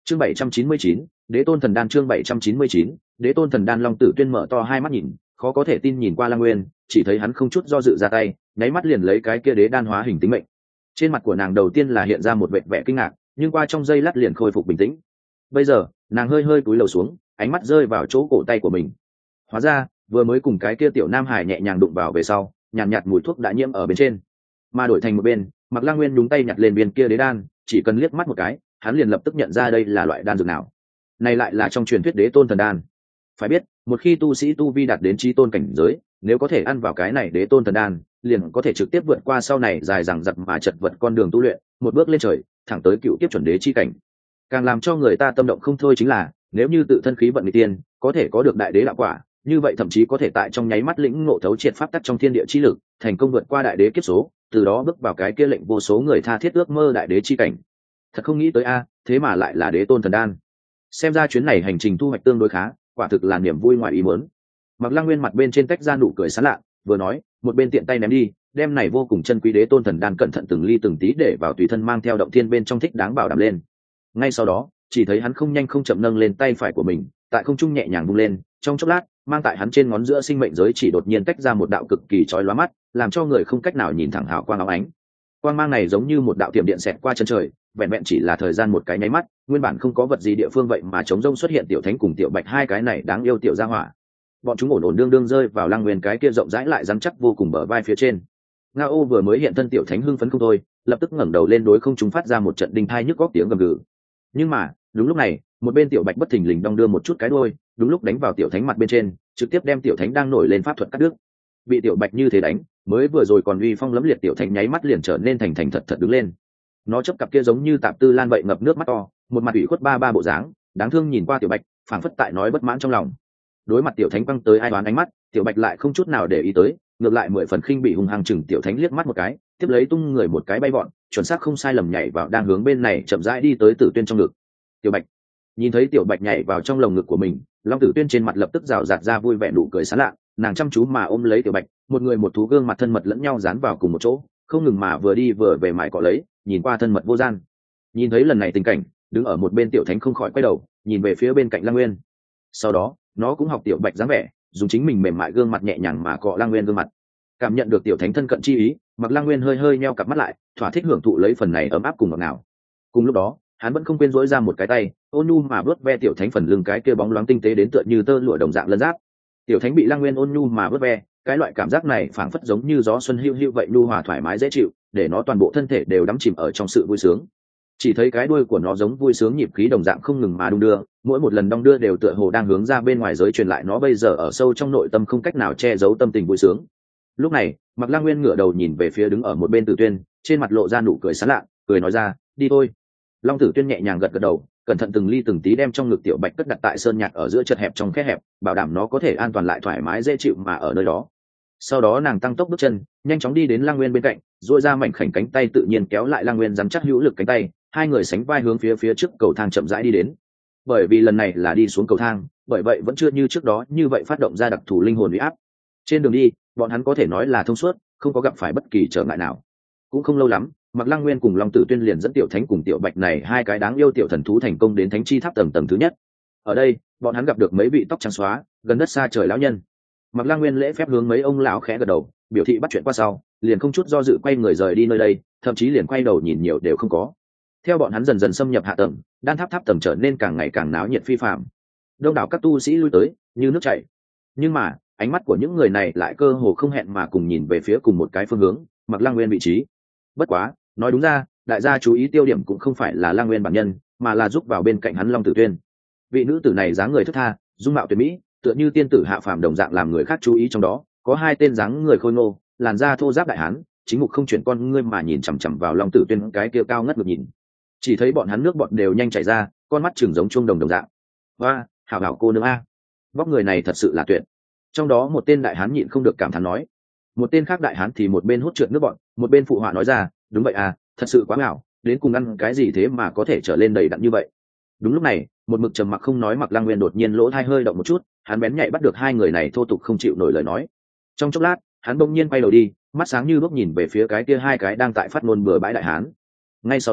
Chương 799, Đế tôn thần đan. Chương 799, Đế tôn thần đan. Long Tử Tuyên mở to hai mắt nhìn, khó có thể tin nhìn qua Lăng Nguyên, chỉ thấy hắn không chút do dự ra tay, nháy mắt liền lấy cái kia đế đan hóa hình tính mệnh. Trên mặt của nàng đầu tiên là hiện ra một vẻ vẻ kinh ngạc, nhưng qua trong giây lát liền khôi phục bình tĩnh. Bây giờ, nàng hơi hơi cúi đầu xuống, ánh mắt rơi vào chỗ cổ tay của mình. Hóa ra, vừa mới cùng cái kia tiểu nam hải nhẹ nhàng đụng vào về sau, nhàn nhạt mùi thuốc đã nhiễm ở bên trên. Mà đổi thành một bên, Mạc Lăng Nguyên nhúng tay nhặt lên viên kia đế đan, chỉ cần liếc mắt một cái, hắn liền lập tức nhận ra đây là loại đan dược nào. Này lại là trong truyền thuyết đế tôn thần đan. Phải biết, một khi tu sĩ tu vi đạt đến chí tôn cảnh giới, nếu có thể ăn vào cái này đế tôn thần đan, liền có thể trực tiếp vượt qua sau này dài dằng dặc mà chật vật con đường tu luyện, một bước lên trời, thẳng tới cựu tiếp chuẩn đế chi cảnh. Càng làm cho người ta tâm động không thôi chính là, nếu như tự thân khí vận nghịch tiên, có thể có được đại đế đạo quả, như vậy thậm chí có thể tại trong nháy mắt lĩnh ngộ thấu triệt pháp tắc trong thiên địa chi lực, thành công vượt qua đại đế kiếp số, từ đó bước vào cái kia lệnh vô số người tha thiết ước mơ đại đế chi cảnh. Thật không nghĩ tới a, thế mà lại là đế tôn thần đan. Xem ra chuyến này hành trình thu hoạch tương đối khá, quả thực là niềm vui ngoài ý muốn. Mạc Lăng Nguyên mặt bên trên tách ra nụ cười sán lạ, vừa nói, một bên tiện tay ném đi, đem này vô cùng chân quý đế tôn thần đan cẩn thận từng ly từng tí để vào tùy thân mang theo động thiên bên trong thích đáng bảo đảm lên. Ngay sau đó, chỉ thấy hắn không nhanh không chậm nâng lên tay phải của mình, tại không trung nhẹ nhàng vung lên, trong chốc lát, mang tại hắn trên ngón giữa sinh mệnh giới chỉ đột nhiên tách ra một đạo cực kỳ chói lóa mắt, làm cho người không cách nào nhìn thẳng hào quang óng ánh. Quang mang này giống như một đạo tiệm điện xẹt qua chân trời, vẹn vẹn chỉ là thời gian một cái nháy mắt, nguyên bản không có vật gì địa phương vậy mà trống rông xuất hiện tiểu thánh cùng tiểu bạch hai cái này đáng yêu tiểu gia hỏa. Bọn chúng ổn ổn đương đương rơi vào Lăng Nguyên cái kia rộng rãi lại rắn chắc vô cùng bờ vai phía trên. Ngao vừa mới hiện thân tiểu thánh hưng phấn không thôi, lập tức ngẩng đầu lên đối không chúng phát ra một trận đinh thai nhức góc tiếng gầm gừ. Nhưng mà, đúng lúc này, một bên tiểu bạch bất thình lình đong đưa một chút cái đuôi, đúng lúc đánh vào tiểu thánh mặt bên trên, trực tiếp đem tiểu thánh đang nổi lên pháp thuật cắt đứt. Bị tiểu bạch như thế đánh, mới vừa rồi còn uy phong lẫm liệt tiểu thánh nháy mắt liền trở nên thành thật thật đứng lên. Nó chớp cặp kia giống như tạp tư lan vậy ngập nước mắt to, một mặt ủy khuất ba bộ dáng, đáng thương nhìn qua tiểu bạch, phảng phất tại nói bất mãn trong lòng. Đối mặt tiểu thánh quăng tới ai đoán ánh mắt, tiểu bạch lại không chút nào để ý tới, ngược lại mười phần khinh bị hung hăng chừng tiểu thánh liếc mắt một cái, tiếp lấy tung người một cái bay bọn, chuẩn xác không sai lầm nhảy vào đang hướng bên này chậm rãi đi tới Tử Tuyên trong ngực. Tiểu bạch nhìn thấy tiểu bạch nhảy vào trong lồng ngực của mình, Long Tử Tuyên trên mặt lập tức rào rạt ra vui vẻ nụ cười sán lạ, nàng chăm chú mà ôm lấy tiểu bạch, một người một thú gương mặt thân mật lẫn nhau dán vào cùng một chỗ, không ngừng mà vừa đi vừa về mải cọ lấy, nhìn qua thân mật vô gian. Nhìn thấy lần này tình cảnh, đứng ở một bên tiểu thánh không khỏi quay đầu nhìn về phía bên cạnh Lăng Nguyên. Sau đó nó cũng học tiểu bạch dáng vẻ, dùng chính mình mềm mại gương mặt nhẹ nhàng mà cọ Lăng Nguyên gương mặt. Cảm nhận được tiểu thánh thân cận chi ý, Mạc Lăng Nguyên hơi hơi nheo cặp mắt lại, thỏa thích hưởng thụ lấy phần này ấm áp cùng ngọt ngào. Cùng lúc đó, hắn vẫn không quên dỗi ra một cái tay, ôn nhu mà vớt ve tiểu thánh phần lưng cái kia bóng loáng tinh tế đến tựa như tơ lụa đồng dạng lân giáp. Tiểu thánh bị Lăng Nguyên ôn nhu mà vớt ve, cái loại cảm giác này phảng phất giống như gió xuân hữu hữu vậy, nhu hòa thoải mái dễ chịu, để nó toàn bộ thân thể đều đắm chìm ở trong sự vui sướng. Chỉ thấy cái đuôi của nó giống vui sướng nhịp khí đồng dạng không ngừng mà đung đưa, mỗi một lần đong đưa đều tựa hồ đang hướng ra bên ngoài giới truyền lại nó bây giờ ở sâu trong nội tâm không cách nào che giấu tâm tình vui sướng. Lúc này, Mạc Lăng Nguyên ngửa đầu nhìn về phía đứng ở một bên Tử Tuyên, trên mặt lộ ra nụ cười sán lạ, cười nói ra, đi thôi. Long Tử Tuyên nhẹ nhàng gật gật đầu, cẩn thận từng ly từng tí đem trong ngực tiểu bạch cất đặt tại sơn nhạc ở giữa chật hẹp trong khe hẹp, bảo đảm nó có thể an toàn lại thoải mái dễ chịu mà ở nơi đó. Sau đó nàng tăng tốc bước chân, nhanh chóng đi đến Lăng Nguyên bên cạnh, duỗi ra mảnh khảnh cánh tay tự nhiên kéo lại Lăng Nguyên rắn chắc hữu lực cánh tay, hai người sánh vai hướng phía trước cầu thang chậm rãi đi đến. Bởi vì lần này là đi xuống cầu thang, bởi vậy vẫn chưa như trước đó như vậy phát động ra đặc thù linh hồn uy áp. Trên đường đi, bọn hắn có thể nói là thông suốt, không có gặp phải bất kỳ trở ngại nào. Cũng không lâu lắm, Mạc Lăng Nguyên cùng Long Tử Tuyên liền dẫn tiểu thánh cùng tiểu bạch này hai cái đáng yêu tiểu thần thú thành công đến thánh chi tháp tầng thứ nhất. Ở đây, bọn hắn gặp được mấy vị tóc trắng xóa, gần đất xa trời lão nhân. Mạc Lăng Nguyên lễ phép hướng mấy ông lão khẽ gật đầu, biểu thị bắt chuyện qua sau, liền không chút do dự quay người rời đi nơi đây, thậm chí liền quay đầu nhìn nhiều đều không có. Theo bọn hắn dần dần xâm nhập hạ tầng, đan tháp tầng trở nên càng ngày càng náo nhiệt phi phàm. Đông đảo các tu sĩ lui tới như nước chảy. Nhưng mà, ánh mắt của những người này lại cơ hồ không hẹn mà cùng nhìn về phía cùng một cái phương hướng, Mạc Lăng Nguyên vị trí. Bất quá, nói đúng ra, đại gia chú ý tiêu điểm cũng không phải là Lăng Nguyên bản nhân, mà là giúp vào bên cạnh hắn Long Tử Tuyên. Vị nữ tử này dáng người thướt tha, dung mạo tuyệt mỹ, tựa như tiên tử hạ phàm đồng dạng làm người khác chú ý, trong đó có hai tên dáng người khôi ngô, làn da thô ráp đại hán, chính mục không chuyển con ngươi mà nhìn chằm chằm vào Long Tử Tuyên cái kia cao ngất ngược nhìn. Chỉ thấy bọn hắn nước bọt đều nhanh chảy ra, con mắt chừng giống chuông đồng đồng dạng. Hoa, hảo hảo cô nương a, vóc người này thật sự là tuyệt. Trong đó một tên đại hán nhịn không được cảm thán nói. Một tên khác đại hán thì một bên hút trượt nước bọt, một bên phụ họa nói ra, đúng vậy à, thật sự quá ngảo, đến cùng ăn cái gì thế mà có thể trở lên đầy đặn như vậy. Đúng lúc này, một mực trầm mặc không nói Mạc Lăng Nguyên đột nhiên lỗ tai hơi động một chút, hắn bén nhạy bắt được hai người này thô tục không chịu nổi lời nói. Trong chốc lát, hắn bỗng nhiên quay đầu đi, mắt sáng như đuốc nhìn về phía cái kia hai cái đang tại phát ngôn bừa bãi đại hán. Ngay sau đó,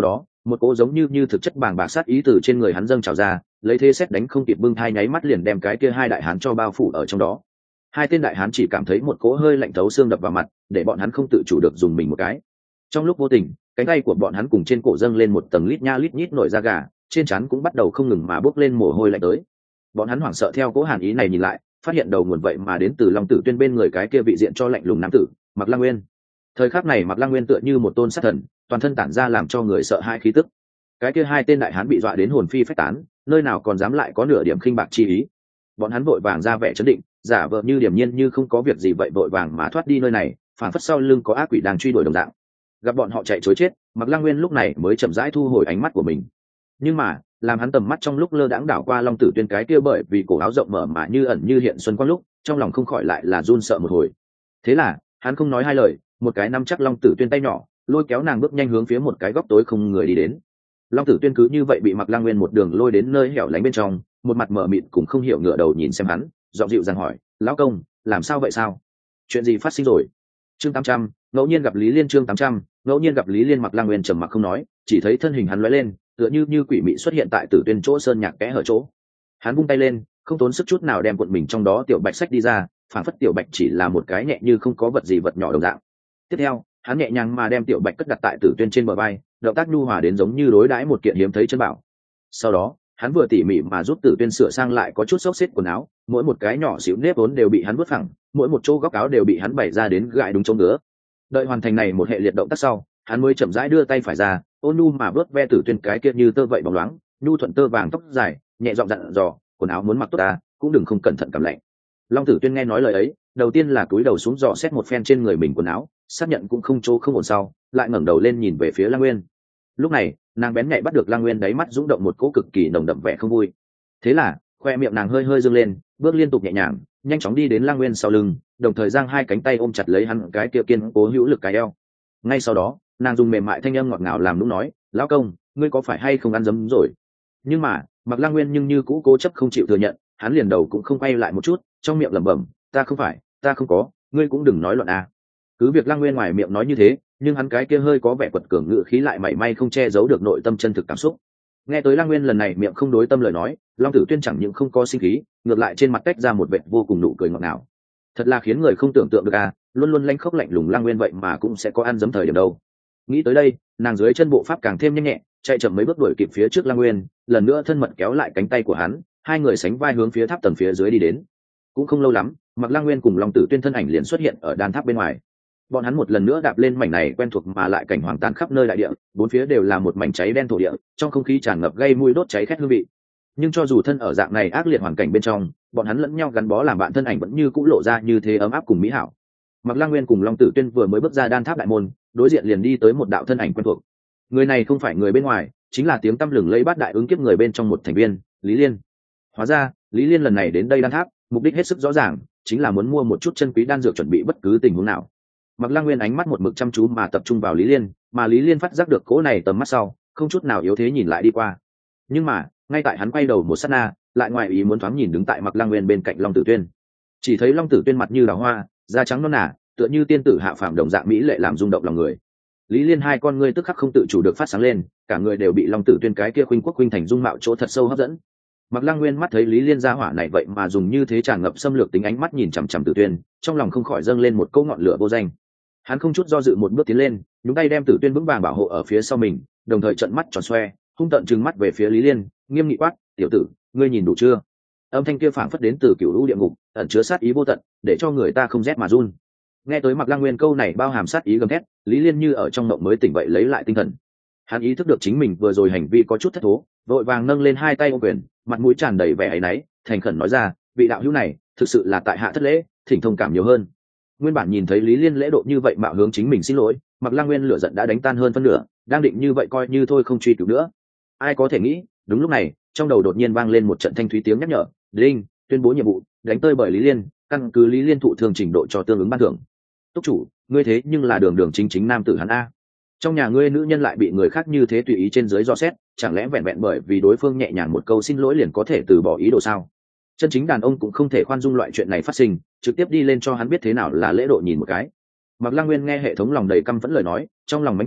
một cỗ giống như thực chất bàng bạc sát ý từ trên người hắn dâng trào ra, lấy thế xét đánh không kịp bưng thai nháy mắt liền đem cái kia hai đại hán cho bao phủ ở trong đó. Hai tên đại hán chỉ cảm thấy một cỗ hơi lạnh thấu xương đập vào mặt, để bọn hắn không tự chủ được dùng mình một cái. Trong lúc vô tình, cánh tay của bọn hắn cùng trên cổ dâng lên một tầng lít nha lít nhít nổi da gà, trên trán cũng bắt đầu không ngừng mà bốc lên mồ hôi lạnh tới. Bọn hắn hoảng sợ theo cỗ hàn ý này nhìn lại, phát hiện đầu nguồn vậy mà đến từ Long Tử Tuyên bên người cái kia vị diện cho lạnh lùng nam tử, Mạc Lăng Nguyên. Thời khắc này Mạc Lăng Nguyên tựa như một tôn sát thần, toàn thân tản ra làm cho người sợ hãi khí tức. Cái kia hai tên đại hán bị dọa đến hồn phi phách tán, nơi nào còn dám lại có nửa điểm khinh bạc chi ý. Bọn hắn vội vàng ra vẻ trấn định, giả vờ như điềm nhiên như không có việc gì vậy, vội vàng mà thoát đi nơi này, phản phất sau lưng có ác quỷ đang truy đuổi đồng dạng. Gặp bọn họ chạy trối chết, Mạc Lăng Nguyên lúc này mới chậm rãi thu hồi ánh mắt của mình. Nhưng mà làm hắn tầm mắt trong lúc lơ đãng đảo qua Long Tử Tuyên cái kia bởi vì cổ áo rộng mở mà như ẩn như hiện xuân quang lúc, trong lòng không khỏi lại là run sợ một hồi. Thế là hắn không nói hai lời, một cái nắm chắc Long Tử Tuyên tay nhỏ, lôi kéo nàng bước nhanh hướng phía một cái góc tối không người đi đến. Long Tử Tuyên cứ như vậy bị Mạc Lăng Nguyên một đường lôi đến nơi hẻo lánh bên trong, một mặt mờ mịt cũng không hiểu, ngửa đầu nhìn xem hắn, giọng dịu dàng hỏi: "Lão công, làm sao vậy sao? Chuyện gì phát sinh rồi?" Chương 800, ngẫu nhiên gặp Lý Liên. Chương 800, ngẫu nhiên gặp Lý Liên. Mạc Lăng Nguyên trầm mặc không nói, chỉ thấy thân hình hắn lóe lên, tựa như quỷ mị xuất hiện tại Tử Tuyên chỗ sơn nhạc kẽ hở chỗ. Hắn vung tay lên, không tốn sức chút nào đem cuộn mình trong đó tiểu bạch sách đi ra, phản phất tiểu bạch chỉ là một cái nhẹ như không có vật gì vật nhỏ đồng dạng. Tiếp theo, hắn nhẹ nhàng mà đem tiểu bạch cất đặt tại Tử Tuyên trên bờ vai, động tác nhu hòa đến giống như đối đãi một kiện hiếm thấy chân bảo. Sau đó, hắn vừa tỉ mỉ mà giúp Tử Tuyên sửa sang lại có chút xốc xếp quần áo, mỗi một cái nhỏ xíu nếp vốn đều bị hắn vứt phẳng, mỗi một chỗ góc áo đều bị hắn bày ra đến gại đúng chỗ ngứa. Đợi hoàn thành này một hệ liệt động tác sau, hắn mới chậm rãi đưa tay phải ra, ôn nhu mà vớt ve Tử Tuyên cái kia như tơ vậy bóng loáng, nhu thuận tơ vàng tóc dài, nhẹ giọng dặn dò: "Quần áo muốn mặc tốt ta, cũng đừng không cẩn thận cảm lạnh." Long Tử Tuyên nghe nói lời ấy, đầu tiên là cúi đầu xuống dò xét một phen trên người mình quần áo, xác nhận cũng không chỗ không ổn sau, lại ngẩng đầu lên nhìn về phía Lăng Nguyên. Lúc này, nàng bén nhạy bắt được Lăng Nguyên đáy mắt rung động một cỗ cực kỳ nồng đậm vẻ không vui. Thế là, khoe miệng nàng hơi hơi dương lên, bước liên tục nhẹ nhàng, nhanh chóng đi đến Lăng Nguyên sau lưng, đồng thời giang hai cánh tay ôm chặt lấy hắn cái kia kiên cố hữu lực cái eo. Ngay sau đó, nàng dùng mềm mại thanh âm ngọt ngào làm nũng nói: "Lão công, ngươi có phải hay không ăn dấm rồi?" Nhưng mà Mạc Lăng Nguyên nhưng như cũ cố chấp không chịu thừa nhận, hắn liền đầu cũng không quay lại một chút, trong miệng lẩm bẩm: "Ta không phải, ta không có, ngươi cũng đừng nói loạn à." Cứ việc Lăng Nguyên ngoài miệng nói như thế, nhưng hắn cái kia hơi có vẻ quật cường ngữ khí lại mảy may không che giấu được nội tâm chân thực cảm xúc. Nghe tới Lăng Nguyên lần này miệng không đối tâm lời nói, Long Tử Tuyên chẳng những không có sinh khí, ngược lại trên mặt tách ra một vẻ vô cùng nụ cười ngọt ngào. Thật là khiến người không tưởng tượng được à, luôn luôn lanh khốc lạnh lùng Lăng Nguyên vậy mà cũng sẽ có ăn dấm thời điểm đâu. Nghĩ tới đây, nàng dưới chân bộ pháp càng thêm nhanh nhẹ, chạy chậm mấy bước đuổi kịp phía trước Lăng Nguyên, lần nữa thân mật kéo lại cánh tay của hắn, hai người sánh vai hướng phía tháp tầng phía dưới đi đến. Cũng không lâu lắm, Mạc Lăng Nguyên cùng Long Tử Tuyên thân ảnh liền xuất hiện ở đan tháp bên ngoài. Bọn hắn một lần nữa đạp lên mảnh này quen thuộc mà lại cảnh hoàng tàn khắp nơi đại địa, bốn phía đều là một mảnh cháy đen thổ địa, trong không khí tràn ngập gây mùi đốt cháy khét hương vị. Nhưng cho dù thân ở dạng này ác liệt hoàn cảnh bên trong, bọn hắn lẫn nhau gắn bó làm bạn, thân ảnh vẫn như cũ lộ ra như thế ấm áp cùng mỹ hảo. Mạc Lăng Nguyên cùng Long Tử Tuyên vừa mới bước ra đan tháp đại môn, đối diện liền đi tới một đạo thân ảnh quen thuộc. Người này không phải người bên ngoài, chính là tiếng tăm lừng lẫy bát đại ứng kiếp người bên trong một thành viên, Lý Liên. Hóa ra, Lý Liên lần này đến đây đan tháp, mục đích hết sức rõ ràng, chính là muốn mua một chút chân quý đan dược chuẩn bị bất cứ tình huống nào. Mạc Lăng Nguyên ánh mắt một mực chăm chú mà tập trung vào Lý Liên, mà Lý Liên phát giác được cỗ này tầm mắt sau, không chút nào yếu thế nhìn lại đi qua. Nhưng mà, ngay tại hắn quay đầu một sát na, lại ngoài ý muốn thoáng nhìn đứng tại Mạc Lăng Nguyên bên cạnh Long Tử Tuyên. Chỉ thấy Long Tử Tuyên mặt như đào hoa, da trắng nõn nà, tựa như tiên tử hạ phàm đồng dạng mỹ lệ làm rung động lòng người. Lý Liên hai con ngươi tức khắc không tự chủ được phát sáng lên, cả người đều bị Long Tử Tuyên cái kia khuynh quốc khuynh thành dung mạo chỗ thật sâu hấp dẫn. Mạc Lăng Nguyên mắt thấy Lý Liên gia hỏa này vậy mà dùng như thế tràn ngập xâm lược tính ánh mắt nhìn chằm chằm Tử Tuyên, trong lòng không khỏi dâng lên một câu ngọn lửa vô danh. Hắn không chút do dự một bước tiến lên, nhúng tay đem Tử Tuyên vững vàng bảo hộ ở phía sau mình, đồng thời trợn mắt tròn xoe, hung tợn trừng mắt về phía Lý Liên, nghiêm nghị quát: "Tiểu tử, ngươi nhìn đủ chưa?" Âm thanh kia phảng phất đến từ cựu lũ địa ngục, ẩn chứa sát ý vô tận, để cho người ta không rét mà run. Nghe tới Mạc Lăng Nguyên câu này bao hàm sát ý gầm thét, Lý Liên như ở trong mộng mới tỉnh vậy lấy lại tinh thần. Hắn ý thức được chính mình vừa rồi hành vi có chút thất thố, vội vàng nâng lên hai tay ôm quyền, mặt mũi tràn đầy vẻ áy náy, thành khẩn nói ra: "Vị đạo hữu này, thực sự là tại hạ thất lễ, thỉnh thông cảm nhiều hơn." Nguyên bản nhìn thấy Lý Liên lễ độ như vậy mạo hướng chính mình xin lỗi, Mạc Lăng Nguyên lửa giận đã đánh tan hơn phân nửa, đang định như vậy coi như thôi không truy cứu nữa. Ai có thể nghĩ, đúng lúc này, trong đầu đột nhiên vang lên một trận thanh thúy tiếng nhắc nhở: "Đinh, tuyên bố nhiệm vụ, đánh tơi bởi Lý Liên, căn cứ Lý Liên thụ thường trình độ cho tương ứng ban thưởng." Túc chủ, ngươi thế nhưng là đường đường chính chính nam tử hắn a. Trong nhà ngươi nữ nhân lại bị người khác như thế tùy ý trên dưới dò xét, chẳng lẽ vẹn vẹn bởi vì đối phương nhẹ nhàng một câu xin lỗi liền có thể từ bỏ ý đồ sao? Chân chính đàn ông cũng không thể khoan dung loại chuyện này phát sinh, trực tiếp đi lên cho hắn biết thế nào là lễ độ nhìn một cái. Mạc Lăng Nguyên nghe hệ thống lòng đầy căm phẫn lời nói, trong lòng mánh kinh,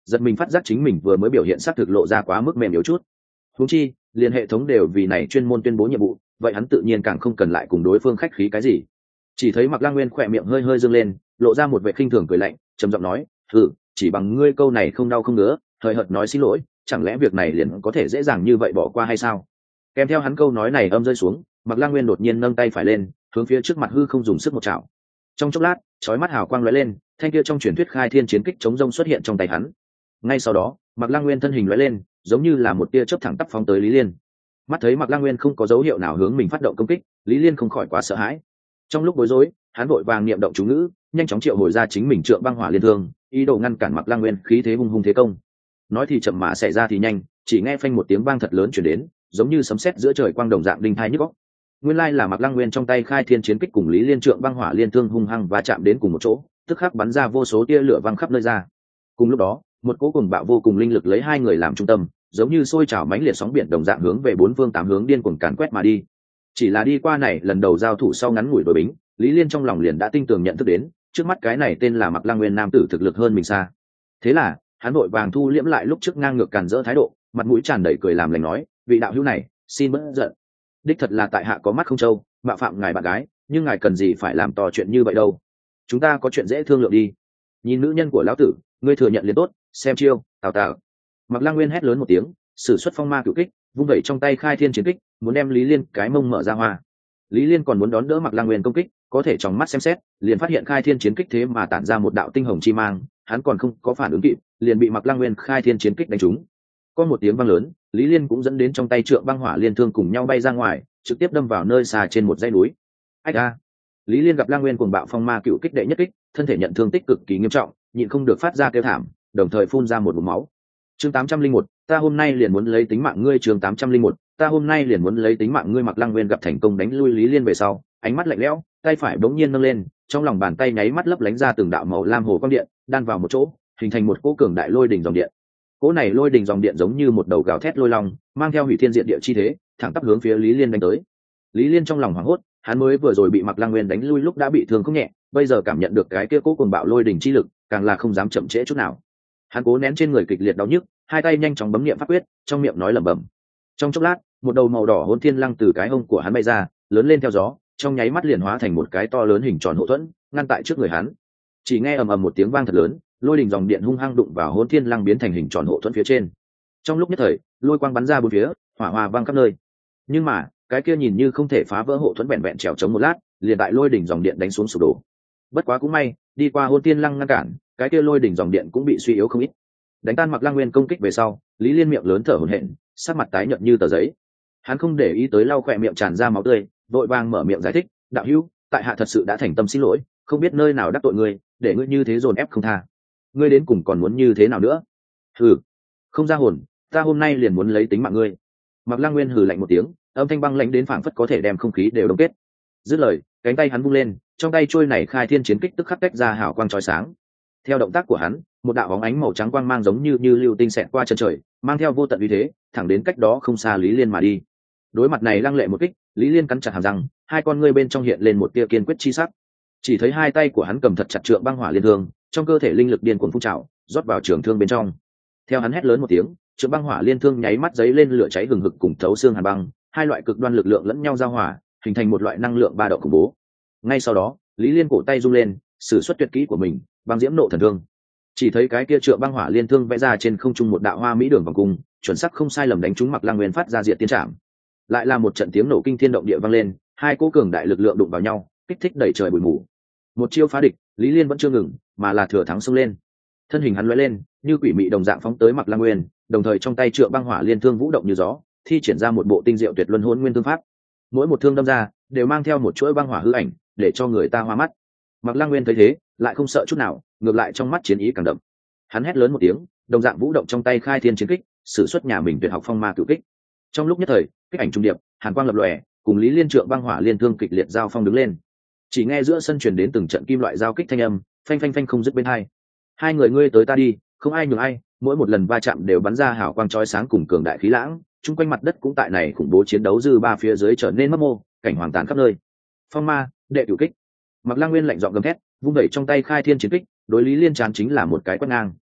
giật mình phát giác chính mình vừa mới biểu hiện xác thực lộ ra quá mức mềm yếu chút. Huống chi liền hệ thống đều vì này chuyên môn tuyên bố nhiệm vụ, vậy hắn tự nhiên càng không cần lại cùng đối phương khách khí cái gì. Chỉ thấy Mạc Lang Nguyên khỏe miệng hơi hơi dương lên, lộ ra một vẻ khinh thường cười lạnh, trầm giọng nói: chỉ bằng ngươi câu này không đau không ngứa, hời hợt nói xin lỗi, chẳng lẽ việc này liền có thể dễ dàng như vậy bỏ qua hay sao? Kèm theo hắn câu nói này âm rơi xuống, Mạc Lang Nguyên đột nhiên nâng tay phải lên, hướng phía trước mặt hư không dùng sức một chảo. Trong chốc lát, chói mắt hào quang lóe lên, thanh kia trong truyền thuyết khai thiên chiến kích chống rông xuất hiện trong tay hắn. Ngay sau đó, Mạc Lang Nguyên thân hình lóe lên, giống như là một tia chớp thẳng tắp phóng tới Lý Liên. Mắt thấy Mạc Lang Nguyên không có dấu hiệu nào hướng mình phát động công kích, Lý Liên không khỏi quá sợ hãi. Trong lúc bối rối, hắn vội vàng niệm động chú ngữ, nhanh chóng triệu hồi ra chính mình trượng băng hỏa liên thương, ý đồ ngăn cản Mạc Lang Nguyên khí thế hung hung thế công. Nói thì chậm mà xảy ra thì nhanh, chỉ nghe phanh một tiếng vang thật lớn truyền đến, giống như sấm sét giữa trời quang đồng dạng đinh tai nhức óc. Nguyên lai là Mạc Lang Nguyên trong tay khai thiên chiến kích cùng Lý Liên trượng băng hỏa liên thương hung hăng và chạm đến cùng một chỗ, tức khắc bắn ra vô số tia lửa văng khắp nơi ra. Cùng lúc đó, một cỗ cuồng bạo vô cùng linh lực lấy hai người làm trung tâm, giống như sôi trào mãnh liệt sóng biển đồng dạng hướng về bốn phương tám hướng điên cuồng càn quét mà đi. Chỉ là đi qua này lần đầu giao thủ sau ngắn ngủi đối bính, Lý Liên trong lòng liền đã tinh tường nhận thức đến, trước mắt cái này tên là Mạc Lang Nguyên nam tử thực lực hơn mình xa. Thế là, hắn vội vàng thu liễm lại lúc trước ngang ngược càn rỡ thái độ, mặt mũi tràn đầy cười làm lành nói: vị đạo hữu này, xin bớt giận. Đích thật là tại hạ có mắt không trâu, mạo phạm ngài bạn gái, nhưng ngài cần gì phải làm to chuyện như vậy đâu. Chúng ta có chuyện dễ thương lượng đi. Nhìn nữ nhân của lão tử, ngươi thừa nhận liền tốt, xem chiêu, tào tào. Mạc Lang Nguyên hét lớn một tiếng, sử xuất phong ma cửu kích, vung vẩy trong tay khai thiên chiến kích, muốn đem Lý Liên cái mông mở ra hoa. Lý Liên còn muốn đón đỡ Mạc Lang Nguyên công kích, có thể trong mắt xem xét, liền phát hiện khai thiên chiến kích thế mà tản ra một đạo tinh hồng chi mang, hắn còn không có phản ứng kịp, liền bị Mạc Lang Nguyên khai thiên chiến kích đánh trúng. Có một tiếng vang lớn, Lý Liên cũng dẫn đến trong tay trượng băng hỏa liên thương cùng nhau bay ra ngoài, trực tiếp đâm vào nơi xa trên một dãy núi. Ách a! Lý Liên gặp Lang Nguyên cuồng bạo phong ma cựu kích đệ nhất kích, thân thể nhận thương tích cực kỳ nghiêm trọng, nhịn không được phát ra kêu thảm, đồng thời phun ra một ngụm máu. Chương 801, ta hôm nay liền muốn lấy tính mạng ngươi. Chương 801, ta hôm nay liền muốn lấy tính mạng ngươi. Mạc Lang Nguyên gặp thành công đánh lui Lý Liên về sau, ánh mắt lạnh lẽo, tay phải bỗng nhiên nâng lên, trong lòng bàn tay nháy mắt lấp lánh ra từng đạo màu lam hồ quang điện, đan vào một chỗ, hình thành một cỗ cường đại lôi đỉnh dòng điện. Cỗ này lôi đỉnh dòng điện giống như một đầu gào thét lôi long, mang theo hủy thiên diệt địa chi thế, thẳng tắp hướng phía Lý Liên đánh tới. Lý Liên trong lòng hoảng hốt, hắn mới vừa rồi bị Mạc Lang Nguyên đánh lui lúc đã bị thương không nhẹ, bây giờ cảm nhận được cái kia cỗ cuồng bạo lôi đỉnh chi lực, càng là không dám chậm trễ chút nào. Hắn cố nén trên người kịch liệt đau nhức, hai tay nhanh chóng bấm niệm pháp quyết, trong miệng nói lẩm bẩm. Trong chốc lát, một đầu màu đỏ hỗn thiên lăng từ cái hông của hắn bay ra, lớn lên theo gió, trong nháy mắt liền hóa thành một cái to lớn hình tròn hộ thuẫn, ngăn tại trước người hắn. Chỉ nghe ầm ầm một tiếng vang thật lớn, lôi đình dòng điện hung hăng đụng vào hỗn thiên lăng biến thành hình tròn hộ thuẫn phía trên. Trong lúc nhất thời, lôi quang bắn ra bốn phía, hỏa hoa vang khắp nơi. Nhưng mà, cái kia nhìn như không thể phá vỡ hộ thuẫn vẹn vẹn trèo chống một lát, liền tại lôi đỉnh dòng điện đánh xuống sụp đổ. Bất quá cũng may, đi qua hỗn thiên lăng ngăn cản, cái kia lôi đỉnh dòng điện cũng bị suy yếu không ít. Đánh tan Mạc Lang Nguyên công kích về sau, Lý Liên miệng lớn thở hổn hển, sắc mặt tái nhợt như tờ giấy. Hắn không để ý tới lau khỏe miệng tràn ra máu tươi, vội vàng mở miệng giải thích: đạo hữu, tại hạ thật sự đã thành tâm xin lỗi, không biết nơi nào đắc tội ngươi, để ngươi như thế dồn ép không tha. Ngươi đến cùng còn muốn như thế nào nữa? Hừ, không ra hồn, ta hôm nay liền muốn lấy tính mạng ngươi. Mạc Lang Nguyên hừ lạnh một tiếng, âm thanh băng lãnh đến phảng phất có thể đem không khí đều đông kết. Dứt lời, cánh tay hắn vung lên, trong tay trôi này khai thiên chiến kích tức khắc tách ra hào quang chói sáng. Theo động tác của hắn, một đạo bóng ánh màu trắng quang mang giống như lưu tinh xẹt qua chân trời, mang theo vô tận uy thế, thẳng đến cách đó không xa Lý Liên mà đi. Đối mặt này lăng lệ một kích, Lý Liên cắn chặt hàm răng, hai con ngươi bên trong hiện lên một tia kiên quyết chi sắc. Chỉ thấy hai tay của hắn cầm thật chặt trượng băng hỏa liên thương, trong cơ thể linh lực điên cuồng phun trào, rót vào trường thương bên trong. Theo hắn hét lớn một tiếng, trượng băng hỏa liên thương nháy mắt giấy lên lửa cháy hừng hực cùng thấu xương hàn băng, hai loại cực đoan lực lượng lẫn nhau giao hòa, hình thành một loại năng lượng ba động khủng bố. Ngay sau đó, Lý Liên cổ tay rung lên, sử xuất tuyệt kỹ của mình, băng diễm nộ thần thương. Chỉ thấy cái kia trượng băng hỏa liên thương vẽ ra trên không trung một đạo hoa mỹ đường vòng cung, chuẩn xác không sai lầm đánh trúng Mạc Lang Nguyên phát ra diệt tiên trảm. Lại là một trận tiếng nổ kinh thiên động địa vang lên, hai cỗ cường đại lực lượng đụng vào nhau, kích thích đẩy trời bụi mù. Một chiêu phá địch, Lý Liên vẫn chưa ngừng, mà là thừa thắng xông lên. Thân hình hắn lóe lên, như quỷ mị đồng dạng phóng tới Mạc Lang Nguyên, đồng thời trong tay trượng băng hỏa liên thương vũ động như gió, thi triển ra một bộ tinh diệu tuyệt luân hỗn nguyên thương pháp. Mỗi một thương đâm ra, đều mang theo một chuỗi băng hỏa hư ảnh, để cho người ta hoa mắt. Mạc Lang Nguyên thấy thế, lại không sợ chút nào, ngược lại trong mắt chiến ý càng đậm. Hắn hét lớn một tiếng, đồng dạng vũ động trong tay khai thiên chiến kích, sử xuất nhà mình tuyệt học phong ma cửu kích. Trong lúc nhất thời, kích ảnh trung điệp, hàn quang lập lòe, cùng Lý Liên trượng băng hỏa liên thương kịch liệt giao phong đứng lên. Chỉ nghe giữa sân truyền đến từng trận kim loại giao kích thanh âm, phanh phanh phanh không dứt bên hai. Hai người ngươi tới ta đi, không ai nhường ai, mỗi một lần va chạm đều bắn ra hào quang chói sáng cùng cường đại khí lãng, chung quanh mặt đất cũng tại này khủng bố chiến đấu dư ba phía dưới trở nên mấp mô, cảnh hoàng tàn khắp nơi. Phong ma, đệ cửu kích. Mạc Lang Nguyên lạnh giọng gầm thét, vung đẩy trong tay khai thiên chiến kích, đối Lý Liên chán chính là một cái quét ngang.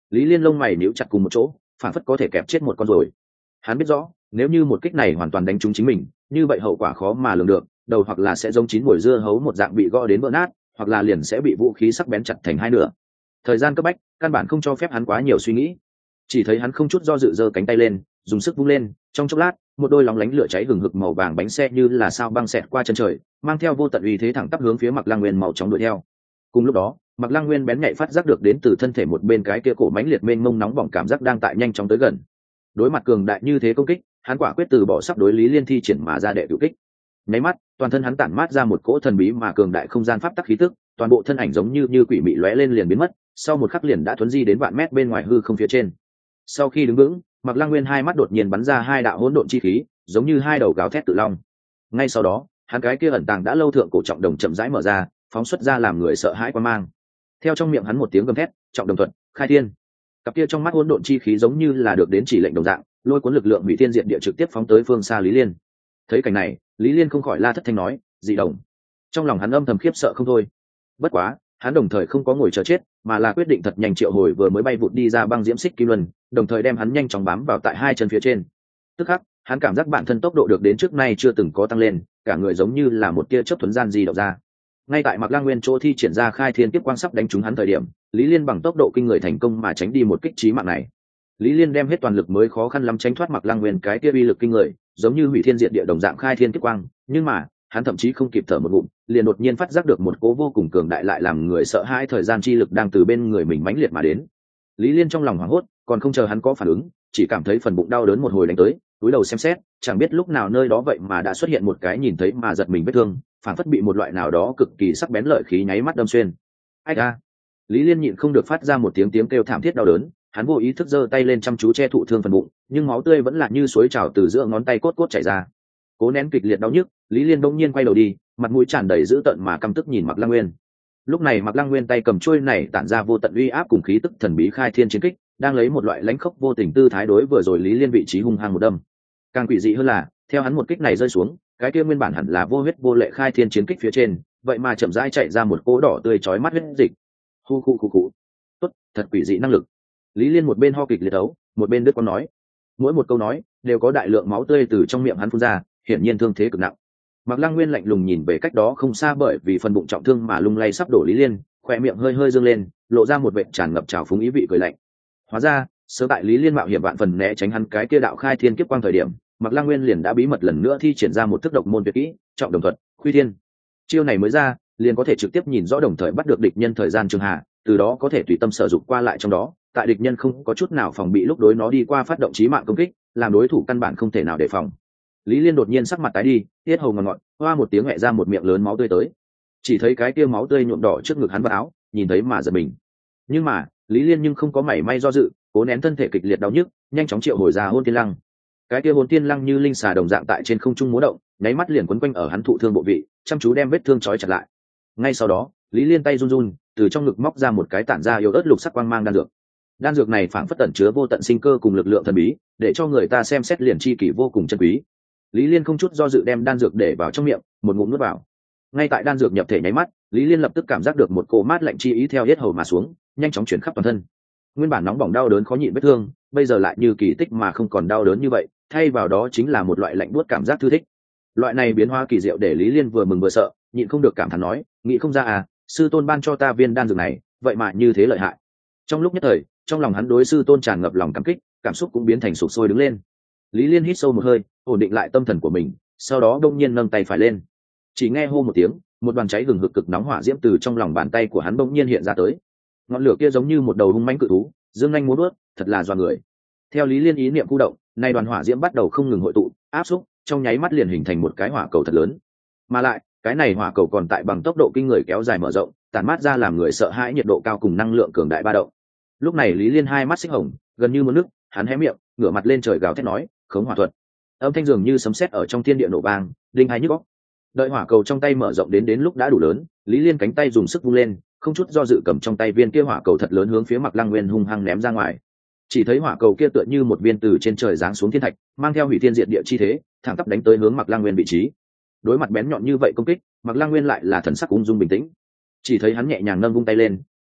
Lý Liên lông mày níu chặt cùng một chỗ, phản phất có thể kẹp chết một con rồi. Hắn biết rõ, nếu như một kích này hoàn toàn đánh trúng chính mình, như vậy hậu quả khó mà lường được, đầu hoặc là sẽ giống chín mùi dưa hấu một dạng bị gõ đến vỡ nát, hoặc là liền sẽ bị vũ khí sắc bén chặt thành hai nửa. Thời gian cấp bách, căn bản không cho phép hắn quá nhiều suy nghĩ. Chỉ thấy hắn không chút do dự giơ cánh tay lên, dùng sức vung lên, trong chốc lát, một đôi lóng lánh lửa cháy hừng hực màu vàng bánh xe như là sao băng xẹt qua chân trời, mang theo vô tận uy thế thẳng tắp hướng phía Mạc Lăng Nguyên màu chóng đuổi theo. Cùng lúc đó, Mạc Lăng Nguyên bén nhạy phát giác được đến từ thân thể một bên cái kia cổ mãnh liệt mênh mông nóng bỏng cảm giác đang tại nhanh chóng tới gần. Đối mặt cường đại như thế công kích, hắn quả quyết từ bỏ sắp đối Lý Liên thi triển mà ra đệ cửu kích. Nháy mắt, toàn thân hắn tản mát ra một cỗ thần bí mà cường đại không gian pháp tắc khí tức, toàn bộ thân ảnh giống như quỷ mị lóe lên liền biến mất, sau một khắc liền đã thuấn di đến vạn mét bên ngoài hư không phía trên. Sau khi đứng vững, Mạc Lăng Nguyên hai mắt đột nhiên bắn ra hai đạo hỗn độn chi khí, giống như hai đầu gáo thét tự long. Ngay sau đó, hắn cái kia ẩn tàng đã lâu thượng cổ trọng đồng chậm rãi mở ra, phóng xuất ra làm người sợ hãi quan mang. Theo trong miệng hắn một tiếng gầm thét, trọng đồng thuật, khai thiên. Cặp kia trong mắt hỗn độn chi khí giống như là được đến chỉ lệnh đồng dạng, lôi cuốn lực lượng hủy thiên diệt địa trực tiếp phóng tới phương xa Lý Liên. Thấy cảnh này, Lý Liên không khỏi la thất thanh nói, dị đồng. Trong lòng hắn âm thầm khiếp sợ không thôi. Bất quá, hắn đồng thời không có ngồi chờ chết, mà là quyết định thật nhanh triệu hồi vừa mới bay vụt đi ra băng diễm xích kim luân, đồng thời đem hắn nhanh chóng bám vào tại hai chân phía trên. Tức khắc, hắn cảm giác bản thân tốc độ được đến trước nay chưa từng có tăng lên, cả người giống như là một tia chớp thuần gian di động ra. Ngay tại Mạc Lăng Nguyên chỗ thi triển ra khai thiên kiếp quang sắp đánh trúng hắn thời điểm, Lý Liên bằng tốc độ kinh người thành công mà tránh đi một kích chí mạng này. Lý Liên đem hết toàn lực mới khó khăn lắm tránh thoát Mạc Lăng Nguyên cái kia uy lực kinh người, giống như hủy thiên diệt địa đồng dạng khai thiên kiếp quang, nhưng mà, hắn thậm chí không kịp thở một ngụm, liền đột nhiên phát giác được một cỗ vô cùng cường đại lại làm người sợ hãi thời gian chi lực đang từ bên người mình mãnh liệt mà đến. Lý Liên trong lòng hoảng hốt, còn không chờ hắn có phản ứng, chỉ cảm thấy phần bụng đau đớn một hồi đánh tới, cúi đầu xem xét, chẳng biết lúc nào nơi đó vậy mà đã xuất hiện một cái nhìn thấy mà giật mình vết thương, phản phất bị một loại nào đó cực kỳ sắc bén lợi khí nháy mắt đâm xuyên. Ách a! Lý Liên nhịn không được phát ra một tiếng kêu thảm thiết đau đớn, hắn vô ý thức giơ tay lên chăm chú che thụ thương phần bụng, nhưng máu tươi vẫn là như suối trào từ giữa ngón tay cốt cốt chảy ra. Cố nén kịch liệt đau nhức, Lý Liên bỗng nhiên quay đầu đi, mặt mũi tràn đầy dữ tợn mà căm tức nhìn Mạc Lăng Nguyên. Lúc này Mạc Lăng Nguyên tay cầm chuôi này tản ra vô tận uy áp cùng khí tức thần bí khai thiên chiến kích, đang lấy một loại lãnh khốc vô tình tư thái đối vừa rồi Lý Liên vị trí hung hăng một đâm. Càng quỷ dị hơn là, theo hắn một kích này rơi xuống, cái kia nguyên bản hẳn là vô huyết vô lệ khai thiên chiến kích phía trên, vậy mà chậm rãi chạy ra một cỗ đỏ tươi chói mắt huyết dịch. Hu khu khu khu. Tốt, thật quỷ dị năng lực. Lý Liên một bên ho kịch liệt ấu, một bên đứt quãng nói, mỗi một câu nói đều có đại lượng máu tươi từ trong miệng hắn phun ra, hiển nhiên thương thế cực nặng. Mạc Lăng Nguyên lạnh lùng nhìn về cách đó không xa bởi vì phần bụng trọng thương mà lung lay sắp đổ Lý Liên, khóe miệng hơi hơi dương lên, lộ ra một vệt tràn ngập trào phúng ý vị cười lạnh. Hóa ra, sớm tại Lý Liên mạo hiểm vạn phần né tránh hắn cái kia đạo khai thiên kiếp quang thời điểm, Mạc Lăng Nguyên liền đã bí mật lần nữa thi triển ra một thức độc môn tuyệt kỹ, trọng đồng thuật, khuy thiên. Chiêu này mới ra, liền có thể trực tiếp nhìn rõ đồng thời bắt được địch nhân thời gian trường hạ, từ đó có thể tùy tâm sở dụng qua lại trong đó, tại địch nhân không có chút nào phòng bị lúc đối nó đi qua phát động chí mạng công kích, làm đối thủ căn bản không thể nào đề phòng. Lý Liên đột nhiên sắc mặt tái đi, tiết hầu ngọt ngọt, hoa một tiếng hẹ ra một miệng lớn máu tươi tới. Chỉ thấy cái kia máu tươi nhuộm đỏ trước ngực hắn vào áo, nhìn thấy mà giật mình. Nhưng mà, Lý Liên nhưng không có mảy may do dự, cố nén thân thể kịch liệt đau nhức, nhanh chóng triệu hồi ra hôn thiên lăng. Cái kia hôn thiên lăng như linh xà đồng dạng tại trên không trung múa động, nháy mắt liền quấn quanh ở hắn thụ thương bộ vị, chăm chú đem vết thương trói chặt lại. Ngay sau đó, Lý Liên tay run run, từ trong ngực móc ra một cái tản ra yếu ớt lục sắc quang mang đan dược. Đan dược này phảng phất tẩn chứa vô tận sinh cơ cùng lực lượng thần bí, để cho người ta xem xét liền chi kỷ vô cùng chân quý. Lý Liên không chút do dự đem đan dược để vào trong miệng, một ngụm nuốt vào. Ngay tại đan dược nhập thể nháy mắt, Lý Liên lập tức cảm giác được một cỗ mát lạnh chi ý theo yết hầu mà xuống, nhanh chóng chuyển khắp toàn thân. Nguyên bản nóng bỏng đau đớn khó nhịn vết thương, bây giờ lại như kỳ tích mà không còn đau đớn như vậy, thay vào đó chính là một loại lạnh buốt cảm giác thư thích. Loại này biến hóa kỳ diệu để Lý Liên vừa mừng vừa sợ, nhịn không được cảm thán nói, nghĩ không ra à, sư tôn ban cho ta viên đan dược này, vậy mà như thế lợi hại. Trong lúc nhất thời, trong lòng hắn đối sư tôn tràn ngập lòng cảm kích, cảm xúc cũng biến thành sục sôi đứng lên. Lý Liên hít sâu một hơi, ổn định lại tâm thần của mình, sau đó đông nhiên nâng tay phải lên. Chỉ nghe hô một tiếng, một đoàn cháy hừng hực cực nóng hỏa diễm từ trong lòng bàn tay của hắn bỗng nhiên hiện ra tới. Ngọn lửa kia giống như một đầu hung mãnh cự thú, dương nhanh múa vuốt, thật là dọa người. Theo Lý Liên ý niệm khu động, nay đoàn hỏa diễm bắt đầu không ngừng hội tụ, áp xúc, trong nháy mắt liền hình thành một cái hỏa cầu thật lớn. Mà lại, cái này hỏa cầu còn tại bằng tốc độ kinh người kéo dài mở rộng, tản mát ra làm người sợ hãi nhiệt độ cao cùng năng lượng cường đại ba động. Lúc này Lý Liên hai mắt xích hồng, gần như muốn nứt, hắn hé miệng, ngửa mặt lên trời gào thét nói, khống hỏa thuật. Âm thanh dường như sấm sét ở trong thiên địa nổ vang, đinh hai nhức óc. Đợi hỏa cầu trong tay mở rộng đến lúc đã đủ lớn, Lý Liên cánh tay dùng sức vung lên, không chút do dự cầm trong tay viên kia hỏa cầu thật lớn hướng phía Mạc Lăng Nguyên hung hăng ném ra ngoài. Chỉ thấy hỏa cầu kia tựa như một viên từ trên trời giáng xuống thiên thạch, mang theo hủy thiên diệt địa chi thế, thẳng tắp đánh tới hướng Mạc Lăng Nguyên vị trí. Đối mặt bén nhọn như vậy công kích, Mạc Lăng Nguyên lại là thần sắc ung dung bình tĩnh. Chỉ thấy hắn nhẹ nhàng nâng vung tay lên, tức khắc,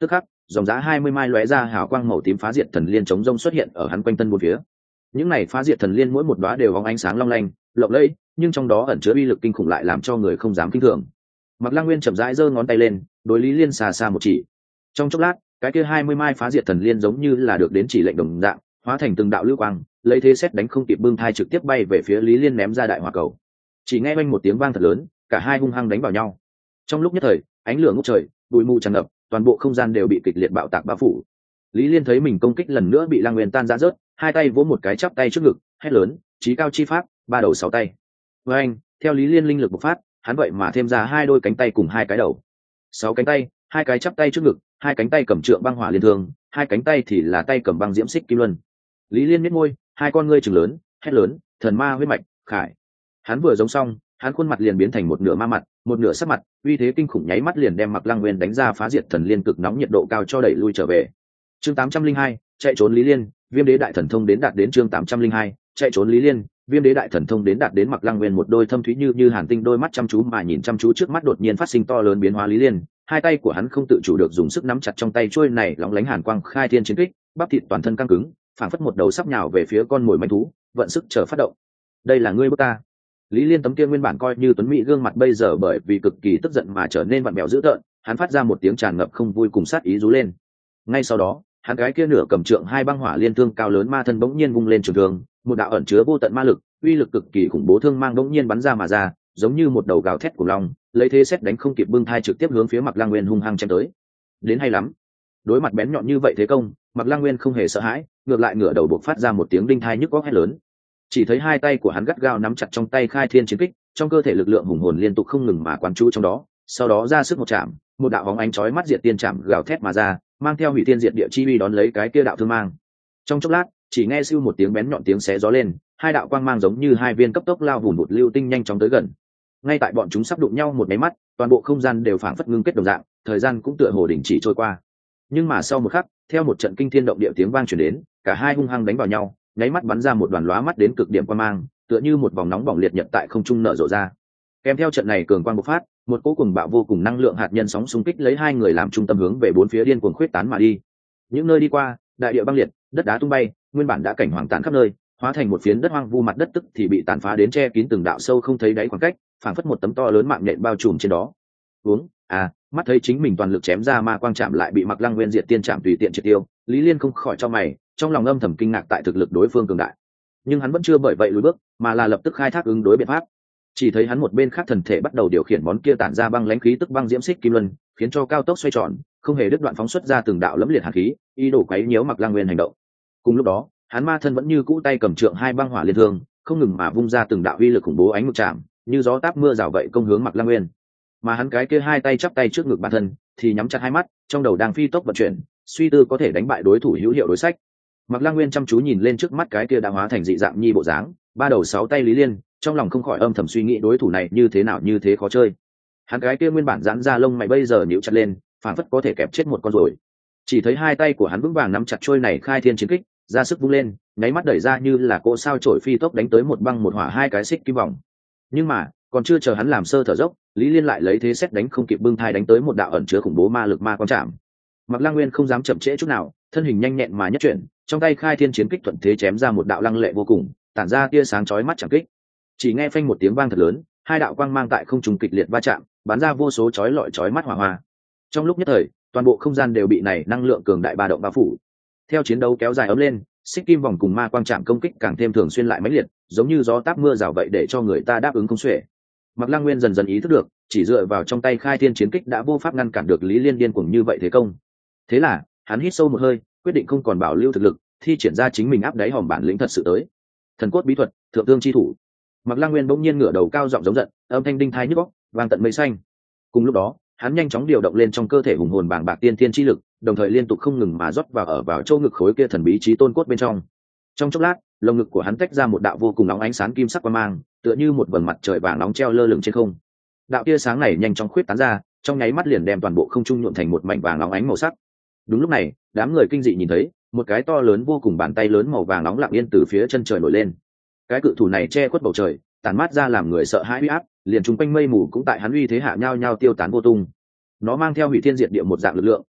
dòng giá 20 mai lóe ra hào quang màu tím phá diệt thần liên chống rông xuất hiện ở hắn quanh thân bốn phía. Những này phá diệt thần liên mỗi một đóa đều bóng ánh sáng long lanh lộng lẫy, nhưng trong đó ẩn chứa uy lực kinh khủng lại làm cho người không dám kinh thường. Mạc Lăng Nguyên chậm rãi giơ ngón tay lên, đối Lý Liên xa xa một chỉ. Trong chốc lát, cái kia 20 mai phá diệt thần liên giống như là được đến chỉ lệnh đồng dạng, hóa thành từng đạo lưu quang, lấy thế xét đánh không kịp bưng thai trực tiếp bay về phía Lý Liên ném ra đại hỏa cầu. Chỉ nghe oanh một tiếng vang thật lớn, cả hai hung hăng đánh vào nhau. Trong lúc nhất thời, ánh lửa ngút trời, bụi mù tràn ngập, toàn bộ không gian đều bị kịch liệt bạo tạc bao phủ. Lý Liên thấy mình công kích lần nữa bị Lăng Nguyên tan rã rớt, hai tay vỗ một cái chắp tay trước ngực, hét lớn, chí cao chi pháp, ba đầu sáu tay. Với anh, theo Lý Liên linh lực bộc phát, hắn vậy mà thêm ra hai đôi cánh tay cùng hai cái đầu. 6 cánh tay, hai cái chắp tay trước ngực, hai cánh tay cầm trượng băng hỏa liên thương, hai cánh tay thì là tay cầm băng diễm xích kim luân. Lý Liên nhếch môi, hai con ngươi trừng lớn, hét lớn, thần ma huyết mạch, khải. Hắn vừa giống xong, hắn khuôn mặt liền biến thành một nửa ma mặt, một nửa sắc mặt, uy thế kinh khủng nháy mắt liền đem Mạc Lăng Nguyên đánh ra phá diệt thần liên cực nóng nhiệt độ cao cho đẩy lui trở về. Chương 802, chạy trốn Lý Liên, Viêm Đế đại thần thông đến đạt đến chương 802, chạy trốn Lý Liên, Viêm Đế đại thần thông đến đạt đến Mạc Lăng Nguyên một đôi thâm thúy như hàn tinh đôi mắt chăm chú mà nhìn chăm chú trước mắt đột nhiên phát sinh to lớn biến hóa Lý Liên, hai tay của hắn không tự chủ được dùng sức nắm chặt trong tay chuôi này lóng lánh hàn quang khai thiên chiến kích, bắp thịt toàn thân căng cứng, phảng phất một đầu sắp nhào về phía con mồi manh thú, vận sức chờ phát động. Đây là ngươi bức ta. Lý Liên tấm kia nguyên bản coi như tuấn mỹ gương mặt bây giờ bởi vì cực kỳ tức giận mà trở nên vặn vẹo dữ tợn, hắn phát ra một tiếng tràn ngập không vui cùng sát ý rú lên. Ngay sau đó, hắn gái kia nửa cầm trượng hai băng hỏa liên thương cao lớn ma thân bỗng nhiên vung lên trường thương, một đạo ẩn chứa vô tận ma lực, uy lực cực kỳ khủng bố thương mang bỗng nhiên bắn ra mà ra, giống như một đầu gào thét của long, lấy thế xét đánh không kịp bưng thai trực tiếp hướng phía Mạc Lăng Nguyên hung hăng chém tới. Đến hay lắm. Đối mặt bén nhọn như vậy thế công, Mạc Lăng Nguyên không hề sợ hãi, ngược lại ngửa đầu buộc phát ra một tiếng đinh thai nhức óc hét lớn. Chỉ thấy hai tay của hắn gắt gao nắm chặt trong tay khai thiên chiến kích, trong cơ thể lực lượng hùng hồn liên tục không ngừng mà quán chú trong đó, sau đó ra sức một chạm, một đạo bóng ánh chói mắt diệt tiên chạm gào thét mà ra, mang theo hủy thiên diệt địa chi uy đón lấy cái kia đạo thương mang. Trong chốc lát, chỉ nghe siêu một tiếng bén nhọn tiếng xé gió lên, hai đạo quang mang giống như hai viên cấp tốc lao vụn vụt lưu tinh nhanh chóng tới gần. Ngay tại bọn chúng sắp đụng nhau một máy mắt, toàn bộ không gian đều phảng phất ngưng kết đồng dạng, thời gian cũng tựa hồ đình chỉ trôi qua. Nhưng mà sau một khắc, theo một trận kinh thiên động địa tiếng vang truyền đến, cả hai hung hăng đánh vào nhau, nháy mắt bắn ra một đoàn lóa mắt đến cực điểm quang mang, tựa như một vòng nóng bỏng liệt nhật tại không trung nở rộ ra. Kèm theo trận này cường quang bộc phát, một cỗ cuồng bạo vô cùng năng lượng hạt nhân sóng xung kích lấy hai người làm trung tâm hướng về bốn phía điên cuồng khuyết tán mà đi. Những nơi đi qua, đại địa băng liệt, đất đá tung bay, nguyên bản đã cảnh hoàng tàn khắp nơi, hóa thành một phiến đất hoang vu mặt đất tức thì bị tàn phá đến che kín từng đạo sâu không thấy đáy khoảng cách, phảng phất một tấm to lớn mạng nhện bao trùm trên đó. Mắt thấy chính mình toàn lực chém ra ma quang chạm lại bị Mạc Lăng Nguyên diệt tiên chạm tùy tiện triệt tiêu, Lý Liên không khỏi cho mày, trong lòng âm thầm kinh ngạc tại thực lực đối phương cường đại. Nhưng hắn vẫn chưa bởi vậy lùi bước, mà là lập tức khai thác ứng đối biện pháp. Chỉ thấy hắn một bên khác thần thể bắt đầu điều khiển món kia tản ra băng lãnh khí tức băng diễm xích kim luân, khiến cho cao tốc xoay tròn, không hề đứt đoạn phóng xuất ra từng đạo lẫm liệt hàn khí, ý đồ quấy nhiễu Mạc Lăng Nguyên hành động. Cùng lúc đó, hắn ma thân vẫn như cũ tay cầm trượng hai băng hỏa liên thương, không ngừng mà vung ra từng đạo uy lực khủng bố ánh mực chạm, như gió táp mưa rào vậy công hướng Mạc Lăng Nguyên. Mà hắn cái kia hai tay chắp tay trước ngực bản thân, thì nhắm chặt hai mắt, trong đầu đang phi tốc vận chuyển, suy tư có thể đánh bại đối thủ hữu hiệu đối sách. Mạc Lăng Nguyên chăm chú nhìn lên trước mắt cái kia đã hóa thành dị dạng nhi bộ dáng, ba đầu sáu tay Lý Liên, trong lòng không khỏi âm thầm suy nghĩ đối thủ này như thế nào như thế khó chơi. Hắn cái kia nguyên bản giãn ra lông mày bây giờ nhíu chặt lên, phảng phất có thể kẹp chết một con ruồi. Chỉ thấy hai tay của hắn vững vàng nắm chặt trôi này khai thiên chiến kích, ra sức vung lên, nháy mắt đẩy ra như là cỗ sao chổi phi tốc đánh tới một băng một hỏa hai cái xích kim vòng. Nhưng mà, còn chưa chờ hắn làm sơ thở dốc, Lý Liên lại lấy thế xét đánh không kịp bưng thai đánh tới một đạo ẩn chứa khủng bố ma lực ma quang chạm. Mạc Lăng Nguyên không dám chậm trễ chút nào, thân hình nhanh nhẹn mà nhất chuyển, trong tay khai thiên chiến kích thuận thế chém ra một đạo lăng lệ vô cùng, tản ra tia sáng chói mắt chẳng kích. Chỉ nghe phanh một tiếng vang thật lớn, hai đạo quang mang tại không trung kịch liệt va chạm, bắn ra vô số chói lọi chói mắt hỏa hoa. Trong lúc nhất thời, toàn bộ không gian đều bị này năng lượng cường đại ba động bao phủ. Theo chiến đấu kéo dài ấm lên, xích kim vòng cùng ma quang chạm công kích càng thêm thường xuyên lại mãnh liệt, giống như gió táp mưa rào vậy để cho người ta đáp ứng không xuể. Mạc Lăng Nguyên dần dần ý thức được, chỉ dựa vào trong tay khai thiên chiến kích đã vô pháp ngăn cản được Lý Liên điên cuồng như vậy thế công. Thế là, hắn hít sâu một hơi, quyết định không còn bảo lưu thực lực, thi triển ra chính mình áp đáy hòm bản lĩnh thật sự tới. Thần cốt bí thuật, thượng tương chi thủ. Mạc Lăng Nguyên bỗng nhiên ngửa đầu cao giọng giống giận, âm thanh đinh thai nhức óc, vang tận mây xanh. Cùng lúc đó, hắn nhanh chóng điều động lên trong cơ thể hùng hồn bàng bạc tiên thiên chi lực, đồng thời liên tục không ngừng mà rót vào chỗ ngực khối kia thần bí chí tôn cốt bên trong. Trong chốc lát, lồng ngực của hắn tách ra một đạo vô cùng nóng ánh sáng kim sắc quang mang, tựa như một vầng mặt trời vàng nóng treo lơ lửng trên không. Đạo tia sáng này nhanh chóng khuyết tán ra, trong nháy mắt liền đem toàn bộ không trung nhuộm thành một mảnh vàng nóng ánh màu sắc. Đúng lúc này, đám người kinh dị nhìn thấy, một cái to lớn vô cùng bàn tay lớn màu vàng nóng lặng yên từ phía chân trời nổi lên. Cái cự thủ này che khuất bầu trời, tản mát ra làm người sợ hãi uy áp, liền chung quanh mây mù cũng tại hắn uy thế hạ nhau nhau tiêu tán vô tung. Nó mang theo hủy thiên diệt địa một dạng lực lượng,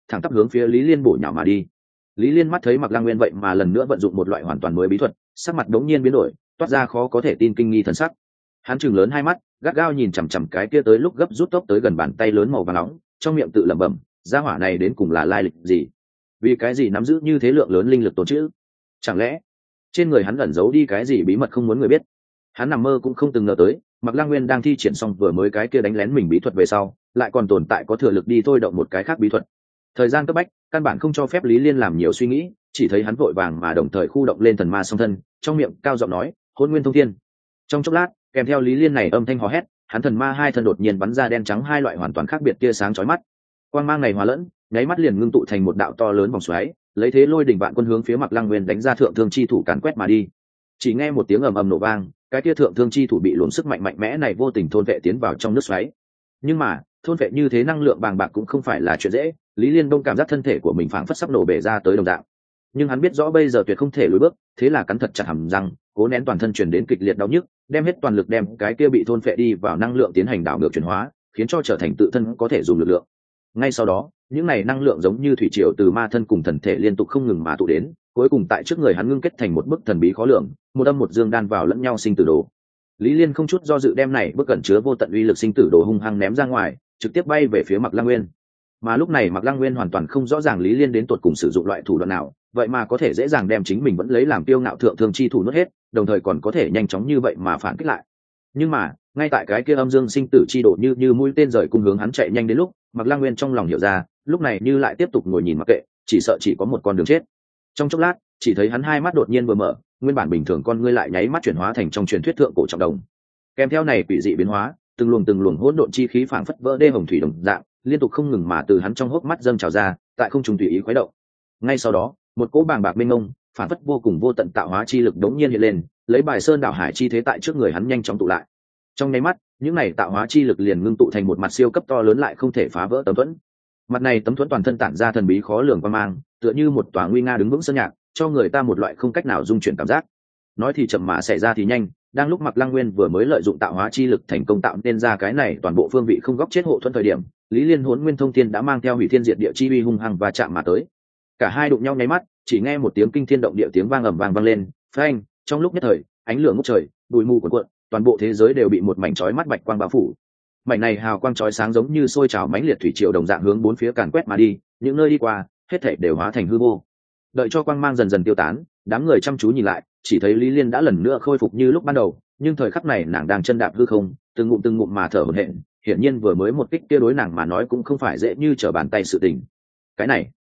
thẳng tắp hướng phía Lý Liên bổ nhào mà đi. Lý Liên mắt thấy Mạc Lăng Nguyên vậy mà lần nữa vận dụng một loại hoàn toàn mới bí thuật, sắc mặt đống nhiên biến đổi, toát ra khó có thể tin kinh nghi thần sắc. Hắn trừng lớn hai mắt, gắt gao nhìn chằm chằm cái kia tới lúc gấp rút tốc tới gần bàn tay lớn màu vàng nóng, trong miệng tự lẩm bẩm, gia hỏa này đến cùng là lai lịch gì? Vì cái gì nắm giữ như thế lượng lớn linh lực tồn trữ? Chẳng lẽ trên người hắn ẩn giấu đi cái gì bí mật không muốn người biết? Hắn nằm mơ cũng không từng ngờ tới, Mạc Lăng Nguyên đang thi triển xong vừa mới cái kia đánh lén mình bí thuật về sau, lại còn tồn tại có thừa lực đi thôi động một cái khác bí thuật. Thời gian cấp bách, căn bản không cho phép Lý Liên làm nhiều suy nghĩ, chỉ thấy hắn vội vàng mà đồng thời khu động lên thần ma song thân, trong miệng cao giọng nói, Hỗn Nguyên Thông Thiên. Trong chốc lát, kèm theo Lý Liên này âm thanh hò hét, hắn thần ma hai thân đột nhiên bắn ra đen trắng hai loại hoàn toàn khác biệt tia sáng chói mắt. Quang mang này hòa lẫn, nháy mắt liền ngưng tụ thành một đạo to lớn vòng xoáy, lấy thế lôi đỉnh vạn quân hướng phía Mạc Lăng Nguyên đánh ra thượng thương chi thủ càn quét mà đi. Chỉ nghe một tiếng ầm ầm nổ vang, cái tia thượng thương chi thủ bị luồng sức mạnh mạnh mẽ này vô tình thôn vệ tiến vào trong nước xoáy. Nhưng mà, thôn vệ như thế năng lượng bàng bạc cũng không phải là chuyện dễ, Lý Liên Đông cảm giác thân thể của mình phảng phất sắp nổ bể ra tới đồng dạng. Nhưng hắn biết rõ bây giờ tuyệt không thể lùi bước, thế là cắn thật chặt hàm răng, cố nén toàn thân truyền đến kịch liệt đau nhức, đem hết toàn lực đem cái kia bị thôn phệ đi vào năng lượng tiến hành đảo ngược chuyển hóa, khiến cho trở thành tự thân có thể dùng lực lượng. Ngay sau đó, những này năng lượng giống như thủy triều từ ma thân cùng thần thể liên tục không ngừng mà tụ đến, cuối cùng tại trước người hắn ngưng kết thành một bức thần bí khó lường, một âm một dương đan vào lẫn nhau sinh tử đồ. Lý Liên không chút do dự đem này bức cẩn chứa vô tận uy lực sinh tử đồ hung hăng ném ra ngoài, trực tiếp bay về phía Mạc Lăng Nguyên. Mà lúc này Mạc Lăng Nguyên hoàn toàn không rõ ràng Lý Liên đến tột cùng sử dụng loại thủ đoạn nào, vậy mà có thể dễ dàng đem chính mình vẫn lấy làm tiêu ngạo thượng thương chi thủ nuốt hết, đồng thời còn có thể nhanh chóng như vậy mà phản kích lại. Nhưng mà, ngay tại cái kia âm dương sinh tử chi độ như mũi tên rời cung hướng hắn chạy nhanh đến lúc, Mạc Lăng Nguyên trong lòng hiểu ra, lúc này như lại tiếp tục ngồi nhìn mặc kệ, chỉ sợ chỉ có một con đường chết. Trong chốc lát, chỉ thấy hắn hai mắt đột nhiên vừa mở, nguyên bản bình thường con ngươi lại nháy mắt chuyển hóa thành trong truyền thuyết thượng cổ trọng đồng. Kèm theo này quỷ dị biến hóa, từng luồng hỗn độn chi khí phảng phất vỡ đê hồng thủy đồng dạng, liên tục không ngừng mà từ hắn trong hốc mắt dâng trào ra, tại không trung tùy ý khuấy động. Ngay sau đó, một cỗ bàng bạc mênh mông, phảng phất vô cùng vô tận tạo hóa chi lực đống nhiên hiện lên, lấy bài sơn đảo hải chi thế tại trước người hắn nhanh chóng tụ lại. Trong nháy mắt, những này tạo hóa chi lực liền ngưng tụ thành một mặt siêu cấp to lớn lại không thể phá vỡ tấm thuẫn. Mặt này tấm thuẫn toàn thân tản ra thần bí khó lường quang mang, tựa như một tòa nguy nga đứng vững sơn nhạc, cho người ta một loại không cách nào dung chuyển cảm giác. Nói thì chậm mà xảy ra thì nhanh, đang lúc Mạc Lăng Nguyên vừa mới lợi dụng tạo hóa chi lực thành công tạo nên ra cái này toàn bộ phương vị không góc chết hộ thuẫn thời điểm, Lý Liên Hỗn Nguyên Thông Thiên đã mang theo hủy thiên diệt địa chi uy hung hăng và chạm mà tới. Cả hai đụng nhau nháy mắt, chỉ nghe một tiếng kinh thiên động địa tiếng vang ầm vang vang lên, phanh, trong lúc nhất thời, ánh lửa ngút trời, bụi mù cuồn cuộn, toàn bộ thế giới đều bị một mảnh chói mắt bạch quang bao phủ. Mảnh này hào quang chói sáng giống như sôi trào mãnh liệt thủy triều đồng dạng hướng bốn phía càn quét mà đi, những nơi đi qua, hết thảy đều hóa thành hư vô. Đợi cho quang mang dần dần tiêu tán, đám người chăm chú nhìn lại, chỉ thấy Lý Liên đã lần nữa khôi phục như lúc ban đầu, nhưng thời khắc này nàng đang chân đạp hư không, từng ngụm mà thở hổn hển, hiển nhiên vừa mới một kích kia đối nàng mà nói cũng không phải dễ như trở bàn tay sự tình. Cái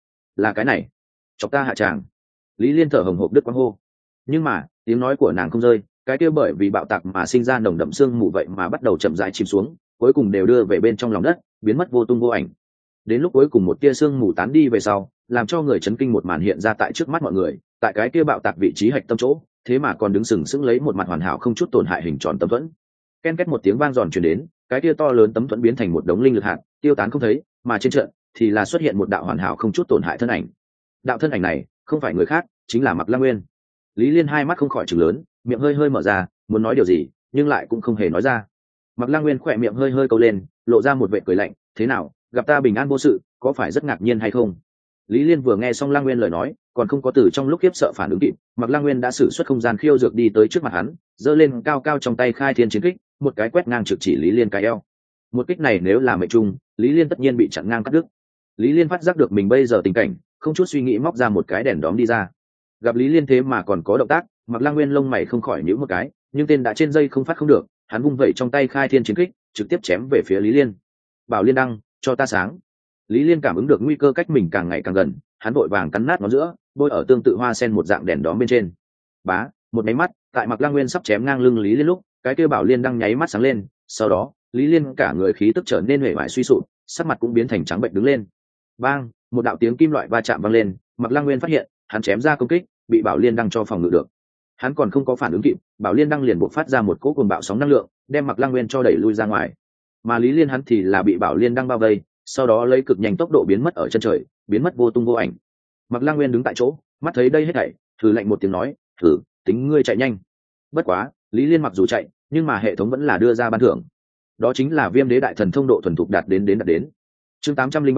này, chọc ta hạ tràng. Lý Liên thở hồng hộc đứt quãng hô. Nhưng mà, tiếng nói của nàng không rơi, cái kia bởi vì bạo tạc mà sinh ra nồng đậm sương mù vậy mà bắt đầu chậm rãi chìm xuống, cuối cùng đều đưa về bên trong lòng đất, biến mất vô tung vô ảnh. Đến lúc cuối cùng một tia sương mù tán đi về sau, làm cho người chấn kinh một màn hiện ra tại trước mắt mọi người, tại cái kia bạo tạc vị trí hạch tâm chỗ, thế mà còn đứng sừng sững lấy một mặt hoàn hảo không chút tổn hại hình tròn tấm thuẫn. Ken két một tiếng vang giòn truyền đến, cái kia to lớn tấm thuẫn biến thành một đống linh lực hạt, tiêu tán không thấy, mà trên trận thì là xuất hiện một đạo hoàn hảo không chút tổn hại thân ảnh. Đạo thân ảnh này không phải người khác, chính là Mạc Lăng Nguyên. Lý Liên hai mắt không khỏi trừng lớn, miệng hơi mở ra, muốn nói điều gì, nhưng lại cũng không hề nói ra. Mạc Lăng Nguyên khỏe miệng hơi câu lên, lộ ra một vẻ cười lạnh, thế nào, gặp ta bình an vô sự, có phải rất ngạc nhiên hay không? Lý Liên vừa nghe xong Lăng Nguyên lời nói, còn không có từ trong lúc khiếp sợ phản ứng kịp, Mạc Lăng Nguyên đã sử xuất không gian khiêu dược đi tới trước mặt hắn, giơ lên cao cao trong tay khai thiên chiến kích, một cái quét ngang trực chỉ Lý Liên cái eo. Một kích này nếu là mệnh trung, Lý Liên tất nhiên bị chặn ngang cắt đứt. Lý Liên phát giác được mình bây giờ tình cảnh, không chút suy nghĩ móc ra một cái đèn đóm đi ra. Gặp Lý Liên thế mà còn có động tác, Mạc Lăng Nguyên lông mày không khỏi nhíu một cái, nhưng tên đã trên dây không phát không được, hắn vung vẩy trong tay khai thiên chiến kích, trực tiếp chém về phía Lý Liên. Bảo Liên đăng, cho ta sáng. Lý Liên cảm ứng được nguy cơ cách mình càng ngày càng gần, hắn vội vàng cắn nát ngón giữa, bôi ở tương tự hoa sen một dạng đèn đóm bên trên. Bá, một máy mắt, tại Mạc Lăng Nguyên sắp chém ngang lưng Lý Liên lúc, cái kia Bảo Liên đăng nháy mắt sáng lên, sau đó, Lý Liên cả người khí tức trở nên uể oải suy sụp, sắc mặt cũng biến thành trắng bệnh đứng lên. Bang, một đạo tiếng kim loại va chạm vang lên, Mạc Lăng Nguyên phát hiện, hắn chém ra công kích, bị Bảo Liên đăng cho phòng ngự được. Hắn còn không có phản ứng kịp, Bảo Liên đăng liền bộc phát ra một cỗ cuồng bạo sóng năng lượng, đem Mạc Lăng Nguyên cho đẩy lui ra ngoài. Mà Lý Liên hắn thì là bị Bảo Liên đăng bao vây, sau đó lấy cực nhanh tốc độ biến mất ở chân trời, biến mất vô tung vô ảnh. Mạc Lăng Nguyên đứng tại chỗ, mắt thấy đây hết thảy, thử lạnh một tiếng nói, "Thử, tính ngươi chạy nhanh." Bất quá, Lý Liên mặc dù chạy, nhưng mà hệ thống vẫn là đưa ra ban thưởng. Đó chính là Viêm Đế đại thần thông độ thuần thục đạt đến. Chương 803,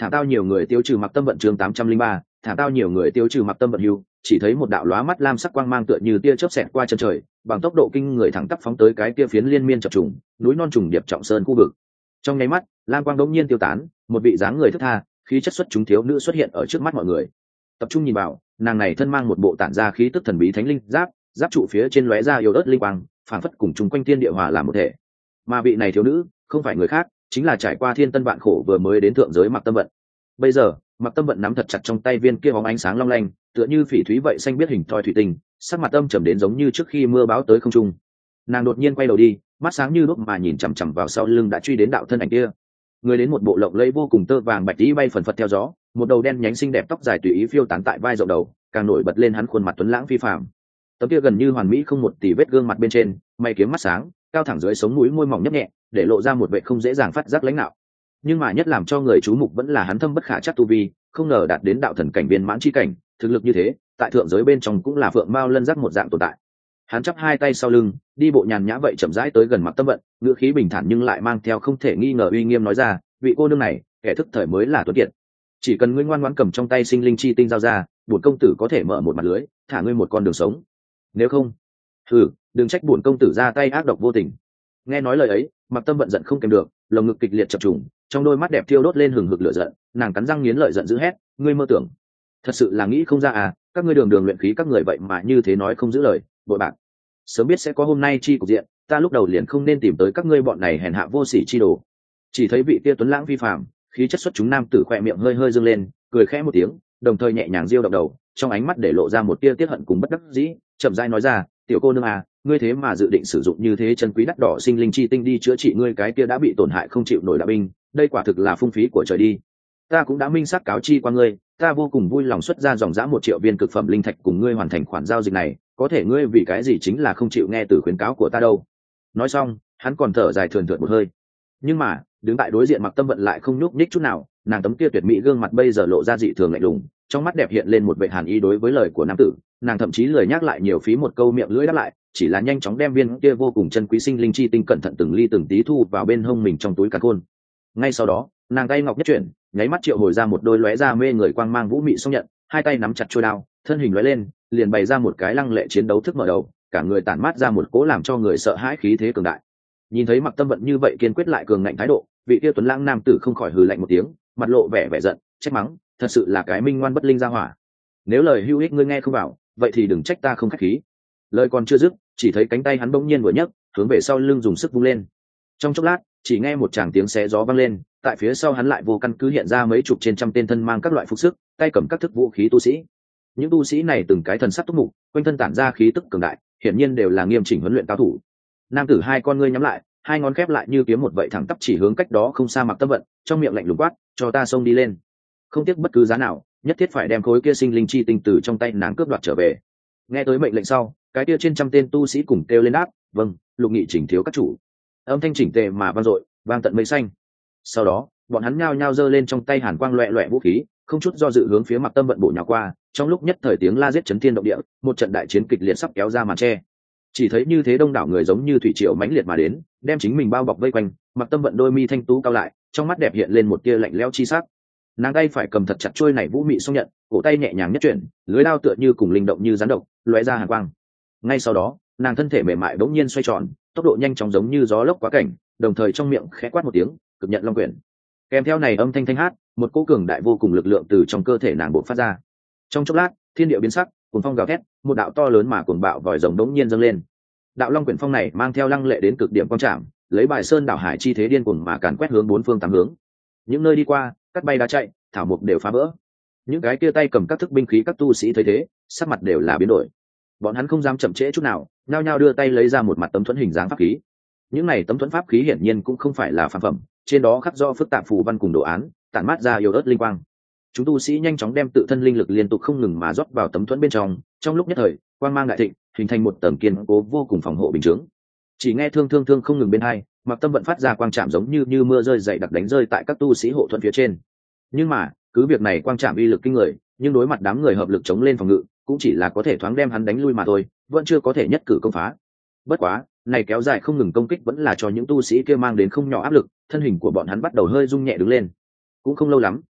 thả tao nhiều người tiêu trừ mặc tâm vận chương 803, thả tao nhiều người tiêu trừ mặc tâm vận hưu, chỉ thấy một đạo lóa mắt lam sắc quang mang tựa như tia chớp xẹt qua chân trời, bằng tốc độ kinh người thẳng tắp phóng tới cái kia phiến liên miên chập trùng, núi non trùng điệp trọng sơn khu vực. Trong nháy mắt, lam quang đống nhiên tiêu tán, một vị dáng người thướt tha, khí chất xuất chúng thiếu nữ xuất hiện ở trước mắt mọi người. Tập trung nhìn vào, nàng này thân mang một bộ tản ra khí tức thần bí thánh linh giáp, giáp trụ phía trên lóe ra yếu ớt linh quang, phảng phất cùng chung quanh thiên địa hòa làm một thể. Mà vị này thiếu nữ, không phải người khác, chính là trải qua thiên tân vạn khổ vừa mới đến thượng giới Mặc Tâm Vận. Bây giờ, Mặc Tâm Vận nắm thật chặt trong tay viên kia bóng ánh sáng long lanh, tựa như phỉ thúy vậy xanh biết hình thoi thủy tinh, sắc mặt âm trầm đến giống như trước khi mưa bão tới không trung. Nàng đột nhiên quay đầu đi, mắt sáng như đuốc mà nhìn chằm chằm vào sau lưng đã truy đến đạo thân ảnh kia. Người đến một bộ lộng lẫy vô cùng tơ vàng bạch tí bay phần phật theo gió, một đầu đen nhánh xinh đẹp tóc dài tùy ý phiêu tán tại vai rộng đầu, càng nổi bật lên hắn khuôn mặt tuấn lãng phi phàm. Tấm kia gần như hoàn mỹ không một tì vết gương mặt bên trên, mày kiếm mắt sáng, cao thẳng dưới sống mũi môi mỏng nhấp nhẹ, để lộ ra một vẻ không dễ dàng phát giác lãnh đạo. Nhưng mà nhất làm cho người chú mục vẫn là hắn thâm bất khả chắc tu vi, không ngờ đạt đến đạo thần cảnh viên mãn chi cảnh, thực lực như thế, tại thượng giới bên trong cũng là phượng mao lân giác một dạng tồn tại. Hắn chắp hai tay sau lưng, đi bộ nhàn nhã vậy chậm rãi tới gần Mặc Tâm Vận, ngữ khí bình thản nhưng lại mang theo không thể nghi ngờ uy nghiêm nói ra, vị cô nương này, kẻ thức thời mới là tuấn kiệt. Chỉ cần ngươi ngoan ngoãn cầm trong tay sinh linh chi tinh giao ra, bổn công tử có thể mở một mặt lưới, thả ngươi một con đường sống. Nếu không, đừng trách bổn công tử ra tay ác độc vô tình. Nghe nói lời ấy, Mặc Tâm Vận giận không kèm được, lồng ngực kịch liệt chập trùng, trong đôi mắt đẹp thiêu đốt lên hừng hực lửa giận, nàng cắn răng nghiến lợi giận dữ hét, ngươi mơ tưởng, thật sự là nghĩ không ra à, các ngươi đường đường luyện khí các người vậy mà như thế nói không giữ lời, bội bạc. Sớm biết sẽ có hôm nay chi cục diện, ta lúc đầu liền không nên tìm tới các ngươi bọn này hèn hạ vô sỉ chi đồ. Chỉ thấy vị kia tuấn lãng vi phàm, khí chất xuất chúng nam tử khỏe miệng hơi hơi dương lên, cười khẽ một tiếng, đồng thời nhẹ nhàng diêu động đầu, trong ánh mắt để lộ ra một tia tiết hận cùng bất đắc dĩ, chậm rãi nói ra, tiểu cô nương à, ngươi thế mà dự định sử dụng như thế chân quý đắt đỏ sinh linh chi tinh đi chữa trị ngươi cái kia đã bị tổn hại không chịu nổi đạo binh, đây quả thực là phung phí của trời đi. Ta cũng đã minh xác cáo chi qua ngươi, ta vô cùng vui lòng xuất ra dòng dã 1 triệu viên cực phẩm linh thạch cùng ngươi hoàn thành khoản giao dịch này, có thể ngươi vì cái gì chính là không chịu nghe từ khuyến cáo của ta đâu. Nói xong, hắn còn thở dài thườn thượt một hơi. Nhưng mà, đứng tại đối diện Mặc Tâm Vận lại không nhúc nhích chút nào, nàng tấm kia tuyệt mỹ gương mặt bây giờ lộ ra dị thường lạnh lùng, trong mắt đẹp hiện lên một vẻ hàn ý đối với lời của nam tử, nàng thậm chí lười nhắc lại nhiều phí một câu miệng lưỡi đáp lại, chỉ là nhanh chóng đem viên kia vô cùng chân quý sinh linh chi tinh cẩn thận từng ly từng tí thu vào bên hông mình trong túi càn khôn. Ngay sau đó, nàng tay ngọc nhất chuyển, nháy mắt triệu hồi ra một đôi lóe ra mê người quang mang vũ mị song nhận, hai tay nắm chặt chuôi đao, thân hình lóe lên, liền bày ra một cái lăng lệ chiến đấu thức mở đầu, cả người tản mát ra một cỗ làm cho người sợ hãi khí thế cường đại. Nhìn thấy Mặc Tâm Vận như vậy kiên quyết lại cường ngạnh thái độ, vị kia tuấn lãng nam tử không khỏi hừ lạnh một tiếng, mặt lộ vẻ giận, trách mắng, thật sự là cái minh ngoan bất linh gia hỏa. Nếu lời hữu ích ngươi nghe không vào, vậy thì đừng trách ta không khách khí. Lời còn chưa dứt, chỉ thấy cánh tay hắn bỗng nhiên vừa nhấc, hướng về sau lưng dùng sức vung lên. Trong chốc lát, chỉ nghe một tràng tiếng xé gió vang lên, tại phía sau hắn lại vô căn cứ hiện ra mấy chục trên trăm tên thân mang các loại phục sức, tay cầm các thức vũ khí tu sĩ. Những tu sĩ này từng cái thần sắc túc mục, quanh thân tản ra khí tức cường đại, hiển nhiên đều là nghiêm chỉnh huấn luyện cao thủ. Nam tử hai con ngươi nhắm lại, hai ngón khép lại như kiếm một vậy thẳng tắp chỉ hướng cách đó không xa Mặc Tâm Vận, trong miệng lạnh lùng quát, cho ta xông đi lên, không tiếc bất cứ giá nào, nhất thiết phải đem khối kia sinh linh chi tinh từ trong tay nàng cướp đoạt trở về. Nghe tới mệnh lệnh sau, cái kia trên trăm tên tu sĩ cùng kêu lên đáp, vâng, Lục Nghị chỉnh thiếu các chủ. Âm thanh chỉnh tề mà vang dội, vang tận mây xanh. Sau đó, bọn hắn nhao nhao giơ lên trong tay hàn quang loẹt loẹt vũ khí, không chút do dự hướng phía Mặc Tâm Vận bổ nhào qua. Trong lúc nhất thời tiếng la giết chấn thiên động địa, một trận đại chiến kịch liệt sắp kéo ra màn che. Chỉ thấy như thế đông đảo người giống như thủy triều mãnh liệt mà đến, đem chính mình bao bọc vây quanh. Mặc Tâm Vận đôi mi thanh tú cao lại, trong mắt đẹp hiện lên một tia lạnh lẽo chi sắc. Nàng tay phải cầm thật chặt chuôi này vũ mị song nhận, cổ tay nhẹ nhàng nhất chuyển, lưới đao tựa như cùng linh động như rắn độc, lóe ra hàn quang. Ngay sau đó, nàng thân thể mềm mại bỗng nhiên xoay tròn, tốc độ nhanh chóng giống như gió lốc quá cảnh, đồng thời trong miệng khẽ quát một tiếng, cực nhận long quyển. Kèm theo này âm thanh thanh hát, một cỗ cường đại vô cùng lực lượng từ trong cơ thể nàng bộc phát ra. Trong chốc lát, thiên địa biến sắc, cuồng phong gào thét, một đạo to lớn mà cuồng bạo vòi rồng đống nhiên dâng lên. Đạo long quyển phong này mang theo lăng lệ đến cực điểm quang trảm, lấy bài sơn đảo hải chi thế điên cuồng mà càn quét hướng bốn phương tám hướng. Những nơi đi qua, cắt bay đá chạy, thảo mục đều phá vỡ. Những cái kia tay cầm các thức binh khí các tu sĩ thấy thế, sắc mặt đều là biến đổi. Bọn hắn không dám chậm trễ chút nào, nhao nhao đưa tay lấy ra một mặt tấm thuẫn hình dáng pháp khí. Những này tấm thuẫn pháp khí hiển nhiên cũng không phải là phàm phẩm, trên đó khắc rõ phức tạp phù văn cùng đồ án, tản mát ra yếu ớt linh quang. Chúng tu sĩ nhanh chóng đem tự thân linh lực liên tục không ngừng mà rót vào tấm thuẫn bên trong lúc nhất thời, quang mang đại thịnh, hình thành một tầng kiên cố vô cùng phòng hộ bình chướng. Chỉ nghe thương thương thương không ngừng bên hai, Mặc Tâm Vận phát ra quang trảm giống như mưa rơi dày đặc đánh rơi tại các tu sĩ hộ thuẫn phía trên. Nhưng mà, cứ việc này quang trảm uy lực kinh người, nhưng đối mặt đám người hợp lực chống lên phòng ngự, cũng chỉ là có thể thoáng đem hắn đánh lui mà thôi, vẫn chưa có thể nhất cử công phá. Bất quá, này kéo dài không ngừng công kích vẫn là cho những tu sĩ kia mang đến không nhỏ áp lực, thân hình của bọn hắn bắt đầu hơi rung nhẹ đứng lên. Cũng không lâu lắm,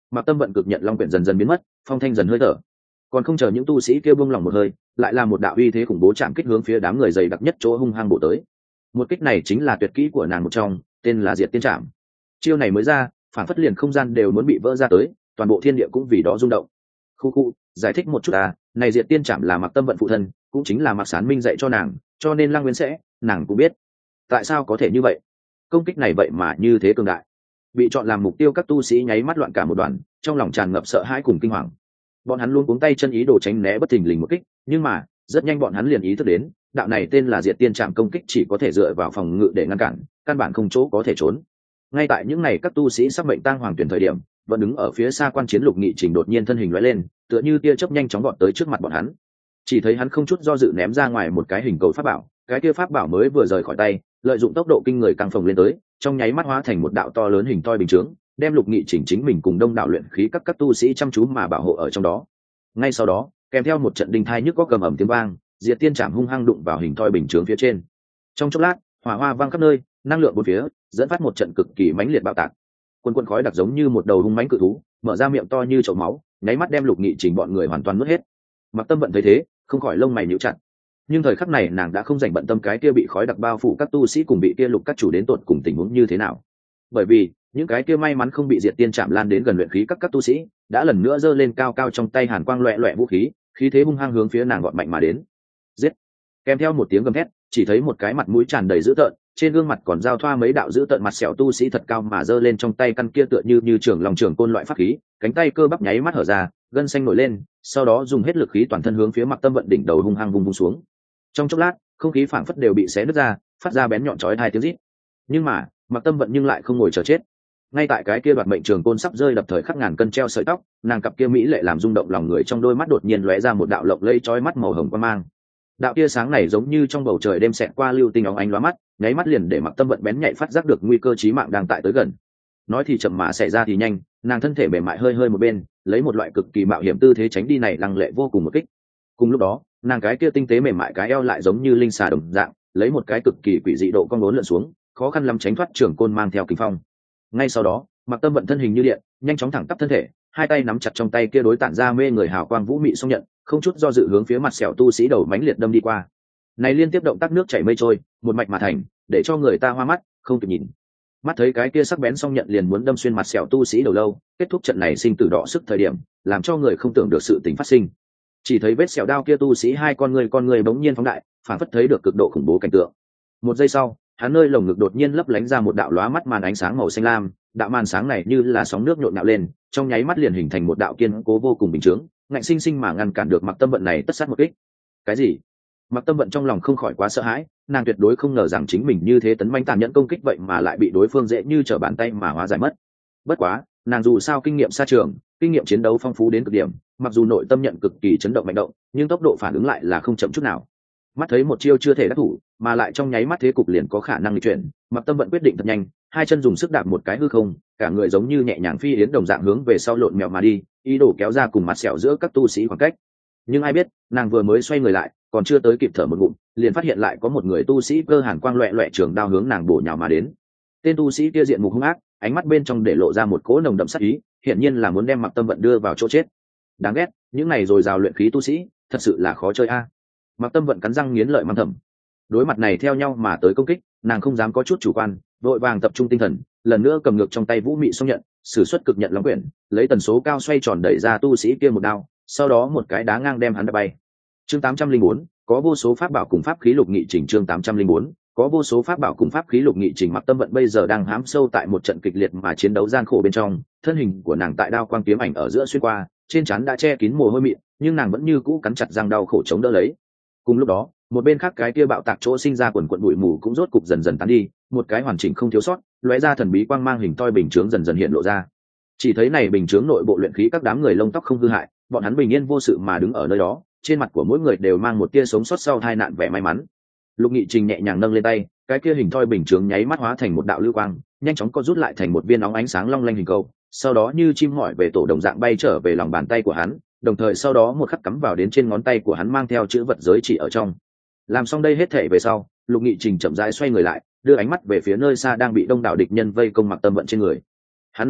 Mặc Tâm Vận cực nhận long quyển dần dần biến mất, phong thanh dần hơi thở. Còn không chờ những tu sĩ kia buông lòng một hơi, lại là một đạo uy thế khủng bố chạm kích hướng phía đám người dày đặc nhất chỗ hung hăng bổ tới. Một kích này chính là tuyệt kỹ của nàng một trong, tên là Diệt Tiên Trảm. Chiêu này mới ra, phản phất liền không gian đều muốn bị vỡ ra tới, toàn bộ thiên địa cũng vì đó rung động. Khu, giải thích một chút này Diệt Tiên Trảm là Mặc Tâm Vận phụ thân, cũng chính là Mặc Sán Minh dạy cho nàng, cho nên Lăng Nguyên sẽ, nàng cũng biết. Tại sao có thể như vậy? Công kích này vậy mà như thế cường đại. Bị chọn làm mục tiêu các tu sĩ nháy mắt loạn cả một đoàn, trong lòng tràn ngập sợ hãi cùng kinh hoàng. Bọn hắn luôn cuống tay chân ý đồ tránh né bất thình lình một kích, nhưng mà rất nhanh bọn hắn liền ý thức đến, đạo này tên là Diệt Tiên Trảm công kích chỉ có thể dựa vào phòng ngự để ngăn cản, căn bản không chỗ có thể trốn. Ngay tại những ngày các tu sĩ sắp mệnh tang hoàng tuyển thời điểm, vẫn đứng ở phía xa quan chiến Lục Nghị Trình đột nhiên thân hình lóe lên, tựa như tia chớp nhanh chóng gọn tới trước mặt bọn hắn. Chỉ thấy hắn không chút do dự ném ra ngoài một cái hình cầu pháp bảo, cái kia pháp bảo mới vừa rời khỏi tay, lợi dụng tốc độ kinh người càng phồng lên tới, trong nháy mắt hóa thành một đạo to lớn hình thoi bình chướng, đem Lục Nghị Trình chính mình cùng đông đảo luyện khí các tu sĩ chăm chú mà bảo hộ ở trong đó. Ngay sau đó, kèm theo một trận đinh thai nhức góc gầm ầm tiếng vang, Diệt Tiên Trảm hung hăng đụng vào hình thoi bình chướng phía trên. Trong chốc lát, hỏa hoa vang khắp nơi, năng lượng bốn phía, dẫn phát một trận cực kỳ mãnh liệt bạo tạc. Quần khói đặc giống như một đầu hung mãnh cự thú, mở ra miệng to như chậu máu, nháy mắt đem Lục Nghị Trình bọn người hoàn toàn nuốt hết. Mặc Tâm Vận thấy thế, không khỏi lông mày nhíu chặt. Nhưng thời khắc này nàng đã không dành bận tâm cái kia bị khói đặc bao phủ các tu sĩ cùng bị kia lục các chủ đến tột cùng tình huống như thế nào. Bởi vì, những cái kia may mắn không bị Diệt Tiên Trảm lan đến gần luyện khí các tu sĩ, đã lần nữa giơ lên cao cao trong tay hàn quang loẹt loẹt vũ khí, khí thế hung hăng hướng phía nàng gọn mạnh mà đến. Giết! Kèm theo một tiếng gầm thét, chỉ thấy một cái mặt mũi tràn đầy dữ tợn, trên gương mặt còn giao thoa mấy đạo dữ tợn mặt sẹo tu sĩ thật cao mà giơ lên trong tay căn kia tựa như trường lòng trường côn loại pháp khí, cánh tay cơ bắp nháy mắt hở ra, gân xanh nổi lên, sau đó dùng hết lực khí toàn thân hướng phía Mặc Tâm Vận đỉnh đầu hung hăng vung xuống. Trong chốc lát, không khí phảng phất đều bị xé nứt ra, phát ra bén nhọn chói tai tiếng rít. Nhưng mà, Mặc Tâm Vận nhưng lại không ngồi chờ chết. Ngay tại cái kia đoạt mệnh trường côn sắp rơi đập thời khắc ngàn cân treo sợi tóc, nàng cặp kia mỹ lệ làm rung động lòng người, trong đôi mắt đột nhiên lóe ra một đạo lộng lẫy chói mắt màu hồng quang mang. Đạo tia sáng này giống như trong bầu trời đêm xẹt qua lưu tinh óng ánh lóa mắt, nháy mắt liền để Mặc Tâm Vận bén nhạy phát giác được nguy cơ chí mạng đang tại tới gần. Nói thì chậm mà xảy ra thì nhanh, nàng thân thể mềm mại hơi hơi một bên, lấy một loại cực kỳ mạo hiểm tư thế tránh đi này lăng lệ vô cùng một kích. Cùng lúc đó, nàng cái kia tinh tế mềm mại cái eo lại giống như linh xà đồng dạng, lấy một cái cực kỳ quỷ dị độ cong uốn lượn xuống, khó khăn lắm tránh thoát trường côn mang theo kình phong. Ngay sau đó, Mặc Tâm Vận thân hình như điện, nhanh chóng thẳng tắp thân thể, hai tay nắm chặt trong tay kia đối tản ra mê người hào quang vũ mị song nhận, không chút do dự hướng phía mặt sẹo tu sĩ đầu mãnh liệt đâm đi qua. Này liên tiếp động tác nước chảy mây trôi, một mạch mà thành, để cho người ta hoa mắt, không kịp nhìn. Mắt thấy cái kia sắc bén song nhận liền muốn đâm xuyên mặt sẹo tu sĩ đầu lâu, kết thúc trận này sinh tử đọ sức thời điểm, làm cho người không tưởng được sự tình phát sinh. Chỉ thấy vết sẹo đao kia tu sĩ hai con người bỗng nhiên phóng đại, phản phất thấy được cực độ khủng bố cảnh tượng. Một giây sau, hắn nơi lồng ngực đột nhiên lấp lánh ra một đạo lóa mắt màn ánh sáng màu xanh lam, đạo màn sáng này như là sóng nước nhộn nhạo lên, trong nháy mắt liền hình thành một đạo kiên cố vô cùng bình chướng, ngạnh sinh sinh mà ngăn cản được Mặc Tâm Vận này tất sát một kích. Cái gì? Mặc Tâm Vận trong lòng không khỏi quá sợ hãi, nàng tuyệt đối không ngờ rằng chính mình như thế tấn mãnh tàn nhẫn công kích vậy mà lại bị đối phương dễ như trở bàn tay mà hóa giải mất. Bất quá, nàng dù sao kinh nghiệm xa trường, kinh nghiệm chiến đấu phong phú đến cực điểm, mặc dù nội tâm nhận cực kỳ chấn động mạnh động, nhưng tốc độ phản ứng lại là không chậm chút nào. Mắt thấy một chiêu chưa thể đắc thủ, mà lại trong nháy mắt thế cục liền có khả năng nghịch chuyển, Mặc Tâm Vận quyết định thật nhanh, hai chân dùng sức đạp một cái hư không, cả người giống như nhẹ nhàng phi yến đồng dạng hướng về sau lộn mèo mà đi, ý đồ kéo ra cùng mặt sẹo giữa các tu sĩ khoảng cách. Nhưng ai biết, nàng vừa mới xoay người lại, còn chưa tới kịp thở một ngụm, liền phát hiện lại có một người tu sĩ cơ hàn quang loẹt loẹt trường đao hướng nàng bổ nhào mà đến. Tên tu sĩ kia diện mục hung ác, ánh mắt bên trong để lộ ra một cỗ nồng đậm sát ý, hiển nhiên là muốn đem Mặc Tâm Vận đưa vào chỗ chết. Đáng ghét, những này rồi rào luyện khí tu sĩ, thật sự là khó chơi a. Mặc Tâm Vận cắn răng nghiến lợi mắng thầm. Đối mặt này theo nhau mà tới công kích, nàng không dám có chút chủ quan, vội vàng tập trung tinh thần, lần nữa cầm ngược trong tay vũ mị song nhận, sử xuất cực nhận long quyển, lấy tần số cao xoay tròn đẩy ra tu sĩ kia một đao, sau đó một cái đá ngang đem hắn đập bay. Chương 804, có vô số pháp bảo cùng pháp khí Lục Nghị Trình. Chương 804, có vô số pháp bảo cùng pháp khí Lục Nghị Trình. Mặc Tâm Vận bây giờ đang hãm sâu tại một trận kịch liệt mà chiến đấu gian khổ bên trong, thân hình của nàng tại đao quang kiếm ảnh ở giữa xuyên qua, trên trán đã che kín mồ hôi mịn, nhưng nàng vẫn như cũ cắn chặt răng đau khổ chống đỡ lấy. Cùng lúc đó, một bên khác cái kia bạo tạc chỗ sinh ra quần quần bụi mù cũng rốt cục dần dần tán đi, một cái hoàn chỉnh không thiếu sót, lóe ra thần bí quang mang hình toi bình chướng dần dần hiện lộ ra. Chỉ thấy này bình chướng nội bộ luyện khí các đám người lông tóc không hư hại, bọn hắn bình yên vô sự mà đứng ở nơi đó, trên mặt của mỗi người đều mang một tia sống sót sau tai nạn vẻ may mắn. Lục Nghị Trình nhẹ nhàng nâng lên tay, cái kia hình thoi bình chướng nháy mắt hóa thành một đạo lưu quang, nhanh chóng co rút lại thành một viên óng ánh sáng long lanh hình cầu, sau đó như chim hỏi về tổ đồng dạng bay trở về lòng bàn tay của hắn, đồng thời sau đó một khắc cắm vào đến trên ngón tay của hắn mang theo chữ vật giới chỉ ở trong. Làm xong đây hết thể về sau, Lục Nghị Trình chậm rãi xoay người lại, đưa ánh mắt về phía nơi xa đang bị đông đảo địch nhân vây công Mặc Tâm Vận trên người. Hắn lúc này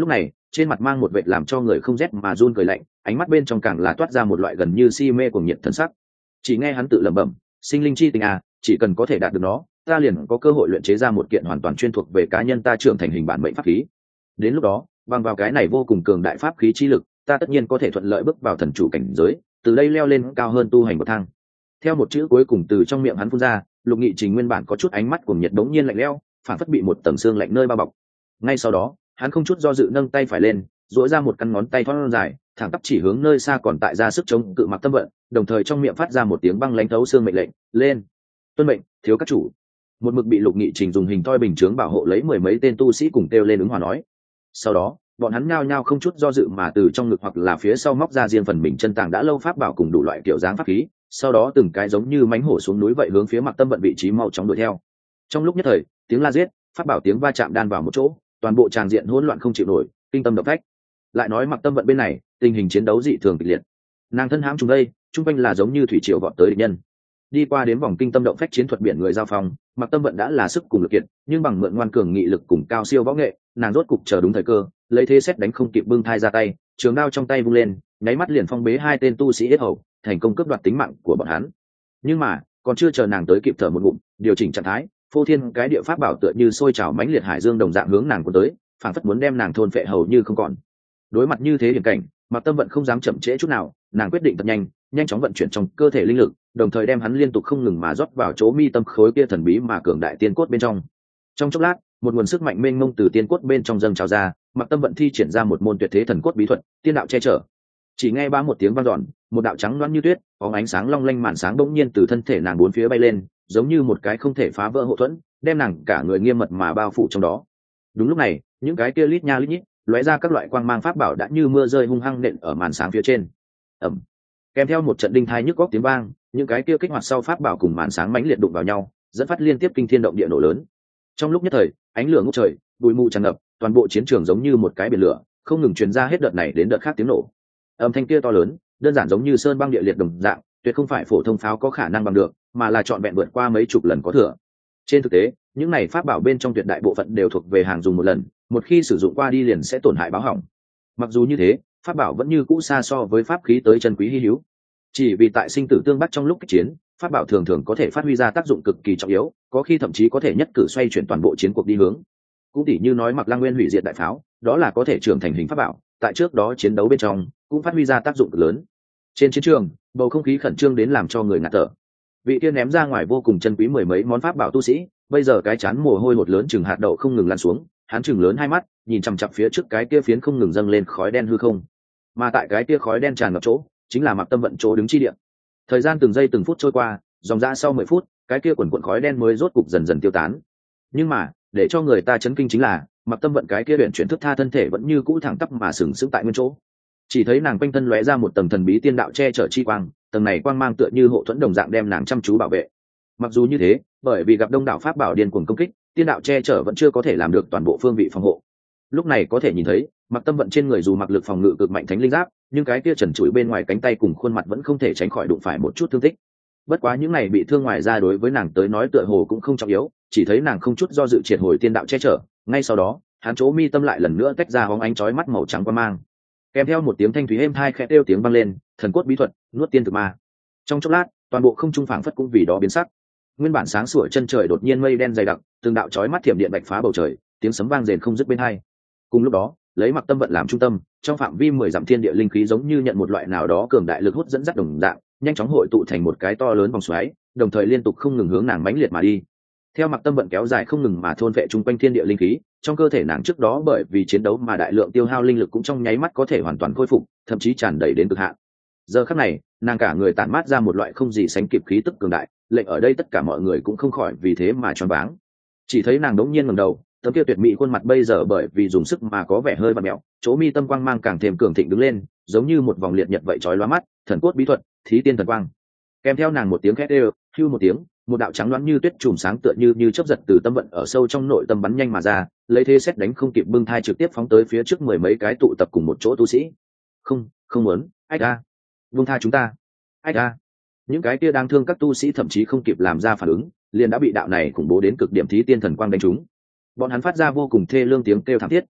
trên mặt mang một vệt làm cho người không rét mà run cười lạnh, ánh mắt bên trong càng là toát ra một loại gần như si mê cuồng nhiệt thân sắc. Chỉ nghe hắn tự lẩm bẩm, sinh linh chi tình à, chỉ cần có thể đạt được nó, ta liền có cơ hội luyện chế ra một kiện hoàn toàn chuyên thuộc về cá nhân ta trưởng thành hình bản mệnh pháp khí. Đến lúc đó, bằng vào cái này vô cùng cường đại pháp khí chi lực, ta tất nhiên có thể thuận lợi bước vào thần chủ cảnh giới, từ đây leo lên cao hơn tu hành bậc thang. Theo một chữ cuối cùng từ trong miệng hắn phun ra, Lục Nghị Trình nguyên bản có chút ánh mắt cuồng nhiệt đống nhiên lạnh lẽo, phản phất bị một tầng xương lạnh nơi bao bọc. Ngay sau đó, hắn không chút do dự nâng tay phải lên, duỗi ra một căn ngón tay thon dài, thẳng tắp chỉ hướng nơi xa còn tại ra sức chống cự Mặc Tâm Vận, đồng thời trong miệng phát ra một tiếng băng lãnh thấu xương mệnh lệnh, "Lên!" "Tuân mệnh, thiếu các chủ." Một mực bị Lục Nghị Trình dùng hình thoi bình chướng bảo hộ lấy mười mấy tên tu sĩ cùng kêu lên ứng hòa nói. Sau đó, bọn hắn nhao nhao không chút do dự mà từ trong ngực hoặc là phía sau móc ra riêng phần mình chân tàng đã lâu pháp bảo cùng đủ loại kiểu dáng pháp khí, sau đó từng cái giống như mánh hổ xuống núi vậy hướng phía Mặc Tâm Vận vị trí mau chóng đuổi theo. Trong lúc nhất thời, tiếng la giết, pháp bảo tiếng va chạm đan vào một chỗ, toàn bộ tràng diện hỗn loạn không chịu nổi, kinh tâm động phách. Lại nói Mặc Tâm Vận bên này, tình hình chiến đấu dị thường kịch liệt. Nàng thân hãm trùng đây, trung quanh là giống như thủy triều vọt tới địch nhân. Đi qua đến vòng kinh tâm động phách chiến thuật biển người giao phong, Mặc Tâm Vận đã là sức cùng lực kiện, nhưng bằng mượn ngoan cường nghị lực cùng cao siêu võ nghệ, nàng rốt cục chờ đúng thời cơ, lấy thế xét đánh không kịp bưng thai ra tay, trường đao trong tay vung lên, nháy mắt liền phong bế hai tên tu sĩ yết hầu, thành công cướp đoạt tính mạng của bọn hắn. Nhưng mà, còn chưa chờ nàng tới kịp thở một ngụm, điều chỉnh trạng thái, phô thiên cái địa pháp bảo tựa như sôi trào mãnh liệt hải dương đồng dạng hướng nàng cuốn tới, phảng phất muốn đem nàng thôn phệ hầu như không còn. Đối mặt như thế hiểm cảnh, Mặc Tâm Vận không dám chậm trễ chút nào, nàng quyết định thật nhanh chóng vận chuyển trong cơ thể linh lực, đồng thời đem hắn liên tục không ngừng mà rót vào chỗ mi tâm khối kia thần bí mà cường đại tiên cốt bên trong. Trong chốc lát, một nguồn sức mạnh mênh mông từ tiên cốt bên trong dâng trào ra, Mặc Tâm Vận thi triển ra một môn tuyệt thế thần cốt bí thuật, tiên đạo che chở. Chỉ nghe ba một tiếng vang dọn, một đạo trắng loáng như tuyết, có ánh sáng long lanh màn sáng bỗng nhiên từ thân thể nàng bốn phía bay lên, giống như một cái không thể phá vỡ hộ thuẫn, đem nàng cả người nghiêm mật mà bao phủ trong đó. Đúng lúc này, những cái kia lít nha lít nhít, lóe ra các loại quang mang pháp bảo đã như mưa rơi hung hăng nện ở màn sáng phía trên. Ầm. Kèm theo một trận đinh thai nhức góc tiếng vang, những cái kia kích hoạt sau pháp bảo cùng màn sáng mãnh liệt đụng vào nhau, dẫn phát liên tiếp kinh thiên động địa nổ lớn. Trong lúc nhất thời, ánh lửa ngút trời, bụi mù tràn ngập, toàn bộ chiến trường giống như một cái biển lửa, không ngừng truyền ra hết đợt này đến đợt khác tiếng nổ. Âm thanh kia to lớn, đơn giản giống như sơn băng địa liệt đồng dạng, tuyệt không phải phổ thông pháo có khả năng bằng được, mà là trọn vẹn vượt qua mấy chục lần có thừa. Trên thực tế, những này pháp bảo bên trong tuyệt đại bộ phận đều thuộc về hàng dùng một lần, một khi sử dụng qua đi liền sẽ tổn hại báo hỏng. Mặc dù như thế, pháp bảo vẫn như cũ xa so với pháp khí tới chân quý hi hữu. Chỉ vì tại sinh tử tương bắt trong lúc kích chiến, pháp bảo thường thường có thể phát huy ra tác dụng cực kỳ trọng yếu, có khi thậm chí có thể nhất cử xoay chuyển toàn bộ chiến cuộc đi hướng. Cũng tỉ như nói Mặc Lăng Nguyên hủy diệt đại pháo, đó là có thể trưởng thành hình pháp bảo, tại trước đó chiến đấu bên trong cũng phát huy ra tác dụng cực lớn. Trên chiến trường, bầu không khí khẩn trương đến làm cho người ngạt thở. Vị tiên ném ra ngoài vô cùng chân quý mười mấy món pháp bảo tu sĩ, bây giờ cái chán mồ hôi hột lớn chừng hạt đậu không ngừng lan xuống, hắn chừng lớn hai mắt, nhìn chằm chằm phía trước cái kia phiến không ngừng dâng lên khói đen hư không. Mà tại cái kia khói đen tràn ngập chỗ, chính là Mặc Tâm Vận chỗ đứng chi địa. Thời gian từng giây từng phút trôi qua, dòng dã sau 10 phút, cái kia quần khói đen mới rốt cục dần dần tiêu tán. Nhưng mà, để cho người ta chấn kinh chính là, Mặc Tâm Vận cái kia luyện chuyển thức tha thân thể vẫn như cũ thẳng tắp mà sừng sững tại nguyên chỗ. Chỉ thấy nàng quanh thân lóe ra một tầng thần bí tiên đạo che chở chi quang, tầng này quang mang tựa như hộ thuẫn đồng dạng đem nàng chăm chú bảo vệ. Mặc dù như thế, bởi vì gặp đông đảo pháp bảo điên cuồng công kích, tiên đạo che chở vẫn chưa có thể làm được toàn bộ phương vị phòng hộ. Lúc này có thể nhìn thấy, Mặc Tâm Vận trên người dù mặc lực phòng ngự cực mạnh thánh linh giáp, nhưng cái kia trần trụi bên ngoài cánh tay cùng khuôn mặt vẫn không thể tránh khỏi đụng phải một chút thương tích. Bất quá những này bị thương ngoài ra đối với nàng tới nói tựa hồ cũng không trọng yếu, chỉ thấy nàng không chút do dự triệt hồi tiên đạo che chở, ngay sau đó, hắn chỗ mi tâm lại lần nữa tách ra hóng ánh chói mắt màu trắng quang mang. Kèm theo một tiếng thanh thúy êm tai khẽ kêu tiếng vang lên, thần cốt bí thuật, nuốt tiên thực ma. Trong chốc lát, toàn bộ không trung phảng phất cũng vì đó biến sắc. Nguyên bản sáng sủa chân trời đột nhiên mây đen dày đặc, từng đạo chói mắt thiểm điện bạch phá bầu trời, tiếng sấm vang rền không dứt bên hai. Cùng lúc đó, lấy Mặc Tâm Vận làm trung tâm, trong phạm vi 10 dặm thiên địa linh khí giống như nhận một loại nào đó cường đại lực hút dẫn dắt đồng dạng, nhanh chóng hội tụ thành một cái to lớn vòng xoáy, đồng thời liên tục không ngừng hướng nàng mãnh liệt mà đi. Theo Mặc Tâm Vận kéo dài không ngừng mà thôn phệ chung quanh thiên địa linh khí, trong cơ thể nàng trước đó bởi vì chiến đấu mà đại lượng tiêu hao linh lực cũng trong nháy mắt có thể hoàn toàn khôi phục, thậm chí tràn đầy đến cực hạn. Giờ khắc này, nàng cả người tản mát ra một loại không gì sánh kịp khí tức cường đại, lệnh ở đây tất cả mọi người cũng không khỏi vì thế mà choáng váng. Chỉ thấy nàng đống nhiên ngẩng đầu, tấm kia tuyệt mỹ khuôn mặt bây giờ bởi vì dùng sức mà có vẻ hơi vặn mèo, chỗ mi tâm quang mang càng thêm cường thịnh đứng lên, giống như một vòng liệt nhật vậy chói lóa mắt, thần cốt bí thuật, thí tiên thần quang. Kèm theo nàng một tiếng khét đều, hưu một tiếng, một đạo trắng loáng như tuyết chùm sáng tựa như chớp giật từ Tâm Vận ở sâu trong nội tâm bắn nhanh mà ra, lấy thế xét đánh không kịp bưng thai trực tiếp phóng tới phía trước mười mấy cái tụ tập cùng một chỗ tu sĩ. Không muốn, ách a, buông tha chúng ta, ách a. Những cái kia đang thương các tu sĩ thậm chí không kịp làm ra phản ứng, liền đã bị đạo này khủng bố đến cực điểm thí tiên thần quang đánh trúng. Bọn hắn phát ra vô cùng thê lương tiếng kêu thảm thiết,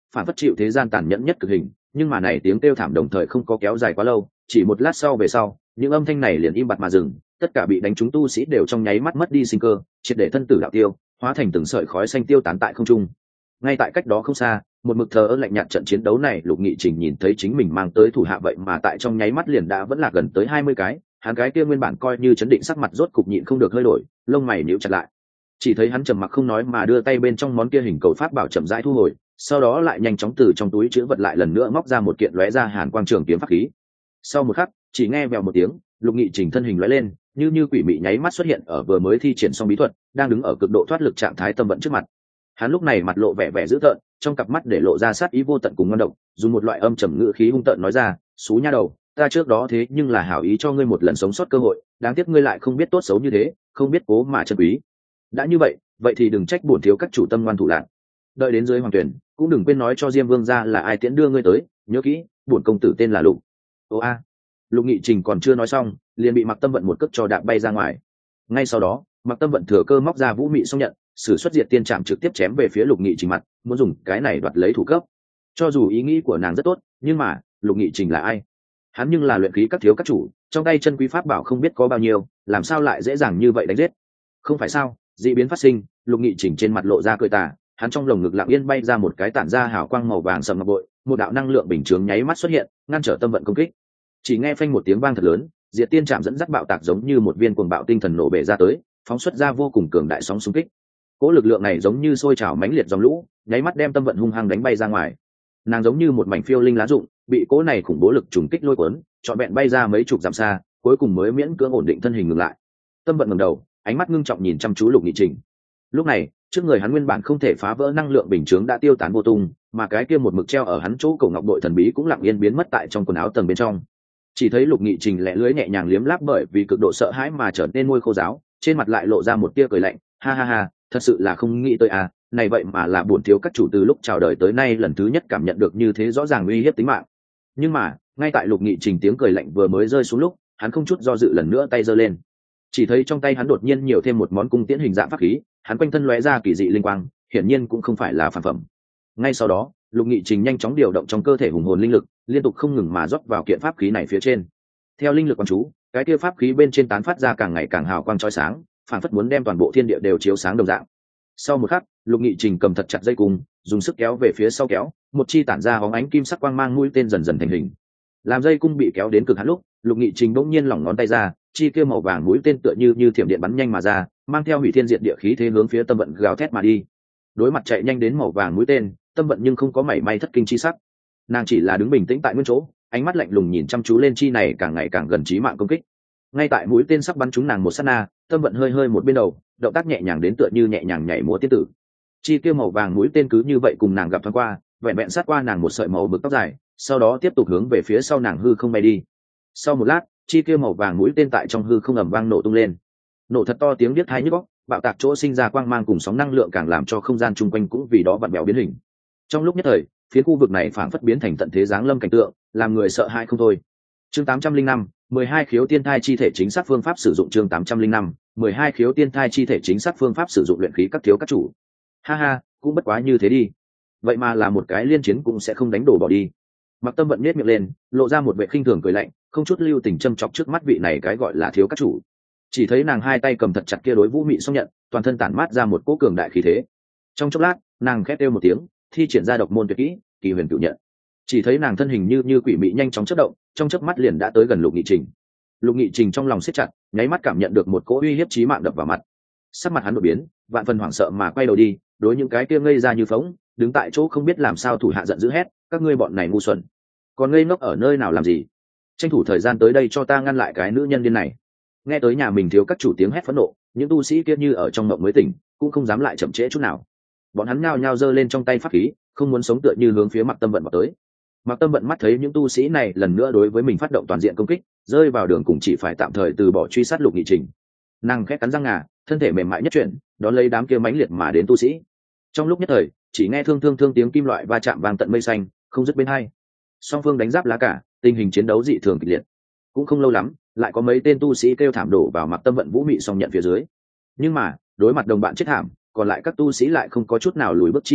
phản phất chịu thế gian tàn nhẫn nhất cực hình. Nhưng mà này tiếng kêu thảm đồng thời không có kéo dài quá lâu, chỉ một lát sau về sau, những âm thanh này liền im bặt mà dừng, tất cả bị đánh trúng tu sĩ đều trong nháy mắt mất đi sinh cơ, triệt để thân tử đạo tiêu, hóa thành từng sợi khói xanh tiêu tán tại không trung. Ngay tại cách đó không xa, một mực thờ ơ lạnh nhạt trận chiến đấu này, Lục Nghị Trình nhìn thấy chính mình mang tới thủ hạ vậy mà tại trong nháy mắt liền đã vẫn là gần tới 20 cái, hắn cái kia nguyên bản coi như chấn định sắc mặt rốt cục nhịn không được hơi đổi, lông mày nhíu chặt lại. Chỉ thấy hắn trầm mặc không nói mà đưa tay bên trong món kia hình cầu pháp bảo chậm rãi thu hồi, sau đó lại nhanh chóng từ trong túi trữ vật lại lần nữa móc ra một kiện lóe ra hàn quang trường kiếm pháp khí. Sau một khắc, chỉ nghe vèo một tiếng, Lục Nghị Trình thân hình lóe lên, như quỷ mị nháy mắt xuất hiện ở vừa mới thi triển xong bí thuật, đang đứng ở cực độ thoát lực trạng thái Tâm Vận trước mặt. Hắn lúc này mặt lộ vẻ vẻ dữ tợn, trong cặp mắt để lộ ra sát ý vô tận cùng ngon độc, dùng một loại âm trầm ngữ khí hung tợn nói ra: "Xú nha đầu, ta trước đó thế nhưng là hảo ý cho ngươi một lần sống sót cơ hội, đáng tiếc ngươi lại không biết tốt xấu như thế, không biết cố mà trân quý. Đã như vậy, vậy thì đừng trách bổn thiếu các chủ tâm ngoan thủ lạn. Đợi đến dưới hoàng tuyển, cũng đừng quên nói cho Diêm Vương gia là ai tiễn đưa ngươi tới, nhớ kỹ, bổn công tử tên là Lục." Ô a. Lục Nghị Trình còn chưa nói xong, liền bị Mặc Tâm Vận một cước cho đạp bay ra ngoài. Ngay sau đó, Mặc Tâm Vận thừa cơ móc ra Vũ Mị Song nhận, sử xuất diệt tiên trảm trực tiếp chém về phía Lục Nghị Trình mặt, muốn dùng cái này đoạt lấy thủ cấp. Cho dù ý nghĩ của nàng rất tốt, nhưng mà, Lục Nghị Trình là ai? Hắn nhưng là luyện khí các thiếu các chủ, trong tay chân quý pháp bảo không biết có bao nhiêu, làm sao lại dễ dàng như vậy đánh giết? Không phải sao? Dị biến phát sinh, Lục Nghị Trình trên mặt lộ ra cười tà, hắn trong lồng ngực lặng yên bay ra một cái tản ra hào quang màu vàng sầm ngọc bội, một đạo năng lượng bình chướng nháy mắt xuất hiện, ngăn trở Tâm Vận công kích. Chỉ nghe phanh một tiếng vang thật lớn, diệt tiên trảm dẫn dắt bạo tạc giống như một viên cuồng bạo tinh thần nổ bể ra tới, phóng xuất ra vô cùng cường đại sóng xung kích. Cỗ lực lượng này giống như sôi trào mãnh liệt dòng lũ, nháy mắt đem Tâm Vận hung hăng đánh bay ra ngoài. Nàng giống như một mảnh phiêu linh lá rụng, bị cỗ này khủng bố lực trùng kích lôi cuốn, trọn vẹn bay ra mấy chục dặm xa, cuối cùng mới miễn cưỡng ổn định thân hình ngừng lại. Tâm Vận ngẩng đầu, ánh mắt ngưng trọng nhìn chăm chú Lục Nghị Trình. Lúc này, trước người hắn nguyên bản không thể phá vỡ năng lượng bình chướng đã tiêu tán vô tung, mà cái kia một mực treo ở hắn chỗ cổ ngọc bội thần bí cũng lặng yên biến mất tại trong quần áo tầng bên trong. Chỉ thấy Lục Nghị Trình lẹ lưỡi nhẹ nhàng liếm láp bởi vì cực độ sợ hãi mà trở nên môi khô ráo, trên mặt lại lộ ra một tia cười lạnh, ha ha ha, thật sự là không nghĩ tới à, này vậy mà là bổn thiếu các chủ từ lúc chào đời tới nay lần thứ nhất cảm nhận được như thế rõ ràng uy hiếp tính mạng. Nhưng mà, ngay tại Lục Nghị Trình tiếng cười lạnh vừa mới rơi xuống lúc, hắn không chút do dự lần nữa tay giơ lên. Chỉ thấy trong tay hắn đột nhiên nhiều thêm một món cung tiễn hình dạng pháp khí, hắn quanh thân lóe ra kỳ dị linh quang, hiển nhiên cũng không phải là phản phẩm. Ngay sau đó, Lục Nghị Trình nhanh chóng điều động trong cơ thể hùng hồn linh lực, liên tục không ngừng mà rót vào kiện pháp khí này phía trên. Theo linh lực quán chú, cái kia pháp khí bên trên tán phát ra càng ngày càng hào quang chói sáng, phản phất muốn đem toàn bộ thiên địa đều chiếu sáng đồng dạng. Sau một khắc, Lục Nghị Trình cầm thật chặt dây cung, dùng sức kéo về phía sau kéo, một chi tản ra bóng ánh kim sắc quang mang mũi tên dần dần thành hình. Làm dây cung bị kéo đến cực hạn lúc, Lục Nghị Trình bỗng nhiên lỏng ngón tay ra, chi kia màu vàng mũi tên tựa như thiểm điện bắn nhanh mà ra, mang theo hủy thiên diệt địa khí thế hướng phía Tâm Vận gào thét mà đi. Đối mặt chạy nhanh đến màu vàng mũi tên, Tâm Vận nhưng không có mảy may thất kinh chi sắc. Nàng chỉ là đứng bình tĩnh tại nguyên chỗ, ánh mắt lạnh lùng nhìn chăm chú lên chi này càng ngày càng gần chí mạng công kích. Ngay tại mũi tên sắp bắn trúng nàng một sát na, Tâm Vận hơi một bên đầu, động tác nhẹ nhàng đến tựa như nhẹ nhàng nhảy múa tiên tử. Chi kia màu vàng mũi tên cứ như vậy cùng nàng gặp thoáng qua, vẹn vẹn sát qua nàng một sợi màu bực tóc dài, sau đó tiếp tục hướng về phía sau nàng hư không bay đi. Sau một lát, chi kia màu vàng mũi tên tại trong hư không ầm vang nổ tung lên. Nổ thật to tiếng biết tai nhức óc, bạo tạc chỗ sinh ra quang mang cùng sóng năng lượng càng làm cho không gian chung quanh cũng vì đó vặn vẹo biến hình. Trong lúc nhất thời, phía khu vực này phảng phất biến thành tận thế giáng lâm cảnh tượng, làm người sợ hãi không thôi. Chương 805, 12 khiếu tiên thai chi thể chính xác phương pháp sử dụng chương 805, 12 khiếu tiên thai chi thể chính xác phương pháp sử dụng luyện khí các thiếu các chủ. Ha ha, cũng bất quá như thế đi. Vậy mà là một cái liên chiến cũng sẽ không đánh đổ bỏ đi. Mặc Tâm Vận nhếch miệng lên, lộ ra một vẻ khinh thường cười lạnh, không chút lưu tình châm chọc trước mắt vị này cái gọi là thiếu các chủ. Chỉ thấy nàng hai tay cầm thật chặt kia đối Vũ Mị Song nhận, toàn thân tản mát ra một cỗ cường đại khí thế. Trong chốc lát, nàng khét kêu một tiếng, thi triển ra độc môn tuyệt kỹ, Kỳ Huyền Cửu Nhận. Chỉ thấy nàng thân hình như quỷ mị nhanh chóng chớp động, trong chớp mắt liền đã tới gần Lục Nghị Trình. Lục Nghị Trình trong lòng siết chặt, nháy mắt cảm nhận được một cỗ uy hiếp chí mạng đập vào mặt. Sắc mặt hắn đột biến, vạn phần hoảng sợ mà quay đầu đi, đối những cái kia ngây ra như phỗng, đứng tại chỗ không biết làm sao thủ hạ giận dữ hét, các ngươi bọn này ngu xuẩn, còn ngây ngốc ở nơi nào làm gì? Tranh thủ thời gian tới đây cho ta ngăn lại cái nữ nhân điên này. Nghe tới nhà mình thiếu các chủ tiếng hét phẫn nộ, những tu sĩ kia như ở trong mộng mới tỉnh, cũng không dám lại chậm trễ chút nào. Bọn hắn nhao nhao giơ lên trong tay pháp khí, không muốn sống tựa như hướng phía Mặc Tâm Vận vào tới. Mặc Tâm Vận mắt thấy những tu sĩ này lần nữa đối với mình phát động toàn diện công kích, rơi vào đường cùng chỉ phải tạm thời từ bỏ truy sát Lục Nghị Trình. Nàng khẽ cắn răng ngà, thân thể mềm mại nhất chuyển, đón lấy đám kia mãnh liệt mà đến tu sĩ. Trong lúc nhất thời, chỉ nghe thương tiếng kim loại va chạm vang tận mây xanh, không dứt bên hai. Song phương đánh giáp lá cả, tình hình chiến đấu dị thường kịch liệt. Cũng không lâu lắm, lại có mấy tên tu sĩ kêu thảm đổ vào Mặc Tâm Vận Vũ Mị Song nhận phía dưới. Nhưng mà, đối mặt đồng bạn chết thảm, còn lại các tu sĩ lại không có chút nào lùi bước chi ý,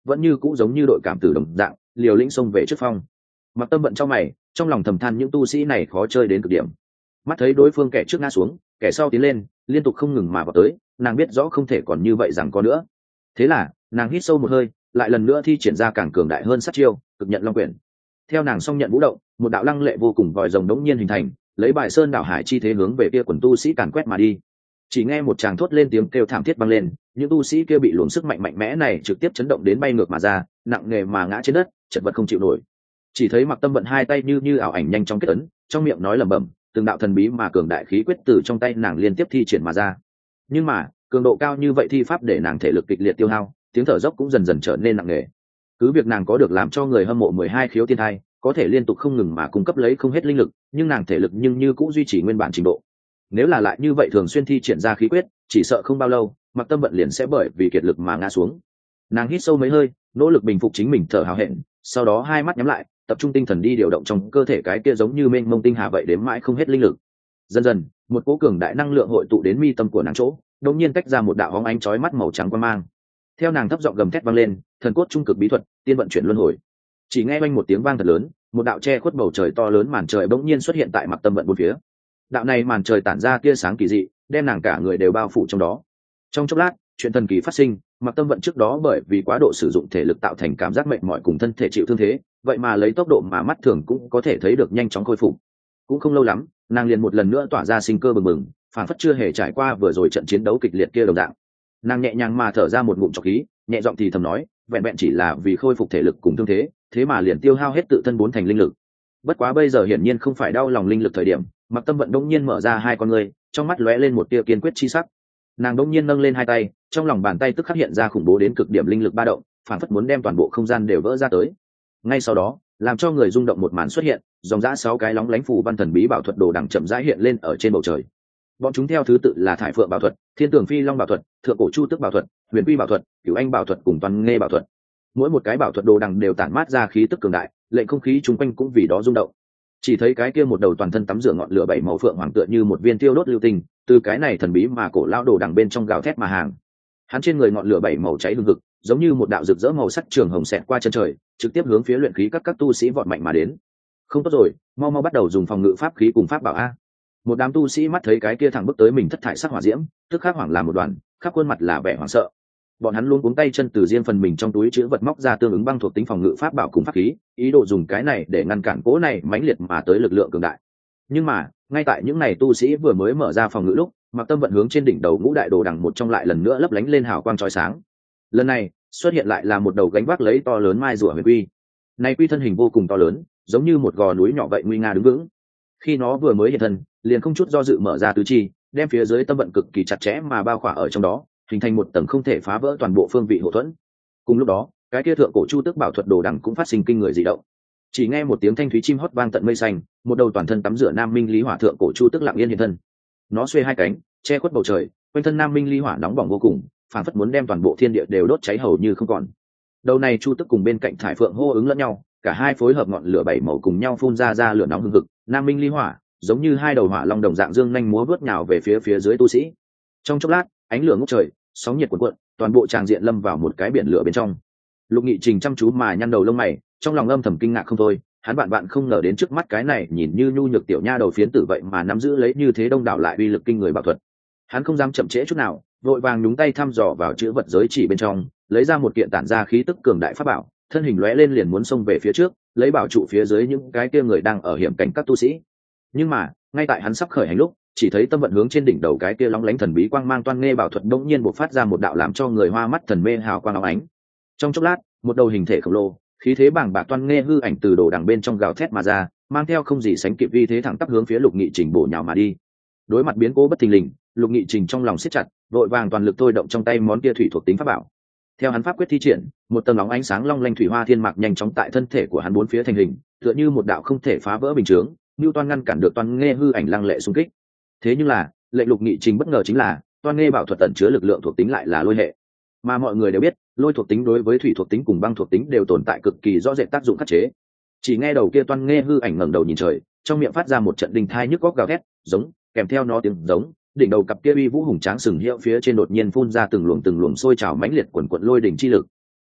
vẫn như cũ giống như đội cảm tử đồng dạng liều lĩnh xông về trước phong. Mặc Tâm Vận trong mày, trong lòng thầm than những tu sĩ này khó chơi đến cực điểm. Mắt thấy đối phương kẻ trước ngã xuống, kẻ sau tiến lên, liên tục không ngừng mà vào tới, nàng biết rõ không thể còn như vậy rằng có nữa. Thế là nàng hít sâu một hơi, lại lần nữa thi triển ra càng cường đại hơn sát chiêu cực nhận long quyển. Theo nàng song nhận vũ động, một đạo lăng lệ vô cùng vòi rồng đống nhiên hình thành, lấy bài sơn đảo hải chi thế hướng về kia quần tu sĩ càn quét mà đi. Chỉ nghe một tràng thốt lên tiếng kêu thảm thiết vang lên, những tu sĩ kia bị luồng sức mạnh mạnh mẽ này trực tiếp chấn động đến bay ngược mà ra, nặng nề mà ngã trên đất, chật vật không chịu nổi. Chỉ thấy Mặc Tâm Vận hai tay như ảo ảnh nhanh chóng kết ấn, trong miệng nói lẩm bẩm, từng đạo thần bí mà cường đại khí quyết từ trong tay nàng liên tiếp thi triển mà ra. Nhưng mà cường độ cao như vậy thi pháp để nàng thể lực kịch liệt tiêu hao, tiếng thở dốc cũng dần dần trở nên nặng nề. Cứ việc nàng có được làm cho người hâm mộ 12 khiếu tiên thai, có thể liên tục không ngừng mà cung cấp lấy không hết linh lực, nhưng nàng thể lực nhưng như cũng duy trì nguyên bản trình độ. Nếu là lại như vậy thường xuyên thi triển ra khí quyết, chỉ sợ không bao lâu Mặc Tâm Vận liền sẽ bởi vì kiệt lực mà ngã xuống. Nàng hít sâu mấy hơi, nỗ lực bình phục chính mình thở hào hẹn, sau đó hai mắt nhắm lại, tập trung tinh thần đi điều động trong cơ thể cái kia giống như mênh mông tinh hà vậy đếm mãi không hết linh lực. Dần dần một cỗ cường đại năng lượng hội tụ đến mi tâm của nàng chỗ, đột nhiên tách ra một đạo hóng ánh chói mắt màu trắng quang mang. Theo nàng thấp giọng gầm thét vang lên, thần cốt trung cực bí thuật tiên vận chuyển luân hồi. Chỉ nghe oanh một tiếng vang thật lớn, một đạo che khuất bầu trời to lớn màn trời bỗng nhiên xuất hiện tại Mặc Tâm Vận bốn phía. Đạo này màn trời tản ra tia sáng kỳ dị, đem nàng cả người đều bao phủ trong đó. Trong chốc lát chuyện thần kỳ phát sinh. Mặc Tâm Vận trước đó bởi vì quá độ sử dụng thể lực tạo thành cảm giác mệt mỏi cùng thân thể chịu thương thế, vậy mà lấy tốc độ mà mắt thường cũng có thể thấy được nhanh chóng khôi phục. Cũng không lâu lắm nàng liền một lần nữa tỏa ra sinh cơ bừng bừng, phản phất chưa hề trải qua vừa rồi trận chiến đấu kịch liệt kia đồng dạng. Nàng nhẹ nhàng mà thở ra một ngụm trọc khí, nhẹ giọng thì thầm nói, vẹn vẹn chỉ là vì khôi phục thể lực cùng thương thế, thế mà liền tiêu hao hết tự thân 4 thành linh lực. Bất quá bây giờ hiển nhiên không phải đau lòng linh lực thời điểm. Mặc Tâm Vận đông nhiên mở ra hai con ngươi, trong mắt lóe lên một tia kiên quyết chi sắc. Nàng đông nhiên nâng lên hai tay, trong lòng bàn tay tức khắc hiện ra khủng bố đến cực điểm linh lực ba động, phản phất muốn đem toàn bộ không gian đều vỡ ra tới. Ngay sau đó làm cho người rung động một màn xuất hiện, dòng dã 6 cái lóng lánh phù văn thần bí bảo thuật đồ đằng chậm rãi hiện lên ở trên bầu trời. Bọn chúng theo thứ tự là Thải Phượng bảo thuật, Thiên Tường Phi Long bảo thuật, Thượng Cổ Chu Tức bảo thuật, Huyền Quy bảo thuật, Cửu Anh bảo thuật cùng Toàn Nghe bảo thuật. Mỗi một cái bảo thuật đồ đằng đều tản mát ra khí tức cường đại, lệnh không khí chung quanh cũng vì đó rung động. Chỉ thấy cái kia một đầu toàn thân tắm rửa ngọn lửa 7 màu phượng hoàng tựa như một viên tiêu đốt lưu tinh, từ cái này thần bí mà cổ lão đồ đằng bên trong gào thét mà hàng. Hắn trên người ngọn lửa 7 màu cháy hừng hực, giống như một đạo rực rỡ màu sắc trường hồng xẹt qua chân trời, trực tiếp hướng phía luyện khí các tu sĩ vọt mạnh mà đến. Không tốt rồi, mau mau bắt đầu dùng phòng ngự pháp khí cùng pháp bảo a. Một đám tu sĩ mắt thấy cái kia thẳng bước tới mình thất thải sắc hỏa diễm, tức khắc hoảng làm một đoàn, khắp khuôn mặt là vẻ hoảng sợ. Bọn hắn luôn cuống tay chân từ riêng phần mình trong túi chứa vật móc ra tương ứng băng thuộc tính phòng ngự pháp bảo cùng pháp khí, ý đồ dùng cái này để ngăn cản cỗ này mãnh liệt mà tới lực lượng cường đại. Nhưng mà ngay tại những này tu sĩ vừa mới mở ra phòng ngự lúc, Mặc Tâm Vận hướng trên đỉnh đầu ngũ đại đồ đằng một trong lại lần nữa lấp lánh lên hào quang chói sáng. Lần này xuất hiện lại là một đầu gánh vác lấy to lớn mai rùa huyền quy. Này quy thân hình vô cùng to lớn, giống như một gò núi nhỏ vậy nguy nga đứng vững. Khi nó vừa mới hiện thân, liền không chút do dự mở ra tứ chi, đem phía dưới Tâm Vận cực kỳ chặt chẽ mà bao khỏa ở trong đó, hình thành một tầng không thể phá vỡ toàn bộ phương vị hộ thuẫn. Cùng lúc đó cái kia thượng cổ chu tức bảo thuật đồ đằng cũng phát sinh kinh người dị động. Chỉ nghe một tiếng thanh thúy chim hót vang tận mây xanh, một đầu toàn thân tắm rửa nam minh lý hỏa thượng cổ chu tức lặng yên hiện thân. Nó xuê hai cánh che khuất bầu trời, quanh thân nam minh lý hỏa nóng bỏng vô cùng, phản phất muốn đem toàn bộ thiên địa đều đốt cháy hầu như không còn. Đầu này chu tức cùng bên cạnh thải phượng hô ứng lẫn nhau, cả hai phối hợp ngọn lửa 7 màu cùng nhau phun ra lửa nóng hừng hực, nam minh lý hỏa giống như hai đầu hỏa long đồng dạng dương nhanh múa vớt nhào về phía dưới tu sĩ. Trong chốc lát ánh lửa ngút trời, sóng nhiệt cuộn cuộn, toàn bộ tràng diện lâm vào một cái biển lửa bên trong. Lục Nghị Trình chăm chú mà nhăn đầu lông mày, trong lòng âm thầm kinh ngạc không thôi. Hắn bạn không ngờ đến trước mắt cái này nhìn như nhu nhược tiểu nha đầu phiến tử vậy mà nắm giữ lấy như thế đông đảo lại uy lực kinh người bảo thuật. Hắn không dám chậm trễ chút nào, vội vàng nhúng tay thăm dò vào chữ vật giới chỉ bên trong, lấy ra một kiện tản ra khí tức cường đại pháp bảo, thân hình lóe lên liền muốn xông về phía trước, lấy bảo trụ phía dưới những cái kia người đang ở hiểm cảnh các tu sĩ. Nhưng mà ngay tại hắn sắp khởi hành lúc, chỉ thấy Tâm Vận hướng trên đỉnh đầu cái kia lóng lánh thần bí quang mang toan nghe bảo thuật đột nhiên bộc phát ra một đạo làm cho người hoa mắt thần mê hào quang óng ánh. Trong chốc lát, một đầu hình thể khổng lồ, khí thế bàng bạc toan nghe hư ảnh từ đồ đằng bên trong gào thét mà ra, mang theo không gì sánh kịp vi thế thẳng tắp hướng phía Lục Nghị Trình bổ nhào mà đi. Đối mặt biến cố bất thình lình, Lục Nghị Trình trong lòng siết chặt, vội vàng toàn lực thôi động trong tay món kia thủy thuộc tính pháp bảo. Theo hắn pháp quyết thi triển, một tầng óng ánh sáng long lanh thủy hoa thiên mạc nhanh chóng tại thân thể của hắn bốn phía thành hình, tựa như một đạo không thể phá vỡ bình chướng, như toan ngăn cản được toan nghe hư ảnh lăng lệ xung kích. Thế nhưng là lệnh Lục Nghị Trình bất ngờ chính là toan nghe bảo thuật tẩn chứa lực lượng thuộc tính lại là lôi hệ, mà mọi người đều biết lôi thuộc tính đối với thủy thuộc tính cùng băng thuộc tính đều tồn tại cực kỳ rõ rệt tác dụng khắc chế. Chỉ nghe đầu kia toan nghe hư ảnh ngẩng đầu nhìn trời, trong miệng phát ra một trận đinh thai nhức góc gào thét giống, kèm theo nó tiếng giống, đỉnh đầu cặp kia uy vũ hùng tráng sừng hiệu phía trên đột nhiên phun ra từng luồng sôi trào mãnh liệt quần quận lôi đỉnh chi lực.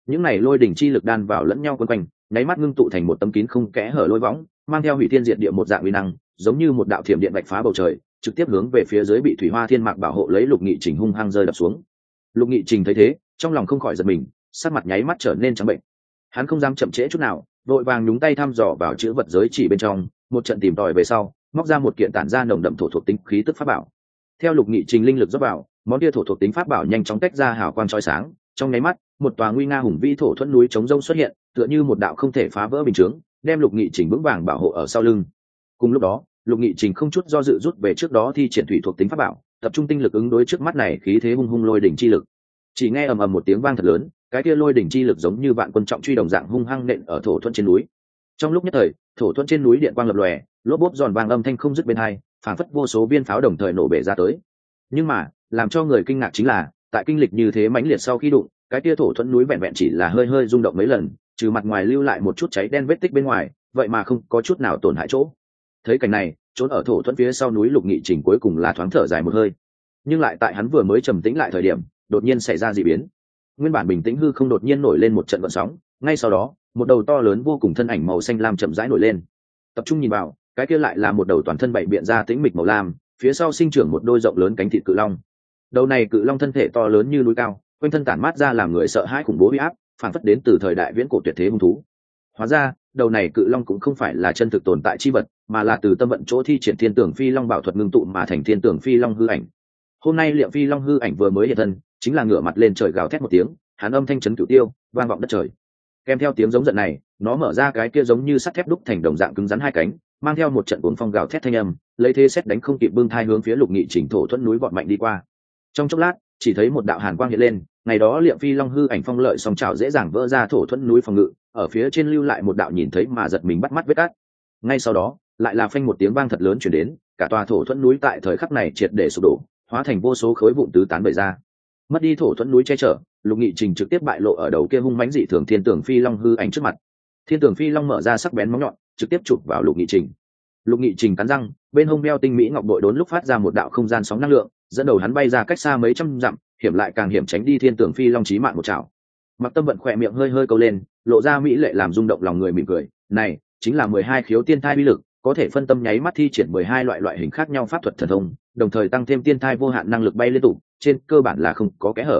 những này lôi đỉnh chi lực đan vào lẫn nhau quấn quanh, nháy mắt ngưng tụ thành một tấm kín không kẽ hở lôi võng, mang theo hủy thiên diệt địa một dạng uy năng, giống như một đạo thiểm điện vạch phá bầu trời, trực tiếp hướng về phía dưới bị thủy hoa thiên mạc bảo hộ lấy Lục Nghị Trình hung hăng rơi đập xuống. Lục Nghị Trình thấy thế, trong lòng không khỏi giật mình, sắc mặt nháy mắt trở nên trắng bệnh. Hắn không dám chậm trễ chút nào, vội vàng nhúng tay thăm dò vào chữ vật giới chỉ bên trong, một trận tìm tòi về sau, móc ra một kiện tản ra nồng đậm thổ thuộc tính khí tức pháp bảo. Theo Lục Nghị Trình linh lực rót vào, món kia thổ thuộc tính pháp bảo nhanh chóng tách ra hào quang chói sáng, trong nháy mắt, một tòa nguy nga hùng vĩ thổ thuẫn núi chống rông xuất hiện, tựa như một đạo không thể phá vỡ bình chướng, đem Lục Nghị Trình vững vàng bảo hộ ở sau lưng. Cùng lúc đó, Lục Nghị Trình không chút do dự rút về trước đó thi triển thủy thuộc tính pháp bảo, tập trung tinh lực ứng đối trước mắt này khí thế hung hung lôi đỉnh chi lực. Chỉ nghe ầm ầm một tiếng vang thật lớn, cái kia lôi đỉnh chi lực giống như vạn quân trọng truy đồng dạng hung hăng nện ở thổ thuẫn trên núi. Trong lúc nhất thời, thổ thuẫn trên núi điện quang lập lòe, lốp bốp giòn vang âm thanh không dứt bên hai, phảng phất vô số viên pháo đồng thời nổ bể ra tới. Nhưng mà, làm cho người kinh ngạc chính là, tại kinh lịch như thế mãnh liệt sau khi đụng, cái kia thổ thuẫn núi vẹn vẹn chỉ là hơi hơi rung động mấy lần, trừ mặt ngoài lưu lại một chút cháy đen vết tích bên ngoài, vậy mà không có chút nào tổn hại chỗ. Thấy cảnh này, trốn ở thổ thuẫn phía sau núi Lục Nghị Trình cuối cùng là thoáng thở dài một hơi. Nhưng lại tại hắn vừa mới trầm tĩnh lại thời điểm, đột nhiên xảy ra dị biến. Nguyên bản bình tĩnh hư không đột nhiên nổi lên một trận gợn sóng, ngay sau đó, một đầu to lớn vô cùng thân ảnh màu xanh lam chậm rãi nổi lên. Tập trung nhìn vào, cái kia lại là một đầu toàn thân bảy biện ra tĩnh mịch màu lam, phía sau sinh trưởng một đôi rộng lớn cánh thịt cự long. Đầu này cự long thân thể to lớn như núi cao, quanh thân tản mát ra làm người sợ hãi khủng bố uy áp, phản phất đến từ thời đại viễn cổ tuyệt thế hung thú. Hóa ra, đầu này cự long cũng không phải là chân thực tồn tại chi vật, mà là từ tâm vận chỗ thi triển thiên tường phi long bảo thuật ngưng tụ mà thành thiên tường phi long hư ảnh. Hôm nay Liệm Phi Long hư ảnh vừa mới hiện thân, chính là ngửa mặt lên trời gào thét một tiếng, hắn âm thanh chấn cửu tiêu, vang vọng đất trời. Kèm theo tiếng giống giận này, nó mở ra cái kia giống như sắt thép đúc thành đồng dạng cứng rắn hai cánh, mang theo một trận cuồng phong gào thét thanh âm, lấy thế xét đánh không kịp bưng thai hướng phía Lục Nghị Trình thổ thuẫn núi vọt mạnh đi qua. Trong chốc lát, chỉ thấy một đạo hàn quang hiện lên, ngày đó Liệm Phi Long hư ảnh phong lợi song trào dễ dàng vỡ ra thổ thuẫn núi phòng ngự, ở phía trên lưu lại một đạo nhìn thấy mà giật mình bắt mắt vết cát. Ngay sau đó, lại là phanh một tiếng vang thật lớn truyền đến, cả tòa thổ thuẫn núi tại thời khắc này triệt để sụp đổ, hóa thành vô số khối vụn tứ tán bày ra. Mất đi thổ thuẫn núi che chở, Lục Nghị Trình trực tiếp bại lộ ở đầu kia hung mãnh dị thường thiên tường phi long hư ảnh trước mặt. Thiên tường phi long mở ra sắc bén móng nhọn, trực tiếp chụp vào Lục Nghị Trình. Lục Nghị Trình cắn răng, bên hông đeo tinh mỹ ngọc bội đốn lúc phát ra một đạo không gian sóng năng lượng, dẫn đầu hắn bay ra cách xa mấy trăm dặm, hiểm lại càng hiểm tránh đi thiên tường phi long chí mạng một chảo. Mặc Tâm Vận khỏe miệng hơi hơi câu lên, lộ ra mỹ lệ làm rung động lòng người mỉm cười, này chính là 12 khiếu tiên thai uy lực, có thể phân tâm nháy mắt thi triển 12 loại hình khác nhau pháp thuật thần thông, đồng thời tăng thêm tiên thai vô hạn năng lực bay liên tục, trên cơ bản là không có kẽ hở.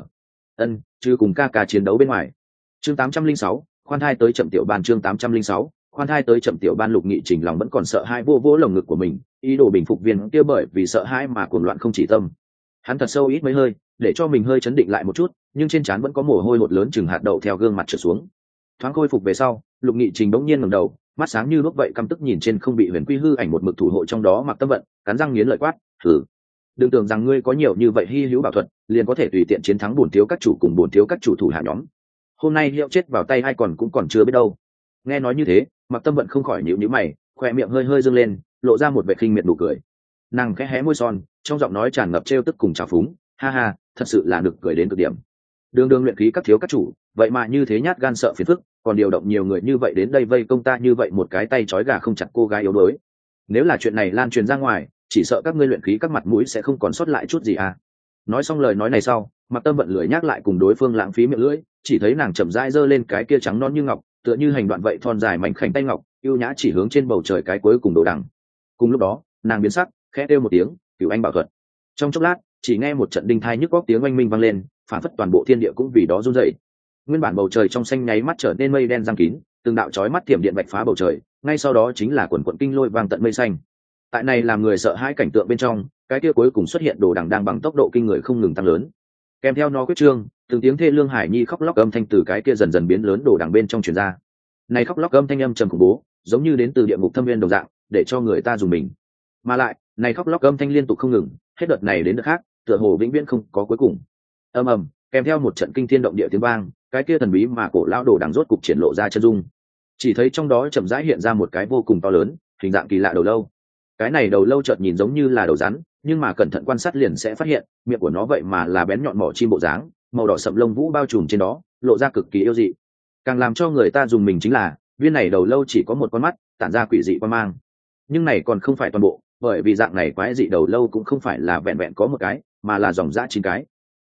Chứ cùng ca chiến đấu bên ngoài. Chương 806, khoan thai tới chậm tiểu ban. Chương 806, khoan thai tới chậm tiểu ban. Lục Nghị Trình lòng vẫn còn sợ hãi vô vỗ lồng ngực của mình, ý đồ bình phục viên kia bởi vì sợ hãi mà cuồng loạn không chỉ tâm. Hắn thật sâu ít mấy hơi, để cho mình hơi chấn định lại một chút, nhưng trên trán vẫn có mồ hôi hột lớn chừng hạt đậu theo gương mặt trượt xuống. Thoáng khôi phục về sau, Lục Nghị Trình bỗng nhiên ngẩng đầu, mắt sáng như lúc vậy căm tức nhìn trên không bị huyền quy hư ảnh một mực thủ hộ trong đó Mặc Tâm Vận, cắn răng nghiến lợi quát, thử đừng tưởng rằng ngươi có nhiều như vậy hy hữu bảo thuật liền có thể tùy tiện chiến thắng bổn thiếu các chủ cùng bổn thiếu các chủ thủ hạ nhóm. Hôm nay hiệu chết vào tay ai còn cũng còn chưa biết đâu. Nghe nói như thế, Mặc Tâm Vận không khỏi nhíu nhíu mày, khoe miệng hơi hơi dương lên, lộ ra một vẻ khinh miệt nụ cười. Nàng khẽ hé môi son, trong giọng nói tràn ngập trêu tức cùng trào phúng, ha ha, thật sự là nực cười đến cực điểm. Đường đường luyện khí các thiếu các chủ, vậy mà như thế nhát gan sợ phiền phức, còn điều động nhiều người như vậy đến đây vây công ta như vậy một cái tay trói gà không chặt cô gái yếu đuối. Nếu là chuyện này lan truyền ra ngoài, chỉ sợ các ngươi luyện khí các mặt mũi sẽ không còn sót lại chút gì à. Nói xong lời nói này sau, Mặc Tâm Vận lười nhắc lại cùng đối phương lãng phí miệng lưỡi, chỉ thấy nàng chậm rãi giơ lên cái kia trắng non như ngọc, tựa như hành đoạn vậy thon dài mảnh khảnh tay ngọc, yêu nhã chỉ hướng trên bầu trời cái cuối cùng đồ đằng. Cùng lúc đó, nàng biến sắc, khẽ kêu một tiếng, "Cửu Anh bảo thuật." Trong chốc lát, chỉ nghe một trận đinh thai nhức óc tiếng oanh minh vang lên, phản phất toàn bộ thiên địa cũng vì đó run rẩy. Nguyên bản bầu trời trong xanh nháy mắt trở nên mây đen giăng kín, từng đạo chói mắt thiểm điện bạch phá bầu trời, ngay sau đó chính là quần quần kinh lôi vang tận mây xanh. Tại này làm người sợ hãi cảnh tượng bên trong, cái kia cuối cùng xuất hiện đồ đằng đang bằng tốc độ kinh người không ngừng tăng lớn. Kèm theo nó quyết trương, từng tiếng thê lương hải nhi khóc lóc âm thanh từ cái kia dần dần biến lớn đồ đằng bên trong truyền ra. Này khóc lóc âm thanh âm trầm khủng bố, giống như đến từ địa ngục thâm viên đồng dạng, để cho người ta dùng mình. Mà lại, này khóc lóc âm thanh liên tục không ngừng, hết đợt này đến đợt khác, tựa hồ vĩnh viễn không có cuối cùng. Ầm ầm, kèm theo một trận kinh thiên động địa tiếng vang, cái kia thần bí mà cổ lão đồ đằng rốt cục triển lộ ra chân dung. Chỉ thấy trong đó chậm rãi hiện ra một cái vô cùng to lớn, hình dạng kỳ lạ đầu lâu. Cái này đầu lâu chợt nhìn giống như là đầu rắn, nhưng mà cẩn thận quan sát liền sẽ phát hiện, miệng của nó vậy mà là bén nhọn mỏ chim bộ dáng, màu đỏ sậm lông vũ bao trùm trên đó, lộ ra cực kỳ yêu dị. Càng làm cho người ta dùng mình chính là, viên này đầu lâu chỉ có một con mắt, tản ra quỷ dị quan mang. Nhưng này còn không phải toàn bộ, bởi vì dạng này quái dị đầu lâu cũng không phải là vẹn vẹn có một cái, mà là dòng dã 9 cái.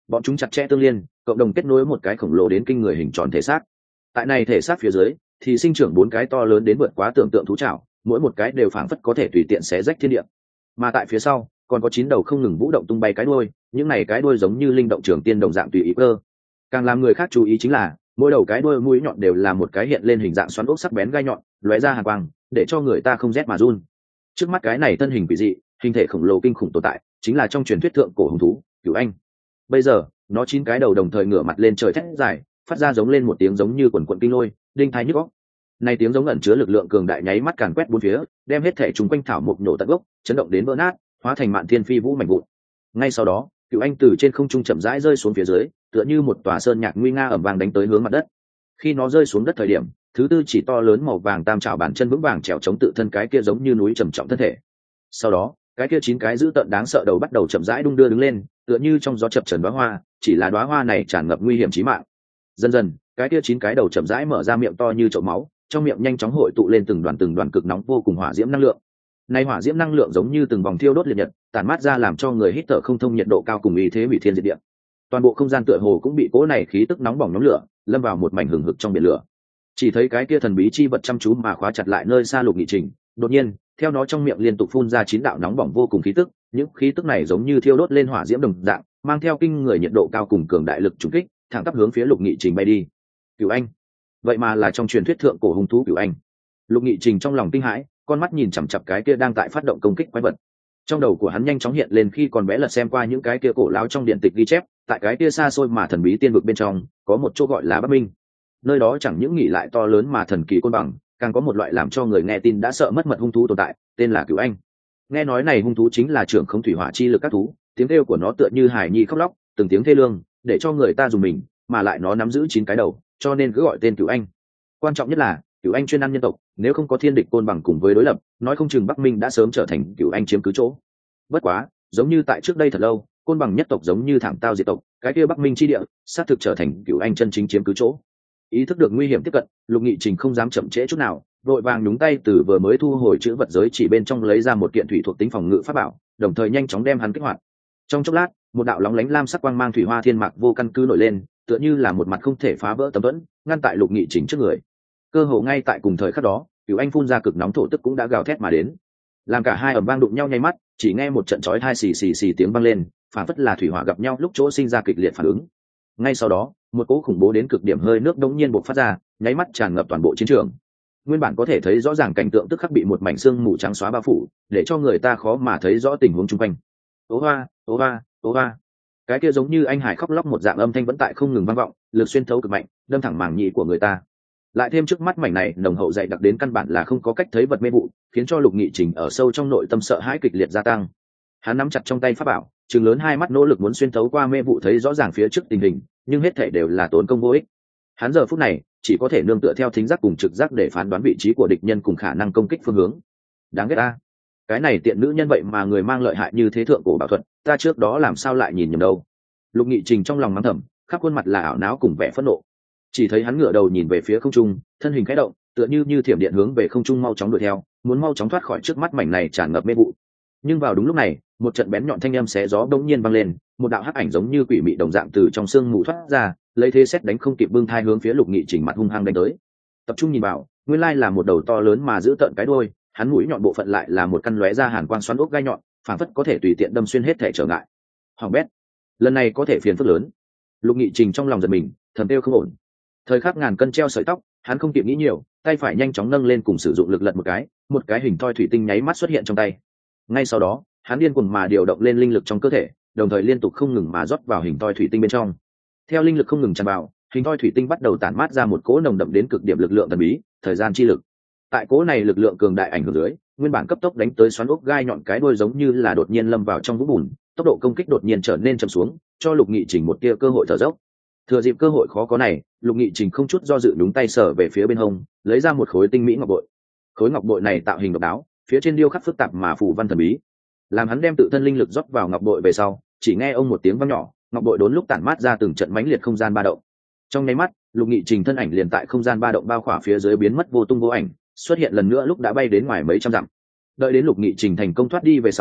bọn chúng chặt chẽ tương liên, cộng đồng kết nối một cái khổng lồ đến kinh người hình tròn thể xác. Tại này thể xác phía dưới thì sinh trưởng 4 cái to lớn đến vượt quá tưởng tượng thú trảo, mỗi một cái đều phảng phất có thể tùy tiện xé rách thiên địa. Mà tại phía sau còn có 9 đầu không ngừng vũ động tung bay cái đuôi, những này cái đuôi giống như linh động trường tiên đồng dạng tùy ý cơ. Càng làm người khác chú ý chính là mỗi đầu cái đuôi mũi nhọn đều là một cái hiện lên hình dạng xoắn ốc sắc bén gai nhọn, lóe ra hàn quang, để cho người ta không rét mà run. Trước mắt cái này thân hình quỷ dị, hình thể khổng lồ kinh khủng tồn tại, chính là trong truyền thuyết thượng cổ hung thú, Cửu Anh. Bây giờ, nó 9 cái đầu đồng thời ngửa mặt lên trời thét dài, phát ra giống lên một tiếng giống như quần quần kinh lôi, đinh tai nhức óc. Này tiếng giống ẩn chứa lực lượng cường đại nháy mắt càn quét bốn phía, đem hết thể chúng quanh thảo mục nổ tận gốc, chấn động đến vỡ nát, hóa thành mạn thiên phi vũ mảnh vụn. Ngay sau đó, Cửu Anh từ trên không trung chậm rãi rơi xuống phía dưới, tựa như một tòa sơn nhạc nguy nga ầm vang đánh tới hướng mặt đất. Khi nó rơi xuống đất thời điểm, thứ tư chỉ to lớn màu vàng tam trảo bàn chân vững vàng trèo chống tự thân cái kia giống như núi trầm trọng thân thể. Sau đó, cái kia 9 cái dữ tợn đáng sợ đầu bắt đầu chậm rãi đung đưa đứng lên, tựa như trong gió chập chờn đóa hoa, chỉ là đóa hoa này tràn ngập nguy hiểm chí mạng. Dần dần, cái kia 9 cái đầu chậm rãi mở ra miệng to như chậu máu, trong miệng nhanh chóng hội tụ lên từng đoàn cực nóng vô cùng hỏa diễm năng lượng. Này hỏa diễm năng lượng giống như từng vòng thiêu đốt liệt nhật, tản mát ra làm cho người hít thở không thông nhiệt độ cao cùng ý thế hủy thiên diệt địa. Toàn bộ không gian tựa hồ cũng bị cỗ này khí tức nóng bỏng nhóm lửa, lâm vào một mảnh hừng hực trong biển lửa. Chỉ thấy cái kia thần bí chi vật chăm chú mà khóa chặt lại nơi xa Lục Nghị Trình, đột nhiên, theo nó trong miệng liên tục phun ra 9 đạo nóng bỏng vô cùng khí tức, những khí tức này giống như thiêu đốt lên hỏa diễm đồng dạng, mang theo kinh người nhiệt độ cao cùng cường đại lực trùng kích, thẳng tắp hướng phía Lục Nghị Trình bay đi. Cửu Anh, vậy mà là trong truyền thuyết thượng cổ hung thú Cửu Anh. Lục Nghị Trình trong lòng kinh hãi, con mắt nhìn chằm chằm cái kia đang tại phát động công kích quái vật. Trong đầu của hắn nhanh chóng hiện lên khi còn bé lật xem qua những cái kia cổ lão trong điện tịch ghi chép, tại cái kia xa xôi mà thần bí tiên vực bên trong, có một chỗ gọi là Bắc Minh. Nơi đó chẳng những nghỉ lại to lớn mà thần kỳ côn bằng, càng có một loại làm cho người nghe tin đã sợ mất mật hung thú tồn tại, tên là Cửu Anh. Nghe nói này hung thú chính là trưởng không thủy hỏa chi lực các thú, tiếng kêu của nó tựa như hài nhi khóc lóc, từng tiếng thê lương, để cho người ta dùng mình, mà lại nó nắm giữ 9 cái đầu, cho nên cứ gọi tên Cửu Anh. Quan trọng nhất là Cửu Anh chuyên ăn nhân tộc, nếu không có thiên địch côn bằng cùng với đối lập, nói không chừng Bắc Minh đã sớm trở thành Cửu Anh chiếm cứ chỗ. Bất quá, giống như tại trước đây thật lâu, côn bằng nhất tộc giống như thảm tao diệt tộc, cái kia Bắc Minh chi địa, xác thực trở thành Cửu Anh chân chính chiếm cứ chỗ. Ý thức được nguy hiểm tiếp cận, Lục Nghị Trình không dám chậm trễ chút nào, vội vàng nhúng tay từ vừa mới thu hồi chữ vật giới chỉ bên trong lấy ra một kiện thủy thuộc tính phòng ngự pháp bảo, đồng thời nhanh chóng đem hắn kích hoạt. Trong chốc lát, một đạo lóng lánh lam sắc quang mang thủy hoa thiên mạc vô căn cứ nổi lên, tựa như là một mặt không thể phá vỡ tấm thuẫn, ngăn tại Lục Nghị Trình trước người. Cơ hồ ngay tại cùng thời khắc đó, Cửu Anh phun ra cực nóng thổ tức cũng đã gào thét mà đến. Làm cả hai ầm vang đụng nhau nháy mắt, chỉ nghe một trận chói tai xì xì xì tiếng vang lên, phản phất là thủy hỏa gặp nhau lúc chỗ sinh ra kịch liệt phản ứng. Ngay sau đó, một cỗ khủng bố đến cực điểm hơi nước đống nhiên bộc phát ra, nháy mắt tràn ngập toàn bộ chiến trường. Nguyên bản có thể thấy rõ ràng cảnh tượng tức khắc bị một mảnh sương mù trắng xóa bao phủ, để cho người ta khó mà thấy rõ tình huống xung quanh. Ố hoa, ố hoa, ố hoa. Cái kia giống như anh hải khóc lóc một dạng âm thanh vẫn tại không ngừng vang vọng, lực xuyên thấu cực mạnh, đâm thẳng màng nhĩ của người ta. Lại thêm trước mắt mảnh này nồng hậu dày đặc đến căn bản là không có cách thấy vật mê vụ, khiến cho Lục Nghị Trình ở sâu trong nội tâm sợ hãi kịch liệt gia tăng. Hắn nắm chặt trong tay pháp bảo, trừng lớn hai mắt nỗ lực muốn xuyên thấu qua mê vụ thấy rõ ràng phía trước tình hình, nhưng hết thảy đều là tốn công vô ích. Hắn giờ phút này chỉ có thể nương tựa theo thính giác cùng trực giác để phán đoán vị trí của địch nhân cùng khả năng công kích phương hướng. Đáng ghét ta, cái này tiện nữ nhân vậy mà người mang lợi hại như thế thượng cổ bảo thuật, ta trước đó làm sao lại nhìn nhầm đâu. Lục Nghị Trình trong lòng mắng thầm, khắp khuôn mặt là ảo não cùng vẻ phẫn nộ. Chỉ thấy hắn ngửa đầu nhìn về phía không trung, thân hình khẽ động, tựa như thiểm điện hướng về không trung mau chóng đuổi theo, muốn mau chóng thoát khỏi trước mắt mảnh này tràn ngập mê vụ. Nhưng vào đúng lúc này, một trận bén nhọn thanh âm xé gió bỗng nhiên vang lên, một đạo hắc ảnh giống như quỷ mị đồng dạng từ trong sương mù thoát ra, lấy thế xét đánh không kịp bưng thai hướng phía Lục Nghị Trình mặt hung hăng đánh tới. Tập trung nhìn vào, nguyên lai là một đầu to lớn mà giữ tợn cái đuôi, hắn mũi nhọn bộ phận lại là một căn lóe ra hàn quang xoắn ốc gai nhọn, phảng phất có thể tùy tiện đâm xuyên hết thể trở ngại. Hoàng bét, lần này có thể phiền phức lớn. Lục Nghị Trình trong lòng giật mình, thầm kêu không ổn. Thời khắc ngàn cân treo sợi tóc, hắn không kịp nghĩ nhiều, tay phải nhanh chóng nâng lên cùng sử dụng lực lật một cái hình thoi thủy tinh nháy mắt xuất hiện trong tay. Ngay sau đó, hắn điên cuồng mà điều động lên linh lực trong cơ thể, đồng thời liên tục không ngừng mà rót vào hình thoi thủy tinh bên trong. Theo linh lực không ngừng tràn vào, hình thoi thủy tinh bắt đầu tản mát ra một cỗ nồng đậm đến cực điểm lực lượng thần bí, thời gian chi lực. Tại cỗ này lực lượng cường đại ảnh hưởng dưới, nguyên bản cấp tốc đánh tới xoắn ốc gai nhọn cái đuôi giống như là đột nhiên lâm vào trong vũng bùn, tốc độ công kích đột nhiên trở nên chậm xuống, cho Lục Nghị Trình một tia cơ hội thở dốc. Thừa dịp cơ hội khó có này, Lục Nghị Trình không chút do dự đúng tay sở về phía bên hông, lấy ra một khối tinh mỹ ngọc bội. Khối ngọc bội này tạo hình độc đáo, phía trên điêu khắc phức tạp mà phù văn thần bí. Làm hắn đem tự thân linh lực rót vào ngọc bội về sau, chỉ nghe ông một tiếng vang nhỏ, ngọc bội đốn lúc tản mát ra từng trận mãnh liệt không gian ba động. Trong nháy mắt, Lục Nghị Trình thân ảnh liền tại không gian ba động bao khỏa phía dưới biến mất vô tung vô ảnh, xuất hiện lần nữa lúc đã bay đến ngoài mấy trăm dặm. Đợi đến Lục Nghị Trình thành công thoát đi về sau,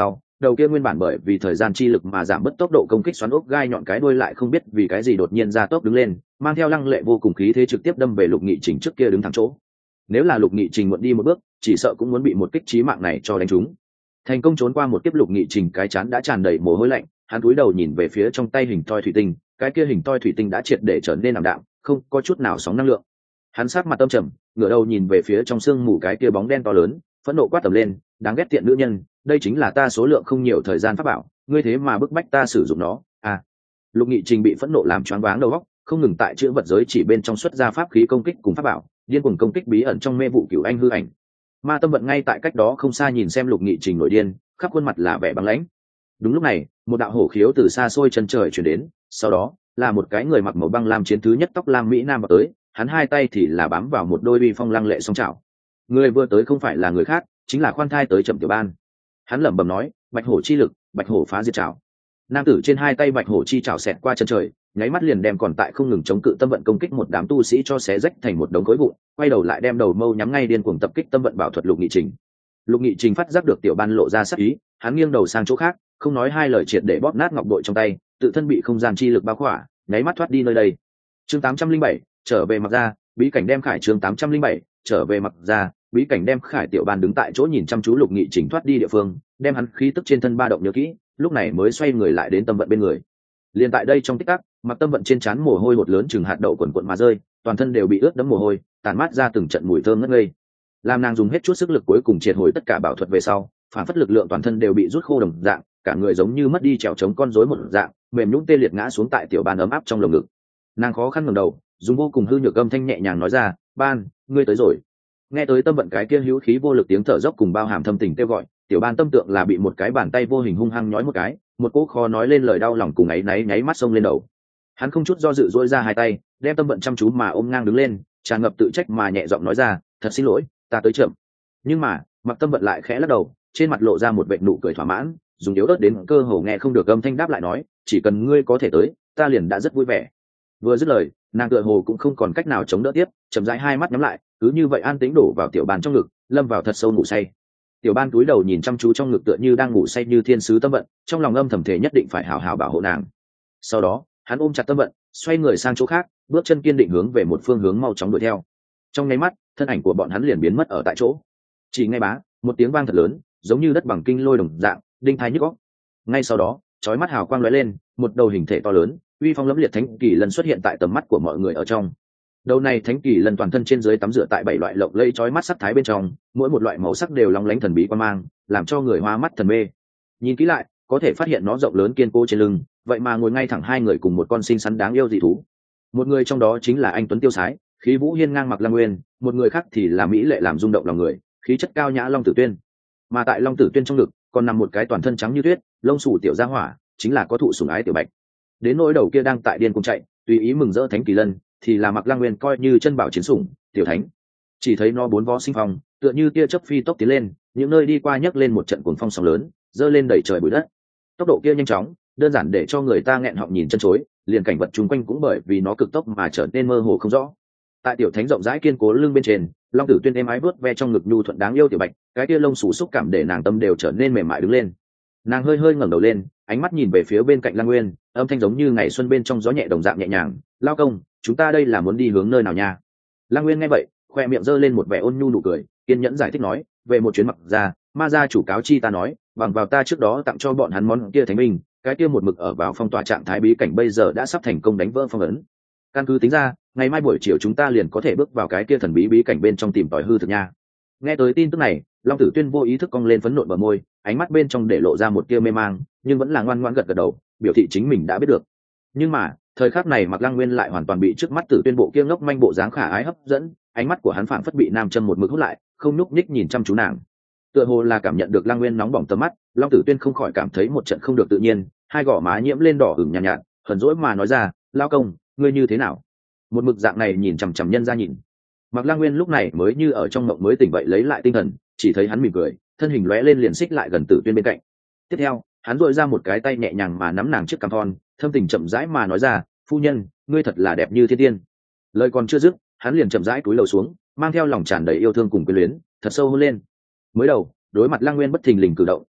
đầu kia nguyên bản bởi vì thời gian chi lực mà giảm bớt tốc độ công kích xoắn ốc gai nhọn cái đuôi lại không biết vì cái gì đột nhiên ra tốc đứng lên, mang theo lăng lệ vô cùng khí thế trực tiếp đâm về Lục Nghị Trình trước kia đứng thẳng chỗ. Nếu là Lục Nghị Trình muộn đi một bước, chỉ sợ cũng muốn bị một kích chí mạng này cho đánh trúng. Thành công trốn qua một kiếp, Lục Nghị Trình cái chán đã tràn đầy mồ hôi lạnh, hắn cúi đầu nhìn về phía trong tay hình toi thủy tinh, cái kia hình toi thủy tinh đã triệt để trở nên ảm đạm, không có chút nào sóng năng lượng. Hắn sát mặt tâm trầm, ngửa đầu nhìn về phía trong sương mù cái kia bóng đen to lớn, phẫn nộ quát tầm lên, đáng ghét tiện nữ nhân, đây chính là ta số lượng không nhiều thời gian pháp bảo, ngươi thế mà bức bách ta sử dụng nó. Lục Nghị Trình bị phẫn nộ làm choáng váng đầu óc, không ngừng tại chữ vật giới chỉ bên trong xuất ra pháp khí công kích cùng pháp bảo, điên cuồng công kích bí ẩn trong mê vụ cửu anh hư ảnh. Ma Tâm Vận ngay tại cách đó không xa nhìn xem Lục Nghị Trình nổi điên, khắp khuôn mặt là vẻ băng lãnh. Đúng lúc này, một đạo hổ khiếu từ xa xôi chân trời truyền đến, sau đó là một cái người mặc màu băng lam chiến thứ nhất tóc lam mỹ nam vào tới, hắn hai tay thì là bám vào một đôi uy phong lăng lệ song chảo. Người vừa tới không phải là người khác, chính là khoan thai tới Trầm Tiểu Ban. Hắn lẩm bẩm nói, bạch hổ chi lực, bạch hổ phá diệt chảo. Nam tử trên hai tay bạch hổ chi chảo xẹt qua chân trời, nháy mắt liền đem còn tại không ngừng chống cự Tâm Vận công kích một đám tu sĩ cho xé rách thành một đống khối vụn, quay đầu lại đem đầu mâu nhắm ngay điên cuồng tập kích Tâm Vận bảo thuật Lục Nghị Trình. Lục Nghị Trình phát giác được Tiểu Ban lộ ra sắc ý, hắn nghiêng đầu sang chỗ khác, không nói hai lời triệt để bóp nát ngọc bội trong tay, tự thân bị không gian chi lực bao khỏa, nháy mắt thoát đi nơi đây. Chương 807, trở về Mặc Gia, bí cảnh đem Khải. Chương 807, trở về Mặc Gia, bí cảnh đem Khải. Tiểu Ban đứng tại chỗ nhìn chăm chú Lục Nghị Trình thoát đi địa phương, đem hắn khí tức trên thân ba động nhớ kỹ, lúc này mới xoay người lại đến Tâm Vận bên người. Liên tại đây trong tích tắc, Mặc Tâm Vận trên trán mồ hôi hột lớn chừng hạt đậu quần quần mà rơi, toàn thân đều bị ướt đẫm mồ hôi, tản mát ra từng trận mùi thơm ngất ngây. Làm nàng dùng hết chút sức lực cuối cùng triệt hồi tất cả bảo thuật về sau, phản phất lực lượng toàn thân đều bị rút khô đồng dạng, cả người giống như mất đi trèo chống con rối một dạng, mềm nhũn tê liệt ngã xuống tại Tiểu Ban ấm áp trong lồng ngực. Nàng khó khăn ngẩng đầu, dùng vô cùng hư nhược âm thanh nhẹ nhàng nói ra, "Ban, ngươi tới rồi." Nghe tới Tâm Vận cái kia hữu khí vô lực tiếng thở dốc cùng bao hàm thâm tình kêu gọi, Tiểu Ban tâm tượng là bị một cái bàn tay vô hình hung hăng nhói một cái, một cỗ khó nói lên lời đau lòng cùng áy náy nháy mắt xông lên đầu. Hắn không chút do dự duỗi ra hai tay, đem Tâm Vận chăm chú mà ôm ngang đứng lên, tràn ngập tự trách mà nhẹ giọng nói ra, "Thật xin lỗi, ta tới chậm." Nhưng mà, Mặc Tâm Vận lại khẽ lắc đầu, trên mặt lộ ra một vệt nụ cười thỏa mãn, dùng yếu ớt đến cơ hồ nghe không được âm thanh đáp lại nói, "Chỉ cần ngươi có thể tới, ta liền đã rất vui vẻ." Vừa dứt lời, nàng tựa hồ cũng không còn cách nào chống đỡ tiếp, chậm rãi hai mắt nhắm lại, cứ như vậy an tĩnh đổ vào Tiểu Ban trong ngực, lâm vào thật sâu ngủ say. Tiểu Ban cúi đầu nhìn chăm chú trong ngực tựa như đang ngủ say như thiên sứ Tâm Vận, trong lòng âm thầm thể nhất định phải hảo hảo bảo hộ nàng. Sau đó, hắn ôm chặt Tâm Vận, xoay người sang chỗ khác, bước chân kiên định hướng về một phương hướng mau chóng đuổi theo. Trong nháy mắt, thân ảnh của bọn hắn liền biến mất ở tại chỗ. Chỉ ngay bá, một tiếng vang thật lớn, giống như đất bằng kinh lôi đồng dạng, đinh tai nhức óc. Ngay sau đó, chói mắt hào quang lóe lên, một đầu hình thể to lớn, uy phong lẫm liệt thánh kỳ lân xuất hiện tại tầm mắt của mọi người ở trong. Đầu này thánh kỳ lân toàn thân trên dưới tắm rửa tại 7 loại lộng lẫy chói mắt sắc thái bên trong, mỗi một loại màu sắc đều lóng lánh thần bí quan mang, làm cho người hoa mắt thần mê. Nhìn kỹ lại, có thể phát hiện nó rộng lớn kiên cố trên lưng, vậy mà ngồi ngay thẳng hai người cùng một con xinh xắn đáng yêu dị thú. Một người trong đó chính là anh tuấn tiêu sái, khí vũ hiên ngang Mặc Lăng Nguyên, một người khác thì là mỹ lệ làm rung động lòng người, khí chất cao nhã Long Tử Tuyên. Mà tại Long Tử Tuyên trong ngực còn nằm một cái toàn thân trắng như tuyết, lông xù tiểu gia hỏa, chính là có thụ sủng ái Tiểu Bạch. Đến nỗi đầu kia đang tại điên cuồng chạy, tùy ý mừng rỡ thánh kỳ lân, thì là Mặc Lăng Nguyên coi như chân bảo chiến sủng, Tiểu Thánh. Chỉ thấy nó bốn vó sinh phong, tựa như tia chớp phi tốc tiến lên, những nơi đi qua nhấc lên một trận cuồng phong sóng lớn, dơ lên đẩy trời bụi đất. Tốc độ kia nhanh chóng, đơn giản để cho người ta nghẹn họng nhìn chân chối, liền cảnh vật chung quanh cũng bởi vì nó cực tốc mà trở nên mơ hồ không rõ. Tại Tiểu Thánh rộng rãi kiên cố lưng bên trên, Long Tử Tuyên êm ái vuốt ve trong ngực nhu thuận đáng yêu Tiểu Bạch, cái kia lông xù xúc cảm để nàng tâm đều trở nên mềm mại đứng lên. Nàng hơi hơi ngẩng đầu lên, ánh mắt nhìn về phía bên cạnh Lăng Nguyên, âm thanh giống như ngày xuân bên trong gió nhẹ đồng dạng nhẹ nhàng, "Lao công, chúng ta đây là muốn đi hướng nơi nào nha?" Lăng Nguyên nghe vậy, khoe miệng giơ lên một vẻ ôn nhu nụ cười, kiên nhẫn giải thích nói, "Về một chuyến Mặc Gia, ma gia chủ cáo chi ta nói, bằng vào ta trước đó tặng cho bọn hắn món kia thánh minh, cái kia một mực ở vào phong tỏa trạng thái bí cảnh bây giờ đã sắp thành công đánh vỡ phong ấn. Căn cứ tính ra, ngày mai buổi chiều chúng ta liền có thể bước vào cái kia thần bí bí cảnh bên trong tìm tòi hư thực nha." Nghe tới tin tức này, Long Tử Tuyên vô ý thức cong lên phấn nộn bờ môi, ánh mắt bên trong để lộ ra một tia mê mang, nhưng vẫn là ngoan ngoãn gật gật đầu, biểu thị chính mình đã biết được. Nhưng mà, thời khắc này Mặc Lăng Nguyên lại hoàn toàn bị trước mắt Tử Tuyên bộ kia ngốc manh bộ dáng khả ái hấp dẫn, ánh mắt của hắn phảng phất bị nam châm một mực hút lại, không nhúc nhích nhìn chăm chú nàng. Tựa hồ là cảm nhận được Lăng Nguyên nóng bỏng tầm mắt, Long Tử Tuyên không khỏi cảm thấy một trận không được tự nhiên, hai gò má nhiễm lên đỏ ửng nhàn nhạt, hờn dỗi mà nói ra, "Lao công, ngươi như thế nào?" Một mực dạng này nhìn chằm chằm nhân ra nhìn. Mặc Lăng Nguyên lúc này mới như ở trong mộng mới tỉnh vậy lấy lại tinh thần, chỉ thấy hắn mỉm cười, thân hình lóe lên liền xích lại gần Tử Tuyên bên cạnh. Tiếp theo, hắn duỗi ra một cái tay nhẹ nhàng mà nắm nàng chiếc cằm thon, thâm tình chậm rãi mà nói ra, "Phu nhân, ngươi thật là đẹp như thiên tiên." Lời còn chưa dứt, hắn liền chậm rãi cúi đầu xuống, mang theo lòng tràn đầy yêu thương cùng quyến luyến, thật sâu hôn lên. Mới đầu, đối mặt Lăng Nguyên bất thình lình cử động,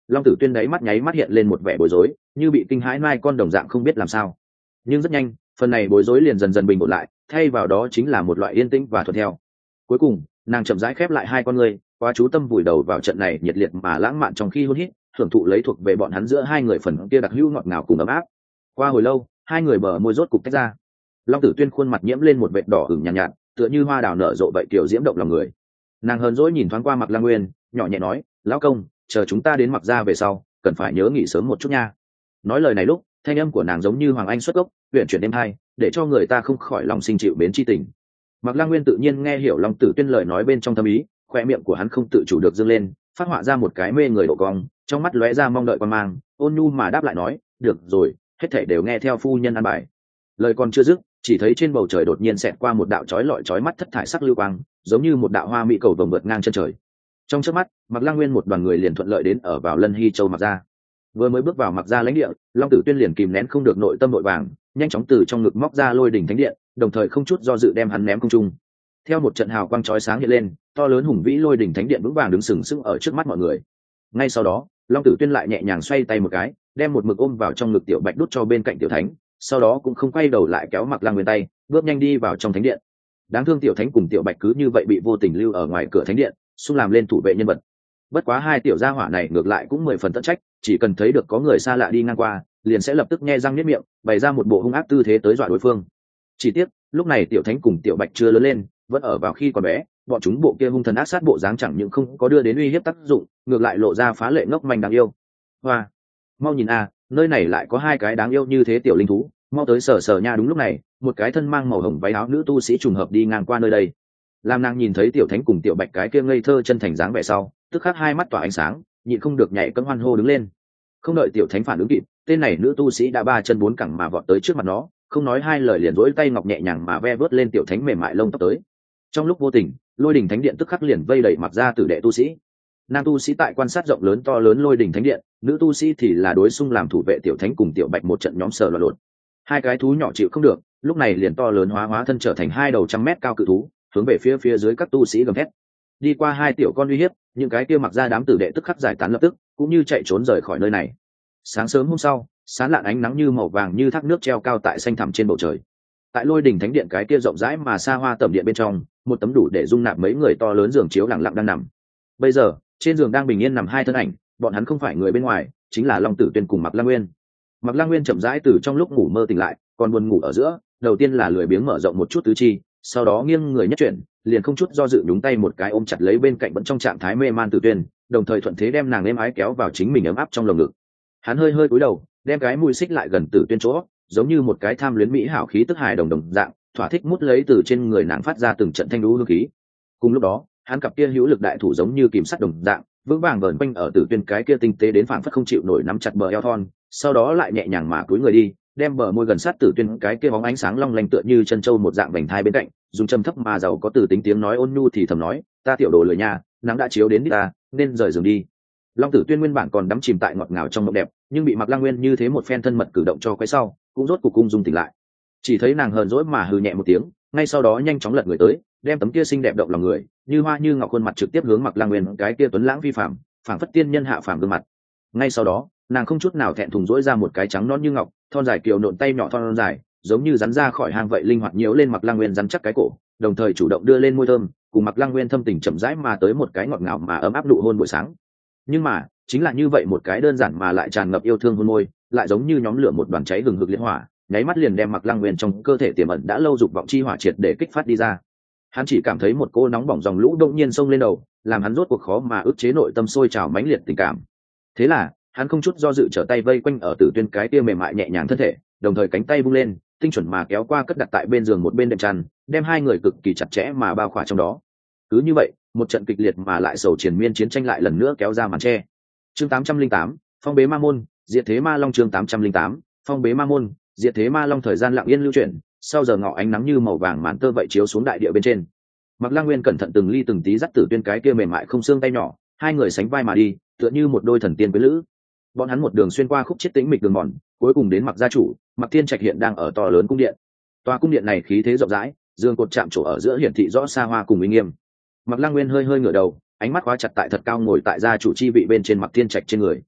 Long Tử Tuyên đáy mắt nháy mắt hiện lên một vẻ bối rối, như bị kinh hãi nai con đồng dạng không biết làm sao. Nhưng rất nhanh, phần này bối rối liền dần dần bình ổn lại, thay vào đó chính là một loại yên tĩnh và thuận theo. Cuối cùng, nàng chậm rãi khép lại hai con ngươi, quá chú tâm vùi đầu vào trận này nhiệt liệt mà lãng mạn trong khi hôn hít, thưởng thụ lấy thuộc về bọn hắn giữa hai người phần kia đặc hữu ngọt ngào cùng ấm áp. Qua hồi lâu, hai người bờ môi rốt cục tách ra. Long Tử Tuyên khuôn mặt nhiễm lên một vệt đỏ ửng nhàn nhạt, tựa như hoa đào nở rộ vậy kiểu diễm động lòng người. Nàng hờn dỗi nhìn thoáng qua Mạc Lang Nguyên, nhỏ nhẹ nói, lão công, chờ chúng ta đến Mặc gia về sau, cần phải nhớ nghỉ sớm một chút nha. Nói lời này lúc, thanh âm của nàng giống như hoàng anh xuất gốc, uyển chuyển êm tai, để cho người ta không khỏi lòng sinh chịu mến chi tình. Mạc Lang Nguyên tự nhiên nghe hiểu Long Tử Tuyên lời nói bên trong thâm ý, khoe miệng của hắn không tự chủ được dương lên, phát họa ra một cái mê người độ cong, trong mắt lóe ra mong đợi quan mang, ôn nhu mà đáp lại nói, được rồi, hết thảy đều nghe theo phu nhân an bài. Lời còn chưa dứt, chỉ thấy trên bầu trời đột nhiên xẹt qua một đạo chói lọi chói mắt thất thải sắc lưu quang, giống như một đạo hoa mỹ cầu vồng vượt ngang chân trời. Trong chớp mắt, Mạc Lang Nguyên một đoàn người liền thuận lợi đến ở vào Lân Hy Châu Mạc gia. Vừa mới bước vào Mạc gia lãnh địa, Long Tử Tuyên liền kìm nén không được nội tâm nội vàng, nhanh chóng từ trong ngực móc ra Lôi Đỉnh Thánh Điện, đồng thời không chút do dự đem hắn ném không trung. Theo một trận hào quang chói sáng hiện lên, to lớn hùng vĩ Lôi Đỉnh Thánh Điện vững vàng đứng sừng sững ở trước mắt mọi người. Ngay sau đó, Long Tử Tuyên lại nhẹ nhàng xoay tay một cái, đem một mực ôm vào trong ngực Tiểu Bạch đút cho bên cạnh Tiểu Thánh, sau đó cũng không quay đầu lại kéo Mạc Lang Nguyên tay, bước nhanh đi vào trong thánh điện. Đáng thương Tiểu Thánh cùng Tiểu Bạch cứ như vậy bị vô tình lưu ở ngoài cửa thánh điện, xung làm lên thủ vệ nhân vật. Bất quá hai tiểu gia hỏa này ngược lại cũng 10 phần tận trách, chỉ cần thấy được có người xa lạ đi ngang qua, liền sẽ lập tức nhe răng niết miệng, bày ra một bộ hung ác tư thế tới dọa đối phương. Chỉ tiếc, lúc này Tiểu Thánh cùng Tiểu Bạch chưa lớn lên, vẫn ở vào khi còn bé, bọn chúng bộ kia hung thần ác sát bộ dáng chẳng những không có đưa đến uy hiếp tác dụng, ngược lại lộ ra phá lệ ngốc manh đáng yêu. Hoa, mau nhìn a, nơi này lại có hai cái đáng yêu như thế tiểu linh thú, mau tới sờ sờ nha. Đúng lúc này, một cái thân mang màu hồng váy áo nữ tu sĩ trùng hợp đi ngang qua nơi đây. Làm nàng nhìn thấy Tiểu Thánh cùng Tiểu Bạch cái kia ngây thơ chân thành dáng vẻ sau, tức khắc hai mắt tỏa ánh sáng, nhịn không được nhảy cẫng hoan hô đứng lên. Không đợi Tiểu Thánh phản ứng kịp, tên này nữ tu sĩ đã ba chân bốn cẳng mà vọt tới trước mặt nó, không nói hai lời liền duỗi tay ngọc nhẹ nhàng mà ve vớt lên Tiểu Thánh mềm mại lông tóc tới. Trong lúc vô tình, Lôi Đỉnh Thánh Điện tức khắc liền vây đẩy Mặc gia tử đệ tu sĩ. Nam tu sĩ tại quan sát rộng lớn to lớn Lôi Đỉnh Thánh Điện, nữ tu sĩ thì là đối xung làm thủ vệ Tiểu Thánh cùng Tiểu Bạch một trận nhóm sờ loạn lộn. Hai cái thú nhỏ chịu không được, lúc này liền to lớn hóa thân trở thành hai đầu trăm mét cao cự thú, hướng về phía dưới các tu sĩ gầm thét. Đi qua hai tiểu con uy hiếp, những cái kia Mặc gia đám tử đệ tức khắc giải tán lập tức, cũng như chạy trốn rời khỏi nơi này. Sáng sớm hôm sau, sáng lạn ánh nắng như màu vàng như thác nước treo cao tại xanh thẳm trên bầu trời. Tại Lôi Đỉnh Thánh Điện cái kia rộng rãi mà xa hoa tẩm điện bên trong, một tấm đủ để dung nạp mấy người to lớn giường chiếu lặng lặng đang nằm. Bây giờ, trên giường đang bình yên nằm hai thân ảnh, bọn hắn không phải người bên ngoài, chính là Long Tử Tuyên cùng Mạc Lang Nguyên. Mạc Lang Nguyên chậm rãi từ trong lúc ngủ mơ tỉnh lại, còn buồn ngủ ở giữa, đầu tiên là lười biếng mở rộng một chút tứ chi, sau đó nghiêng người nhất chuyển, liền không chút do dự nhúng tay một cái ôm chặt lấy bên cạnh vẫn trong trạng thái mê man Tử Tuyên, đồng thời thuận thế đem nàng êm ái kéo vào chính mình ấm áp trong lồng ngực. Hắn hơi hơi cúi đầu, đem cái mũi xích lại gần Tử Tuyên chỗ, giống như một cái tham luyến mỹ hảo khí tức hài đồng dạng, thỏa thích mút lấy từ trên người nàng phát ra từng trận thanh đu hương khí. Cùng lúc đó, hắn cặp kia hữu lực đại thủ giống như kìm sắt đồng dạng, vững vàng vờn quanh ở Tử Tuyên cái kia tinh tế đến phảng phất không chịu nổi nắm chặt bờ eo thon, sau đó lại nhẹ nhàng mà cúi người đi, đem bờ môi gần sát Tử Tuyên cái kia bóng ánh sáng long lanh tựa như chân châu một dạng vành thai bên cạnh, dùng trầm thấp mà giàu có từ tính tiếng nói ôn nhu thì thầm nói, ta tiểu đồ lười nha, nắng đã chiếu đến đi ta, nên rời giường đi. Long Tử Tuyên nguyên bản còn đắm chìm tại ngọt ngào trong mộng đẹp, nhưng bị Mạc Lang Nguyên như thế một phen thân mật cử động cho quấy sau, cũng rốt cuộc cung dung tỉnh lại. Chỉ thấy nàng hờn dỗi mà hừ nhẹ một tiếng, ngay sau đó nhanh chóng lật người tới, đem tấm kia xinh đẹp động lòng người, như hoa như ngọc khuôn mặt trực tiếp hướng Mạc Lang Nguyên cái kia tuấn lãng vi phạm, phảng phất tiên nhân hạ phàm gương mặt. Ngay sau đó, nàng không chút nào thẹn thùng dỗi ra một cái trắng non như ngọc, thon dài kiều nộn tay nhỏ thon dài, giống như rắn ra khỏi hang vậy linh hoạt nhiễu lên Mạc Lang Nguyên rắn chắc cái cổ, đồng thời chủ động đưa lên môi thơm, cùng Mạc Lang Nguyên thâm tình chậm rãi mà tới một cái ngọt ngào mà ấm áp nụ hôn buổi sáng. Nhưng mà, chính là như vậy một cái đơn giản mà lại tràn ngập yêu thương hôn môi, lại giống như nhóm lửa một đoàn cháy hừng hực liên hỏa, nháy mắt liền đem Mạc Lang Nguyên trong cơ thể tiềm ẩn đã lâu dục vọng chi hỏa triệt để kích phát đi ra. Hắn chỉ cảm thấy một cô nóng bỏng dòng lũ đột nhiên xông lên đầu, làm hắn rốt cuộc khó mà ức chế nội tâm sôi trào mãnh liệt tình cảm. Thế là, hắn không chút do dự trở tay vây quanh ở Tử Tuyên cái kia mềm mại nhẹ nhàng thân thể, đồng thời cánh tay vung lên, tinh chuẩn mà kéo qua cất đặt tại bên giường một bên đệm chăn, đem hai người cực kỳ chặt chẽ mà bao khỏa trong đó. Cứ như vậy, một trận kịch liệt mà lại sầu triền miên chiến tranh lại lần nữa kéo ra màn che. Chương 808, Phong bế ma môn, diệt thế ma long. Chương 808, Phong bế ma môn, diệt thế ma long. Thời gian lặng yên lưu chuyển, sau giờ ngọ ánh nắng như màu vàng màn tơ vậy chiếu xuống đại địa bên trên. Mạc Lang Nguyên cẩn thận từng ly từng tí dắt Tử Tuyên cái kia mềm mại không xương tay nhỏ, hai người sánh vai mà đi, tựa như một đôi thần tiên quyến lữ. Bọn hắn một đường xuyên qua khúc chết tĩnh mịch đường mòn, cuối cùng đến Mạc gia chủ, Mạc Thiên Trạch hiện đang ở to lớn cung điện. Tòa cung điện này khí thế rộng rãi, dương cột chạm trổ ở giữa hiển thị rõ xa hoa cùng uy nghiêm. Mạc Lang Nguyên hơi hơi ngửa đầu, ánh mắt khóa chặt tại thật cao ngồi tại gia chủ chi vị bên trên Mạc Thiên Trạch trên người.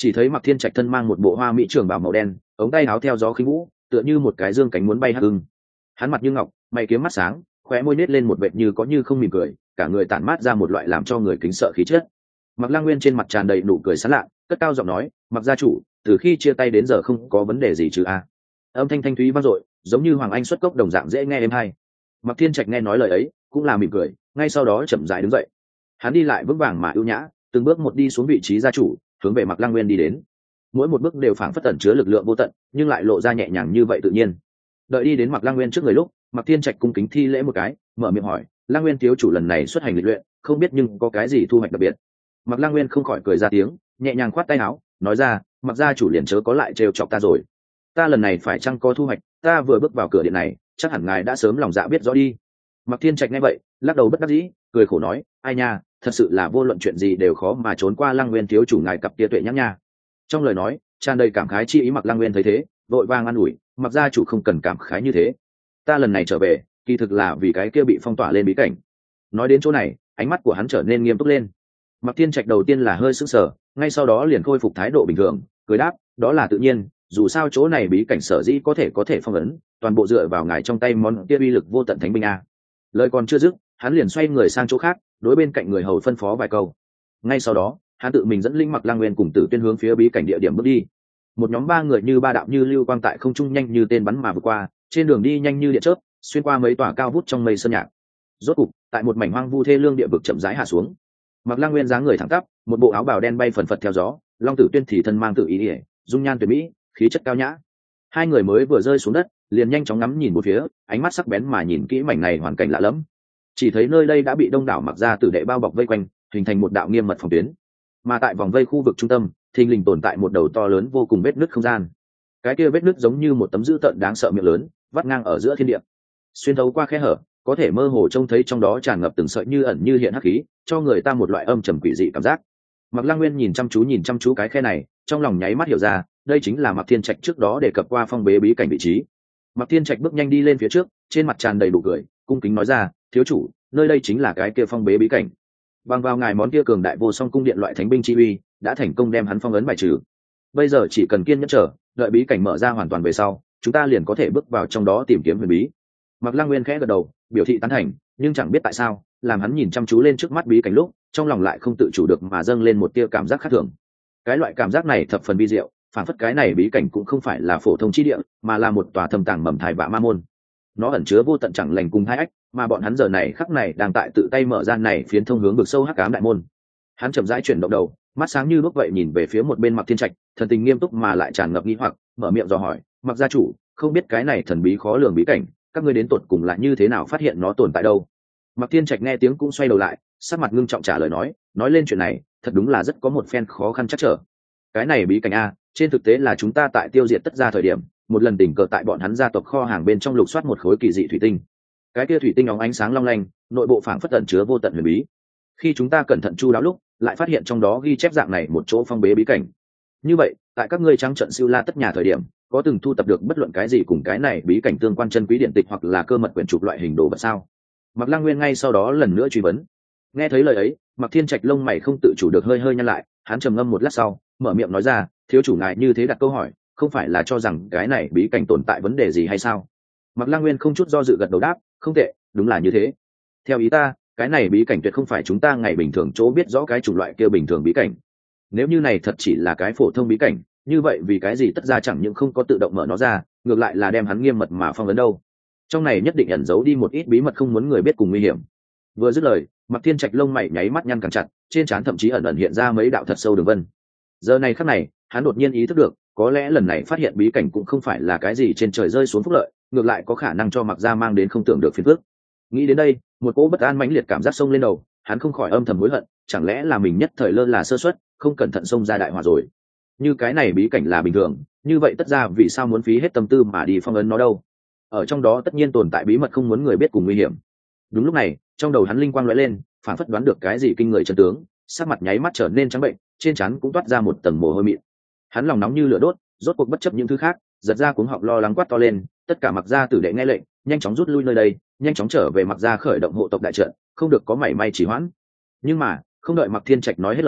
Chỉ thấy Mặc Thiên Trạch thân mang một bộ hoa mỹ trường bào màu đen, ống tay áo theo gió khinh vũ, tựa như một cái dương cánh muốn bay hắc ưng. Hắn mặt như ngọc, mày kiếm mắt sáng, khóe môi nết lên một vệt như có như không mỉm cười, cả người tản mát ra một loại làm cho người kính sợ khí chất. Mặc Lang Nguyên trên mặt tràn đầy nụ cười sán lạ, cất cao giọng nói, Mặc gia chủ, từ khi chia tay đến giờ không có vấn đề gì chứ a? Âm thanh thanh thúy vang dội, giống như hoàng anh xuất cốc đồng dạng dễ nghe êm hay. Mặc Thiên Trạch nghe nói lời ấy, cũng là mỉm cười, ngay sau đó chậm rãi đứng dậy. Hắn đi lại vững vàng mà ưu nhã, từng bước một đi xuống vị trí gia chủ, hướng về Mặc Lang Nguyên đi đến. Mỗi một bước đều phảng phất ẩn chứa lực lượng vô tận, nhưng lại lộ ra nhẹ nhàng như vậy tự nhiên. Đợi đi đến Mặc Lang Nguyên trước người lúc, Mặc Thiên Trạch cung kính thi lễ một cái, mở miệng hỏi, Lang Nguyên thiếu chủ lần này xuất hành lịch luyện, không biết nhưng có cái gì thu hoạch đặc biệt. Mặc Lang Nguyên không khỏi cười ra tiếng, nhẹ nhàng khoát tay áo, nói ra, Mặc gia chủ liền chớ có lại trêu chọc ta rồi. Ta lần này phải chăng có thu hoạch, ta vừa bước vào cửa điện này, chắc hẳn ngài đã sớm lòng dạ biết rõ đi. Mặc Thiên Trạch nghe vậy, lắc đầu bất đắc dĩ, cười khổ nói, ai nha, thật sự là vô luận chuyện gì đều khó mà trốn qua Lang Nguyên thiếu chủ ngài cặp tia tuệ nhãn nha. Trong lời nói tràn đầy cảm khái chi ý. Mặc Lang Nguyên thấy thế, vội vàng an ủi, Mặc gia chủ không cần cảm khái như thế, ta lần này trở về kỳ thực là vì cái kia bị phong tỏa lên bí cảnh. Nói đến chỗ này, ánh mắt của hắn trở nên nghiêm túc lên. Mặc Thiên Trạch đầu tiên là hơi sững sờ, ngay sau đó liền khôi phục thái độ bình thường, cười đáp, đó là tự nhiên, dù sao chỗ này bí cảnh sở dĩ có thể phong ấn, toàn bộ dựa vào ngài trong tay món kia uy lực vô tận thánh binh a. Lời còn chưa dứt, hắn liền xoay người sang chỗ khác, đối bên cạnh người hầu phân phó vài câu. Ngay sau đó, hắn tự mình dẫn linh Mặc Lang Nguyên cùng Tử Tuyên hướng phía bí cảnh địa điểm bước đi. Một nhóm ba người như ba đạo như lưu quang tại không trung nhanh như tên bắn mà vượt qua, trên đường đi nhanh như điện chớp, xuyên qua mấy tòa cao vút trong mây sơn nhạc. Rốt cục, tại một mảnh hoang vu thê lương địa vực chậm rãi hạ xuống. Mặc Lang Nguyên dáng người thẳng tắp, một bộ áo bào đen bay phần phật theo gió, Long Tử Tuyên thì thân mang tự ý ỉa, dung nhan tuyệt mỹ, khí chất cao nhã. Hai người mới vừa rơi xuống đất, liền nhanh chóng ngắm nhìn một phía, ánh mắt sắc bén mà nhìn kỹ mảnh này hoàn cảnh lạ lẫm. Chỉ thấy nơi đây đã bị đông đảo Mặc gia tử đệ bao bọc vây quanh, hình thành một đạo nghiêm mật phòng tuyến. Mà tại vòng vây khu vực trung tâm, thình lình tồn tại một đầu to lớn vô cùng vết nứt không gian. Cái kia vết nứt giống như một tấm dữ tợn đáng sợ miệng lớn, vắt ngang ở giữa thiên địa. Xuyên thấu qua khe hở, có thể mơ hồ trông thấy trong đó tràn ngập từng sợi như ẩn như hiện hắc khí, cho người ta một loại âm trầm quỷ dị cảm giác. Mặc Lang Nguyên nhìn chăm chú cái khe này, trong lòng nháy mắt hiểu ra, đây chính là Mặc Thiên Trạch trước đó đề cập qua phong bế bí cảnh vị trí. Mặc Thiên Trạch bước nhanh đi lên phía trước, trên mặt tràn đầy đủ cười, cung kính nói ra, thiếu chủ, nơi đây chính là cái kia phong bế bí cảnh. Bằng vào ngài món kia cường đại vô song cung điện loại thánh binh chi uy, đã thành công đem hắn phong ấn bài trừ. Bây giờ chỉ cần kiên nhẫn chờ, đợi bí cảnh mở ra hoàn toàn về sau, chúng ta liền có thể bước vào trong đó tìm kiếm huyền bí. Mặc Lang Nguyên khẽ gật đầu, biểu thị tán thành, nhưng chẳng biết tại sao, làm hắn nhìn chăm chú lên trước mắt bí cảnh lúc, trong lòng lại không tự chủ được mà dâng lên một tia cảm giác khác thường. Cái loại cảm giác này thập phần vi diệu, phản phất cái này bí cảnh cũng không phải là phổ thông chi địa, mà là một tòa thâm tàng mầm thai vạ ma môn. Nó ẩn chứa vô tận chẳng lành cùng hai ách, mà bọn hắn giờ này khắc này đang tại tự tay mở ra này phiến thông hướng vực sâu hắc ám đại môn. Hắn chậm rãi chuyển động đầu, mắt sáng như lúc vậy nhìn về phía một bên Mặc Thiên Trạch, thần tình nghiêm túc mà lại tràn ngập nghi hoặc, mở miệng dò hỏi, Mặc gia chủ, không biết cái này thần bí khó lường bí cảnh, các ngươi đến tột cùng là như thế nào phát hiện nó tồn tại đâu? Mặc Thiên Trạch nghe tiếng cũng xoay đầu lại, sắc mặt ngưng trọng trả lời nói lên chuyện này, thật đúng là rất có một phen khó khăn chắc trở. Cái này bí cảnh a, trên thực tế là chúng ta tại tiêu diệt Tất gia thời điểm, một lần tình cờ tại bọn hắn gia tộc kho hàng bên trong lục soát một khối kỳ dị thủy tinh. Cái kia thủy tinh óng ánh sáng long lanh, nội bộ phảng phất ẩn chứa vô tận huyền bí. Khi chúng ta cẩn thận chu đáo lúc, lại phát hiện trong đó ghi chép dạng này một chỗ phong bế bí cảnh. Như vậy, tại các ngươi trắng trận siêu la Tất nhà thời điểm, có từng thu tập được bất luận cái gì cùng cái này bí cảnh tương quan chân quý điện tịch hoặc là cơ mật quyển trục loại hình đồ vật sao? Mặc Lang Nguyên ngay sau đó lần nữa truy vấn. Nghe thấy lời ấy, Mặc Thiên Trạch lông mày không tự chủ được hơi nhăn lại, hắn trầm ngâm một lát sau, mở miệng nói ra, thiếu chủ ngài như thế đặt câu hỏi, không phải là cho rằng cái này bí cảnh tồn tại vấn đề gì hay sao? Mặc Lang Nguyên không chút do dự gật đầu đáp, không tệ, đúng là như thế. Theo ý ta, cái này bí cảnh tuyệt không phải chúng ta ngày bình thường chỗ biết rõ cái chủng loại kia bình thường bí cảnh. Nếu như này thật chỉ là cái phổ thông bí cảnh, như vậy vì cái gì Tất gia chẳng những không có tự động mở nó ra, ngược lại là đem hắn nghiêm mật mà phong ấn đâu? Trong này nhất định ẩn giấu đi một ít bí mật không muốn người biết cùng nguy hiểm. Vừa dứt lời, Mặc Thiên Trạch lông mày nháy mắt nhăn càng chặt, trên trán thậm chí ẩn ẩn hiện ra mấy đạo thật sâu đường vân. Giờ này khắc này, hắn đột nhiên ý thức được, có lẽ lần này phát hiện bí cảnh cũng không phải là cái gì trên trời rơi xuống phúc lợi, ngược lại có khả năng cho Mặc gia mang đến không tưởng được phiền phức. Nghĩ đến đây, một cỗ bất an mãnh liệt cảm giác xông lên đầu, hắn không khỏi âm thầm hối hận, chẳng lẽ là mình nhất thời lơ là sơ suất, không cẩn thận xông ra đại họa rồi. Như cái này bí cảnh là bình thường, như vậy Tất gia vì sao muốn phí hết tâm tư mà đi phong ấn nó đâu? Ở trong đó tất nhiên tồn tại bí mật không muốn người biết cùng nguy hiểm. Đúng lúc này, trong đầu hắn linh quang lóe lên, phản phất đoán được cái gì kinh người chân tướng, sắc mặt nháy mắt trở nên trắng bệnh, trên trán cũng toát ra một tầng mồ hôi mịn. Hắn lòng nóng như lửa đốt, rốt cuộc bất chấp những thứ khác, giật ra cuống họng lo lắng quát to lên, tất cả Mặc gia tử đệ nghe lệnh, nhanh chóng rút lui nơi đây, nhanh chóng trở về Mặc gia khởi động hộ tộc đại trận, không được có mảy may trì hoãn. Nhưng mà, không đợi Mặc Thiên Trạch nói hết lời,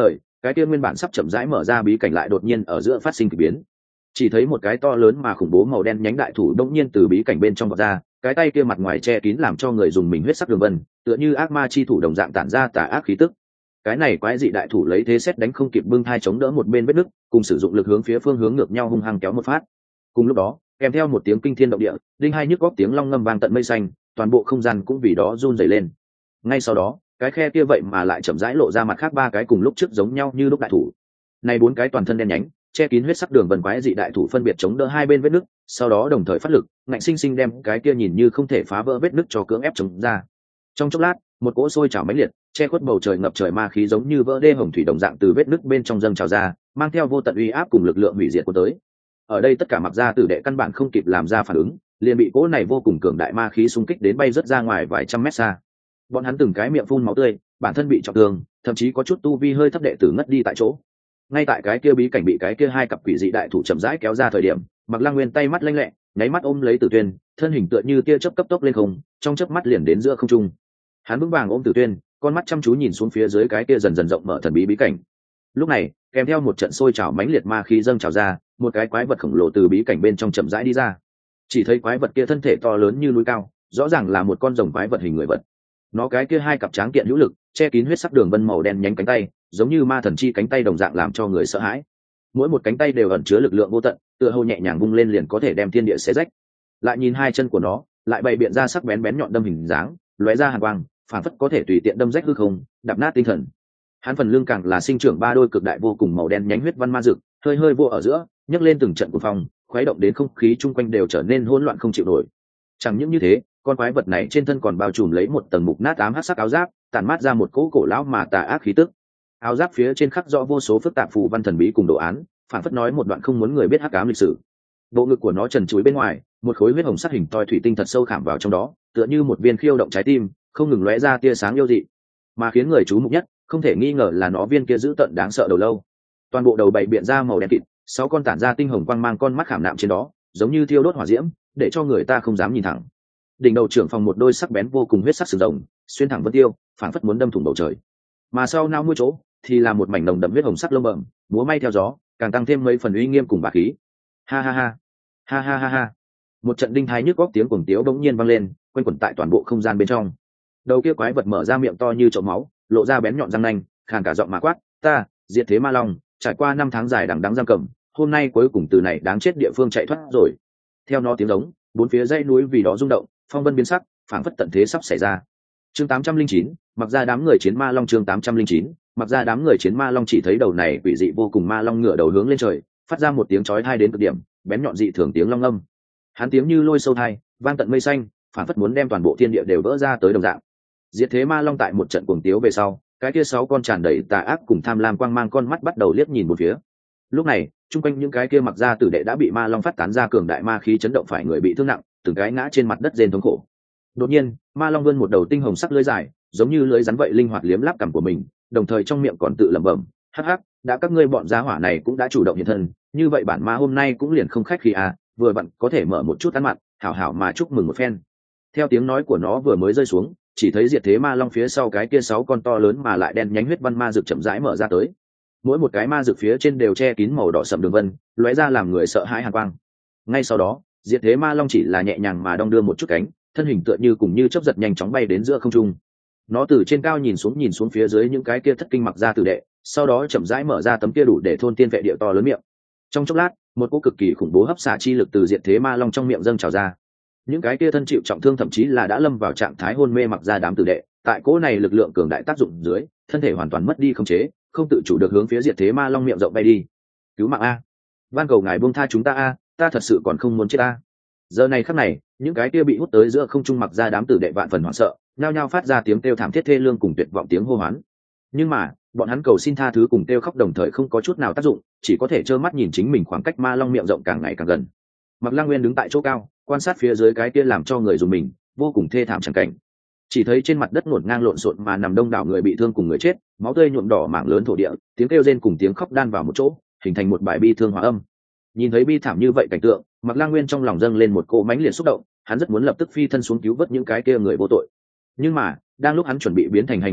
cái kia nguyên bản sắp chậm rãi mở ra bí cảnh lại đột nhiên ở giữa phát sinh kỳ biến. Chỉ thấy một cái to lớn mà khủng bố màu đen nhánh đại thủ đột nhiên từ bí cảnh bên trong vọt ra, cái tay kia mặt ngoài che kín làm cho người dùng mình huyết sắc đường vân, tựa như ác ma chi thủ đồng dạng tản ra tà ác khí tức. Cái này quái dị đại thủ lấy thế xét đánh không kịp bưng thai chống đỡ một bên vết nứt, cùng sử dụng lực hướng phía phương hướng ngược nhau hung hăng kéo một phát. Cùng lúc đó, kèm theo một tiếng kinh thiên động địa, đinh hai nhức góc tiếng long ngâm vang tận mây xanh, toàn bộ không gian cũng vì đó run rẩy lên. Ngay sau đó, cái khe kia vậy mà lại chậm rãi lộ ra mặt khác ba cái cùng lúc trước giống nhau như lúc đại thủ. Này bốn cái toàn thân đen nhánh, che kín huyết sắc đường vân quái dị đại thủ phân biệt chống đỡ hai bên vết nứt, sau đó đồng thời phát lực, ngạnh sinh sinh đem cái kia nhìn như không thể phá vỡ vết nứt cho cưỡng ép chống ra. Trong chốc lát, một cỗ sôi trào mãnh liệt, che khuất bầu trời ngập trời ma khí giống như vỡ đê hồng thủy đồng dạng từ vết nứt bên trong dâng trào ra, mang theo vô tận uy áp cùng lực lượng hủy diệt của tới. Ở đây tất cả mặc gia tử đệ căn bản không kịp làm ra phản ứng, liền bị cỗ này vô cùng cường đại ma khí xung kích đến bay rất ra ngoài vài trăm mét xa. Bọn hắn từng cái miệng phun máu tươi, bản thân bị trọng thương, thậm chí có chút tu vi hơi thấp đệ tử ngất đi tại chỗ. Ngay tại cái kia bí cảnh bị cái kia hai cặp quỷ dị đại thủ chậm rãi kéo ra thời điểm, Mạc Lăng Nguyên tay mắt lanh lẹ, nháy mắt ôm lấy Tử Tuyên, thân hình tựa như tia chớp cấp tốc lên không, trong chớp mắt liền đến giữa không trung. Hắn vững vàng ôm Tử Tuyên, con mắt chăm chú nhìn xuống phía dưới cái kia dần dần rộng mở thần bí bí cảnh. Lúc này, kèm theo một trận sôi trào mãnh liệt ma khí dâng trào ra, một cái quái vật khổng lồ từ bí cảnh bên trong chậm rãi đi ra. Chỉ thấy quái vật kia thân thể to lớn như núi cao, rõ ràng là một con rồng quái vật hình người vật. Nó cái kia hai cặp tráng kiện hữu lực, che kín huyết sắc đường vân màu đen nhánh cánh tay, giống như ma thần chi cánh tay đồng dạng làm cho người sợ hãi. Mỗi một cánh tay đều ẩn chứa lực lượng vô tận, tựa hồ nhẹ nhàng vung lên liền có thể đem thiên địa xé rách. Lại nhìn hai chân của nó, lại bày biện ra sắc bén bén nhọn đâm hình dáng, lóe ra hàn quang, phản phất có thể tùy tiện đâm rách hư không, đập nát tinh thần. Hắn phần lưng càng là sinh trưởng ba đôi cực đại vô cùng màu đen nhánh huyết văn ma dực, hơi hơi vô ở giữa, nhấc lên từng trận cuồng phong, khuấy động đến không khí chung quanh đều trở nên hỗn loạn không chịu nổi. Chẳng những như thế, con quái vật này trên thân còn bao trùm lấy một tầng mục nát ám hắc sắc áo giáp, tản mát ra một cỗ cổ lão mà tà ác khí tức. Áo giáp phía trên khắc rõ vô số phức tạp phù văn thần bí cùng đồ án, phản phất nói một đoạn không muốn người biết hắc ám lịch sử. Bộ ngực của nó trần trụi bên ngoài, một khối huyết hồng sắc hình toi thủy tinh thật sâu khảm vào trong đó, tựa như một viên khiêu động trái tim, không ngừng lóe ra tia sáng yêu dị. Mà khiến người chú mục nhất, không thể nghi ngờ là nó viên kia dữ tợn đáng sợ đầu lâu. Toàn bộ đầu bày biện ra màu đen kịt, sáu con tản ra tinh hồng quang mang con mắt khảm nạm trên đó, giống như thiêu đốt hỏa diễm, để cho người ta không dám nhìn thẳng. Đỉnh đầu trưởng phòng một đôi sắc bén vô cùng huyết sắc sừng rồng, xuyên thẳng vân tiêu, phản phất muốn đâm thủng bầu trời. Mà sau nao mũi chỗ thì là một mảnh nồng đậm huyết hồng sắc lông bẩm, múa may theo gió, càng tăng thêm mấy phần uy nghiêm cùng bá khí. Ha ha ha, ha ha ha ha. Một trận đinh thái nhức góc tiếng cuồng tiếu bỗng nhiên vang lên, quanh quẩn tại toàn bộ không gian bên trong. Đầu kia quái vật mở ra miệng to như chậu máu, lộ ra bén nhọn răng nanh, khàn cả giọng mà quát: "Ta, Diệt Thế Ma Long, trải qua 5 tháng dài đằng đẵng giam cầm, hôm nay cuối cùng từ này đáng chết địa phương chạy thoát rồi." Theo nó tiếng giống, bốn phía dãy núi vì đó rung động, phong vân biến sắc, phảng phất tận thế sắp xảy ra. Chương 809, mặc ra đám người chiến ma long. Chương 809, mặc ra đám người chiến ma long. Chỉ thấy đầu này quỷ dị vô cùng ma long ngửa đầu hướng lên trời, phát ra một tiếng chói tai đến cực điểm, bén nhọn dị thường tiếng long âm. Hắn tiếng như lôi sâu tai, vang tận mây xanh, phảng phất muốn đem toàn bộ thiên địa đều vỡ ra tới đồng dạng. Diệt Thế Ma Long tại một trận cuồng tiếu về sau, cái kia 6 con tràn đầy tà ác cùng tham lam quang mang con mắt bắt đầu liếc nhìn một phía. Lúc này, chung quanh những cái kia mặc ra tử đệ đã bị ma long phát tán ra cường đại ma khí chấn động phải người bị thương nặng, từng cái ngã trên mặt đất rên thống khổ. Đột nhiên, ma long vươn một đầu tinh hồng sắc lưỡi dài, giống như lưỡi rắn vậy linh hoạt liếm láp cằm của mình, đồng thời trong miệng còn tự lẩm bẩm: "Hắc hắc, đã các ngươi bọn gia hỏa này cũng đã chủ động hiện thân, như vậy bản ma hôm nay cũng liền không khách khí à, vừa vặn có thể mở một chút ăn mặn, hảo hảo mà chúc mừng một phen." Theo tiếng nói của nó vừa mới rơi xuống, chỉ thấy Diệt Thế Ma Long phía sau cái kia 6 con to lớn mà lại đen nhánh huyết văn ma dược chậm rãi mở ra tới. Mỗi một cái ma dược phía trên đều che kín màu đỏ sẫm đường vân, lóe ra làm người sợ hãi hàn quang. Ngay sau đó, Diệt Thế Ma Long chỉ là nhẹ nhàng mà đong đưa một chút cánh, thân hình tựa như cùng như chớp giật nhanh chóng bay đến giữa không trung. Nó từ trên cao nhìn xuống phía dưới những cái kia thất kinh mặc ra tử đệ, sau đó chậm rãi mở ra tấm kia đủ để thôn tiên vệ địa to lớn miệng. Trong chốc lát, một cỗ cực kỳ khủng bố hấp xả chi lực từ Diệt Thế Ma Long trong miệng dâng trào ra. Những cái kia thân chịu trọng thương thậm chí là đã lâm vào trạng thái hôn mê mặc ra đám tử đệ, tại cỗ này lực lượng cường đại tác dụng dưới, thân thể hoàn toàn mất đi khống chế, không tự chủ được hướng phía Diệt Thế Ma Long miệng rộng bay đi. "Cứu mạng a, van cầu ngài buông tha chúng ta a, ta thật sự còn không muốn chết a." Giờ này khắc này, những cái kia bị hút tới giữa không trung mặc ra đám tử đệ vạn phần hoảng sợ, nhao nhao phát ra tiếng kêu thảm thiết thê lương cùng tuyệt vọng tiếng hô hoán. Nhưng mà, bọn hắn cầu xin tha thứ cùng kêu khóc đồng thời không có chút nào tác dụng, chỉ có thể trơ mắt nhìn chính mình khoảng cách Ma Long miệng rộng càng ngày càng gần. Mạc Lăng Nguyên đứng tại chỗ cao, quan sát phía dưới cái kia làm cho người dùng mình vô cùng thê thảm chẳng cảnh. Chỉ thấy trên mặt đất ngổn ngang lộn xộn mà nằm đông đảo người bị thương cùng người chết, máu tươi nhuộm đỏ mảng lớn thổ địa, tiếng kêu rên cùng tiếng khóc đan vào một chỗ, hình thành một bài bi thương hòa âm. Nhìn thấy bi thảm như vậy cảnh tượng, Mạc Lăng Nguyên trong lòng dâng lên một cỗ mãnh liệt xúc động, hắn rất muốn lập tức phi thân xuống cứu vớt những cái kia người vô tội. Nhưng mà, đang lúc hắn chuẩn bị biến thành hành động lúc,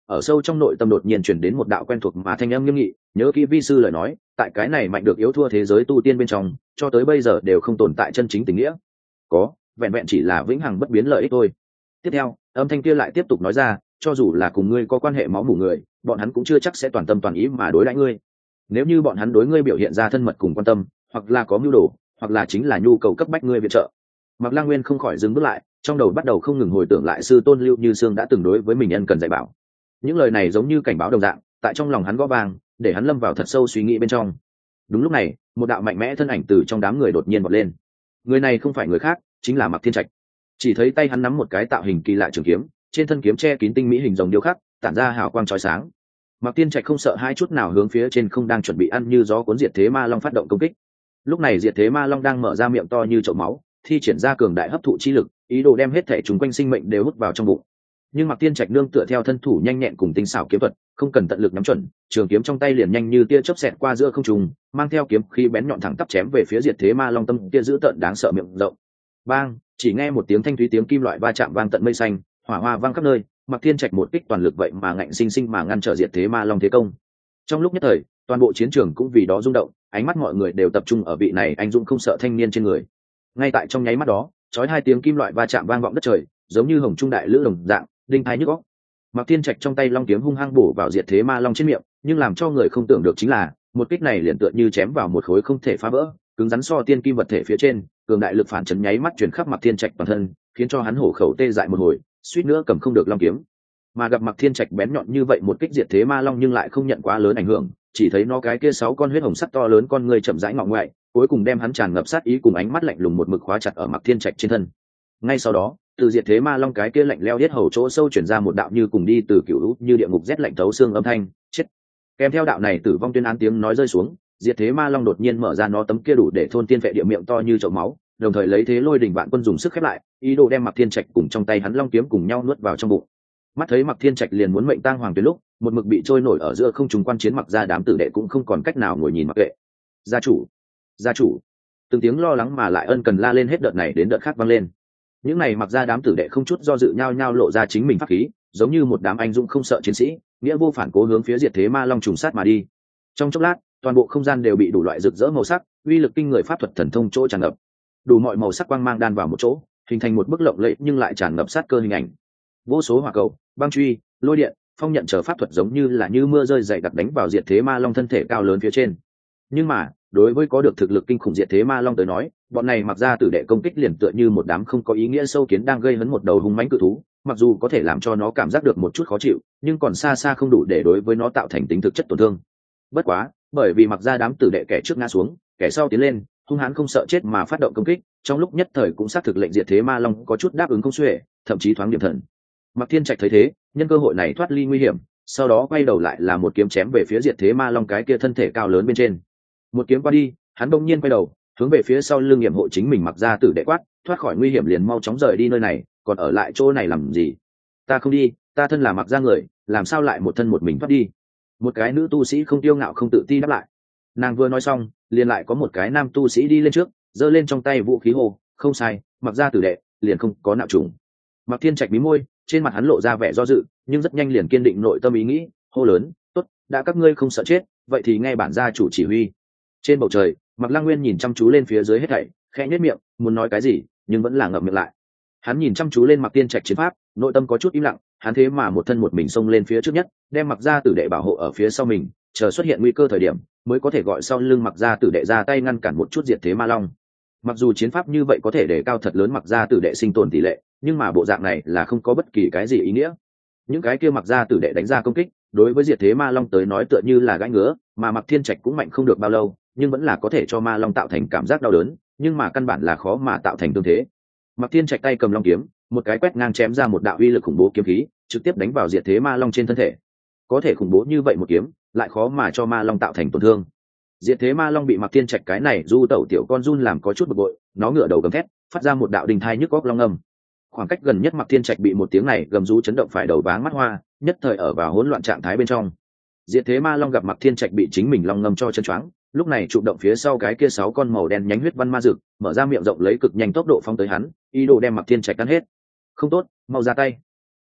ở sâu trong nội tâm đột nhiên chuyển đến một đạo quen thuộc mà thanh âm nghiêm nghị, nhớ kỹ vi sư lời nói, tại cái này mạnh được yếu thua thế giới tu tiên bên trong, cho tới bây giờ đều không tồn tại chân chính tình nghĩa, có vẹn vẹn chỉ là vĩnh hằng bất biến lợi ích thôi. Tiếp theo âm thanh kia lại tiếp tục nói ra, cho dù là cùng ngươi có quan hệ máu mủ người, bọn hắn cũng chưa chắc sẽ toàn tâm toàn ý mà đối đãi ngươi. Nếu như bọn hắn đối ngươi biểu hiện ra thân mật cùng quan tâm, hoặc là có mưu đồ, hoặc là chính là nhu cầu cấp bách ngươi viện trợ. Mạc Lang Nguyên không khỏi dừng bước lại, trong đầu bắt đầu không ngừng hồi tưởng lại sư tôn Lưu Như Sương đã từng đối với mình ân cần dạy bảo. Những lời này giống như cảnh báo đồng dạng, tại trong lòng hắn gõ vang, để hắn lâm vào thật sâu suy nghĩ bên trong. Đúng lúc này, một đạo mạnh mẽ thân ảnh từ trong đám người đột nhiên vọt lên. Người này không phải người khác, chính là Mạc Thiên Trạch. Chỉ thấy tay hắn nắm một cái tạo hình kỳ lạ trường kiếm, trên thân kiếm che kín tinh mỹ hình rồng điêu khắc, tản ra hào quang chói sáng. Mạc Thiên Trạch không sợ hai chút nào hướng phía trên không đang chuẩn bị ăn như gió cuốn diệt thế ma long phát động công kích. Lúc này diệt thế ma long đang mở ra miệng to như chậu máu, thi triển ra cường đại hấp thụ chi lực, ý đồ đem hết thể chúng quanh sinh mệnh đều hút vào trong bụng. Nhưng Mạc Thiên Trạch nương tựa theo thân thủ nhanh nhẹn cùng tinh xảo kiếm thuật, không cần tận lực nắm chuẩn, trường kiếm trong tay liền nhanh như tia chớp xẹt qua giữa không trung, mang theo kiếm khí bén nhọn thẳng tắp chém về phía diệt thế ma long tâm kia giữ tợn đáng sợ miệng rộng. Bang, chỉ nghe một tiếng thanh thúy tiếng kim loại va chạm vang tận mây xanh, hỏa hoa vang khắp nơi. Mạc Thiên Trạch một kích toàn lực vậy mà ngạnh sinh sinh mà ngăn trở diệt thế ma long thế công. Trong lúc nhất thời, toàn bộ chiến trường cũng vì đó rung động, ánh mắt mọi người đều tập trung ở vị này anh dũng không sợ thanh niên trên người. Ngay tại trong nháy mắt đó, chói hai tiếng kim loại va chạm vang vọng đất trời, giống như hồng trung đại lữ đồng dạng, đinh tai nhức óc. Mạc Thiên Trạch trong tay long kiếm hung hăng bổ vào diệt thế ma long trên miệng, nhưng làm cho người không tưởng được chính là, một kích này liền tựa như chém vào một khối không thể phá vỡ, cứng rắn so tiên kim vật thể phía trên, cường đại lực phản chấn nháy mắt truyền khắp Mạc Thiên Trạch toàn thân, khiến cho hắn hổ khẩu tê dại một hồi, suýt nữa cầm không được long kiếm. Mà gặp Mạc Thiên Trạch bén nhọn như vậy một kích diệt thế ma long nhưng lại không nhận quá lớn ảnh hưởng, chỉ thấy nó cái kia 6 con huyết hồng sắc to lớn con người chậm rãi ngọ ngoại, cuối cùng đem hắn tràn ngập sát ý cùng ánh mắt lạnh lùng một mực khóa chặt ở Mạc Thiên Trạch trên thân. Ngay sau đó, từ diệt thế ma long cái kia lạnh leo yết hầu chỗ sâu chuyển ra một đạo như cùng đi từ cựu như địa ngục rét lạnh thấu xương âm thanh, chết. Kèm theo đạo này tử vong tuyên án tiếng nói rơi xuống, diệt thế ma long đột nhiên mở ra nó tấm kia đủ để thôn tiên vệ địa miệng to như chậu máu, đồng thời lấy thế lôi đỉnh vạn quân dùng sức khép lại, ý đồ đem Mạc Thiên Trạch cùng trong tay hắn long kiếm cùng nhau nuốt vào trong bụng. Mắt thấy Mạc Thiên Trạch liền muốn mệnh tang hoàng tuyệt lúc, một mực bị trôi nổi ở giữa không trung quan chiến Mạc gia đám tử đệ cũng không còn cách nào ngồi nhìn mặc kệ. Gia chủ, gia chủ, từng tiếng lo lắng mà lại ân cần la lên hết đợt này đến đợt khác vang lên. Những này Mạc gia đám tử đệ không chút do dự nhao nhao lộ ra chính mình pháp khí, giống như một đám anh dũng không sợ chiến sĩ, nghĩa vô phản cố hướng phía diệt thế ma long trùng sát mà đi. Trong chốc lát, toàn bộ không gian đều bị đủ loại rực rỡ màu sắc, uy lực kinh người pháp thuật thần thông chỗ tràn ngập, đủ mọi màu sắc quang mang đan vào một chỗ, hình thành một bức lộng lẫy nhưng lại tràn ngập sát cơ hình ảnh. Vô số hỏa cầu, băng truy, lôi điện, phong nhận chờ pháp thuật giống như là như mưa rơi dày đặc đánh vào diệt thế ma long thân thể cao lớn phía trên. Nhưng mà, đối với có được thực lực kinh khủng diệt thế ma long tới nói, bọn này mặc ra tử đệ công kích liền tựa như một đám không có ý nghĩa sâu kiến đang gây hấn một đầu hung mãnh cự thú, mặc dù có thể làm cho nó cảm giác được một chút khó chịu, nhưng còn xa xa không đủ để đối với nó tạo thành tính thực chất tổn thương. Bất quá, bởi vì mặc ra đám tử đệ kẻ trước ngã xuống, kẻ sau tiến lên, hung hãn không sợ chết mà phát động công kích, trong lúc nhất thời cũng xác thực lệnh diệt thế ma long có chút đáp ứng không xuể, thậm chí thoáng điểm thần. Mạc Thiên Trạch thấy thế, nhân cơ hội này thoát ly nguy hiểm, sau đó quay đầu lại là một kiếm chém về phía diệt thế ma long cái kia thân thể cao lớn bên trên. Một kiếm qua đi, hắn bỗng nhiên quay đầu, hướng về phía sau lưng nghiệm hộ chính mình Mặc ra tử đệ quát, thoát khỏi nguy hiểm liền mau chóng rời đi nơi này, còn ở lại chỗ này làm gì? Ta không đi, ta thân là Mặc ra người, làm sao lại một thân một mình thoát đi? Một cái nữ tu sĩ không tiêu ngạo không tự ti đáp lại. Nàng vừa nói xong, liền lại có một cái nam tu sĩ đi lên trước, giơ lên trong tay vũ khí hồ, không sai, Mặc ra tử đệ, liền không có nạo trùng. Mạc Thiên Trạch mí môi, trên mặt hắn lộ ra vẻ do dự, nhưng rất nhanh liền kiên định nội tâm ý nghĩ, hô lớn, tốt, đã các ngươi không sợ chết, vậy thì nghe bản gia chủ chỉ huy. Trên bầu trời, Mạc Lăng Nguyên nhìn chăm chú lên phía dưới hết thảy, khẽ nhếch miệng, muốn nói cái gì, nhưng vẫn là ngậm miệng lại. Hắn nhìn chăm chú lên Mạc Thiên Trạch chiến pháp, nội tâm có chút im lặng, hắn thế mà một thân một mình xông lên phía trước nhất, đem Mạc gia tử đệ bảo hộ ở phía sau mình, chờ xuất hiện nguy cơ thời điểm, mới có thể gọi sau lưng Mạc gia tử đệ ra tay ngăn cản một chút diệt thế ma long. Mặc dù chiến pháp như vậy có thể để cao thật lớn Mạc gia tử đệ sinh tồn tỷ lệ, nhưng mà bộ dạng này là không có bất kỳ cái gì ý nghĩa. Những cái kia Mạc gia tử đệ đánh ra công kích, đối với diệt thế ma long tới nói tựa như là gãi ngứa, mà Mạc Thiên Trạch cũng mạnh không được bao lâu, nhưng vẫn là có thể cho ma long tạo thành cảm giác đau đớn, nhưng mà căn bản là khó mà tạo thành tương thế. Mạc Thiên Trạch tay cầm long kiếm, một cái quét ngang chém ra một đạo uy lực khủng bố kiếm khí, trực tiếp đánh vào diệt thế ma long trên thân thể. Có thể khủng bố như vậy một kiếm, lại khó mà cho ma long tạo thành tổn thương. Diệt thế ma long bị Mạc Thiên Trạch cái này du tẩu tiểu con run làm có chút bực bội, nó ngửa đầu gầm thét, phát ra một đạo đình thai nhức góc long âm. Khoảng cách gần nhất Mạc Thiên Trạch bị một tiếng này gầm rú chấn động phải đầu váng mắt hoa, nhất thời ở vào hỗn loạn trạng thái bên trong. Diệt thế ma long gặp Mạc Thiên Trạch bị chính mình long ngâm cho chân choáng, lúc này trụ động phía sau cái kia 6 con màu đen nhánh huyết văn ma dực, mở ra miệng rộng lấy cực nhanh tốc độ phóng tới hắn, ý đồ đem Mạc Thiên Trạch cắn hết. Không tốt, mau ra tay.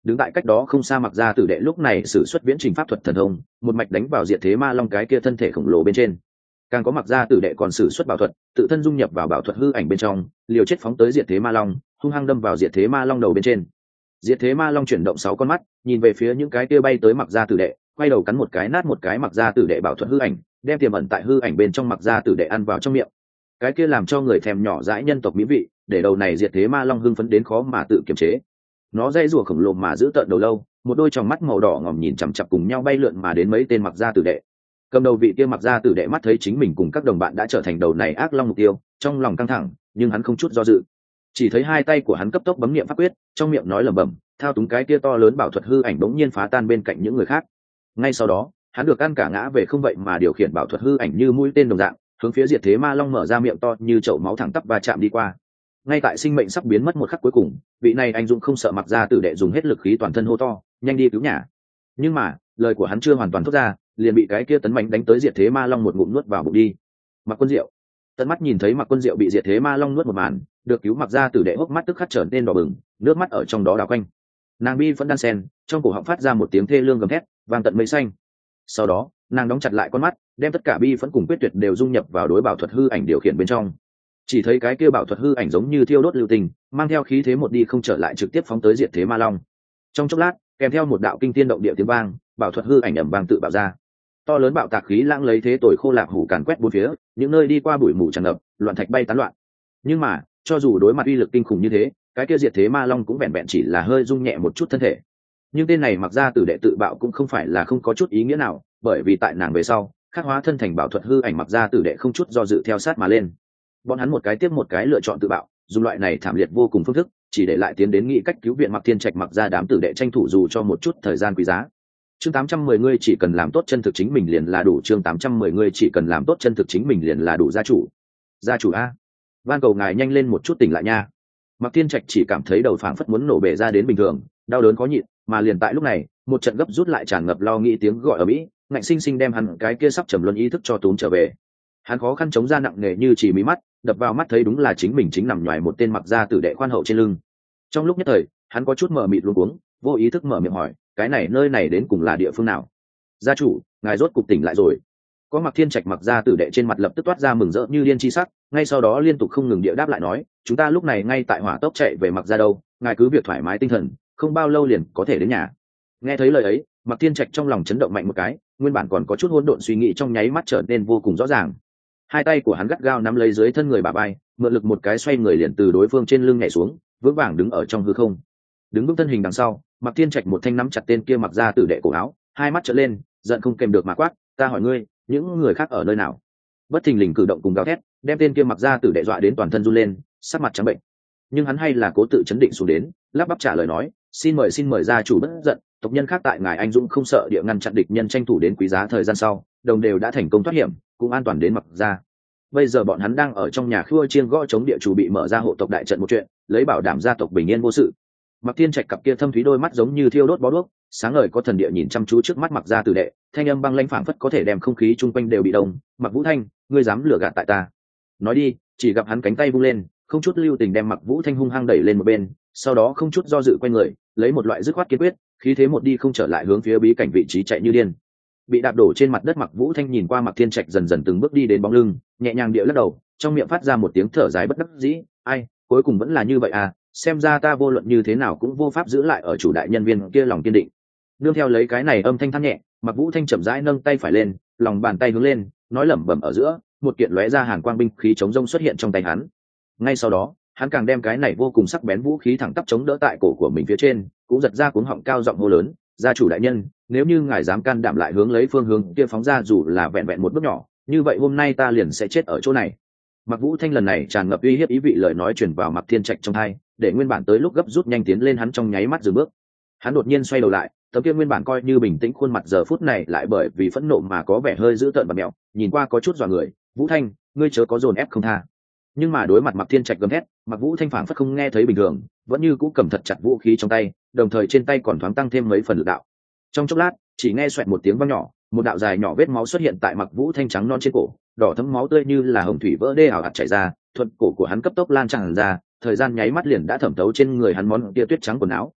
đứng tại cách đó không xa Mặc Gia tử đệ lúc này sử xuất viễn trình pháp thuật thần thông, một mạch đánh vào diệt thế ma long cái kia thân thể khổng lồ bên trên. Càng có Mặc Gia tử đệ còn sử xuất bảo thuật, tự thân dung nhập vào bảo thuật hư ảnh bên trong, liều chết phóng tới diệt thế ma long, hung hăng đâm vào diệt thế ma long đầu bên trên. Diệt thế ma long chuyển động 6 con mắt, nhìn về phía những cái kia bay tới Mặc Gia tử đệ, quay đầu cắn một cái nát một cái Mặc Gia tử đệ bảo thuật hư ảnh, đem tiềm ẩn tại hư ảnh bên trong Mặc Gia tử đệ ăn vào trong miệng. Cái kia làm cho người thèm nhỏ dãi nhân tộc mỹ vị, để đầu này diệt thế ma long hưng phấn đến khó mà tự kiềm chế. Nó dây rùa khổng lồ mà giữ tợn đầu lâu, một đôi tròng mắt màu đỏ ngòm nhìn chằm chằm cùng nhau bay lượn mà đến mấy tên Mặc Gia tử đệ. Cầm đầu vị kia Mặc Gia tử đệ mắt thấy chính mình cùng các đồng bạn đã trở thành đầu này ác long mục tiêu, trong lòng căng thẳng, nhưng hắn không chút do dự. Chỉ thấy hai tay của hắn cấp tốc bấm niệm pháp quyết, trong miệng nói lẩm bẩm, thao túng cái kia to lớn bảo thuật hư ảnh bỗng nhiên phá tan bên cạnh những người khác. Ngay sau đó, hắn được ăn cả ngã về không vậy mà điều khiển bảo thuật hư ảnh như mũi tên đồng dạng, hướng phía diệt thế ma long mở ra miệng to như chậu máu thẳng tắp và chạm đi qua. Ngay tại sinh mệnh sắp biến mất một khắc cuối cùng, vị này anh dũng không sợ Mặc Gia tử đệ dùng hết lực khí toàn thân hô to, nhanh đi cứu nhà. Nhưng mà lời của hắn chưa hoàn toàn thốt ra, liền bị cái kia tấn mạnh đánh tới diệt thế ma long một ngụm nuốt vào bụng đi. Mặc Quân Diệu tận mắt nhìn thấy Mặc Quân Diệu bị diệt thế ma long nuốt một màn, được cứu Mặc Gia tử đệ hốc mắt tức khắc trở nên đỏ bừng, nước mắt ở trong đó đảo quanh. Nàng bi vẫn đan sen, trong cổ họng phát ra một tiếng thê lương gầm thét, vang tận mây xanh. Sau đó nàng đóng chặt lại con mắt, đem tất cả bi vẫn cùng quyết tuyệt đều dung nhập vào đối bảo thuật hư ảnh điều khiển bên trong. Chỉ thấy cái kia bảo thuật hư ảnh giống như thiêu đốt lưu tình, mang theo khí thế một đi không trở lại trực tiếp phóng tới diệt thế ma long. Trong chốc lát, kèm theo một đạo kinh thiên động địa tiếng vang, bảo thuật hư ảnh ầm vang tự bạo ra. To lớn bạo tạc khí lãng lấy thế tồi khô lạc hủ càn quét bốn phía, những nơi đi qua bụi mù tràn ngập, loạn thạch bay tán loạn. Nhưng mà cho dù đối mặt uy lực kinh khủng như thế, cái kia diệt thế ma long cũng vẹn vẹn chỉ là hơi rung nhẹ một chút thân thể. Nhưng tên này Mặc Gia tử đệ tự bạo cũng không phải là không có chút ý nghĩa nào, bởi vì tại nàng về sau khắc hóa thân thành bảo thuật hư ảnh Mặc Gia tử đệ không chút do dự theo sát mà lên. Bọn hắn một cái tiếp một cái lựa chọn tự bạo, dùng loại này thảm liệt vô cùng phương thức, chỉ để lại tiến đến nghĩ cách cứu viện Mặc Thiên Trạch Mặc Gia đám tử đệ tranh thủ dù cho một chút thời gian quý giá. Chương 810 ngươi chỉ cần làm tốt chân thực chính mình liền là đủ. Chương 810 ngươi chỉ cần làm tốt chân thực chính mình liền là đủ. Gia chủ, gia chủ a, van cầu ngài nhanh lên một chút tỉnh lại nha. Mặc Thiên Trạch chỉ cảm thấy đầu phảng phất muốn nổ bể ra đến bình thường, đau đớn khó nhịn, mà liền tại lúc này, một trận gấp rút lại tràn ngập lo nghĩ tiếng gọi ở mỹ, ngạnh sinh sinh đem hắn cái kia sắp trầm luân ý thức cho túm trở về. Hắn khó khăn chống ra nặng nề như chỉ mí mắt, đập vào mắt thấy đúng là chính mình chính nằm nhoài một tên Mặc Gia tử đệ khoan hậu trên lưng. Trong lúc nhất thời, hắn có chút mờ mịt luống cuống, vô ý thức mở miệng hỏi, cái này nơi này đến cùng là địa phương nào? Gia chủ, ngài rốt cục tỉnh lại rồi. Có Mặc Thiên Trạch Mặc Gia tử đệ trên mặt lập tức toát ra mừng rỡ như điên chi sắc, ngay sau đó liên tục không ngừng địa đáp lại nói, chúng ta lúc này ngay tại hỏa tốc chạy về Mặc Gia đâu, ngài cứ việc thoải mái tinh thần, không bao lâu liền có thể đến nhà. Nghe thấy lời ấy, Mặc Thiên Trạch trong lòng chấn động mạnh một cái, nguyên bản còn có chút hỗn độn suy nghĩ trong nháy mắt trở nên vô cùng rõ ràng. Hai tay của hắn gắt gao nắm lấy dưới thân người bà bay, mượn lực một cái xoay người liền từ đối phương trên lưng nhảy xuống, vững vàng đứng ở trong hư không. Đứng vững thân hình đằng sau, Mặc Thiên Trạch một thanh nắm chặt tên kia Mặc Gia tử đệ cổ áo, hai mắt trợn lên, giận không kèm được mà quát, ta hỏi ngươi, những người khác ở nơi nào? Bất thình lình cử động cùng gào thét, đem tên kia Mặc Gia tử đệ dọa đến toàn thân run lên, sắc mặt trắng bệnh. Nhưng hắn hay là cố tự chấn định xuống đến, lắp bắp trả lời nói, xin mời gia chủ bất giận, tộc nhân khác tại ngài anh dũng không sợ địa ngăn chặn địch nhân tranh thủ đến quý giá thời gian sau, đồng đều đã thành công thoát hiểm, cũng an toàn đến Mặc Gia. Bây giờ bọn hắn đang ở trong nhà khua chiêng gõ chống địa chủ bị mở ra hộ tộc đại trận một chuyện, lấy bảo đảm gia tộc bình yên vô sự. Mặc Thiên Trạch cặp kia thâm thúy đôi mắt giống như thiêu đốt bó đuốc, sáng ngời có thần địa nhìn chăm chú trước mắt Mặc Gia tử đệ, thanh âm băng lãnh phảng phất có thể đem không khí chung quanh đều bị đông. Mặc Vũ Thanh, ngươi dám lừa gạt tại ta? Nói đi. Chỉ gặp hắn cánh tay vung lên, không chút lưu tình đem Mặc Vũ Thanh hung hăng đẩy lên một bên, sau đó không chút do dự quay người, lấy một loại dứt khoát kiên quyết, khí thế một đi không trở lại hướng phía bí cảnh vị trí chạy như điên. Bị đạp đổ trên mặt đất Mặc Vũ Thanh nhìn qua Mặc Thiên Trạch dần dần từng bước đi đến bóng lưng, nhẹ nhàng địa lắc đầu, trong miệng phát ra một tiếng thở dài bất đắc dĩ, ai, cuối cùng vẫn là như vậy à, xem ra ta vô luận như thế nào cũng vô pháp giữ lại ở chủ đại nhân viên kia lòng kiên định. Nương theo lấy cái này âm thanh than nhẹ, Mặc Vũ Thanh chậm rãi nâng tay phải lên, lòng bàn tay hướng lên, nói lẩm bẩm ở giữa, một kiện lóe ra hàn quang binh khí chống rông xuất hiện trong tay hắn. Ngay sau đó, hắn càng đem cái này vô cùng sắc bén vũ khí thẳng tắp chống đỡ tại cổ của mình phía trên, cũng giật ra cuống họng cao giọng hô lớn, gia chủ đại nhân, nếu như ngài dám can đảm lại hướng lấy phương hướng kia phóng ra dù là vẹn vẹn một bước nhỏ, như vậy hôm nay ta liền sẽ chết ở chỗ này. Mặc Vũ Thanh lần này tràn ngập uy hiếp ý vị lời nói truyền vào Mặc Thiên Trạch trong tai, để nguyên bản tới lúc gấp rút nhanh tiến lên hắn trong nháy mắt dừng bước. Hắn đột nhiên xoay đầu lại, tấm kia nguyên bản coi như bình tĩnh khuôn mặt giờ phút này lại bởi vì phẫn nộ mà có vẻ hơi dữ tợn và mèo, nhìn qua có chút dọa người. Vũ Thanh, ngươi chớ có dồn ép không tha. Nhưng mà đối mặt Mặc Thiên Trạch gầm thét, Mặc Vũ Thanh phảng phất không nghe thấy bình thường, vẫn như cũ cầm thật chặt vũ khí trong tay, đồng thời trên tay còn thoáng tăng thêm mấy phần lực đạo. Trong chốc lát, chỉ nghe xoẹt một tiếng vang nhỏ, một đạo dài nhỏ vết máu xuất hiện tại Mặc Vũ Thanh trắng non trên cổ, đỏ thấm máu tươi như là hồng thủy vỡ đê ảo ạt chảy ra, thuận cổ của hắn cấp tốc lan tràn ra, thời gian nháy mắt liền đã thẩm thấu trên người hắn món kia tuyết trắng quần áo.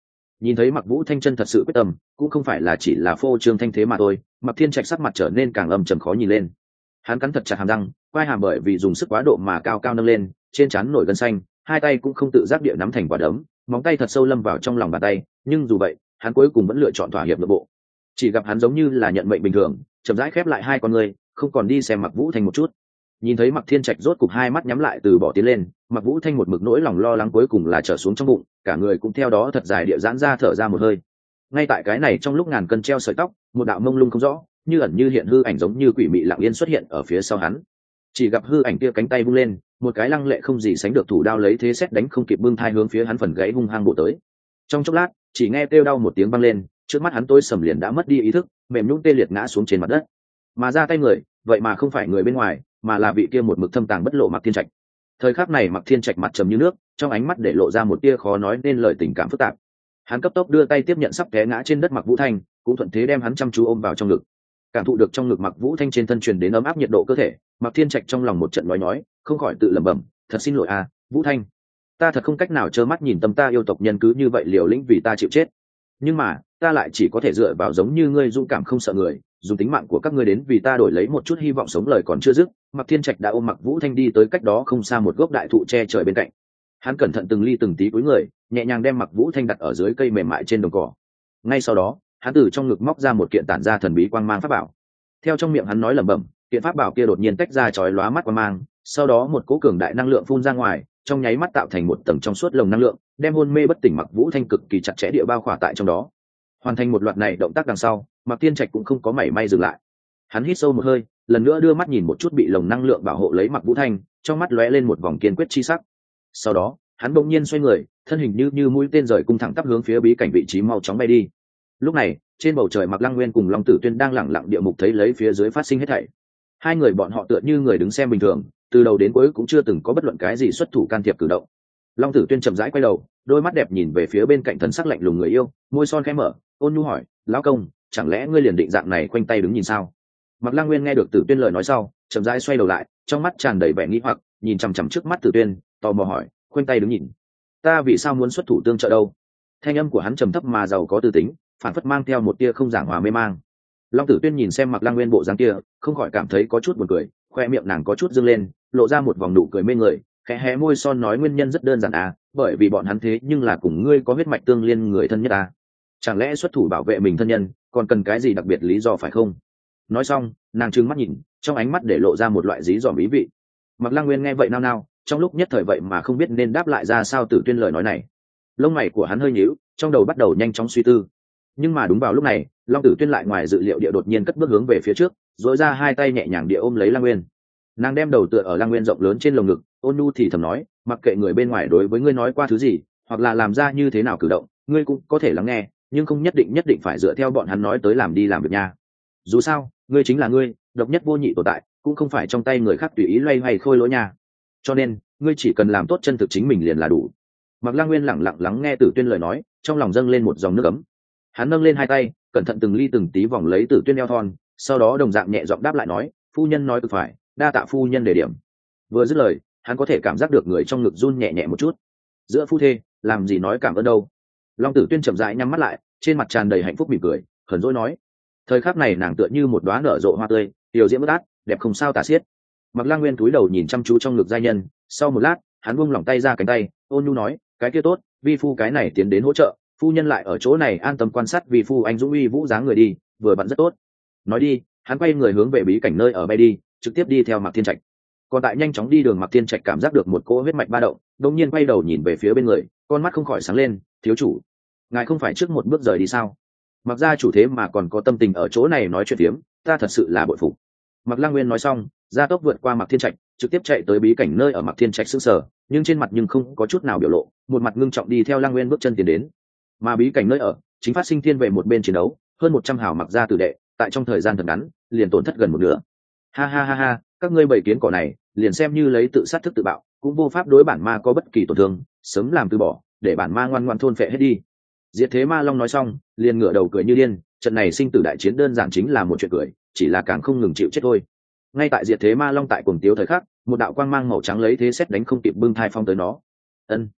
Nhìn thấy Mặc Vũ Thanh chân thật sự quyết tâm, cũng không phải là chỉ là phô trương thanh thế mà thôi, Mặc Thiên Trạch sắc mặt trở nên càng âm trầm khó nhìn lên. Hắn cắn thật chặt hàm răng, quai hàm bởi vì dùng sức quá độ mà cao cao nâng lên, trên trán nổi gân xanh, hai tay cũng không tự giác địa nắm thành quả đấm, móng tay thật sâu lâm vào trong lòng bàn tay, nhưng dù vậy, hắn cuối cùng vẫn lựa chọn thỏa hiệp nội bộ. Chỉ gặp hắn giống như là nhận mệnh bình thường, chậm rãi khép lại hai con người, không còn đi xem Mặc Vũ Thanh một chút. Nhìn thấy Mặc Thiên Trạch rốt cục hai mắt nhắm lại từ bỏ tiến lên, Mặc Vũ Thanh một mực nỗi lòng lo lắng cuối cùng là trở xuống trong bụng, cả người cũng theo đó thật dài địa giãn ra thở ra một hơi. Ngay tại cái này trong lúc ngàn cân treo sợi tóc, một đạo mông lung không rõ, như ẩn như hiện hư ảnh giống như quỷ mị lặng yên xuất hiện ở phía sau hắn. Chỉ gặp hư ảnh kia cánh tay vung lên, một cái lăng lệ không gì sánh được thủ đao lấy thế xét đánh không kịp bưng thai hướng phía hắn phần gãy hung hăng bộ tới. Trong chốc lát, chỉ nghe kêu đau một tiếng vang lên, trước mắt hắn tối sầm liền đã mất đi ý thức, mềm nhũn tê liệt ngã xuống trên mặt đất. Mà ra tay người, vậy mà không phải người bên ngoài, mà là vị kia một mực thâm tàng bất lộ Mặc Thiên Trạch. Thời khắc này Mặc Thiên Trạch mặt trầm như nước, trong ánh mắt để lộ ra một tia khó nói nên lời tình cảm phức tạp. Hắn cấp tốc đưa tay tiếp nhận sắp té ngã trên đất Mặc Vũ Thanh, cũng thuận thế đem hắn chăm chú ôm vào trong ngực. Cảm thụ được trong ngực Mặc Vũ Thanh trên thân truyền đến ấm áp nhiệt độ cơ thể, Mặc Thiên Trạch trong lòng một trận nói, không khỏi tự lẩm bẩm, thật xin lỗi à, Vũ Thanh, ta thật không cách nào trơ mắt nhìn tâm ta yêu tộc nhân cứ như vậy liều lĩnh vì ta chịu chết. Nhưng mà, ta lại chỉ có thể dựa vào giống như ngươi dũng cảm không sợ người, dùng tính mạng của các ngươi đến vì ta đổi lấy một chút hy vọng sống. Lời còn chưa dứt, Mặc Thiên Trạch đã ôm Mặc Vũ Thanh đi tới cách đó không xa một gốc đại thụ che trời bên cạnh. Hắn cẩn thận từng ly từng tí cúi người, nhẹ nhàng đem Mặc Vũ Thanh đặt ở dưới cây mềm mại trên đồng cỏ. Ngay sau đó, hắn từ trong ngực móc ra một kiện tản ra thần bí quang mang pháp bảo. Theo trong miệng hắn nói lẩm bẩm, kiện pháp bảo kia đột nhiên tách ra chói lóa mắt quang mang, sau đó một cỗ cường đại năng lượng phun ra ngoài, trong nháy mắt tạo thành một tầng trong suốt lồng năng lượng, đem hôn mê bất tỉnh Mặc Vũ Thanh cực kỳ chặt chẽ địa bao khỏa tại trong đó. Hoàn thành một loạt này động tác đằng sau, Mặc Thiên Trạch cũng không có mảy may dừng lại. Hắn hít sâu một hơi, lần nữa đưa mắt nhìn một chút bị lồng năng lượng bảo hộ lấy Mặc Vũ Thanh, trong mắt lóe lên một vòng kiên quyết chi sắc. Sau đó, hắn bỗng nhiên xoay người, thân hình như mũi tên rời cung thẳng tắp hướng phía bí cảnh vị trí mau chóng bay đi. Lúc này, trên bầu trời Mặc Lăng Nguyên cùng Long Tử Tuyên đang lẳng lặng địa mục thấy lấy phía dưới phát sinh hết thảy. Hai người bọn họ tựa như người đứng xem bình thường, từ đầu đến cuối cũng chưa từng có bất luận cái gì xuất thủ can thiệp cử động. Long Tử Tuyên chậm rãi quay đầu, đôi mắt đẹp nhìn về phía bên cạnh thần sắc lạnh lùng người yêu, môi son khẽ mở, ôn nhu hỏi, lão công, chẳng lẽ ngươi liền định dạng này khoanh tay đứng nhìn sao? Mặc Lăng Nguyên nghe được Tử Tuyên lời nói sau, chậm rãi xoay đầu lại, trong mắt tràn đầy vẻ nghi hoặc, nhìn chằm chằm trước mắt Tử Tuyên, tò mò hỏi, khoanh tay đứng nhìn, ta vì sao muốn xuất thủ tương trợ đâu? Thanh âm của hắn trầm thấp mà giàu có tư tính, phản phất mang theo một tia không giảng hòa mê mang. Long Tử Tuyên nhìn xem Mặc Lăng Nguyên bộ dáng kia, không khỏi cảm thấy có chút buồn cười, khoe miệng nàng có chút dương lên, lộ ra một vòng nụ cười mê người, khẽ hé môi son nói nguyên nhân rất đơn giản à, bởi vì bọn hắn thế nhưng là cùng ngươi có huyết mạch tương liên người thân nhất à. Chẳng lẽ xuất thủ bảo vệ mình thân nhân, còn cần cái gì đặc biệt lý do phải không? Nói xong, nàng trừng mắt nhìn, trong ánh mắt để lộ ra một loại dí dỏm ý vị. Mặc Lăng Nguyên nghe vậy nao nao, trong lúc nhất thời vậy mà không biết nên đáp lại ra sao Tử Tuyên lời nói này. Lông mày của hắn hơi nhíu, trong đầu bắt đầu nhanh chóng suy tư. Nhưng mà đúng vào lúc này, Long Tử Tuyên lại ngoài dự liệu địa đột nhiên cất bước hướng về phía trước, duỗi ra hai tay nhẹ nhàng địa ôm lấy Lăng Nguyên. Nàng đem đầu tựa ở Lăng Nguyên rộng lớn trên lồng ngực, ôn nhu thì thầm nói, mặc kệ người bên ngoài đối với ngươi nói qua thứ gì, hoặc là làm ra như thế nào cử động, ngươi cũng có thể lắng nghe, nhưng không nhất định phải dựa theo bọn hắn nói tới làm đi làm việc nha. Dù sao, ngươi chính là ngươi, độc nhất vô nhị tồn tại, cũng không phải trong tay người khác tùy ý loay hoay khôi lỗi nha. Cho nên, ngươi chỉ cần làm tốt chân thực chính mình liền là đủ. Mặc Lăng Nguyên lặng lặng lắng nghe Tử Tuyên lời nói, trong lòng dâng lên một dòng nước ấm. Hắn nâng lên hai tay, cẩn thận từng ly từng tí vòng lấy Tử Tuyên eo thon, sau đó đồng dạng nhẹ giọng đáp lại nói, phu nhân nói cực phải, đa tạ phu nhân đề điểm. Vừa dứt lời, hắn có thể cảm giác được người trong ngực run nhẹ nhẹ một chút. Giữa phu thê, làm gì nói cảm ơn đâu. Long Tử Tuyên chậm rãi nhắm mắt lại, trên mặt tràn đầy hạnh phúc mỉm cười, hờn dỗi nói. Thời khắc này nàng tựa như một đóa nở rộ hoa tươi, tiểu diễm bất át, đẹp không sao tả xiết. Mặc Lang Nguyên cúi đầu nhìn chăm chú trong ngực giai nhân, sau một lát, hắn buông lỏng tay ra cánh tay, ôn nhu nói, cái kia tốt, vi phu cái này tiến đến hỗ trợ, phu nhân lại ở chỗ này an tâm quan sát vi phu anh dũng uy vũ dáng người đi, vừa vặn rất tốt. Nói đi, hắn quay người hướng về bí cảnh nơi ở bay đi, trực tiếp đi theo Mạc Thiên Trạch. Còn tại nhanh chóng đi đường Mạc Thiên Trạch cảm giác được một cỗ huyết mạch ba động, đột nhiên quay đầu nhìn về phía bên người, con mắt không khỏi sáng lên, thiếu chủ, ngài không phải trước một bước rời đi sao? Mặc gia chủ thế mà còn có tâm tình ở chỗ này nói chuyện tiếm, ta thật sự là bội phục. Mạc Lang Nguyên nói xong, gia tốc vượt qua Mạc Thiên Trạch, trực tiếp chạy tới bí cảnh nơi ở Mạc Thiên Trạch sững sờ, nhưng trên mặt nhưng không có chút nào biểu lộ, một mặt ngưng trọng đi theo Lang Nguyên bước chân tiến đến. Mà bí cảnh nơi ở chính phát sinh thiên về một bên chiến đấu, hơn 100 hào Mạc gia tử đệ, tại trong thời gian thật ngắn, liền tổn thất gần một nửa. Ha ha ha ha, các ngươi bầy kiến cỏ này, liền xem như lấy tự sát thức tự bạo, cũng vô pháp đối bản ma có bất kỳ tổn thương, sớm làm từ bỏ, để bản ma ngoan ngoãn thôn phệ hết đi. Diệt Thế Ma Long nói xong, liền ngửa đầu cười như điên, trận này sinh tử đại chiến đơn giản chính là một chuyện cười, chỉ là càng không ngừng chịu chết thôi. Ngay tại Diệt Thế Ma Long tại cuồng tiếu thời khắc, một đạo quang mang màu trắng lấy thế xét đánh không kịp bưng thai phong tới nó. Ân.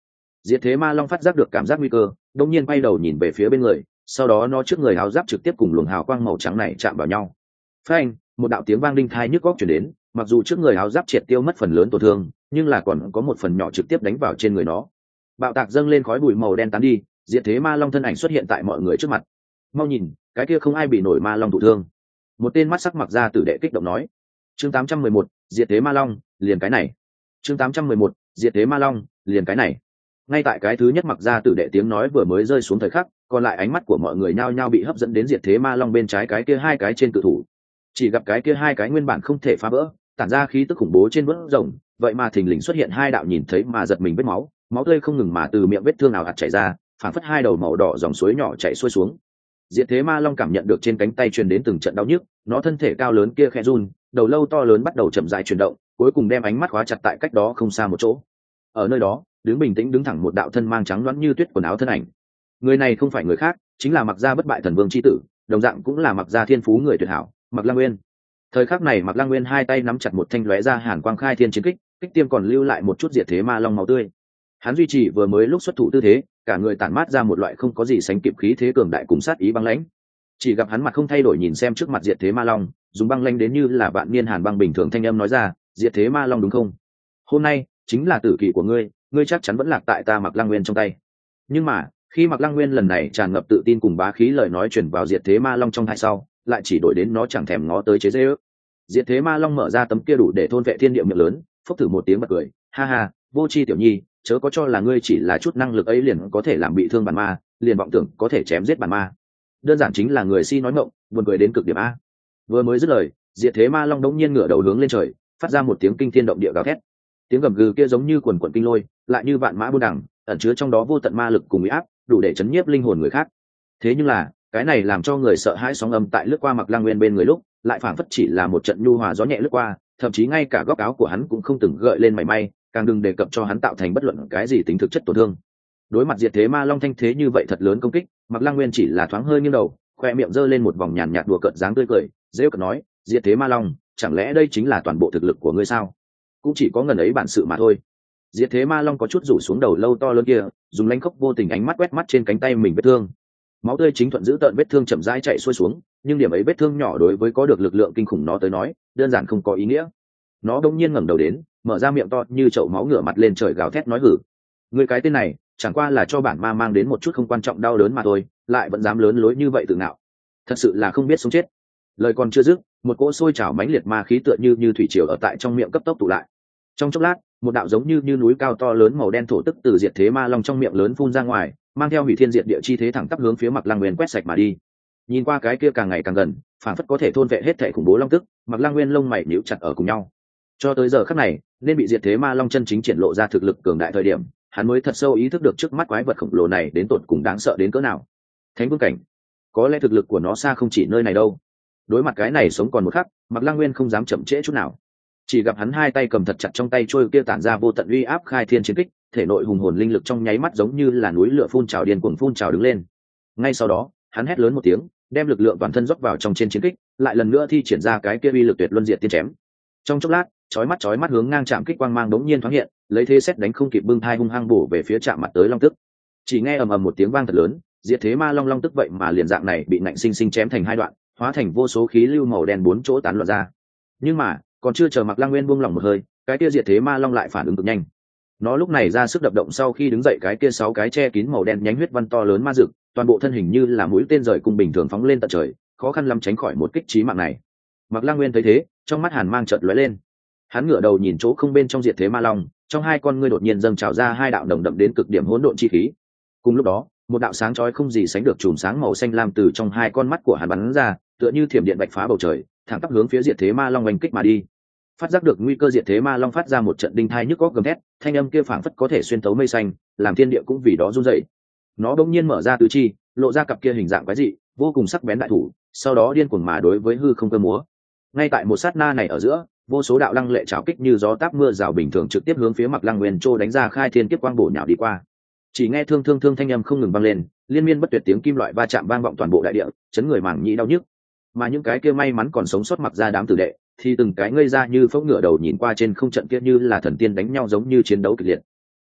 Diệt Thế Ma Long phát giác được cảm giác nguy cơ, đột nhiên quay đầu nhìn về phía bên người, sau đó nó trước người áo giáp trực tiếp cùng luồng hào quang màu trắng này chạm vào nhau. Phanh, một đạo tiếng vang đinh tai nhức óc truyền đến, mặc dù trước người áo giáp triệt tiêu mất phần lớn tổn thương, nhưng là còn có một phần nhỏ trực tiếp đánh vào trên người nó. Bạo tạc dâng lên khói bụi màu đen tán đi, Diệt Thế Ma Long thân ảnh xuất hiện tại mọi người trước mặt. Mau nhìn, cái kia không ai bị nổi Ma Long thụ thương. Một tên mắt sắc mặc ra tử đệ kích động nói. Chương 811, Diệt Thế Ma Long, liền cái này. Chương 811, Diệt Thế Ma Long, liền cái này. Ngay tại cái thứ nhất mặc ra tử đệ tiếng nói vừa mới rơi xuống thời khắc, còn lại ánh mắt của mọi người nhao nhao bị hấp dẫn đến Diệt Thế Ma Long bên trái cái kia hai cái trên cự thủ. Chỉ gặp cái kia hai cái nguyên bản không thể phá vỡ, tản ra khí tức khủng bố trên vớt rồng, vậy mà thình lình xuất hiện hai đạo nhìn thấy mà giật mình vết máu, máu tươi không ngừng mà từ miệng vết thương nào hạt chảy ra, phản phất hai đầu màu đỏ dòng suối nhỏ chảy xuôi xuống. Diệt Thế Ma Long cảm nhận được trên cánh tay truyền đến từng trận đau nhức, nó thân thể cao lớn kia khẽ run, đầu lâu to lớn bắt đầu chậm rãi chuyển động, cuối cùng đem ánh mắt khóa chặt tại cách đó không xa một chỗ. Ở nơi đó, đứng bình tĩnh đứng thẳng một đạo thân mang trắng loãng như tuyết quần áo thân ảnh. Người này không phải người khác, chính là Mặc Gia bất bại thần vương chi tử, đồng dạng cũng là Mặc Gia thiên phú người tuyệt hảo, Mặc Lăng Nguyên. Thời khắc này Mặc Lăng Nguyên hai tay nắm chặt một thanh lóe ra hàn quang khai thiên chiến kích, kích tiêm còn lưu lại một chút Diệt Thế Ma Long máu tươi. Hắn duy trì vừa mới lúc xuất thủ tư thế, cả người tản mát ra một loại không có gì sánh kịp khí thế cường đại cùng sát ý băng lãnh. Chỉ gặp hắn mặt không thay đổi nhìn xem trước mặt Diệt Thế Ma Long, dùng băng lãnh đến như là vạn niên hàn băng bình thường thanh âm nói ra, Diệt Thế Ma Long đúng không? Hôm nay chính là tử kỳ của ngươi, ngươi chắc chắn vẫn lạc tại ta Mặc Lăng Nguyên trong tay. Nhưng mà khi Mặc Lăng Nguyên lần này tràn ngập tự tin cùng bá khí lời nói truyền vào Diệt Thế Ma Long trong tai sau, lại chỉ đổi đến nó chẳng thèm ngó tới chế giễu. Diệt Thế Ma Long mở ra tấm kia đủ để thôn vệ thiên địa miệng lớn, phốc thử một tiếng bật cười, ha ha, vô tri tiểu nhi, chớ có cho là ngươi chỉ là chút năng lực ấy liền có thể làm bị thương bản ma, liền vọng tưởng có thể chém giết bản ma. Đơn giản chính là người si nói ngọng, buồn cười đến cực điểm a. Vừa mới dứt lời, Diệt Thế Ma Long đống nhiên ngửa đầu hướng lên trời, phát ra một tiếng kinh thiên động địa gào thét. Tiếng gầm gừ kia giống như quần quần kinh lôi, lại như vạn mã buôn đằng, ẩn chứa trong đó vô tận ma lực cùng uy áp, đủ để chấn nhiếp linh hồn người khác. Thế nhưng là, cái này làm cho người sợ hãi sóng âm tại lướt qua Mặc Lăng Nguyên bên người lúc, lại phảng phất chỉ là một trận nhu hòa gió nhẹ lướt qua, thậm chí ngay cả góc áo của hắn cũng không từng gợi lên mảy may, càng đừng đề cập cho hắn tạo thành bất luận cái gì tính thực chất tổn thương. Đối mặt Diệt Thế Ma Long thanh thế như vậy thật lớn công kích, Mặc Lăng Nguyên chỉ là thoáng hơi nghiêng đầu, khoe miệng giơ lên một vòng nhàn nhạt đùa cợt dáng tươi cười, giễu cợt nói, Diệt Thế Ma Long, chẳng lẽ đây chính là toàn bộ thực lực của ngươi sao? Cũng chỉ có ngần ấy bản sự mà thôi. Diệt Thế Ma Long có chút rủ xuống đầu lâu to lớn kia, dùng lanh khốc vô tình ánh mắt quét mắt trên cánh tay mình vết thương. Máu tươi chính thuận giữ tợn vết thương chậm rãi chạy xuôi xuống, nhưng điểm ấy vết thương nhỏ đối với có được lực lượng kinh khủng nó tới nói, đơn giản không có ý nghĩa. Nó đột nhiên ngẩng đầu đến, mở ra miệng to như chậu máu ngửa mặt lên trời gào thét nói hử. Người cái tên này, chẳng qua là cho bản ma mang đến một chút không quan trọng đau đớn mà thôi, lại vẫn dám lớn lối như vậy tự ngạo. Thật sự là không biết sống chết. Lời còn chưa dứt, một cỗ sôi trào mãnh liệt ma khí tựa như thủy triều ở tại trong miệng cấp tốc tụ lại. Trong chốc lát, một đạo giống như núi cao to lớn màu đen thổ tức từ Diệt Thế Ma Long trong miệng lớn phun ra ngoài, mang theo hủy thiên diệt địa chi thế thẳng tắp hướng phía Mặc Lăng Nguyên quét sạch mà đi. Nhìn qua cái kia càng ngày càng gần, phản phất có thể thôn vệ hết thảy khủng bố long tức, Mặc Lăng Nguyên lông mày nhíu chặt ở cùng nhau. Cho tới giờ khắc này, nên bị Diệt Thế Ma Long chân chính triển lộ ra thực lực cường đại thời điểm, hắn mới thật sâu ý thức được trước mắt quái vật khổng lồ này đến tột cùng đáng sợ đến cỡ nào. Thánh vương cảnh, có lẽ thực lực của nó xa không chỉ nơi này đâu. Đối mặt cái này sống còn một khắc, Mặc Lăng Nguyên không dám chậm trễ chút nào. Chỉ gặp hắn hai tay cầm thật chặt trong tay trôi kia tản ra vô tận uy áp khai thiên chiến kích, thể nội hùng hồn linh lực trong nháy mắt giống như là núi lửa phun trào điên cuồng phun trào đứng lên. Ngay sau đó, hắn hét lớn một tiếng, đem lực lượng toàn thân dốc vào trong trên chiến kích, lại lần nữa thi triển ra cái kia uy lực tuyệt luân diệt tiên chém. Trong chốc lát, chói mắt hướng ngang chạm kích quang mang đống nhiên thoáng hiện, lấy thế xét đánh không kịp bưng thai hung hăng bổ về phía chạm mặt tới long tức. Chỉ nghe ầm ầm một tiếng vang thật lớn, Diệt Thế Ma Long long tức vậy mà liền dạng này bị nạnh sinh sinh chém thành hai đoạn, hóa thành vô số khí lưu màu đen bốn chỗ tán loạn ra. Nhưng mà, còn chưa chờ Mặc Lăng Nguyên buông lỏng một hơi, cái kia Diệt Thế Ma Long lại phản ứng cực nhanh. Nó lúc này ra sức đập động sau khi đứng dậy cái kia sáu cái che kín màu đen nhánh huyết văn to lớn ma dực, toàn bộ thân hình như là mũi tên rời cung bình thường phóng lên tận trời, khó khăn lắm tránh khỏi một kích chí mạng này. Mặc Lăng Nguyên thấy thế, trong mắt hàn mang chợt lóe lên. Hắn ngửa đầu nhìn chỗ không bên trong Diệt Thế Ma Long, trong hai con ngươi đột nhiên dâng trào ra hai đạo nồng đậm đến cực điểm hỗn độn chi khí. Cùng lúc đó, một đạo sáng chói không gì sánh được chùm sáng màu xanh lam từ trong hai con mắt của hắn bắn ra, tựa như thiểm điện bạch phá bầu trời, thẳng tắp hướng phía Diệt Thế Ma Long oanh kích mà đi. Phát giác được nguy cơ, Diệt Thế Ma Long phát ra một trận đinh thai nhức óc gầm thét, thanh âm kia phảng phất có thể xuyên thấu mây xanh, làm thiên địa cũng vì đó run rẩy. Nó bỗng nhiên mở ra tứ chi, lộ ra cặp kia hình dạng quái dị, vô cùng sắc bén đại thủ, sau đó điên cuồng mà đối với hư không cơ múa. Ngay tại một sát na này ở giữa, vô số đạo lăng lệ trảo kích như gió táp mưa rào bình thường trực tiếp hướng phía Mặc Lăng Nguyên trô đánh ra khai thiên kiếp quang bổ nhào đi qua. Chỉ nghe thương thương thương thanh âm không ngừng vang lên, liên miên bất tuyệt tiếng kim loại va chạm vang vọng toàn bộ đại địa, chấn người màng nhĩ đau nhức. Mà những cái kia may mắn còn sống sót Mặc ra đám tử đệ, thì từng cái ngây ra như phốc ngửa đầu nhìn qua trên không trận kia như là thần tiên đánh nhau giống như chiến đấu kịch liệt.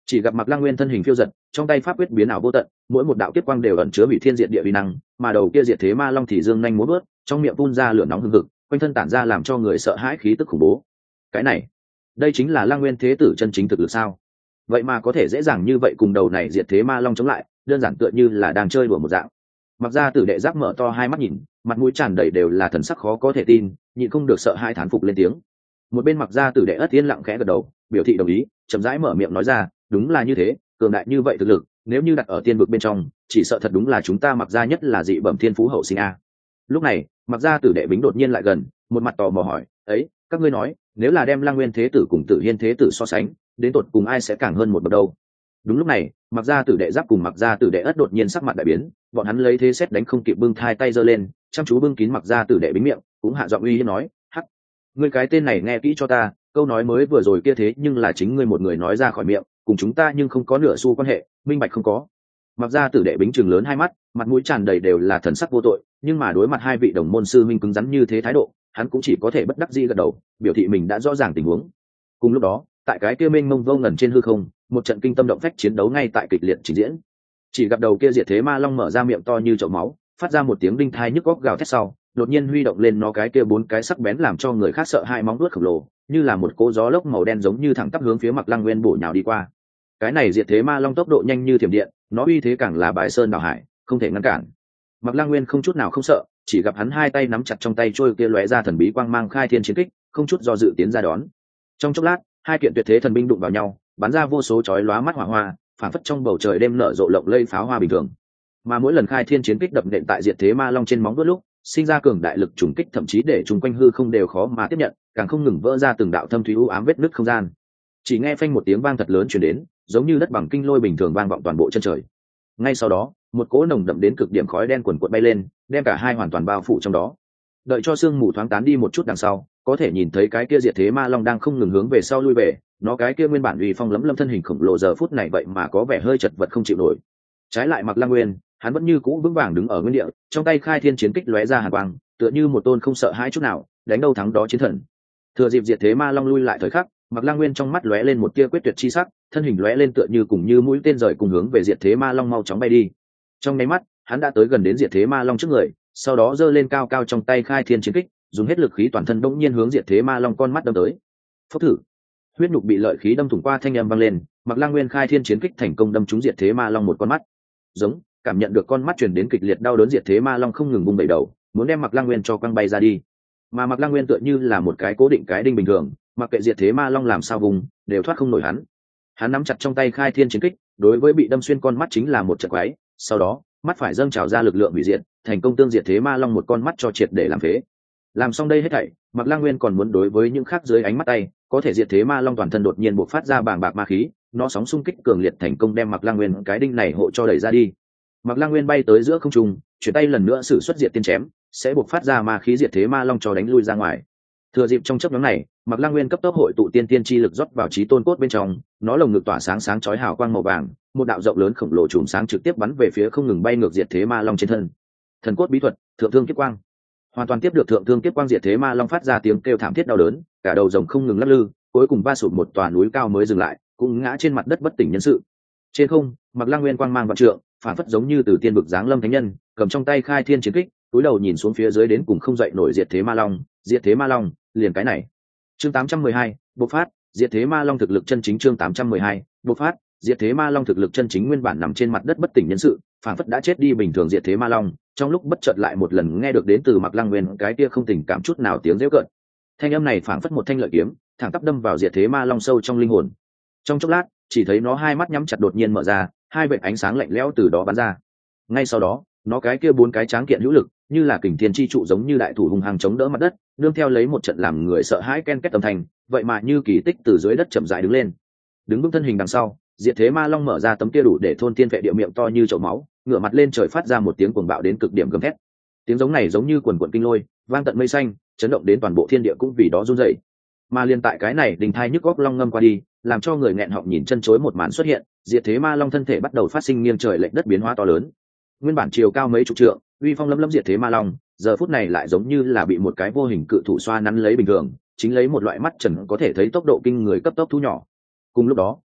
Chỉ gặp Mạc Lăng Nguyên thân hình phiêu dật, trong tay pháp quyết biến ảo vô tận, mỗi một đạo kiếp quang đều ẩn chứa hủy thiên diệt địa uy năng, mà đầu kia diệt thế ma long thì dương nhanh múa vớt, trong miệng phun ra lửa nóng hừng hực, quanh thân tản ra làm cho người sợ hãi khí tức khủng bố. Cái này, đây chính là Lăng Nguyên Thế Tử chân chính thực lực sao? Vậy mà có thể dễ dàng như vậy cùng đầu này diệt thế ma long chống lại, đơn giản tựa như là đang chơi đùa một dạng. Mặc ra Tử đệ giáp mở to hai mắt nhìn, mặt mũi tràn đầy đều là thần sắc khó có thể tin, nhịn không được sợ hai thán phục lên tiếng. Một bên Mặc ra Tử đệ ất yên lặng khẽ gật đầu, biểu thị đồng ý, chậm rãi mở miệng nói ra, đúng là như thế, cường đại như vậy thực lực, nếu như đặt ở tiên vực bên trong, chỉ sợ thật đúng là chúng ta Mặc ra nhất là dị bẩm thiên phú hậu sinh a. Lúc này, Mặc ra Tử đệ bính đột nhiên lại gần, một mặt tò mò hỏi, ấy, các ngươi nói, nếu là đem Lăng Nguyên Thế Tử cùng Tử Hiên Thế Tử so sánh, đến tột cùng ai sẽ càng hơn một bậc đâu? Đúng lúc này, Mặc ra Tử đệ giáp cùng Mặc ra Tử đệ ất đột nhiên sắc mặt đại biến, bọn hắn lấy thế xét đánh không kịp, bưng hai tay giơ lên, chăm chú bưng kín Mặc ra Tử đệ bính miệng, cũng hạ giọng uy hiếp nói, hắc, ngươi cái tên này nghe kỹ cho ta, câu nói mới vừa rồi kia thế nhưng là chính ngươi một người nói ra khỏi miệng, cùng chúng ta nhưng không có nửa xu quan hệ, minh bạch không có? Mặc ra Tử đệ bính chừng lớn hai mắt, mặt mũi tràn đầy đều là thần sắc vô tội, nhưng mà đối mặt hai vị đồng môn sư minh cứng rắn như thế thái độ, hắn cũng chỉ có thể bất đắc dĩ gật đầu, biểu thị mình đã rõ ràng tình huống. Cùng lúc đó, tại cái kia mênh mông vô ngần trên hư không, một trận kinh tâm động phách chiến đấu ngay tại kịch liệt trình diễn. Chỉ gặp đầu kia diệt thế ma long mở ra miệng to như chậu máu, phát ra một tiếng đinh thai nhức góc gào thét sau, đột nhiên huy động lên nó cái kia bốn cái sắc bén làm cho người khác sợ hai móng vuốt khổng lồ, như là một cỗ gió lốc màu đen giống như thẳng tắp hướng phía Mặc Lăng Nguyên bổ nhào đi qua. Cái này diệt thế ma long tốc độ nhanh như thiểm điện, nó uy thế càng là bãi sơn đảo hải, không thể ngăn cản. Mặc Lăng Nguyên không chút nào không sợ, chỉ gặp hắn hai tay nắm chặt trong tay trôi kia lóe ra thần bí quang mang khai thiên chiến kích, không chút do dự tiến ra đón. Trong chốc lát, hai kiện tuyệt thế thần binh đụng vào nhau, bắn ra vô số chói lóa mắt hỏa hoa, phản phất trong bầu trời đêm nở rộ lộng lây pháo hoa bình thường. Mà mỗi lần khai thiên chiến kích đập nện tại diệt thế ma long trên móng vuốt lúc, sinh ra cường đại lực trùng kích, thậm chí để chung quanh hư không đều khó mà tiếp nhận, càng không ngừng vỡ ra từng đạo thâm thúy u ám vết nứt không gian. Chỉ nghe phanh một tiếng vang thật lớn truyền đến, giống như đất bằng kinh lôi bình thường vang vọng toàn bộ chân trời. Ngay sau đó, một cỗ nồng đậm đến cực điểm khói đen cuồn cuộn bay lên, đem cả hai hoàn toàn bao phủ trong đó. Đợi cho sương mù thoáng tán đi một chút đằng sau, có thể nhìn thấy cái kia diệt thế ma long đang không ngừng hướng về sau lui về, nó cái kia nguyên bản uy phong lấm lâm thân hình khổng lồ giờ phút này vậy mà có vẻ hơi chật vật không chịu nổi. Trái lại Mặc Lăng Nguyên, hắn vẫn như cũ vững vàng đứng ở nguyên địa, trong tay khai thiên chiến kích lóe ra hàn quang, tựa như một tôn không sợ hãi chút nào, đánh đâu thắng đó chiến thần. Thừa dịp diệt thế ma long lui lại thời khắc, Mặc Lăng Nguyên trong mắt lóe lên một tia quyết tuyệt chi sắc, thân hình lóe lên tựa như cùng như mũi tên rời cùng hướng về diệt thế ma long mau chóng bay đi. Trong nháy mắt, hắn đã tới gần đến diệt thế ma long trước người, sau đó giơ lên cao cao trong tay khai thiên chiến kích, dùng hết lực khí toàn thân bỗng nhiên hướng diệt thế ma long con mắt đâm tới. Phốc thử, huyết nhục bị lợi khí đâm thủng qua thanh âm vang lên, Mặc Lăng Nguyên khai thiên chiến kích thành công đâm trúng diệt thế ma long một con mắt. Giống, cảm nhận được con mắt truyền đến kịch liệt đau đớn, diệt thế ma long không ngừng bung bẩy đầu, muốn đem Mặc Lăng Nguyên cho quăng bay ra đi. Mà Mặc Lăng Nguyên tựa như là một cái cố định cái đinh bình thường, mặc kệ diệt thế ma long làm sao vùng, đều thoát không nổi hắn. Hắn nắm chặt trong tay khai thiên chiến kích, đối với bị đâm xuyên con mắt chính là một trận quái, sau đó mắt phải dâng trào ra lực lượng hủy diệt, thành công tương diệt thế ma long một con mắt cho triệt để làm phế. Làm xong đây hết thảy, Mặc Lăng Nguyên còn muốn đối với những khác dưới ánh mắt tay, có thể diệt thế ma long toàn thân đột nhiên bộc phát ra bàng bạc ma khí, nó sóng xung kích cường liệt thành công đem Mặc Lăng Nguyên cái đinh này hộ cho đẩy ra đi. Mặc Lăng Nguyên bay tới giữa không trung, chuyển tay lần nữa sử xuất diệt tiên chém, sẽ bộc phát ra ma khí diệt thế ma long cho đánh lui ra ngoài. Thừa dịp trong chớp nhoáng này, Mặc Lăng Nguyên cấp tốc hội tụ tiên tiên chi lực rót vào chí tôn cốt bên trong, nó lồng ngực tỏa sáng sáng chói hào quang màu vàng, một đạo rộng lớn khổng lồ chùm sáng trực tiếp bắn về phía không ngừng bay ngược diệt thế ma long trên thân. Thần cốt bí thuật, thượng thương kiếp quang. Hoàn toàn tiếp được thượng thương kiếp quang, diệt thế ma long phát ra tiếng kêu thảm thiết đau đớn, cả đầu rồng không ngừng lắc lư, cuối cùng va sụp một tòa núi cao mới dừng lại, cũng ngã trên mặt đất bất tỉnh nhân sự. Trên không, Mặc Lăng Nguyên quang mang vạn trượng, phản phất giống như từ tiên vực giáng lâm thánh nhân, cầm trong tay khai thiên chiến kích, túi đầu nhìn xuống phía dưới đến cùng không dậy nổi diệt thế ma long, diệt thế ma long, liền cái này. Chương 812, bộc phát, diệt thế ma long thực lực chân chính. Chương 812, bộc phát, diệt thế ma long thực lực chân chính. Nguyên bản nằm trên mặt đất bất tỉnh nhân sự, phản phất đã chết đi bình thường diệt thế ma long, trong lúc bất chợt lại một lần nghe được đến từ Mặc Lăng Nguyên cái kia không tình cảm chút nào tiếng giễu cợt. Thanh âm này phản phất một thanh lợi kiếm, thẳng tắp đâm vào diệt thế ma long sâu trong linh hồn. Trong chốc lát, chỉ thấy nó hai mắt nhắm chặt đột nhiên mở ra, hai vệt ánh sáng lạnh lẽo từ đó bắn ra. Ngay sau đó, nó cái kia bốn cái tráng kiện hữu lực, như là kình thiên chi trụ giống như đại thủ hùng hăng chống đỡ mặt đất, nương theo lấy một trận làm người sợ hãi ken két âm thanh, vậy mà như kỳ tích từ dưới đất chậm rãi đứng lên. Đứng vững thân hình đằng sau, diệt thế ma long mở ra tấm kia đủ để thôn tiên vệ địa miệng to như chậu máu, ngửa mặt lên trời phát ra một tiếng cuồng bạo đến cực điểm gầm thét. Tiếng giống này giống như quần quần kinh lôi, vang tận mây xanh, chấn động đến toàn bộ thiên địa cũng vì đó run rẩy. Mà liên tại cái này đình thai nhức góc long ngâm qua đi, làm cho người nghẹn họng nhìn chân chối một màn xuất hiện, diệt thế ma long thân thể bắt đầu phát sinh nghiêng trời lệch đất biến hóa to lớn. Nguyên bản chiều cao mấy chục trượng, uy phong lấm lấm diệt thế ma long, giờ phút này lại giống như là bị một cái vô hình cự thủ xoa nắn lấy bình thường, chính lấy một loại mắt trần có thể thấy tốc độ kinh người cấp tốc thu nhỏ. Cùng lúc đó,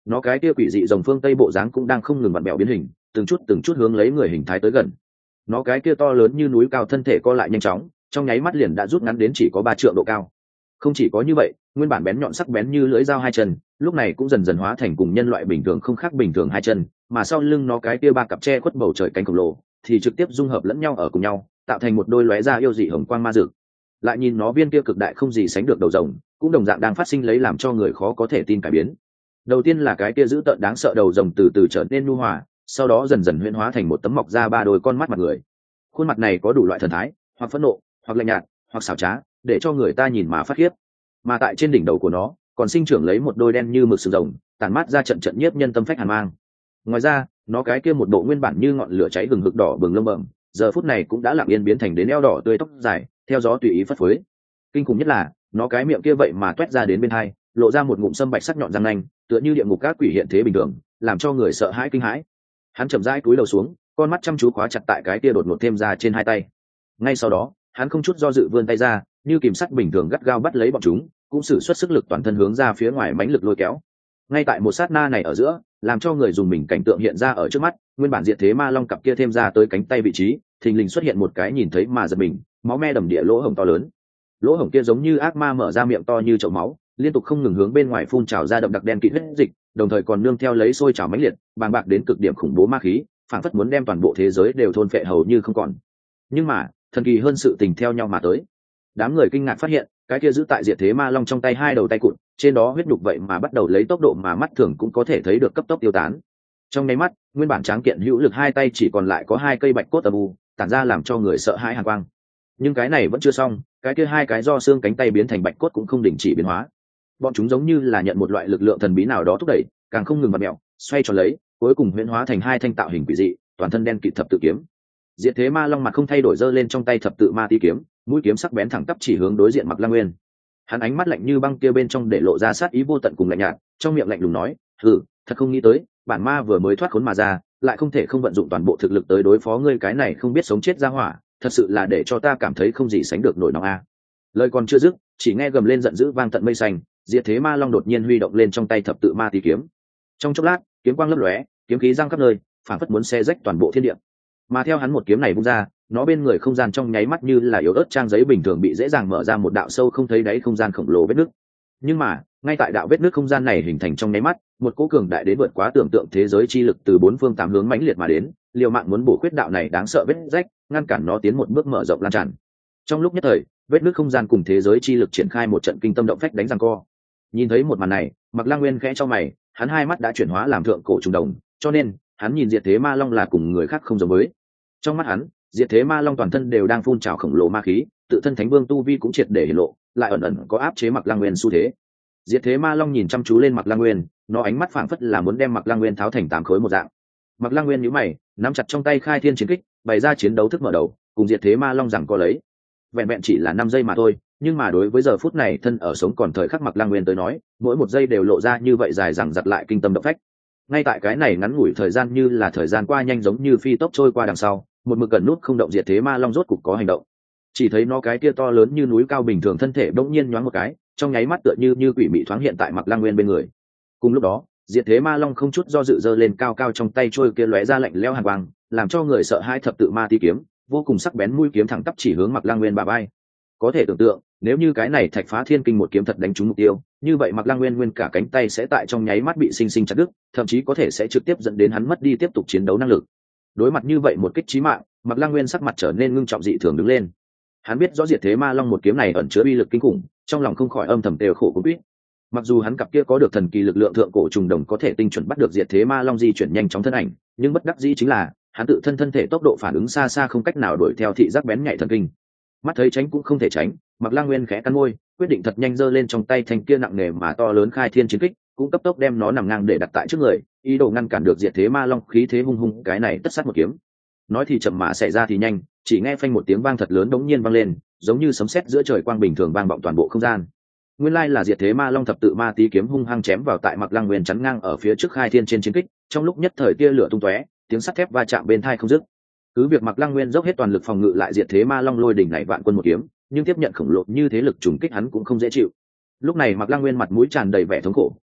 nó cái kia quỷ dị dòng phương tây bộ dáng cũng đang không ngừng vặn bẹo biến hình, từng chút hướng lấy người hình thái tới gần. Nó cái kia to lớn như núi cao thân thể co lại nhanh chóng, trong nháy mắt liền đã rút ngắn đến chỉ có 3 trượng độ cao. Không chỉ có như vậy, nguyên bản bén nhọn sắc bén như lưỡi dao hai chân, lúc này cũng dần dần hóa thành cùng nhân loại bình thường không khác bình thường hai chân, mà sau lưng nó cái kia 3 cặp che khuất bầu trời cánh khổng lồ thì trực tiếp dung hợp lẫn nhau ở cùng nhau, tạo thành một đôi lóe ra yêu dị hồng quang ma dược. Lại nhìn nó viên kia cực đại không gì sánh được đầu rồng, cũng đồng dạng đang phát sinh lấy làm cho người khó có thể tin cải biến. Đầu tiên là cái kia dữ tợn đáng sợ đầu rồng từ từ trở nên nhu hòa, sau đó dần dần huyễn hóa thành một tấm mọc ra 3 đôi con mắt mặt người. Khuôn mặt này có đủ loại thần thái, hoặc phẫn nộ, hoặc lạnh nhạt, hoặc xảo trá, để cho người ta nhìn mà phát khiếp. Mà tại trên đỉnh đầu của nó còn sinh trưởng lấy một đôi đen như mực sừng rồng, tàn mát ra trận trận nhiếp nhân tâm phách hàn mang. Ngoài ra, nó cái kia một bộ nguyên bản như ngọn lửa cháy hừng hực đỏ bừng lông bẩm, giờ phút này cũng đã lặng yên biến thành đến eo đỏ tươi tóc dài, theo gió tùy ý phất phới. Kinh khủng nhất là, nó cái miệng kia vậy mà toét ra đến bên hai, lộ ra một ngụm sâm bạch sắc nhọn răng nanh, tựa như địa ngục các quỷ hiện thế bình thường, làm cho người sợ hãi kinh hãi. Hắn chậm rãi cúi đầu xuống, con mắt chăm chú khóa chặt tại cái kia đột ngột thêm ra trên hai tay. Ngay sau đó, hắn không chút do dự vươn tay ra, như kìm sắt bình thường gắt gao bắt lấy bọn chúng, cũng sử xuất sức lực toàn thân hướng ra phía ngoài mãnh lực lôi kéo. Ngay tại một sát na này ở giữa, làm cho người dùng mình cảnh tượng hiện ra ở trước mắt, nguyên bản diệt thế ma long cặp kia thêm ra tới cánh tay vị trí, thình lình xuất hiện một cái nhìn thấy mà giật mình, máu me đầm địa lỗ hổng to lớn. Lỗ hổng kia giống như ác ma mở ra miệng to như chậu máu, liên tục không ngừng hướng bên ngoài phun trào ra đậm đặc đen kịt huyết dịch, đồng thời còn nương theo lấy sôi trào mãnh liệt, bàng bạc đến cực điểm khủng bố ma khí, phản phất muốn đem toàn bộ thế giới đều thôn phệ hầu như không còn. Nhưng mà, thần kỳ hơn sự tình theo nhau mà tới. Đám người kinh ngạc phát hiện, cái kia giữ tại diệt thế ma long trong tay 2 đầu tay cụt, trên đó huyết đục vậy mà bắt đầu lấy tốc độ mà mắt thường cũng có thể thấy được cấp tốc tiêu tán. Trong nháy mắt, nguyên bản tráng kiện hữu lực 2 tay chỉ còn lại có 2 cây bạch cốt âm u, tản ra làm cho người sợ hãi hàn quang. Nhưng cái này vẫn chưa xong, cái kia 2 cái do xương cánh tay biến thành bạch cốt cũng không đình chỉ biến hóa. Bọn chúng giống như là nhận một loại lực lượng thần bí nào đó thúc đẩy, càng không ngừng vặn mèo, xoay tròn lấy, cuối cùng huyễn hóa thành 2 thanh tạo hình quỷ dị, toàn thân đen kịt thập tự kiếm. Diệt thế ma long mặt không thay đổi giơ lên trong tay thập tự ma ti kiếm, mũi kiếm sắc bén thẳng tắp chỉ hướng đối diện Mạc Lăng Nguyên. Hắn ánh mắt lạnh như băng kia bên trong để lộ ra sát ý vô tận cùng lạnh nhạt, trong miệng lạnh lùng nói: "Hừ, thật không nghĩ tới, bản ma vừa mới thoát khốn mà ra, lại không thể không vận dụng toàn bộ thực lực tới đối phó ngươi cái này không biết sống chết ra hỏa, thật sự là để cho ta cảm thấy không gì sánh được nổi nóng a." Lời còn chưa dứt, chỉ nghe gầm lên giận dữ vang tận mây xanh, diệt thế ma long đột nhiên huy động lên trong tay thập tự ma ti kiếm. Trong chốc lát, kiếm quang lấp lóe, kiếm khí giăng khắp nơi, phản phất muốn xé rách toàn bộ thiên địa. Mà theo hắn một kiếm này vung ra, nó bên người không gian trong nháy mắt như là yếu ớt trang giấy bình thường bị dễ dàng mở ra một đạo sâu không thấy đáy không gian khổng lồ vết nứt. Nhưng mà, ngay tại đạo vết nứt không gian này hình thành trong nháy mắt, một cỗ cường đại đến vượt quá tưởng tượng thế giới chi lực từ 4 phương 8 hướng mãnh liệt mà đến, liều mạng muốn bổ khuyết đạo này đáng sợ vết rách, ngăn cản nó tiến một bước mở rộng lan tràn. Trong lúc nhất thời, vết nứt không gian cùng thế giới chi lực triển khai một trận kinh tâm động phách đánh giằng co. Nhìn thấy một màn này, Mạc Lăng Nguyên khẽ chau mày, hắn hai mắt đã chuyển hóa làm thượng cổ trùng đồng, cho nên hắn nhìn diệt thế ma long là cùng người khác không giống với. Trong mắt hắn, diệt thế ma long toàn thân đều đang phun trào khổng lồ ma khí, tự thân thánh vương tu vi cũng triệt để hiển lộ, lại ẩn ẩn có áp chế Mạc Lăng Nguyên xu thế. Diệt thế ma long nhìn chăm chú lên Mạc Lăng Nguyên, nó ánh mắt phảng phất là muốn đem Mạc Lăng Nguyên tháo thành 8 khối một dạng. Mạc Lăng Nguyên nhíu mày, nắm chặt trong tay khai thiên chiến kích, bày ra chiến đấu thức mở đầu, cùng diệt thế ma long rằng có lấy. Vẹn vẹn chỉ là 5 giây mà thôi, nhưng mà đối với giờ phút này thân ở sống còn thời khắc Mạc Lăng Nguyên tới nói, mỗi một giây đều lộ ra như vậy dài dằng dặc lại kinh tâm động phách. Ngay tại cái này ngắn ngủi thời gian như là thời gian qua nhanh giống như phi tốc trôi qua đằng sau, một mực gần nút không động diệt thế ma long rốt cục có hành động. Chỉ thấy nó cái kia to lớn như núi cao bình thường thân thể bỗng nhiên nhoáng một cái, trong nháy mắt tựa như quỷ mị thoáng hiện tại Mạc Lăng Nguyên bên người. Cùng lúc đó, diệt thế ma long không chút do dự giơ lên cao cao trong tay trôi kia lóe ra lạnh lẽo hàn quang, làm cho người sợ hai thập tự ma ti kiếm, vô cùng sắc bén mũi kiếm thẳng tắp chỉ hướng Mạc Lăng Nguyên bả vai. Có thể tưởng tượng, nếu như cái này Thạch Phá Thiên Kinh một kiếm thật đánh trúng mục tiêu, như vậy Mạc Lăng Nguyên nguyên cả cánh tay sẽ tại trong nháy mắt bị sinh sinh chặt đứt, thậm chí có thể sẽ trực tiếp dẫn đến hắn mất đi tiếp tục chiến đấu năng lực. Đối mặt như vậy một kích chí mạng, Mạc Lăng Nguyên sắc mặt trở nên ngưng trọng dị thường đứng lên. Hắn biết rõ diệt thế ma long một kiếm này ẩn chứa uy lực kinh khủng, trong lòng không khỏi âm thầm têu khổ cũng biết. Mặc dù hắn cặp kia có được thần kỳ lực lượng thượng cổ trùng đồng có thể tinh chuẩn bắt được diệt thế ma long di chuyển nhanh chóng thân ảnh, nhưng bất đắc dĩ chính là hắn tự thân thân thể tốc độ phản ứng xa xa không cách nào đuổi theo thị giác bén nhạy thần kinh. Mắt thấy tránh cũng không thể tránh, Mạc Lăng Nguyên khẽ cắn môi, quyết định thật nhanh giơ lên trong tay thanh kia nặng nề mà to lớn khai thiên chiến kích, cũng cấp tốc đem nó nằm ngang để đặt tại trước người, ý đồ ngăn cản được diệt thế ma long khí thế hung hung cái này tất sát một kiếm. Nói thì chậm mà xảy ra thì nhanh, chỉ nghe phanh một tiếng vang thật lớn đống nhiên vang lên, giống như sấm sét giữa trời quang bình thường vang vọng toàn bộ không gian. Nguyên lai là diệt thế ma long thập tự ma tí kiếm hung hăng chém vào tại Mạc Lăng Nguyên chắn ngang ở phía trước khai thiên trên chiến kích, trong lúc nhất thời tia lửa tung tóe, tiếng sắt thép va chạm bên tai không dứt. Cứ việc Mạc Lăng Nguyên dốc hết toàn lực phòng ngự lại diệt thế ma long lôi đỉnh này vạn quân một kiếm, nhưng tiếp nhận khổng lồ như thế lực trùng kích hắn cũng không dễ chịu. Lúc này Mạc Lăng Nguyên mặt mũi tràn đầy vẻ thống khổ,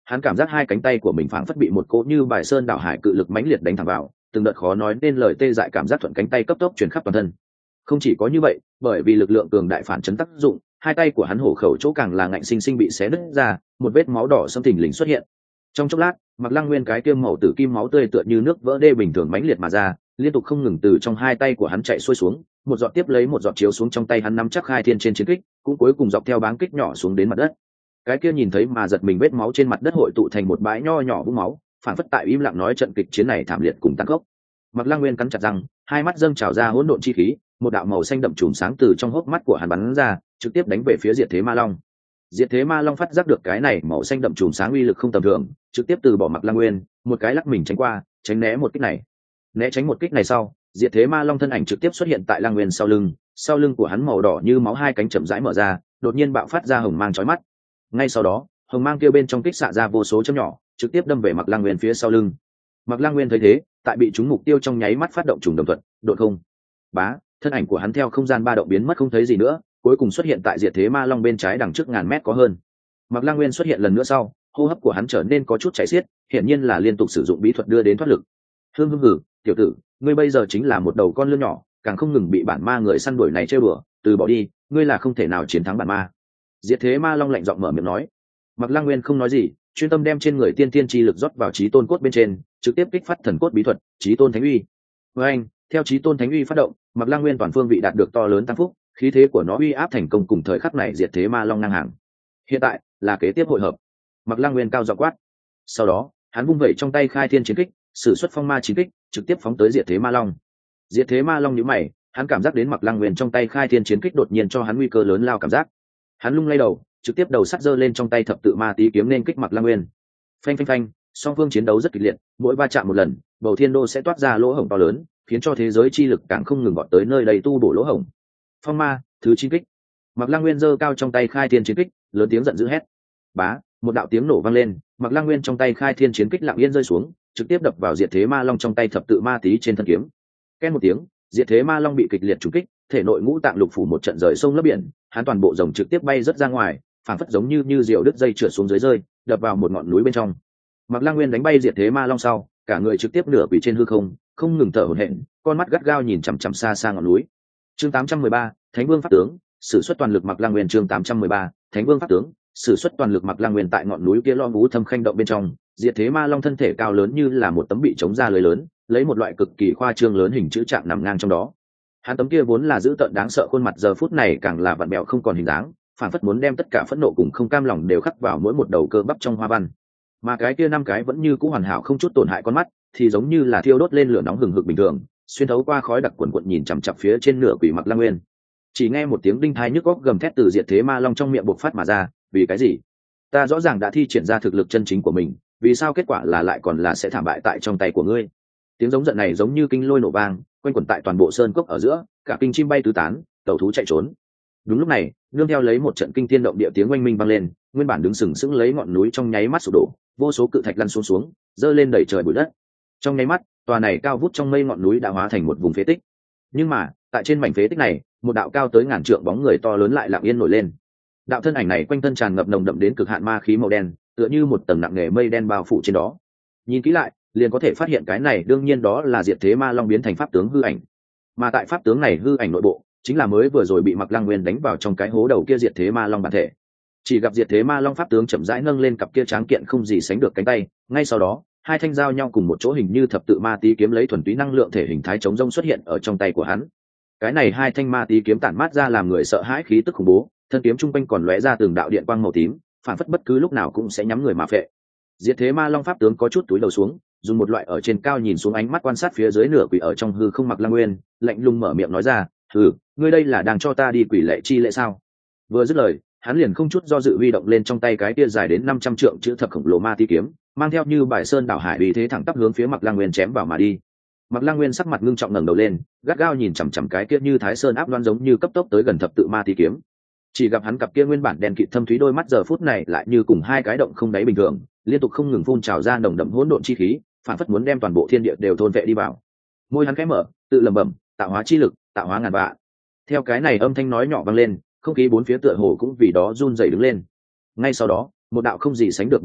hắn cảm giác hai cánh tay của mình phảng phất bị một cỗ như bài sơn đảo hải cự lực mãnh liệt đánh thẳng vào, từng đợt khó nói nên lời tê dại cảm giác thuận cánh tay cấp tốc truyền khắp toàn thân. Không chỉ có như vậy, bởi vì lực lượng cường đại phản chấn tác dụng, hai tay của hắn hổ khẩu chỗ càng là ngạnh sinh sinh bị xé nứt ra, một vết máu đỏ xâm thình lình xuất hiện. Trong chốc lát, Mạc Lăng Nguyên cái kiêm màu tử kim máu tươi tựa như nước vỡ đê bình thường mãnh liệt mà ra, liên tục không ngừng từ trong hai tay của hắn chạy xuôi xuống, một giọt tiếp lấy một giọt chiếu xuống trong tay hắn nắm chắc khai thiên trên chiến kích, cũng cuối cùng dọc theo báng kích nhỏ xuống đến mặt đất. Cái kia nhìn thấy mà giật mình vết máu trên mặt đất hội tụ thành một bãi nho nhỏ vũng máu, phản phất tại im lặng nói trận kịch chiến này thảm liệt cùng tăng khốc. Mạc Lăng Nguyên cắn chặt răng, hai mắt dâng trào ra hỗn độn chi khí, một đạo màu xanh đậm chùm sáng từ trong hốc mắt của hắn bắn ra, trực tiếp đánh về phía Diệt Thế Ma Long. Diệt Thế Ma Long phát giác được cái này màu xanh đậm chùm sáng uy lực không tầm thường, trực tiếp từ bỏ Mạc Lăng Nguyên, một cái lắc mình tránh qua, tránh né một kích này. Né tránh một kích này sau, Diệt Thế Ma Long thân ảnh trực tiếp xuất hiện tại Lăng Nguyên sau lưng của hắn màu đỏ như máu hai cánh chậm rãi mở ra, đột nhiên bạo phát ra hồng mang chói mắt. Ngay sau đó, hồng mang kia bên trong kích xạ ra vô số châm nhỏ, trực tiếp đâm về Mạc Lăng Nguyên phía sau lưng. Mạc Lăng Nguyên thấy thế, tại bị trúng mục tiêu trong nháy mắt phát động trùng đồng thuận, độn không. Bá, thân ảnh của hắn theo không gian ba động biến mất không thấy gì nữa, cuối cùng xuất hiện tại Diệt Thế Ma Long bên trái đằng trước ngàn mét có hơn. Mạc Lăng Nguyên xuất hiện lần nữa sau, hô hấp của hắn trở nên có chút chảy xiết, hiển nhiên là liên tục sử dụng bí thuật đưa đến thoát lực. Hưng hử, tiểu tử, ngươi bây giờ chính là một đầu con lươn nhỏ, càng không ngừng bị bản ma người săn đuổi này trêu đùa, từ bỏ đi, ngươi là không thể nào chiến thắng bản ma. Diệt Thế Ma Long lạnh giọng mở miệng nói. Mạc Lăng Nguyên không nói gì, chuyên tâm đem trên người tiên tiên chi lực rót vào Chí Tôn cốt bên trên, trực tiếp kích phát thần cốt bí thuật, Chí Tôn Thánh Uy. Với anh, theo Chí Tôn Thánh Uy phát động, Mạc Lăng Nguyên toàn phương vị đạt được to lớn tăng phúc, khí thế của nó uy áp thành công cùng thời khắc này Diệt Thế Ma Long ngang hàng. Hiện tại là kế tiếp hội hợp. Mạc Lăng Nguyên cao giọng quát. Sau đó, hắn vung vẩy trong tay khai thiên chiến kích, sử xuất phong ma chiến kích, trực tiếp phóng tới Diệt Thế Ma Long. Diệt Thế Ma Long nhíu mày, hắn cảm giác đến Mạc Lăng Nguyên trong tay khai thiên chiến kích đột nhiên cho hắn nguy cơ lớn lao cảm giác. Hắn lung lay đầu, trực tiếp đầu sắt giơ lên trong tay thập tự ma tí kiếm nên kích Mạc Lăng Nguyên. Phanh phanh phanh, song phương chiến đấu rất kịch liệt, mỗi va chạm một lần, bầu thiên đô sẽ toát ra lỗ hổng to lớn, khiến cho thế giới chi lực càng không ngừng vọt tới nơi đầy tu bổ lỗ hổng. Phong ma thứ 9 kích. Mạc Lăng Nguyên giơ cao trong tay khai thiên chiến kích, lớn tiếng giận dữ hét. Bá, một đạo tiếng nổ vang lên, Mạc Lăng Nguyên trong tay khai thiên chiến kích lặng yên rơi xuống, trực tiếp đập vào Diệt Thế Ma Long trong tay thập tự ma tí trên thân kiếm. Két một tiếng, Diệt Thế Ma Long bị kịch liệt trúng kích, thể nội ngũ tạng lục phủ một trận rời sông lấp biển, hắn toàn bộ rồng trực tiếp bay rất ra ngoài, phảng phất giống như diều đứt dây trượt xuống dưới rơi, đập vào một ngọn núi bên trong. Mạc Lăng Nguyên đánh bay Diệt Thế Ma Long sau, cả người trực tiếp nửa quỳ trên hư không, không ngừng thở hổn hển, con mắt gắt gao nhìn chằm chằm xa xa ngọn núi. Chương 813, Thánh Vương pháp tướng, sử xuất toàn lực. Mạc Lăng Nguyên chương 813, Thánh Vương pháp tướng, sử xuất toàn lực. Mạc Lăng Nguyên tại ngọn núi kia lo ngú thâm khanh động bên trong, Diệt Thế Ma Long thân thể cao lớn như là một tấm bị chống ra lưới lớn, lấy một loại cực kỳ khoa trương lớn hình chữ trạng nằm ngang trong đó. Hắn tấm kia vốn là dữ tợn đáng sợ khuôn mặt giờ phút này càng là vặn bẹo không còn hình dáng, phản phất muốn đem tất cả phẫn nộ cùng không cam lòng đều khắc vào mỗi một đầu cơ bắp trong hoa văn. Mà cái kia năm cái vẫn như cũ hoàn hảo không chút tổn hại con mắt, thì giống như là thiêu đốt lên lửa nóng hừng hực bình thường, xuyên thấu qua khói đặc quần quật nhìn chằm chằm phía trên nửa quỷ Mạc Lăng Nguyên. Chỉ nghe một tiếng đinh thai nhức óc gầm thét từ Diệt Thế Ma Long trong miệng bộc phát mà ra, vì cái gì? Ta rõ ràng đã thi triển ra thực lực chân chính của mình, vì sao kết quả là lại còn là sẽ thảm bại tại trong tay của ngươi? Tiếng giống giận này giống như kinh lôi nổ vang, quanh quẩn tại toàn bộ sơn cốc ở giữa, cả kinh chim bay tứ tán, tẩu thú chạy trốn. Đúng lúc này, nương theo lấy một trận kinh thiên động địa tiếng oanh minh vang lên, nguyên bản đứng sừng sững lấy ngọn núi trong nháy mắt sụp đổ, vô số cự thạch lăn xuống, rơi lên đầy trời bụi đất. Trong nháy mắt, tòa này cao vút trong mây ngọn núi đã hóa thành một vùng phế tích. Nhưng mà, tại trên mảnh phế tích này, một đạo cao tới ngàn trượng bóng người to lớn lại lặng yên nổi lên. Đạo thân ảnh này quanh thân tràn ngập nồng đậm đến cực hạn ma khí màu đen, tựa như một tầng nặng nề mây đen bao phủ trên đó. Nhìn kỹ lại, liền có thể phát hiện cái này đương nhiên đó là Diệt Thế Ma Long biến thành pháp tướng hư ảnh. Mà tại pháp tướng này hư ảnh nội bộ, chính là mới vừa rồi bị Mạc Lăng Nguyên đánh vào trong cái hố đầu kia Diệt Thế Ma Long bản thể. Chỉ gặp Diệt Thế Ma Long pháp tướng chậm rãi nâng lên cặp kia tráng kiện không gì sánh được cánh tay, ngay sau đó, hai thanh dao nhau cùng một chỗ hình như thập tự ma tí kiếm lấy thuần túy năng lượng thể hình thái chống rông xuất hiện ở trong tay của hắn. Cái này hai thanh ma tí kiếm tản mát ra làm người sợ hãi khí tức khủng bố, thân kiếm trung quanh còn lóe ra từng đạo điện quang màu tím, phản phất bất cứ lúc nào cũng sẽ nhắm người mà phệ. Diệt Thế Ma Long pháp tướng có chút túi đầu xuống, dùng một loại ở trên cao nhìn xuống ánh mắt quan sát phía dưới nửa quỷ ở trong hư không Mạc Lăng Nguyên, lạnh lùng mở miệng nói ra, "Hừ, ngươi đây là đang cho ta đi quỷ lệ chi lệ sao?" Vừa dứt lời, hắn liền không chút do dự huy động lên trong tay cái kia dài đến 500 trượng chữ thập khổng lồ ma tí kiếm, mang theo như bài sơn đảo hải uy thế thẳng tắp hướng phía Mạc Lăng Nguyên chém vào mà đi. Mạc Lăng Nguyên sắc mặt ngưng trọng ngẩng đầu lên, gắt gao nhìn chằm chằm cái kia như Thái Sơn áp loan giống như cấp tốc tới gần thập tự ma tí kiếm. Chỉ gặp hắn cặp kia nguyên bản đen kịt thâm thúy đôi mắt giờ phút này lại như cùng hai cái động không đáy bình thường, liên tục không ngừng phun trào ra nồng đậm hỗn độn chi khí, phản phất muốn đem toàn bộ thiên địa đều thôn vệ đi vào. Môi hắn khẽ mở, tự lẩm bẩm, tạo hóa chi lực, tạo hóa ngàn vạn. Theo cái này âm thanh nói nhỏ vang lên, không khí bốn phía tựa hồ cũng vì đó run rẩy đứng lên. Ngay sau đó, một đạo không gì sánh được bằng bạc,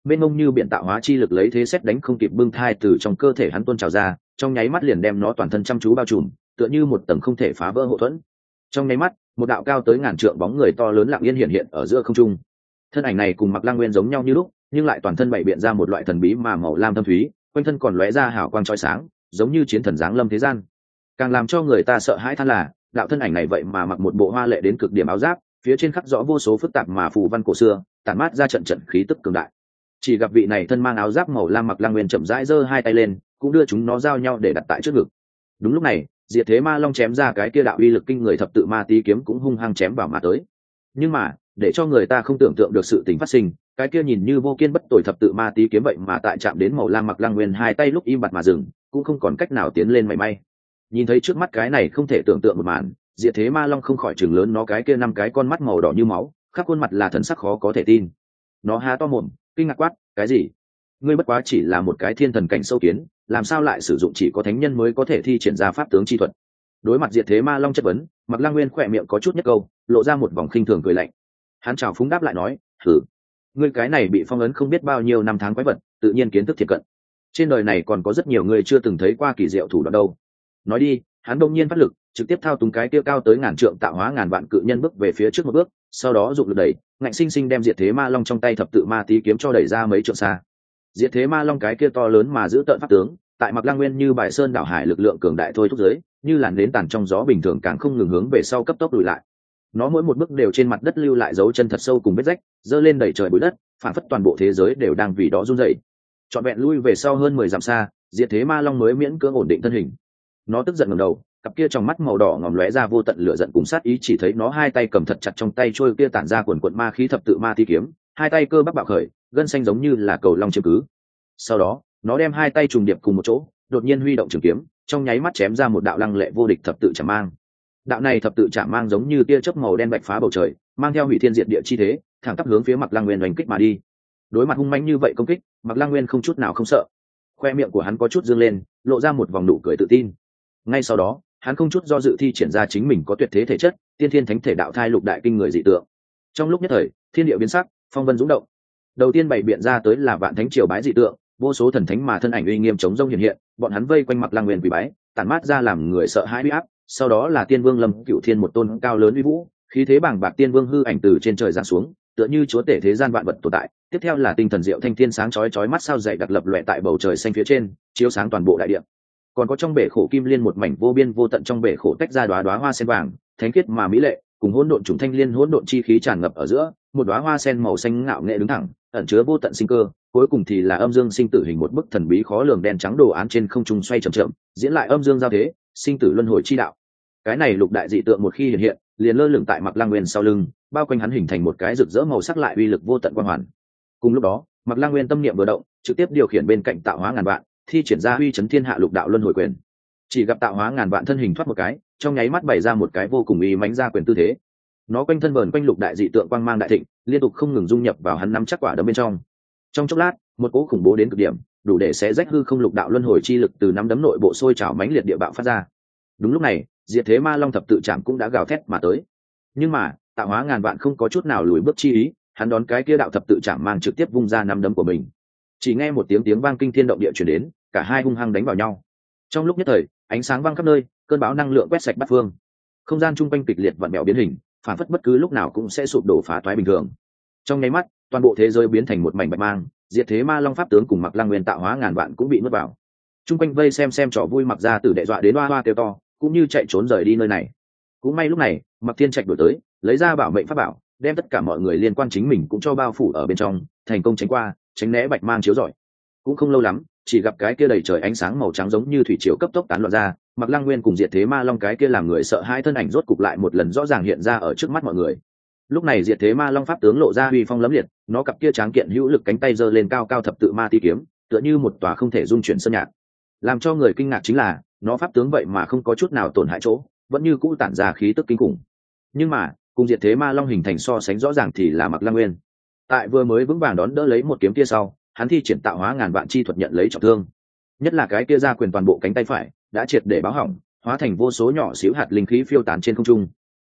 mênh mông như biển tạo hóa chi lực lấy thế xét đánh không kịp bưng thai từ trong cơ thể hắn tuôn trào ra, trong nháy mắt liền đem nó toàn thân chăm chú bao trùm, tựa như một tầng không thể phá vỡ hộ thuẫn. Trong nháy mắt, một đạo cao tới ngàn trượng bóng người to lớn lặng yên hiện hiện ở giữa không trung. Thân ảnh này cùng Mạc Lăng Nguyên giống nhau như lúc, nhưng lại toàn thân bày biện ra một loại thần bí mà màu lam thâm thúy, quanh thân còn lóe ra hào quang chói sáng, giống như chiến thần giáng lâm thế gian. Càng làm cho người ta sợ hãi than là, đạo thân ảnh này vậy mà mặc một bộ hoa lệ đến cực điểm áo giáp, phía trên khắc rõ vô số phức tạp mà phù văn cổ xưa, tản mát ra trận trận khí tức cường đại. Chỉ gặp vị này thân mang áo giáp màu lam Mạc Lăng Nguyên chậm rãi giơ hai tay lên, cũng đưa chúng nó giao nhau để đặt tại trước ngực. Đúng lúc này, Diệt Thế Ma Long chém ra cái kia đạo uy lực kinh người thập tự ma tí kiếm cũng hung hăng chém vào mà tới. Nhưng mà, để cho người ta không tưởng tượng được sự tình phát sinh, cái kia nhìn như vô kiên bất tồi thập tự ma tí kiếm vậy mà tại chạm đến màu lam Mạc Lăng Nguyên hai tay lúc im bặt mà dừng, cũng không còn cách nào tiến lên mảy may. Nhìn thấy trước mắt cái này không thể tưởng tượng một màn, Diệt Thế Ma Long không khỏi chừng lớn nó cái kia năm cái con mắt màu đỏ như máu, khắp khuôn mặt là thần sắc khó có thể tin. Nó há to mồm, kinh ngạc quát, cái gì? Ngươi bất quá chỉ là một cái thiên thần cảnh sâu kiến, làm sao lại sử dụng chỉ có thánh nhân mới có thể thi triển ra pháp tướng chi thuật? Đối mặt Diệt Thế Ma Long chất vấn, Mạc Lăng Nguyên khỏe miệng có chút nhất câu, lộ ra một vòng khinh thường cười lạnh. Hắn chào phúng đáp lại nói, thử, ngươi cái này bị phong ấn không biết bao nhiêu năm tháng quái vật, tự nhiên kiến thức thiệt cận. Trên đời này còn có rất nhiều người chưa từng thấy qua kỳ diệu thủ đoạn đâu. Nói đi, hắn đông nhiên phát lực, trực tiếp thao túng cái kia cao tới ngàn trượng tạo hóa ngàn vạn cự nhân bước về phía trước một bước, sau đó dụng lực đẩy, ngạnh sinh sinh đem Diệt Thế Ma Long trong tay thập tự ma tí kiếm cho đẩy ra mấy trượng xa. Diệt Thế Ma Long cái kia to lớn mà giữ tợn pháp tướng, tại Mạc Lăng Nguyên như bài sơn đảo hải lực lượng cường đại thôi thúc giới, như làn nến tàn trong gió bình thường càng không ngừng hướng về sau cấp tốc lùi lại. Nó mỗi một bước đều trên mặt đất lưu lại dấu chân thật sâu cùng vết rách, dơ lên đẩy trời bụi đất, phản phất toàn bộ thế giới đều đang vì đó run rẩy. Trọn vẹn lui về sau hơn 10 dặm xa, Diệt Thế Ma Long mới miễn cưỡng ổn định thân hình. Nó tức giận ngẩng đầu, cặp kia trong mắt màu đỏ ngòm lóe ra vô tận lửa giận cùng sát ý, chỉ thấy nó hai tay cầm thật chặt trong tay trôi kia tản ra quần quần ma khí thập tự ma thi kiếm, hai tay cơ bắp bạo khởi, gân xanh giống như là cầu long chiếm cứ. Sau đó, nó đem hai tay trùng điệp cùng một chỗ, đột nhiên huy động trường kiếm, trong nháy mắt chém ra một đạo lăng lệ vô địch thập tự chạm mang. Đạo này thập tự chạm mang giống như tia chớp màu đen bạch phá bầu trời, mang theo hủy thiên diệt địa chi thế, thẳng tắp hướng phía Mạc Lăng Nguyên đánh kích mà đi. Đối mặt hung mãnh như vậy công kích, Mạc Lăng Nguyên không chút nào không sợ. Khoe miệng của hắn có chút dương lên, lộ ra một vòng nụ cười tự tin. Ngay sau đó, hắn không chút do dự thi triển ra chính mình có tuyệt thế thể chất, tiên thiên thánh thể đạo thai lục đại kinh người dị tượng. Trong lúc nhất thời, thiên địa biến sắc, phong vân dũng động. Đầu tiên bày biện ra tới là vạn thánh triều bái dị tượng, vô số thần thánh mà thân ảnh uy nghiêm chống rông hiện hiện, bọn hắn vây quanh Mạc Lăng Nguyên quỳ bái, tản mát ra làm người sợ hãi uy áp. Sau đó là Tiên Vương Lâm Cửu Thiên, một tôn cao lớn uy vũ, khí thế bàng bạc tiên vương hư ảnh từ trên trời giáng xuống, tựa như chúa tể thế gian vạn vật tồn tại. Tiếp theo là tinh thần diệu thanh thiên sáng chói chói mắt sao dày đặc lập lòe tại bầu trời xanh phía trên, chiếu sáng toàn bộ đại địa. Còn có trong bể khổ kim liên một mảnh vô biên vô tận, trong bể khổ tách ra đóa đóa hoa sen vàng, thánh khiết mà mỹ lệ, cùng hỗn độn trùng thanh liên hỗn độn chi khí tràn ngập ở giữa, một đóa hoa sen màu xanh ngạo nghệ đứng thẳng, ẩn chứa vô tận sinh cơ. Cuối cùng thì là âm dương sinh tử hình, một bức thần bí khó lường đen trắng đồ án trên không trung xoay chậm chậm, diễn lại âm dương giao thế, sinh tử luân hồi chi đạo. Cái này lục đại dị tượng một khi hiện hiện, liền lơ lửng tại Mạc Lăng Nguyên sau lưng, bao quanh hắn hình thành một cái rực rỡ màu sắc lại uy lực vô tận quang hoàn. Cùng lúc đó, Mạc Lăng Nguyên tâm niệm vừa động, trực tiếp điều khiển bên cạnh tạo hóa ngàn vạn, thi triển ra uy chấn thiên hạ lục đạo luân hồi quyền. Chỉ gặp tạo hóa ngàn vạn thân hình thoát một cái, trong nháy mắt bày ra một cái vô cùng uy mãnh ra quyền tư thế. Nó quanh thân vờn quanh lục đại dị tượng quang mang đại thịnh, liên tục không ngừng dung nhập vào hắn nắm chắc quả đấm bên trong. Trong chốc lát, một cỗ khủng bố đến cực điểm, đủ để xé rách hư không lục đạo luân hồi chi lực từ nắm đấm nội bộ sôi trào mãnh liệt địa bạo phát ra. Đúng lúc này, Diệt Thế Ma Long thập tự chạm cũng đã gào thét mà tới. Nhưng mà, tạo hóa ngàn vạn không có chút nào lùi bước chi ý, hắn đón cái kia đạo thập tự chạm mang trực tiếp vung ra nắm đấm của mình. Chỉ nghe một tiếng vang kinh thiên động địa truyền đến, cả hai hung hăng đánh vào nhau. Trong lúc nhất thời, ánh sáng vang khắp nơi, cơn bão năng lượng quét sạch bát phương. Không gian chung quanh kịch liệt vặn vẹo biến hình, phản phất bất cứ lúc nào cũng sẽ sụp đổ phá toái bình thường. Trong nháy mắt, toàn bộ thế giới biến thành một mảnh bạch mang, Diệt Thế Ma Long pháp tướng cùng Mạc Lăng Nguyên tạo hóa ngàn vạn cũng bị nuốt vào. Chung quanh vây xem trò vui Mặc Gia Tử đệ dọa đến oa oa kêu to, cũng như chạy trốn rời đi nơi này. Cũng may lúc này, Mạc Thiên Trạch đuổi tới, lấy ra bảo mệnh pháp bảo, đem tất cả mọi người liên quan chính mình cũng cho bao phủ ở bên trong, thành công tránh qua, tránh né bạch mang chiếu rọi. Cũng không lâu lắm, chỉ gặp cái kia đầy trời ánh sáng màu trắng giống như thủy triều cấp tốc tán loạn ra, Mạc Lăng Nguyên cùng Diệt Thế Ma Long cái kia làm người sợ hai thân ảnh rốt cục lại một lần rõ ràng hiện ra ở trước mắt mọi người. Lúc này Diệt Thế Ma Long pháp tướng lộ ra uy phong lẫm liệt, nó cặp kia tráng kiện hữu lực cánh tay giơ lên cao cao thập tự ma ti kiếm, tựa như một tòa không thể dung chuyển sơn nhạc. Làm cho người kinh ngạc chính là, nó pháp tướng vậy mà không có chút nào tổn hại chỗ, vẫn như cũ tản ra khí tức kinh khủng. Nhưng mà, cùng Diệt Thế Ma Long hình thành so sánh rõ ràng thì là Mạc Lăng Nguyên. Tại vừa mới vững vàng đón đỡ lấy một kiếm kia sau, hắn thi triển tạo hóa ngàn vạn chi thuật nhận lấy trọng thương. Nhất là cái kia ra quyền toàn bộ cánh tay phải, đã triệt để báo hỏng, hóa thành vô số nhỏ xíu hạt linh khí phiêu tán trên không trung.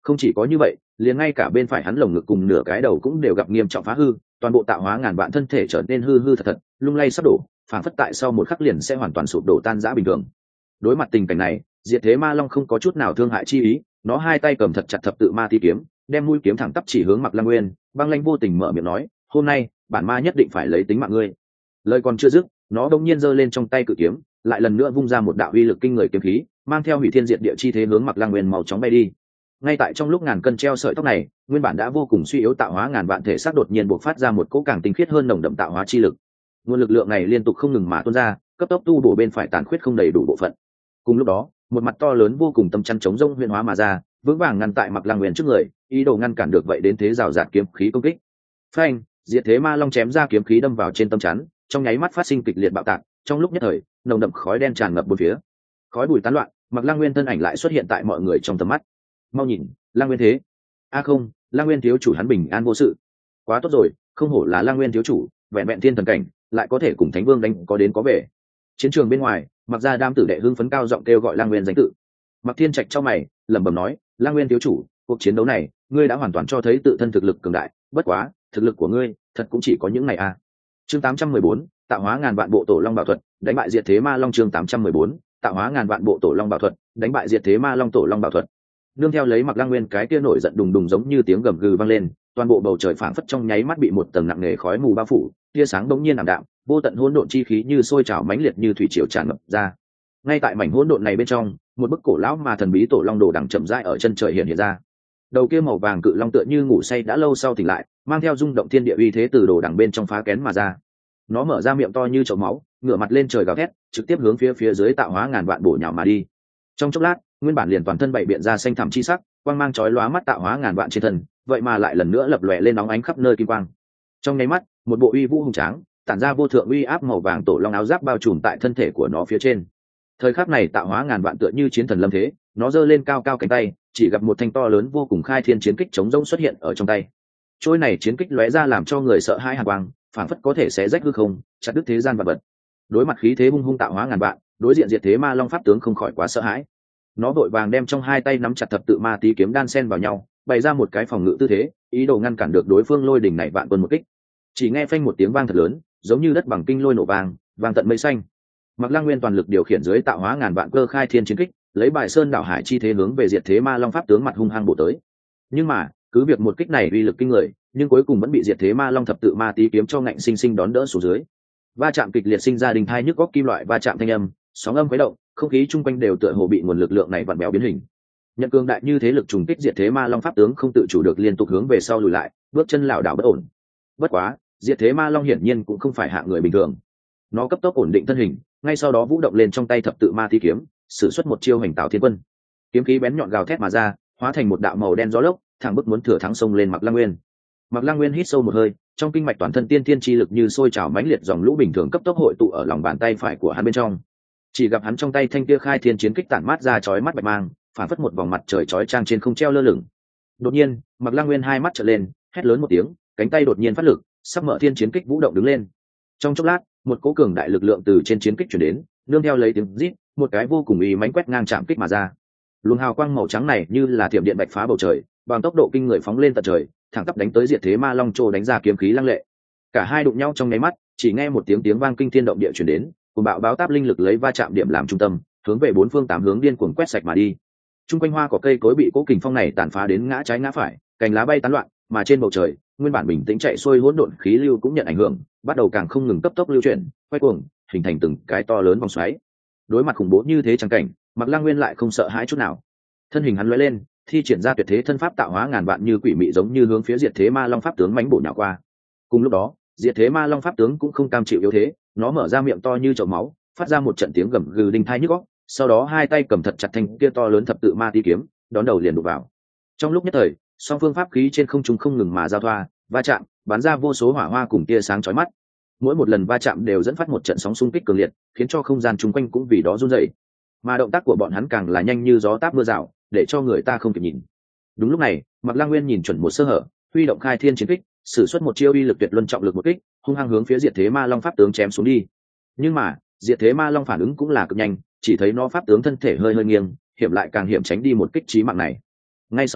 Không chỉ có như vậy, liền ngay cả bên phải hắn lồng ngực cùng nửa cái đầu cũng đều gặp nghiêm trọng phá hư, toàn bộ tạo hóa ngàn vạn thân thể trở nên hư hư thật thật, lung lay sắp đổ, phản phất tại sau một khắc liền sẽ hoàn toàn sụp đổ tan rã bình thường. Đối mặt tình cảnh này, Diệt Thế Ma Long không có chút nào thương hại chi ý, nó hai tay cầm thật chặt thập tự ma ti kiếm, đem mũi kiếm thẳng tắp chỉ hướng Mạc Lăng Nguyên, băng lãnh vô tình mở miệng nói, "Hôm nay, bản ma nhất định phải lấy tính mạng ngươi." Lời còn chưa dứt, nó đột nhiên giơ lên trong tay cự kiếm, lại lần nữa vung ra một đạo uy lực kinh người kiếm khí, mang theo hủy thiên diệt địa chi thế hướng Mạc Lăng Nguyên màu chóng bay đi. Ngay tại trong lúc ngàn cân treo sợi tóc này, nguyên bản đã vô cùng suy yếu tạo hóa ngàn vạn thể xác đột nhiên bộc phát ra một cỗ càng tinh khiết hơn nồng đậm tạo hóa chi lực. Nguồn lực lượng này liên tục không ngừng mà tuôn ra, cấp tốc tu bổ bên phải tàn khuyết không đầy đủ bộ phận. Cùng lúc đó, một mặt to lớn vô cùng tâm chắn chống rông huyền hóa mà ra, vững vàng ngăn tại Mạc Lăng Nguyên trước người, ý đồ ngăn cản được vậy đến thế rào rạt kiếm khí công kích. Phanh, Diệt Thế Ma Long chém ra kiếm khí đâm vào trên tâm chắn, trong nháy mắt phát sinh kịch liệt bạo tạc, trong lúc nhất thời, nồng đậm khói đen tràn ngập bốn phía. Khói bụi tán loạn, Mạc Lăng Nguyên thân ảnh lại xuất hiện tại mọi người trong tầm mắt. Mau nhìn, Lăng Nguyên thế. Không, Lăng Nguyên thiếu chủ hắn bình an vô sự. Quá tốt rồi, không hổ là Lăng Nguyên thiếu chủ, vẹn vẹn thiên thần cảnh, lại có thể cùng Thánh Vương đánh có đến có về. Chiến trường bên ngoài, Mặc gia đám tử đệ hưng phấn cao giọng kêu gọi Lăng Nguyên danh tự. Mặc Thiên Trạch trong mày, lẩm bẩm nói, Lăng Nguyên thiếu chủ, cuộc chiến đấu này, ngươi đã hoàn toàn cho thấy tự thân thực lực cường đại, bất quá, thực lực của ngươi, thật cũng chỉ có những này à. Chương 814, tạo hóa ngàn vạn bộ tổ long bảo thuật, đánh bại Diệt Thế Ma Long. Chương 814, tạo hóa ngàn vạn bộ tổ long bảo thuật, đánh bại Diệt Thế Ma Long tổ long bảo thuật. Nương theo lấy Mạc Lăng Nguyên cái kia nổi giận đùng đùng giống như tiếng gầm gừ vang lên, toàn bộ bầu trời phảng phất trong nháy mắt bị một tầng nặng nề khói mù bao phủ, tia sáng bỗng nhiên ảm đạm, vô tận hỗn độn chi khí như sôi trào mãnh liệt như thủy triều tràn ngập ra. Ngay tại mảnh hỗn độn này bên trong, một bức cổ lão mà thần bí tổ long đồ đằng chậm rãi ở chân trời hiện ra. Đầu kia màu vàng cự long tựa như ngủ say đã lâu sau tỉnh lại, mang theo rung động thiên địa uy thế từ đồ đằng bên trong phá kén mà ra. Nó mở ra miệng to như chậu máu, ngửa mặt lên trời gào thét, trực tiếp hướng phía dưới tạo hóa ngàn vạn bổ nhào mà đi. Trong chốc lát, nguyên bản liền toàn thân bảy biện ra xanh thẳm chi sắc, quang mang chói lóa mắt tạo hóa ngàn vạn trên thân, vậy mà lại lần nữa lập lòe lên nóng ánh khắp nơi kim quang. Trong nháy mắt, một bộ uy vũ hùng tráng, tản ra vô thượng uy áp màu vàng tổ long áo giáp bao trùm tại thân thể của nó phía trên. Thời khắc này tạo hóa ngàn vạn tựa như chiến thần lâm thế, nó giơ lên cao cao cánh tay, chỉ gặp một thanh to lớn vô cùng khai thiên chiến kích chống rông xuất hiện ở trong tay. Trôi này chiến kích lóe ra làm cho người sợ hãi hàn quang, phảng phất có thể xé rách hư không, chặt đứt thế gian vạn vật. Đối mặt khí thế hung hung tạo hóa ngàn vạn, đối diện Diệt Thế Ma Long pháp tướng không khỏi quá sợ hãi. Nó vội vàng đem trong hai tay nắm chặt thập tự ma tí kiếm đan sen vào nhau, bày ra một cái phòng ngự tư thế, ý đồ ngăn cản được đối phương lôi đỉnh này vạn quân một kích. Chỉ nghe phanh một tiếng vang thật lớn, giống như đất bằng kinh lôi nổ vang, vang tận mây xanh. Mạc Lăng Nguyên toàn lực điều khiển dưới tạo hóa ngàn vạn cơ khai thiên chiến kích, lấy bài sơn đảo hải chi thế hướng về Diệt Thế Ma Long pháp tướng mặt hung hăng bổ tới. Nhưng mà, cứ việc một kích này uy lực kinh người, nhưng cuối cùng vẫn bị Diệt Thế Ma Long thập tự ma tí kiếm cho ngạnh sinh sinh đón đỡ xuống dưới. Va chạm kịch liệt sinh ra đình thai nhức góc kim loại va chạm thanh âm, sóng âm khuấy động, không khí chung quanh đều tựa hồ bị nguồn lực lượng này vặn bèo biến hình. Nhận cường đại như thế lực trùng kích Diệt Thế Ma Long pháp tướng không tự chủ được liên tục hướng về sau lùi lại, bước chân lảo đảo bất ổn. Bất quá, Diệt Thế Ma Long hiển nhiên cũng không phải hạng người bình thường. Nó cấp tốc ổn định thân hình, ngay sau đó vũ động lên trong tay thập tự ma thi kiếm, sử xuất một chiêu hành tạo thiên quân. Kiếm khí bén nhọn gào thét mà ra, hóa thành một đạo màu đen gió lốc, thẳng bức muốn thừa thắng sông lên Mạc Lăng Nguyên. Mạc Lăng Nguyên hít sâu một hơi, trong kinh mạch toàn thân tiên thiên chi lực như sôi trào mãnh liệt dòng lũ bình thường cấp tốc hội tụ ở lòng bàn tay phải của hắn bên trong. Chỉ gặp hắn trong tay thanh kia khai thiên chiến kích tản mát ra chói mắt bạch mang, phản phất một vòng mặt trời chói chang trên không treo lơ lửng. Đột nhiên, Mạc Lăng Nguyên hai mắt trợn lên, hét lớn một tiếng, cánh tay đột nhiên phát lực, sắp mở thiên chiến kích vũ động đứng lên. Trong chốc lát, một cỗ cường đại lực lượng từ trên chiến kích truyền đến, nương theo lấy tiếng rít, một cái vô cùng uy mãnh quét ngang chạm kích mà ra. Luồng hào quang màu trắng này như là thiểm điện bạch phá bầu trời, bằng tốc độ kinh người phóng lên tận trời, thẳng tắp đánh tới Diệt Thế Ma Long trô đánh ra kiếm khí lăng lệ. Cả hai đụng nhau trong nháy mắt, chỉ nghe một tiếng vang kinh thiên động địa truyền đến, cùng bạo báo táp linh lực lấy va chạm điểm làm trung tâm, hướng về bốn phương tám hướng điên cuồng quét sạch mà đi. Trung quanh hoa cỏ cây cối bị cỗ kình phong này tàn phá đến ngã trái ngã phải, cành lá bay tán loạn, mà trên bầu trời, nguyên bản bình tĩnh chạy xuôi hỗn độn khí lưu cũng nhận ảnh hưởng, bắt đầu càng không ngừng cấp tốc lưu chuyển, quay cuồng, hình thành từng cái to lớn vòng xoáy. Đối mặt khủng bố như thế chẳng cảnh, Mạc Lăng Nguyên lại không sợ hãi chút nào. Thân hình hắn lóe lên, thi triển ra tuyệt thế thân pháp tạo hóa ngàn vạn như quỷ mị giống như hướng phía Diệt Thế Ma Long pháp tướng mãnh bổ nhào qua. Cùng lúc đó, Diệt Thế Ma Long pháp tướng cũng không cam chịu yếu thế, nó mở ra miệng to như chậu máu, phát ra một trận tiếng gầm gừ đinh tai nhức óc, sau đó hai tay cầm thật chặt thanh kia to lớn thập tự ma tí kiếm, đón đầu liền đụng vào. Trong lúc nhất thời, song phương pháp khí trên không trung không ngừng mà giao thoa, va chạm, bắn ra vô số hỏa hoa cùng tia sáng chói mắt. Mỗi một lần va chạm đều dẫn phát một trận sóng xung kích cường liệt, khiến cho không gian chung quanh cũng vì đó run rẩy. Mà động tác của bọn hắn càng là nhanh như gió táp mưa rào, để cho người ta không kịp nhìn. Đúng lúc này, Mạc Lăng Nguyên nhìn chuẩn một sơ hở, huy động khai thiên chiến kích, sử xuất một chiêu uy lực tuyệt luân trọng lực một kích, hung hăng hướng phía Diệt Thế Ma Long pháp tướng chém xuống đi. Nhưng mà, Diệt Thế Ma Long phản ứng cũng là cực nhanh, chỉ thấy nó pháp tướng thân thể hơi nghiêng, hiểm lại càng hiểm tránh đi một kích chí mạng này. Ngay sau đó,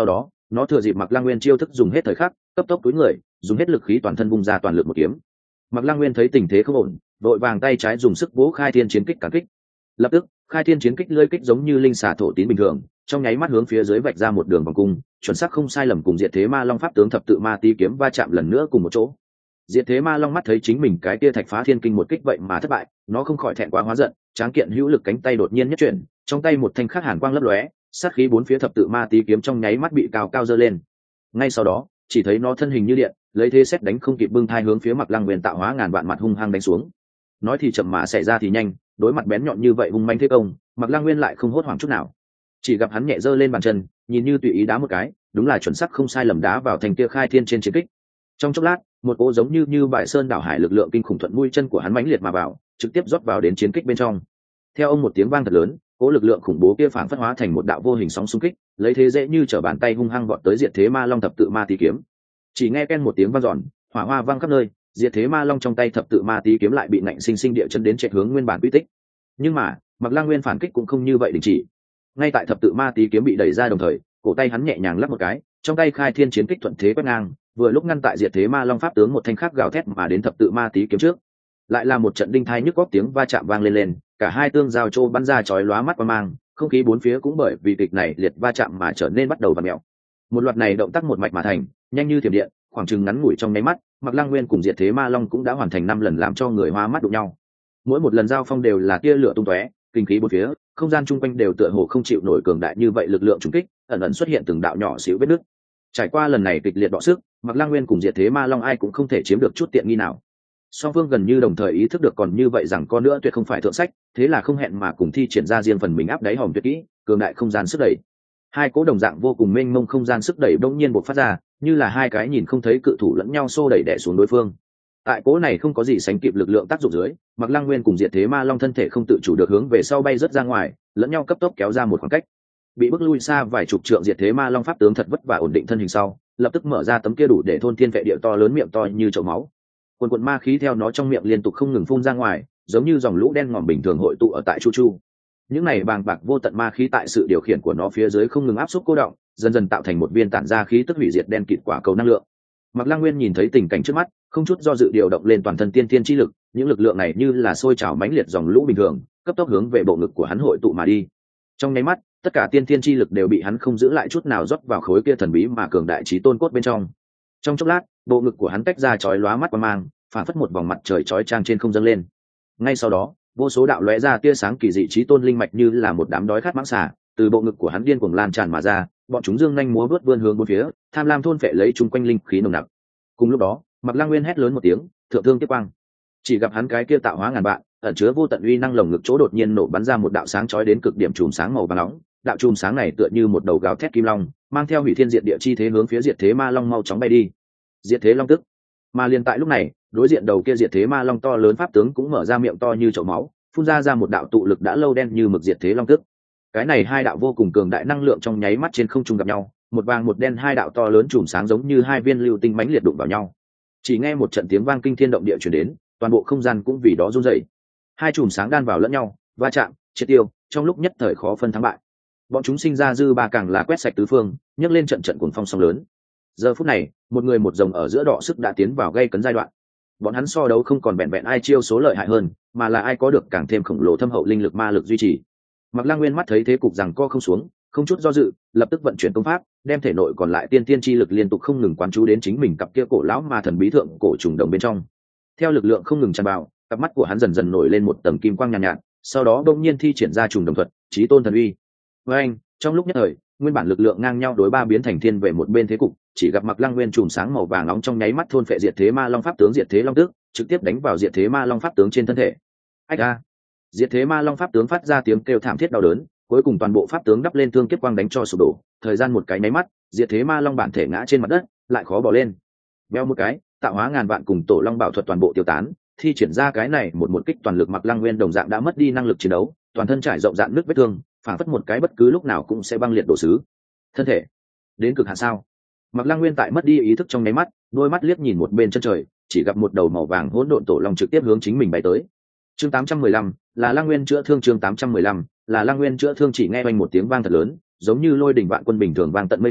nó thừa dịp Mạc Lăng Nguyên chiêu thức dùng hết thời khắc, cấp tốc túi người, dùng hết lực khí toàn thân vung ra toàn lực một kiếm. Mạc Lăng Nguyên thấy tình thế không ổn, vội vàng tay trái dùng sức vỗ khai thiên chiến kích cản kích. Lập tức, khai thiên chiến kích lưỡi kích giống như linh xà thổ tín bình thường, trong nháy mắt hướng phía dưới vạch ra một đường vòng cung, chuẩn xác không sai lầm cùng Diệt Thế Ma Long pháp tướng thập tự ma tí kiếm va chạm lần nữa cùng một chỗ. Diệt Thế Ma Long mắt thấy chính mình cái kia thạch phá thiên kinh một kích vậy mà thất bại, nó không khỏi thẹn quá hóa giận, tráng kiện hữu lực cánh tay đột nhiên nhất chuyển, trong tay một thanh khắc hàn quang lấp lóe, sát khí bốn phía thập tự ma tí kiếm trong nháy mắt bị cao cao giơ lên. Ngay sau đó, chỉ thấy nó thân hình như điện, lấy thế xét đánh không kịp bưng thai hướng phía Mạc Lăng Nguyên tạo hóa ngàn vạn mặt hung hăng đánh xuống. Nói thì chậm mà xảy ra thì nhanh, đối mặt bén nhọn như vậy hung manh thế công, Mạc Lăng Nguyên lại không hốt hoảng chút nào. Chỉ gặp hắn nhẹ giơ lên bàn chân, nhìn như tùy ý đá một cái, đúng là chuẩn xác không sai lầm đá vào thành kia khai thiên trên chiến kích. Trong chốc lát, một cỗ giống như bại sơn đảo hải lực lượng kinh khủng thuận mũi chân của hắn mãnh liệt mà vào, trực tiếp rót vào đến chiến kích bên trong. Theo ông một tiếng vang thật lớn, cỗ lực lượng khủng bố kia phảng phất hóa thành một đạo vô hình sóng xung kích, lấy thế dễ như trở bàn tay hung hăng vọt tới Diệt Thế Ma Long thập tự ma tí kiếm. Chỉ nghe ken một tiếng vang dọn, hỏa hoa vang khắp nơi, Diệt Thế Ma Long trong tay thập tự ma tí kiếm lại bị nạnh sinh sinh địa chân đến chạy hướng nguyên bản quy tích. Nhưng mà, Mạc Lăng Nguyên phản kích cũng không như vậy đình chỉ. Ngay tại thập tự ma tí kiếm bị đẩy ra đồng thời, cổ tay hắn nhẹ nhàng lắp một cái, trong tay khai thiên chiến kích thuận thế quét ngang, vừa lúc ngăn tại Diệt Thế Ma Long pháp tướng một thanh khắc gào thét mà đến thập tự ma tí kiếm trước. Lại là một trận đinh thai nhức góc tiếng va chạm vang lên, cả hai tương giao trô bắn ra chói lóa mắt qua mang, không khí bốn phía cũng bởi vì kịch này liệt va chạm mà trở nên bắt đầu vặn mèo. Một loạt này động tác một mạch mà thành, nhanh như thiểm điện, khoảng chừng ngắn ngủi trong nháy mắt, Mạc Lăng Nguyên cùng Diệt Thế Ma Long cũng đã hoàn thành 5 lần làm cho người hoa mắt đụng nhau. Mỗi một lần giao phong đều là tia lửa tung tóe, kinh khí bốn phía, không gian chung quanh đều tựa hồ không chịu nổi cường đại như vậy lực lượng trùng kích, ẩn ẩn xuất hiện từng đạo nhỏ xíu vết nứt. Trải qua lần này kịch liệt đọ sức, Mạc Lăng Nguyên cùng Diệt Thế Ma Long ai cũng không thể chiếm được chút tiện nghi nào. Song phương gần như đồng thời ý thức được còn như vậy rằng con nữa tuyệt không phải thượng sách, thế là không hẹn mà cùng thi triển ra riêng phần mình áp đáy hòm tuyệt kỹ, cường đại không gian sức đẩy. Hai cỗ đồng dạng vô cùng mênh mông không gian sức đẩy đột nhiên bộc phát ra, như là hai cái nhìn không thấy cự thủ lẫn nhau xô đẩy đè xuống đối phương. Tại cỗ này không có gì sánh kịp lực lượng tác dụng dưới, Mạc Lăng Nguyên cùng Diệt Thế Ma Long thân thể không tự chủ được hướng về sau bay rất ra ngoài, lẫn nhau cấp tốc kéo ra một khoảng cách. Bị bức lui xa vài chục trượng Diệt Thế Ma Long pháp tướng thật vất vả ổn định thân hình sau, lập tức mở ra tấm kia đủ để thôn thiên vệ địa to lớn miệng to như chậu máu. Quần quần ma khí theo nó trong miệng liên tục không ngừng phun ra ngoài, giống như dòng lũ đen ngòm bình thường hội tụ ở tại chu chu. Những này bàng bạc vô tận ma khí tại sự điều khiển của nó phía dưới không ngừng áp suất cô động, dần dần tạo thành một viên tản ra khí tức hủy diệt đen kịt quả cầu năng lượng. Mạc Lăng Nguyên nhìn thấy tình cảnh trước mắt, không chút do dự điều động lên toàn thân tiên thiên chi lực, những lực lượng này như là sôi trào mãnh liệt dòng lũ bình thường, cấp tốc hướng về bộ ngực của hắn hội tụ mà đi. Trong nháy mắt, tất cả tiên thiên chi lực đều bị hắn không giữ lại chút nào rót vào khối kia thần bí mà cường đại chí tôn cốt bên trong. Trong chốc lát, bộ ngực của hắn tách ra chói lóa mắt qua mang, phản phất một vòng mặt trời chói chang trên không dâng lên. Ngay sau đó, vô số đạo lóe ra tia sáng kỳ dị chí tôn linh mạch như là một đám đói khát mãng xà, từ bộ ngực của hắn điên cuồng lan tràn mà ra, bọn chúng dương nhanh múa vớt vươn hướng bốn phía, tham lam thôn phệ lấy chung quanh linh khí nồng nặc. Cùng lúc đó, Mạc Lăng Nguyên hét lớn một tiếng, thượng thương tiếp quang. Chỉ gặp hắn cái kia tạo hóa ngàn vạn, ẩn chứa vô tận uy năng lồng ngực chỗ đột nhiên nổ bắn ra một đạo sáng chói đến cực điểm chùm sáng màu vàng nóng, đạo chùm sáng này tựa như một đầu gào thét kim long, mang theo hủy thiên diệt địa chi thế hướng phía Diệt Thế Ma Long mau chóng bay đi. Diệt Thế Long tức. Mà liền tại lúc này, đối diện đầu kia Diệt Thế Ma Long to lớn pháp tướng cũng mở ra miệng to như chậu máu, phun ra một đạo tụ lực đã lâu đen như mực Diệt Thế Long tức. Cái này hai đạo vô cùng cường đại năng lượng trong nháy mắt trên không trung gặp nhau, một vàng một đen hai đạo to lớn chùm sáng giống như hai viên lưu tinh mãnh liệt đụng vào nhau. Chỉ nghe một trận tiếng vang kinh thiên động địa truyền đến, toàn bộ không gian cũng vì đó rung rẩy. Hai chùm sáng đan vào lẫn nhau, va chạm, triệt tiêu, trong lúc nhất thời khó phân thắng bại. Bọn chúng sinh ra dư ba càng là quét sạch tứ phương, nhấc lên trận trận cuồng phong sóng lớn. Giờ phút này, một người một rồng ở giữa đọ sức đã tiến vào gây cấn giai đoạn. Bọn hắn so đấu không còn vẹn vẹn ai chiêu số lợi hại hơn, mà là ai có được càng thêm khổng lồ thâm hậu linh lực ma lực duy trì. Mạc Lăng Nguyên mắt thấy thế cục rằng co không xuống, không chút do dự, lập tức vận chuyển công pháp, đem thể nội còn lại tiên tiên chi lực liên tục không ngừng quán chú đến chính mình cặp kia cổ lão ma thần bí thượng cổ trùng đồng bên trong. Theo lực lượng không ngừng tràn vào, cặp mắt của hắn dần dần nổi lên một tầng kim quang nhàn nhạt, sau đó bỗng nhiên thi triển ra trùng đồng thuật, chí tôn thần uy. Với anh, trong lúc nhất thời, nguyên bản lực lượng ngang nhau đối ba biến thành thiên về một bên thế cục, chỉ gặp Mạc Lăng Nguyên chùm sáng màu vàng nóng trong nháy mắt thôn phệ Diệt Thế Ma Long pháp tướng Diệt Thế Long tước, trực tiếp đánh vào Diệt Thế Ma Long pháp tướng trên thân thể. Ách a! Diệt Thế Ma Long pháp tướng phát ra tiếng kêu thảm thiết đau đớn, cuối cùng toàn bộ pháp tướng đắp lên thương kiếp quang đánh cho sụp đổ, thời gian một cái nháy mắt, Diệt Thế Ma Long bản thể ngã trên mặt đất, lại khó bỏ lên. Veo một cái, tạo hóa ngàn vạn cùng tổ long bảo thuật toàn bộ tiêu tán, thi triển ra cái này một kích toàn lực Mạc Lăng Nguyên đồng dạng đã mất đi năng lực chiến đấu, toàn thân trải rộng rạn nước vết thương, phản phất một cái bất cứ lúc nào cũng sẽ băng liệt đổ sứ. Thân thể đến cực hạn sao? Mạc Lăng Nguyên tại mất đi ý thức trong nháy mắt, đôi mắt liếc nhìn một bên chân trời, chỉ gặp một đầu màu vàng hỗn độn tổ long trực tiếp hướng chính mình bay tới. Chương 815, là Lăng Nguyên chữa thương. Chương 815, là Lăng Nguyên chữa thương. Chỉ nghe oanh một tiếng vang thật lớn, giống như lôi đỉnh vạn quân bình thường vang tận mây xanh,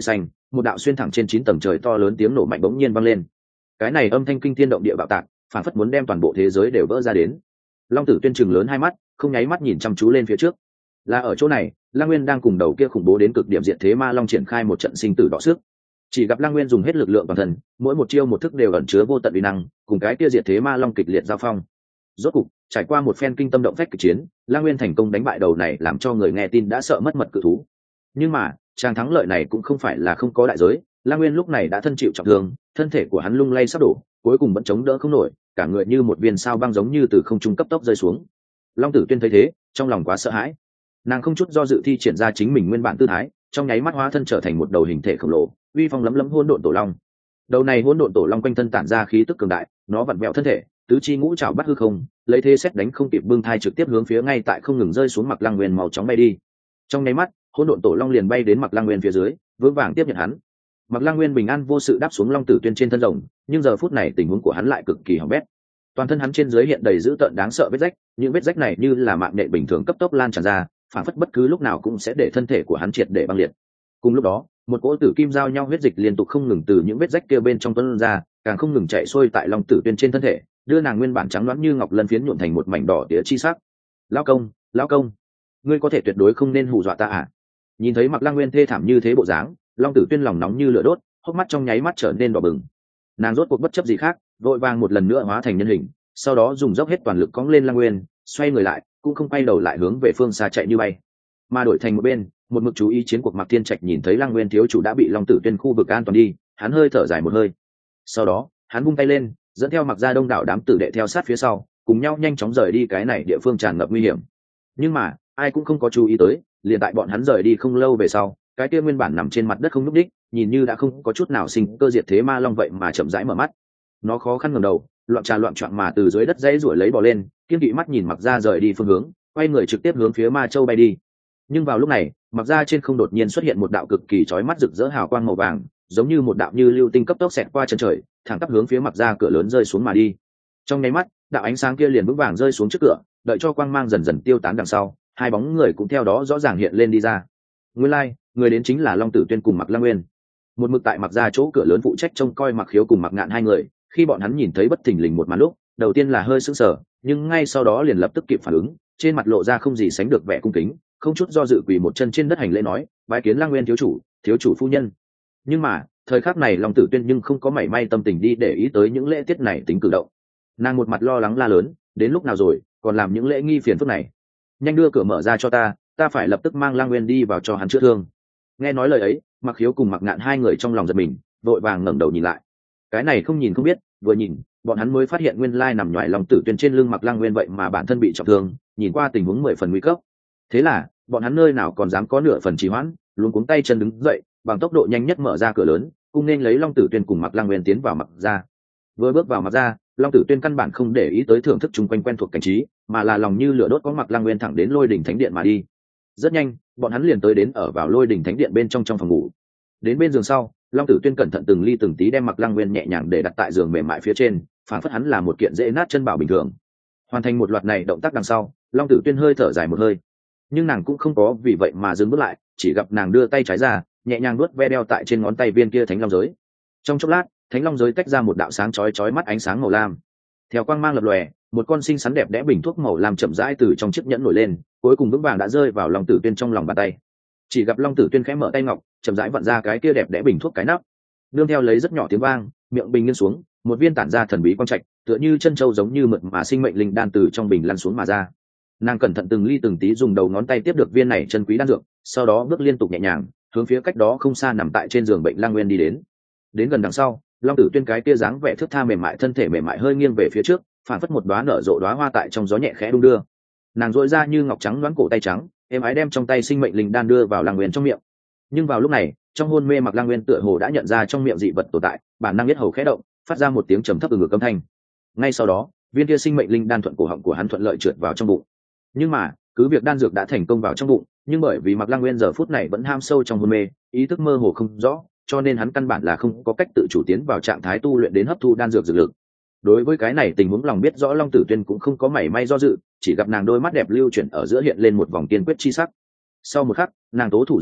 một đạo xuyên thẳng trên 9 tầng trời to lớn tiếng nổ mạnh bỗng nhiên vang lên. Cái này âm thanh kinh thiên động địa bạo tạc, phản phất muốn đem toàn bộ thế giới đều vỡ ra đến. Long Tử Tuyên trừng lớn hai mắt, không nháy mắt nhìn chăm chú lên phía trước. Là ở chỗ này, Lăng Nguyên đang cùng đầu kia khủng bố đến cực điểm diệt thế ma long triển khai một trận sinh tử đọ sức. Chỉ gặp Lăng Nguyên dùng hết lực lượng toàn thân, mỗi một chiêu một thức đều ẩn chứa vô tận uy năng, cùng cái kia diệt thế ma long kịch liệt giao phong. Rốt cục, trải qua một phen kinh tâm động phách kịch chiến, Lăng Nguyên thành công đánh bại đầu này làm cho người nghe tin đã sợ mất mật cự thú. Nhưng mà, tràng thắng lợi này cũng không phải là không có đại giới. Lăng Nguyên lúc này đã thân chịu trọng thương, thân thể của hắn lung lay sắp đổ, cuối cùng vẫn chống đỡ không nổi, cả người như một viên sao băng giống như từ không trung cấp tốc rơi xuống. Long Tử Tuyên thấy thế, trong lòng quá sợ hãi, nàng không chút do dự thi triển ra chính mình nguyên bản tư thái, trong nháy mắt hóa thân trở thành một đầu hình thể khổng lồ, uy phong lấm lấm hỗn độn tổ long. Đầu này hỗn độn tổ long quanh thân tản ra khí tức cường đại, nó vặn vẹo thân thể, tứ chi ngũ trảo bắt hư không, lấy thế xét đánh không kịp bưng thai trực tiếp hướng phía ngay tại không ngừng rơi xuống Mạc Lăng Nguyên màu chóng bay đi. Trong nháy mắt, hỗn độn tổ long liền bay đến Mạc Lăng Nguyên phía dưới, vững vàng tiếp nhận hắn. Mạc Lăng Nguyên bình an vô sự đáp xuống Long Tử Tuyên trên thân rồng, nhưng giờ phút này tình huống của hắn lại cực kỳ hỏng bét. Toàn thân hắn trên dưới hiện đầy dữ tợn đáng sợ vết rách, những vết rách này như là mạng nhện bình thường cấp tốc lan tràn ra, phản phất bất cứ lúc nào cũng sẽ để thân thể của hắn triệt để băng liệt. Cùng lúc đó, một cỗ tử kim giao nhau huyết dịch liên tục không ngừng từ những vết rách kia bên trong tuôn ra, càng không ngừng chạy xuôi tại Long Tử Tuyên trên thân thể, đưa nàng nguyên bản trắng loáng như ngọc lân phiến nhuộm thành một mảnh đỏ tía chi sắc. Lão công, ngươi có thể tuyệt đối không nên hù dọa ta à? Nhìn thấy Mạc Lăng Nguyên thê thảm như thế bộ dáng, Long Tử Tuyên lòng nóng như lửa đốt, hốc mắt trong nháy mắt trở nên đỏ bừng. Nàng rốt cuộc bất chấp gì khác, vội vàng một lần nữa hóa thành nhân hình, sau đó dùng dốc hết toàn lực cõng lên Lăng Nguyên, xoay người lại, cũng không quay đầu lại hướng về phương xa chạy như bay. Mà đổi thành một bên, một mực chú ý chiến cuộc Mạc Thiên Trạch nhìn thấy Lăng Nguyên thiếu chủ đã bị Long Tử Tuyên khu vực an toàn đi, hắn hơi thở dài một hơi. Sau đó, hắn vung tay lên, dẫn theo Mạc gia đông đảo đám tử đệ theo sát phía sau, cùng nhau nhanh chóng rời đi cái này địa phương tràn ngập nguy hiểm. Nhưng mà, ai cũng không có chú ý tới, liền tại bọn hắn rời đi không lâu về sau, cái kia nguyên bản nằm trên mặt đất không nhúc đích, nhìn như đã không có chút nào sinh cơ diệt thế ma long vậy mà chậm rãi mở mắt. Nó khó khăn ngẩng đầu, loạn choạng mà từ dưới đất dãy ruổi lấy bò lên, kiên kỵ mắt nhìn Mạc gia rời đi phương hướng, quay người trực tiếp hướng phía Ma Châu bay đi. Nhưng vào lúc này, Mạc gia trên không đột nhiên xuất hiện một đạo cực kỳ chói mắt rực rỡ hào quang màu vàng, giống như một đạo như lưu tinh cấp tốc xẹt qua chân trời, thẳng tắp hướng phía Mạc gia cửa lớn rơi xuống mà đi. Trong nháy mắt, đạo ánh sáng kia liền vững vàng rơi xuống trước cửa, đợi cho quang mang dần dần tiêu tán đằng sau, hai bóng người cũng theo đó rõ ràng hiện lên đi ra. Nguyên lai, người đến chính là Long Tử Tuyên cùng Mạc Lăng Nguyên. Một mực tại Mạc gia chỗ cửa lớn phụ trách trông coi Mạc Khiếu cùng Mạc Ngạn hai người, khi bọn hắn nhìn thấy bất thình lình một màn lúc, đầu tiên là hơi sững sờ, nhưng ngay sau đó liền lập tức kịp phản ứng, trên mặt lộ ra không gì sánh được vẻ cung kính, không chút do dự quỳ một chân trên đất hành lễ nói, bái kiến Lăng Nguyên thiếu chủ phu nhân. Nhưng mà, thời khắc này Long Tử Tuyên nhưng không có mảy may tâm tình đi để ý tới những lễ tiết này tính cử động. Nàng một mặt lo lắng la lớn, đến lúc nào rồi, còn làm những lễ nghi phiền phức này? Nhanh đưa cửa mở ra cho ta phải lập tức mang Lăng Nguyên đi vào cho hắn chữa thương. Nghe nói lời ấy, Mạc Khiếu cùng Mạc Ngạn hai người trong lòng giật mình, vội vàng ngẩng đầu nhìn lại. Cái này không nhìn không biết, vừa nhìn, bọn hắn mới phát hiện nguyên lai nằm nhoài Long Tử Tuyên trên lưng Mạc Lăng Nguyên vậy mà bản thân bị trọng thương, nhìn qua tình huống 10 phần nguy cấp. Thế là, bọn hắn nơi nào còn dám có nửa phần trì hoãn, luống cuống tay chân đứng dậy, bằng tốc độ nhanh nhất mở ra cửa lớn, cùng nên lấy Long Tử Tuyên cùng Mạc Lăng Nguyên tiến vào Mạc gia. Vừa bước vào Mạc gia, Long Tử Tuyên căn bản không để ý tới thưởng thức chung quanh quen thuộc cảnh trí, mà là lòng như lửa đốt có Mạc Lăng Nguyên thẳng đến Lôi Đỉnh Thánh Điện mà đi. Rất nhanh, bọn hắn liền tới đến ở vào Lôi Đỉnh Thánh Điện bên trong phòng ngủ. Đến bên giường sau, Long Tử Tuyên cẩn thận từng ly từng tí đem Mạc Lăng Nguyên nhẹ nhàng để đặt tại giường mềm mại phía trên, phản phất hắn là một kiện dễ nát chân bảo bình thường. Hoàn thành một loạt này động tác đằng sau, Long Tử Tuyên hơi thở dài một hơi, nhưng nàng cũng không có vì vậy mà dừng bước lại, chỉ gặp nàng đưa tay trái ra, nhẹ nhàng nuốt ve đeo tại trên ngón tay viên kia thánh long giới. Trong chốc lát, thánh long giới tách ra một đạo sáng chói mắt ánh sáng màu lam. Theo quang mang lập lòe, một con xinh xắn đẹp đẽ bình thuốc màu lam chậm rãi từ trong chiếc nhẫn nổi lên, cuối cùng vững vàng đã rơi vào Long Tử Tuyên trong lòng bàn tay. Chỉ gặp Long Tử Tuyên khẽ mở tay ngọc, chậm rãi vặn ra cái kia đẹp đẽ bình thuốc cái nắp, nương theo lấy rất nhỏ tiếng vang, miệng bình nghiêng xuống, một viên tản ra thần bí quang trạch, tựa như chân châu giống như mượt mà sinh mệnh linh đan từ trong bình lăn xuống mà ra. Nàng cẩn thận từng ly từng tí dùng đầu ngón tay tiếp được viên này chân quý đan dược, sau đó bước liên tục nhẹ nhàng hướng phía cách đó không xa nằm tại trên giường bệnh Lăng Nguyên đi đến. Đến gần đằng sau, Long Tử Tuyên cái kia dáng vẻ thướt tha mềm mại thân thể mềm mại hơi nghiêng về phía trước, phản phất một đóa nở rộ đóa hoa tại trong gió nhẹ khẽ đung đưa. Nàng duỗi ra như ngọc trắng đoán cổ tay trắng, êm ái đem trong tay sinh mệnh linh đan đưa vào Lăng Nguyên trong miệng. Nhưng vào lúc này, trong hôn mê Mạc Lăng Nguyên tựa hồ đã nhận ra trong miệng dị vật tồn tại, bản năng biết hầu khẽ động, phát ra một tiếng trầm thấp từ ngực âm thanh. Ngay sau đó, viên kia sinh mệnh linh đan thuận cổ họng của hắn thuận lợi trượt vào trong bụng. Nhưng mà, cứ việc đan dược đã thành công vào trong bụng, nhưng bởi vì Mạc Lăng Nguyên giờ phút này vẫn ham sâu trong hôn mê, ý thức mơ hồ không rõ, cho nên hắn căn bản là không có cách tự chủ tiến vào trạng thái tu luyện đến hấp thu đan dược dược lực. Đối với cái này tình huống lòng biết rõ Long Tử Tuyên cũng không có mảy may do dự, chỉ gặp nàng đôi mắt đẹp lưu chuyển ở giữa hiện lên một vòng kiên quyết chi sắc. Sau một khắc, nàng tố thủ dương nhẹ,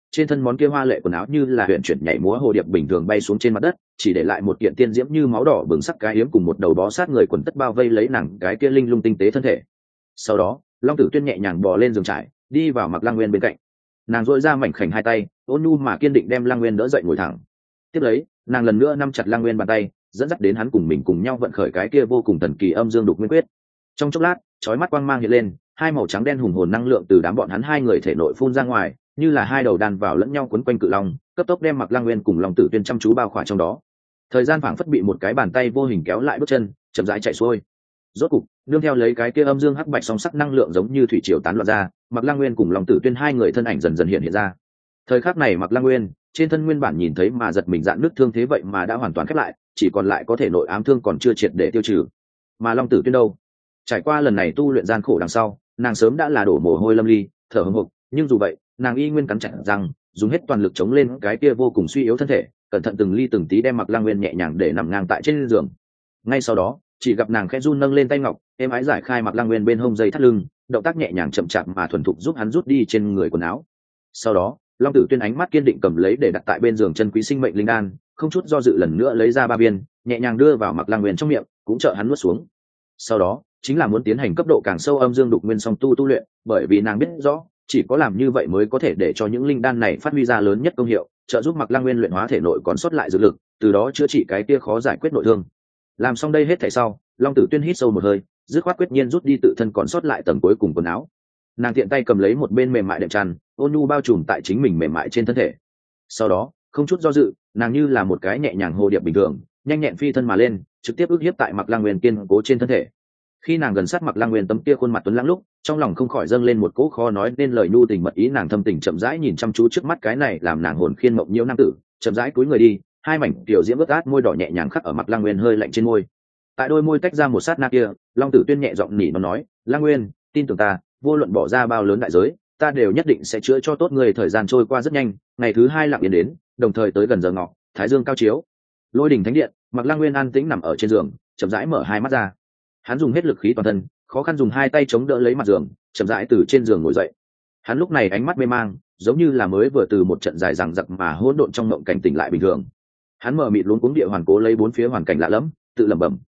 trên thân món kia hoa lệ quần áo như là huyện chuyển nhảy múa hồ điệp bình thường bay xuống trên mặt đất, chỉ để lại một kiện tiên diễm như máu đỏ bừng sắc cái yếm cùng một đầu bó sát người quần tất bao vây lấy nàng cái kia linh lung tinh tế thân thể. Sau đó Long Tử Tuyên nhẹ nhàng bò lên giường trải, đi vào Mạc Lăng Nguyên bên cạnh. Nàng duỗi ra mảnh khảnh hai tay, ôn nhu mà kiên định đem Lăng Nguyên đỡ dậy ngồi thẳng. Tiếp lấy nàng lần nữa nắm chặt Lăng Nguyên bàn tay, dẫn dắt đến hắn cùng mình cùng nhau vận khởi cái kia vô cùng thần kỳ âm dương đục nguyên quyết. Trong chốc lát chói mắt quang mang hiện lên, hai màu trắng đen hùng hồn năng lượng từ đám bọn hắn hai người thể nội phun ra ngoài, như là hai đầu đàn vào lẫn nhau quấn quanh cự long, cấp tốc đem Mạc Lăng Nguyên cùng Long Tử Tuyên chăm chú bao khỏa trong đó. Thời gian phảng phất bị một cái bàn tay vô hình kéo lại bước chân, chậm rãi chạy xuôi. Rốt cục nương theo lấy cái kia âm dương hắc bạch song sắc năng lượng giống như thủy triều tán loạn ra, Mạc Lăng Nguyên cùng Long Tử Tuyên hai người thân ảnh dần dần hiện ra. Thời khắc này Mạc Lăng Nguyên trên thân nguyên bản nhìn thấy mà giật mình dạn nứt thương thế vậy mà đã hoàn toàn khép lại, chỉ còn lại có thể nội ám thương còn chưa triệt để tiêu trừ. Mà Long Tử Tuyên đâu? Trải qua lần này tu luyện gian khổ đằng sau, nàng sớm đã là đổ mồ hôi lâm ly, thở hổn hộc, nhưng dù vậy nàng y nguyên cắn chặt răng, dùng hết toàn lực chống lên cái kia vô cùng suy yếu thân thể, cẩn thận từng ly từng tí đem Mạc Lăng Nguyên nhẹ nhàng để nằm ngang tại trên giường. Ngay sau đó chỉ gặp nàng khẽ run nâng lên tay ngọc, êm ái giải khai Mạc Lăng Nguyên bên hông dây thắt lưng, động tác nhẹ nhàng chậm chạp mà thuần thục giúp hắn rút đi trên người quần áo. Sau đó Long Tử Tuyên ánh mắt kiên định cầm lấy để đặt tại bên giường chân quý sinh mệnh linh đan, không chút do dự lần nữa lấy ra 3 viên, nhẹ nhàng đưa vào Mạc Lăng Nguyên trong miệng, cũng trợ hắn nuốt xuống. Sau đó chính là muốn tiến hành cấp độ càng sâu âm dương đục nguyên song tu luyện, bởi vì nàng biết rõ chỉ có làm như vậy mới có thể để cho những linh đan này phát huy ra lớn nhất công hiệu, trợ giúp Mạc Lăng Nguyên luyện hóa thể nội còn sót lại dược lực, từ đó chữa trị cái kia khó giải quyết nội thương. Làm xong đây hết thảy sau, Long Tử Tuyên hít sâu một hơi, dứt khoát quyết nhiên rút đi tự thân còn sót lại tầng cuối cùng quần áo. Nàng tiện tay cầm lấy một bên mềm mại đệm chăn, ôn nhu bao trùm tại chính mình mềm mại trên thân thể. Sau đó không chút do dự, nàng như là một cái nhẹ nhàng hồ điệp bình thường, nhanh nhẹn phi thân mà lên, trực tiếp ức hiếp tại Mạc Lăng Nguyên kiên cố trên thân thể. Khi nàng gần sát Mạc Lăng Nguyên tấm kia khuôn mặt tuấn lãng lúc, trong lòng không khỏi dâng lên một cỗ khó nói nên lời nhu tình mật ý. Nàng thâm tình chậm rãi nhìn chăm chú trước mắt cái này làm nàng hồn khiên mộng nhiễu nam tử, chậm rãi cúi người đi, hai mảnh tiểu diễm ướt át môi đỏ nhẹ nhàng khắc ở Mạc Lăng Nguyên hơi lạnh trên môi. Tại đôi môi tách ra một sát na kia, Long Tử Tuyên nhẹ giọng nỉ nó nói, Lăng Nguyên, tin tưởng ta, vô luận bỏ ra bao lớn đại giới, ta đều nhất định sẽ chữa cho tốt người. Thời gian trôi qua rất nhanh, ngày thứ 2 lặng yên đến, đồng thời tới gần giờ ngọ, thái dương cao chiếu, lôi đỉnh thánh điện, Mạc Lăng Nguyên an tĩnh nằm ở trên giường, chậm rãi mở hai mắt ra. Hắn dùng hết lực khí toàn thân, khó khăn dùng hai tay chống đỡ lấy mặt giường, chậm rãi từ trên giường ngồi dậy. Hắn lúc này ánh mắt mê mang, giống như là mới vừa từ một trận dài dằng dặc mà hỗn độn trong mộng cảnh tỉnh lại bình thường. Hắn mở mịt luống cuống địa hoàn cố lấy bốn phía hoàn cảnh lạ lẫm, tự lẩm bẩm,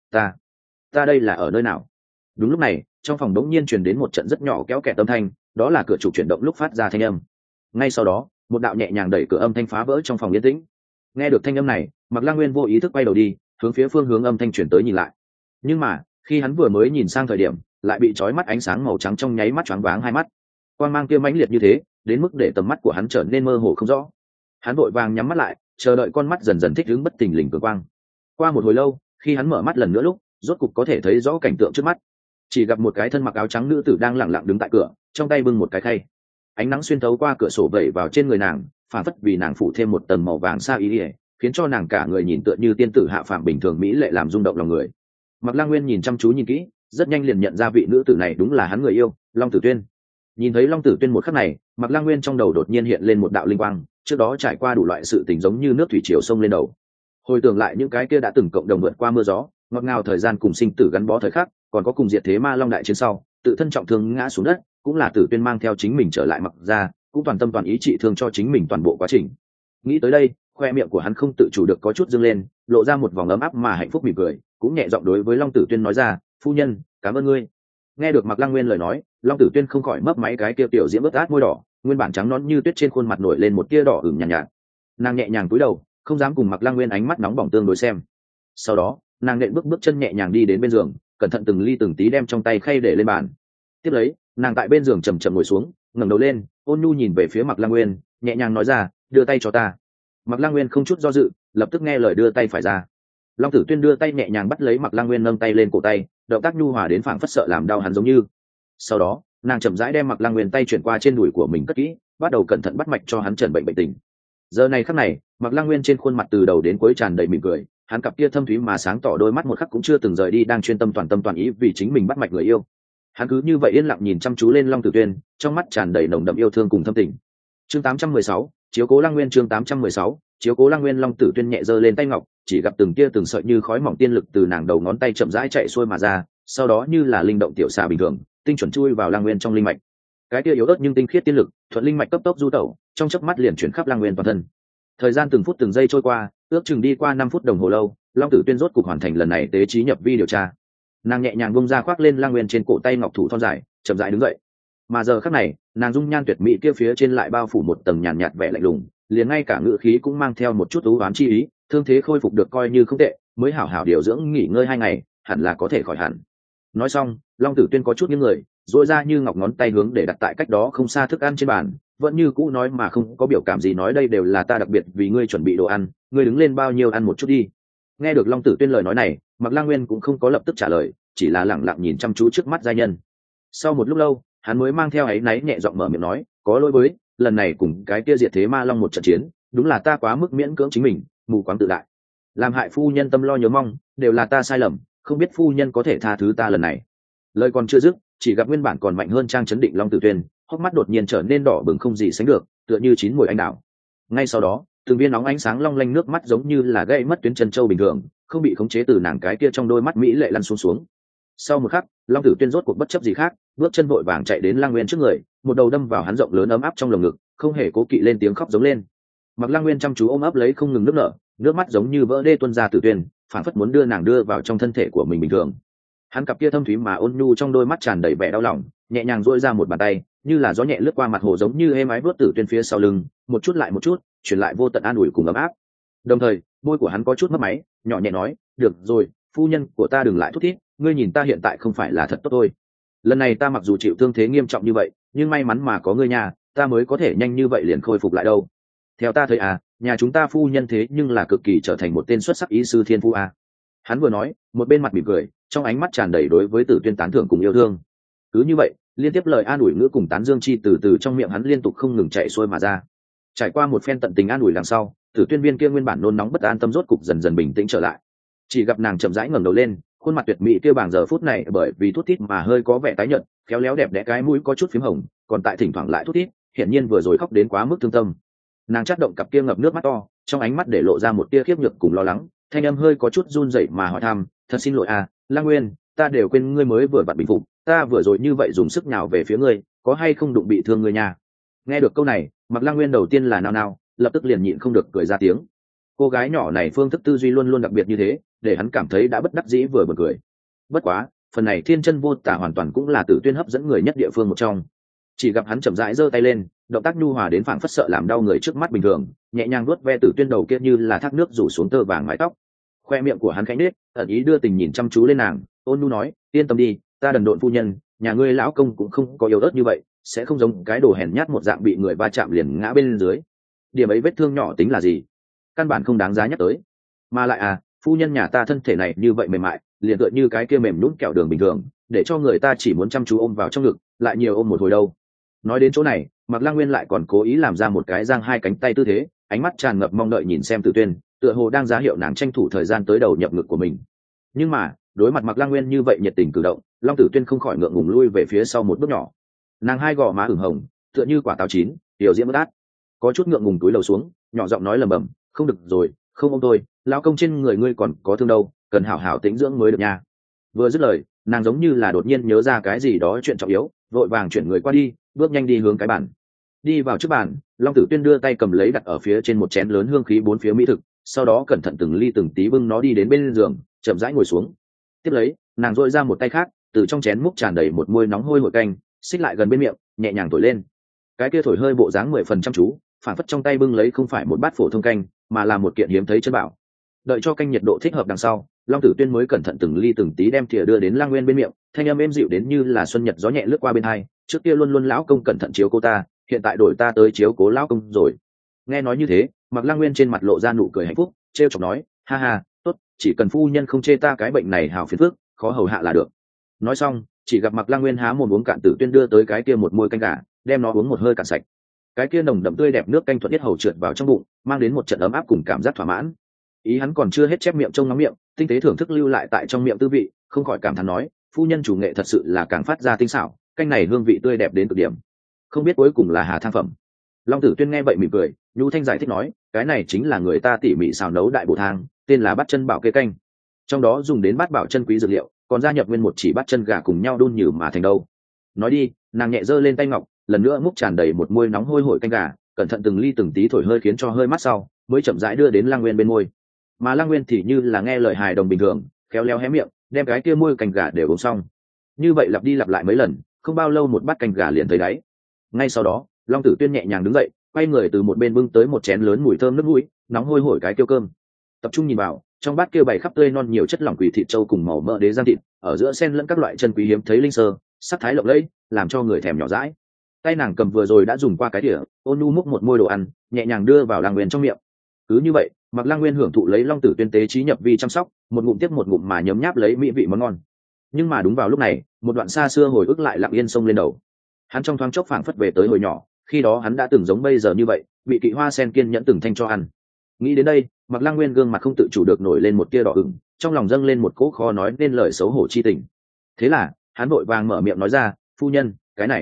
ta đây là ở nơi nào? Đúng lúc này, trong phòng đống nhiên truyền đến một trận rất nhỏ kéo kẹt âm thanh, đó là cửa trục chuyển động lúc phát ra thanh âm. Ngay sau đó, một đạo nhẹ nhàng đẩy cửa âm thanh phá vỡ trong phòng yên tĩnh. Nghe được thanh âm này, Mạc Lăng Nguyên vô ý thức quay đầu đi, hướng phía phương hướng âm thanh truyền tới nhìn lại. Nhưng mà khi hắn vừa mới nhìn sang thời điểm, lại bị chói mắt ánh sáng màu trắng trong nháy mắt choáng váng hai mắt. Quang mang kia mãnh liệt như thế, đến mức để tầm mắt của hắn trở nên mơ hồ không rõ. Hắn vội vàng nhắm mắt lại, chờ đợi con mắt dần dần thích ứng bất thình lình cường quang. Qua một hồi lâu, khi hắn mở mắt lần nữa lúc, rốt cục có thể thấy rõ cảnh tượng trước mắt. Chỉ gặp một cái thân mặc áo trắng nữ tử đang lặng lặng đứng tại cửa, trong tay bưng một cái khay. Ánh nắng xuyên thấu qua cửa sổ vẩy vào trên người nàng, phản phất vì nàng phủ thêm một tầng màu vàng sa ý, khiến cho nàng cả người nhìn tựa như tiên tử hạ phàm bình thường mỹ lệ làm rung động lòng người. Mạc Lăng Nguyên nhìn chăm chú nhìn kỹ, rất nhanh liền nhận ra vị nữ tử này đúng là hắn người yêu, Long Tử Tuyên. Nhìn thấy Long Tử Tuyên một khắc này, Mạc Lăng Nguyên trong đầu đột nhiên hiện lên một đạo linh quang, trước đó trải qua đủ loại sự tình giống như nước thủy triều sông lên đầu. Hồi tưởng lại những cái kia đã từng cộng đồng vượt qua mưa gió, ngọt ngào thời gian cùng sinh tử gắn bó thời khắc, còn có cùng diệt thế ma long đại chiến sau, tự thân trọng thương ngã xuống đất, cũng là Tử Tuyên mang theo chính mình trở lại Mặc ra, cũng toàn tâm toàn ý trị thương cho chính mình toàn bộ quá trình. Nghĩ tới đây, khoe miệng của hắn không tự chủ được có chút dương lên, lộ ra một vòng ấm áp mà hạnh phúc mỉm cười, cũng nhẹ giọng đối với Long Tử Tuyên nói ra, phu nhân, cảm ơn ngươi. Nghe được Mạc Lăng Nguyên lời nói, Long Tử Tuyên không khỏi mấp máy cái kia tiểu diễm ướt át môi đỏ, nguyên bản trắng nõn như tuyết trên khuôn mặt nổi lên một tia đỏ ửng nhàn nhạt. Nàng nhẹ nhàng cúi đầu, không dám cùng Mạc Lăng Nguyên ánh mắt nóng bỏng tương đối xem. Sau đó, nàng nện bước chân nhẹ nhàng đi đến bên giường, cẩn thận từng ly từng tí đem trong tay khay để lên bàn. Tiếp lấy, nàng tại bên giường chậm chậm ngồi xuống, ngẩng đầu lên, ôn nhu nhìn về phía Mạc Lăng Nguyên, nhẹ nhàng nói ra, đưa tay cho ta. Mạc Lăng Nguyên không chút do dự, lập tức nghe lời đưa tay phải ra. Long Tử Tuyên đưa tay nhẹ nhàng bắt lấy Mạc Lăng Nguyên nâng tay lên cổ tay, động tác nhu hòa đến phảng phất sợ làm đau hắn giống như. Sau đó, nàng chậm rãi đem Mạc Lăng Nguyên tay chuyển qua trên đùi của mình cất kỹ, bắt đầu cẩn thận bắt mạch cho hắn chẩn bệnh bệnh tình. Giờ này khắc này, Mạc Lăng Nguyên trên khuôn mặt từ đầu đến cuối tràn đầy mỉm cười, hắn cặp kia thâm thúy mà sáng tỏ đôi mắt một khắc cũng chưa từng rời đi, đang chuyên tâm toàn ý vì chính mình bắt mạch người yêu. Hắn cứ như vậy yên lặng nhìn chăm chú lên Long Tử Tuyên, trong mắt tràn đầy nồng đậm yêu thương cùng thâm tình. Chương 816, chiếu cố Lăng Nguyên. Chương 816, chiếu cố Lăng Nguyên. Long Tử Tuyên nhẹ giơ lên tay ngọc, chỉ gặp từng tia từng sợi như khói mỏng tiên lực từ nàng đầu ngón tay chậm rãi chạy xuôi mà ra, sau đó như là linh động tiểu xà bình thường, tinh chuẩn chui vào Lăng Nguyên trong linh mạch. cái kia yếu ớt nhưng tinh khiết tiên lực thuận linh mạch cấp tốc du tẩu, trong chớp mắt liền chuyển khắp Lang Nguyên toàn thân. Thời gian từng phút từng giây trôi qua, ước chừng đi qua 5 phút đồng hồ lâu, Long Tử Tuyên rốt cục hoàn thành lần này tế trí nhập vi điều tra. Nàng nhẹ nhàng bung ra khoác lên Lang Nguyên trên cổ tay ngọc thủ thon dài, chậm rãi đứng dậy. Mà giờ khắc này, nàng dung nhan tuyệt mỹ kia phía trên lại bao phủ một tầng nhàn nhạt vẻ lạnh lùng, liền ngay cả ngữ khí cũng mang theo một chút u ám chi ý, thương thế khôi phục được coi như không tệ, mới hảo hảo điều dưỡng nghỉ ngơi 2 ngày, hẳn là có thể khỏi hẳn. Nói xong, Long Tử Tuyên có chút những người, duỗi ra như ngọc ngón tay hướng để đặt tại cách đó không xa thức ăn trên bàn, vẫn như cũ nói mà không có biểu cảm gì, nói đây đều là ta đặc biệt vì ngươi chuẩn bị đồ ăn, ngươi đứng lên bao nhiêu ăn một chút đi. Nghe được Long Tử Tuyên lời nói này, Mạc Lang Nguyên cũng không có lập tức trả lời, chỉ là lẳng lặng nhìn chăm chú trước mắt giai nhân. Sau một lúc lâu, hắn mới mang theo áy náy nhẹ giọng mở miệng nói, có lỗi với, lần này cùng cái kia diệt thế ma long một trận chiến, đúng là ta quá mức miễn cưỡng chính mình, mù quáng tự đại, làm hại phu nhân tâm lo nhớ mong, đều là ta sai lầm, không biết phu nhân có thể tha thứ ta lần này. Lời còn chưa dứt, chỉ gặp nguyên bản còn mạnh hơn trang chấn định Long Tử Tuyên, hốc mắt đột nhiên trở nên đỏ bừng không gì sánh được, tựa như chín mùi anh đào. Ngay sau đó, từng viên nóng ánh sáng long lanh nước mắt giống như là gây mất tuyến chân châu bình thường, không bị khống chế từ nàng cái kia trong đôi mắt mỹ lệ lăn xuống. Sau một khắc, Long Tử Tuyên rốt cuộc bất chấp gì khác, bước chân vội vàng chạy đến Lang Nguyên trước người, một đầu đâm vào hắn rộng lớn ấm áp trong lồng ngực, không hề cố kỵ lên tiếng khóc giống lên. Mặc Lang Nguyên chăm chú ôm ấp lấy không ngừng nước nở, nước mắt giống như vỡ đê tuôn ra. Tử Tuyên phản phất muốn đưa nàng đưa vào trong thân thể của mình bình thường. Hắn cặp kia thâm thúy mà ôn nhu trong đôi mắt tràn đầy vẻ đau lòng, nhẹ nhàng duỗi ra một bàn tay, như là gió nhẹ lướt qua mặt hồ, giống như êm ái vuốt Tử Tuyên phía sau lưng, một chút lại một chút, truyền lại vô tận an ủi cùng ấm áp. Đồng thời, môi của hắn có chút mấp máy, nhỏ nhẹ nói, "Được rồi, phu nhân của ta đừng lại thúc thiết, ngươi nhìn ta hiện tại không phải là thật tốt thôi. Lần này ta mặc dù chịu thương thế nghiêm trọng như vậy, nhưng may mắn mà có ngươi nhà, ta mới có thể nhanh như vậy liền khôi phục lại đâu. Theo ta thấy nhà chúng ta phu nhân thế nhưng là cực kỳ trở thành một tên xuất sắc y sư thiên phu à." Hắn vừa nói, một bên mặt mỉm cười, trong ánh mắt tràn đầy đối với Tử Tuyên tán thưởng cùng yêu thương. Cứ như vậy, liên tiếp lời an ủi ngữ cùng tán dương chi từ từ trong miệng hắn liên tục không ngừng chạy xuôi mà ra. Trải qua một phen tận tình an ủi đằng sau, Tử Tuyên viên kia nguyên bản nôn nóng bất an tâm rốt cục dần dần bình tĩnh trở lại. Chỉ gặp nàng chậm rãi ngẩng đầu lên, khuôn mặt tuyệt mỹ kia bàng giờ phút này bởi vì thút thít mà hơi có vẻ tái nhợt, khéo léo đẹp đẽ, cái mũi có chút phím hồng, còn tại thỉnh thoảng lại thút thít, hiển nhiên vừa rồi khóc đến quá mức thương tâm. Nàng chát động cặp kia ngập nước mắt to, trong ánh mắt để lộ ra một tia khiếp nhược cùng lo lắng, thanh âm hơi có chút run rẩy mà hỏi thăm, "Thật xin lỗi Lang Nguyên, ta đều quên ngươi mới vừa vặn bình phục, ta vừa rồi như vậy dùng sức nhào về phía ngươi, có hay không đụng bị thương ngươi nha?" Nghe được câu này, Mạc Lang Nguyên đầu tiên là nao nao, lập tức liền nhịn không được cười ra tiếng. Cô gái nhỏ này phương thức tư duy luôn luôn đặc biệt như thế, để hắn cảm thấy đã bất đắc dĩ vừa bật cười. Bất quá, phần này thiên chân vô tả hoàn toàn cũng là Tử Tuyên hấp dẫn người nhất địa phương một trong. Chỉ gặp hắn chậm rãi giơ tay lên, động tác nhu hòa đến phảng phất sợ làm đau người trước mắt bình thường, nhẹ nhàng vuốt ve Tử Tuyên đầu kia như là thác nước rủ xuống tơ vàng mái tóc. Khoe miệng của hắn khẽ nết, ẩn ý đưa tình nhìn chăm chú lên nàng, ôn nhu nói, "Yên tâm đi, ta đần độn phu nhân, nhà ngươi lão công cũng không có yếu ớt như vậy, sẽ không giống cái đồ hèn nhát một dạng bị người va chạm liền ngã bên dưới. Điểm ấy vết thương nhỏ tính là gì, căn bản không đáng giá nhắc tới. Mà lại phu nhân nhà ta thân thể này như vậy mềm mại, liền tựa như cái kia mềm nhũn kẹo đường bình thường, để cho người ta chỉ muốn chăm chú ôm vào trong ngực, lại nhiều ôm một hồi đâu." Nói đến chỗ này, Mạc Lang Nguyên lại còn cố ý làm ra một cái giang hai cánh tay tư thế, ánh mắt tràn ngập mong đợi nhìn xem Tử Tuyên, tựa hồ đang ra hiệu nàng tranh thủ thời gian tới đầu nhập ngực của mình. Nhưng mà, đối mặt Mạc Lang Nguyên như vậy nhiệt tình cử động, Long Tử Tuyên không khỏi ngượng ngùng lui về phía sau một bước nhỏ. Nàng hai gò má ửng hồng, tựa như quả táo chín, tiểu diễm bất át, có chút ngượng ngùng túi đầu xuống, nhỏ giọng nói lẩm bẩm, "Không được rồi, không ôm tôi, lão công trên người ngươi còn có thương đâu, cần hảo hảo tĩnh dưỡng mới được nha." Vừa dứt lời, nàng giống như là đột nhiên nhớ ra cái gì đó chuyện trọng yếu, vội vàng chuyển người qua đi, bước nhanh đi hướng cái bàn. Đi vào trước bàn, Long Tử Tuyên đưa tay cầm lấy đặt ở phía trên một chén lớn hương khí bốn phía mỹ thực, sau đó cẩn thận từng ly từng tí bưng nó đi đến bên giường, chậm rãi ngồi xuống. Tiếp lấy, nàng dội ra một tay khác, từ trong chén múc tràn đầy một muôi nóng hôi hổi canh, xích lại gần bên miệng, nhẹ nhàng thổi lên. Cái kia thổi hơi bộ dáng 10% chăm chú, phản phất trong tay bưng lấy không phải một bát phổ thông canh, mà là một kiện hiếm thấy chân bảo. Đợi cho canh nhiệt độ thích hợp đằng sau, Long Tử Tuyên mới cẩn thận từng ly từng tí đem thìa đưa đến Lang Nguyên bên miệng, thanh âm êm dịu đến như là xuân nhật gió nhẹ lướt qua bên hai. "Trước kia luôn luôn lão công cẩn thận chiếu cố ta, hiện tại đổi ta tới chiếu cố lão công rồi." Nghe nói như thế, Mạc Lang Nguyên trên mặt lộ ra nụ cười hạnh phúc, trêu chọc nói, "Ha ha, tốt, chỉ cần phu nhân không chê ta cái bệnh này hào phiền phức, khó hầu hạ là được." Nói xong, chỉ gặp Mạc Lang Nguyên há mồm uống cạn Tử Tuyên đưa tới cái kia một muôi canh gà, đem nó uống một hơi cạn sạch. Cái kia nồng đậm tươi đẹp nước canh thuận tiết hầu trượt vào trong bụng, mang đến một trận ấm áp cùng cảm giác thỏa mãn. Ý hắn còn chưa hết chép miệng trông ngắm miệng, tinh tế thưởng thức lưu lại tại trong miệng tư vị, không khỏi cảm thán nói, "Phu nhân chủ nghệ thật sự là càng phát ra tinh xảo, canh này hương vị tươi đẹp đến cực điểm, không biết cuối cùng là hà thang phẩm." Long Tử Tuyên nghe vậy mỉm cười, nhu thanh giải thích nói, "Cái này chính là người ta tỉ mỉ xào nấu đại bổ thang, tên là bát chân bảo kê canh, trong đó dùng đến bát bảo chân quý dược liệu, còn gia nhập nguyên một chỉ bát chân gà cùng nhau đun nhừ mà thành đâu." Nói đi, nàng nhẹ giơ lên tay ngọc, lần nữa múc tràn đầy một môi nóng hôi hổi canh gà, cẩn thận từng ly từng tí thổi hơi khiến cho hơi mát sau mới chậm rãi đưa đến Lăng Nguyên bên môi. Mà Lăng Nguyên thì như là nghe lời hài đồng bình thường, khéo léo hé miệng đem cái kia môi canh gà đều uống xong. Như vậy lặp đi lặp lại mấy lần, không bao lâu một bát canh gà liền thấy đáy. Ngay sau đó Long Tử Tuyên nhẹ nhàng đứng dậy, quay người từ một bên bưng tới một chén lớn mùi thơm nước mũi nóng hôi hổi cái tiêu cơm, tập trung nhìn vào trong bát kia bày khắp tươi non nhiều chất lỏng quỷ thịt trâu cùng màu mỡ đế giang thịt, ở giữa xen lẫn các loại chân quý hiếm thấy linh sơ, sắc thái lộng lẫy làm cho người thèm nhỏ dãi. Tay nàng cầm vừa rồi đã dùng qua cái đĩa, ôn nhu múc một môi đồ ăn nhẹ nhàng đưa vào Lăng Nguyên trong miệng. Cứ như vậy Mạc Lăng Nguyên hưởng thụ lấy Long Tử Tuyên tế trí nhập vi chăm sóc, một ngụm tiếp một ngụm mà nhấm nháp lấy mỹ vị món ngon. Nhưng mà đúng vào lúc này một đoạn xa xưa hồi ức lại lặng yên xông lên đầu. Hắn trong thoáng chốc phảng phất về tới hồi nhỏ, khi đó hắn đã từng giống bây giờ như vậy, bị Kỵ Hoa Sen kiên nhẫn từng thanh cho ăn. Nghĩ đến đây Mạc Lăng Nguyên gương mặt không tự chủ được nổi lên một tia đỏ ửng, trong lòng dâng lên một cỗ khó nói nên lời xấu hổ chi tình. Thế là hắn vội vàng mở miệng nói ra, phu nhân,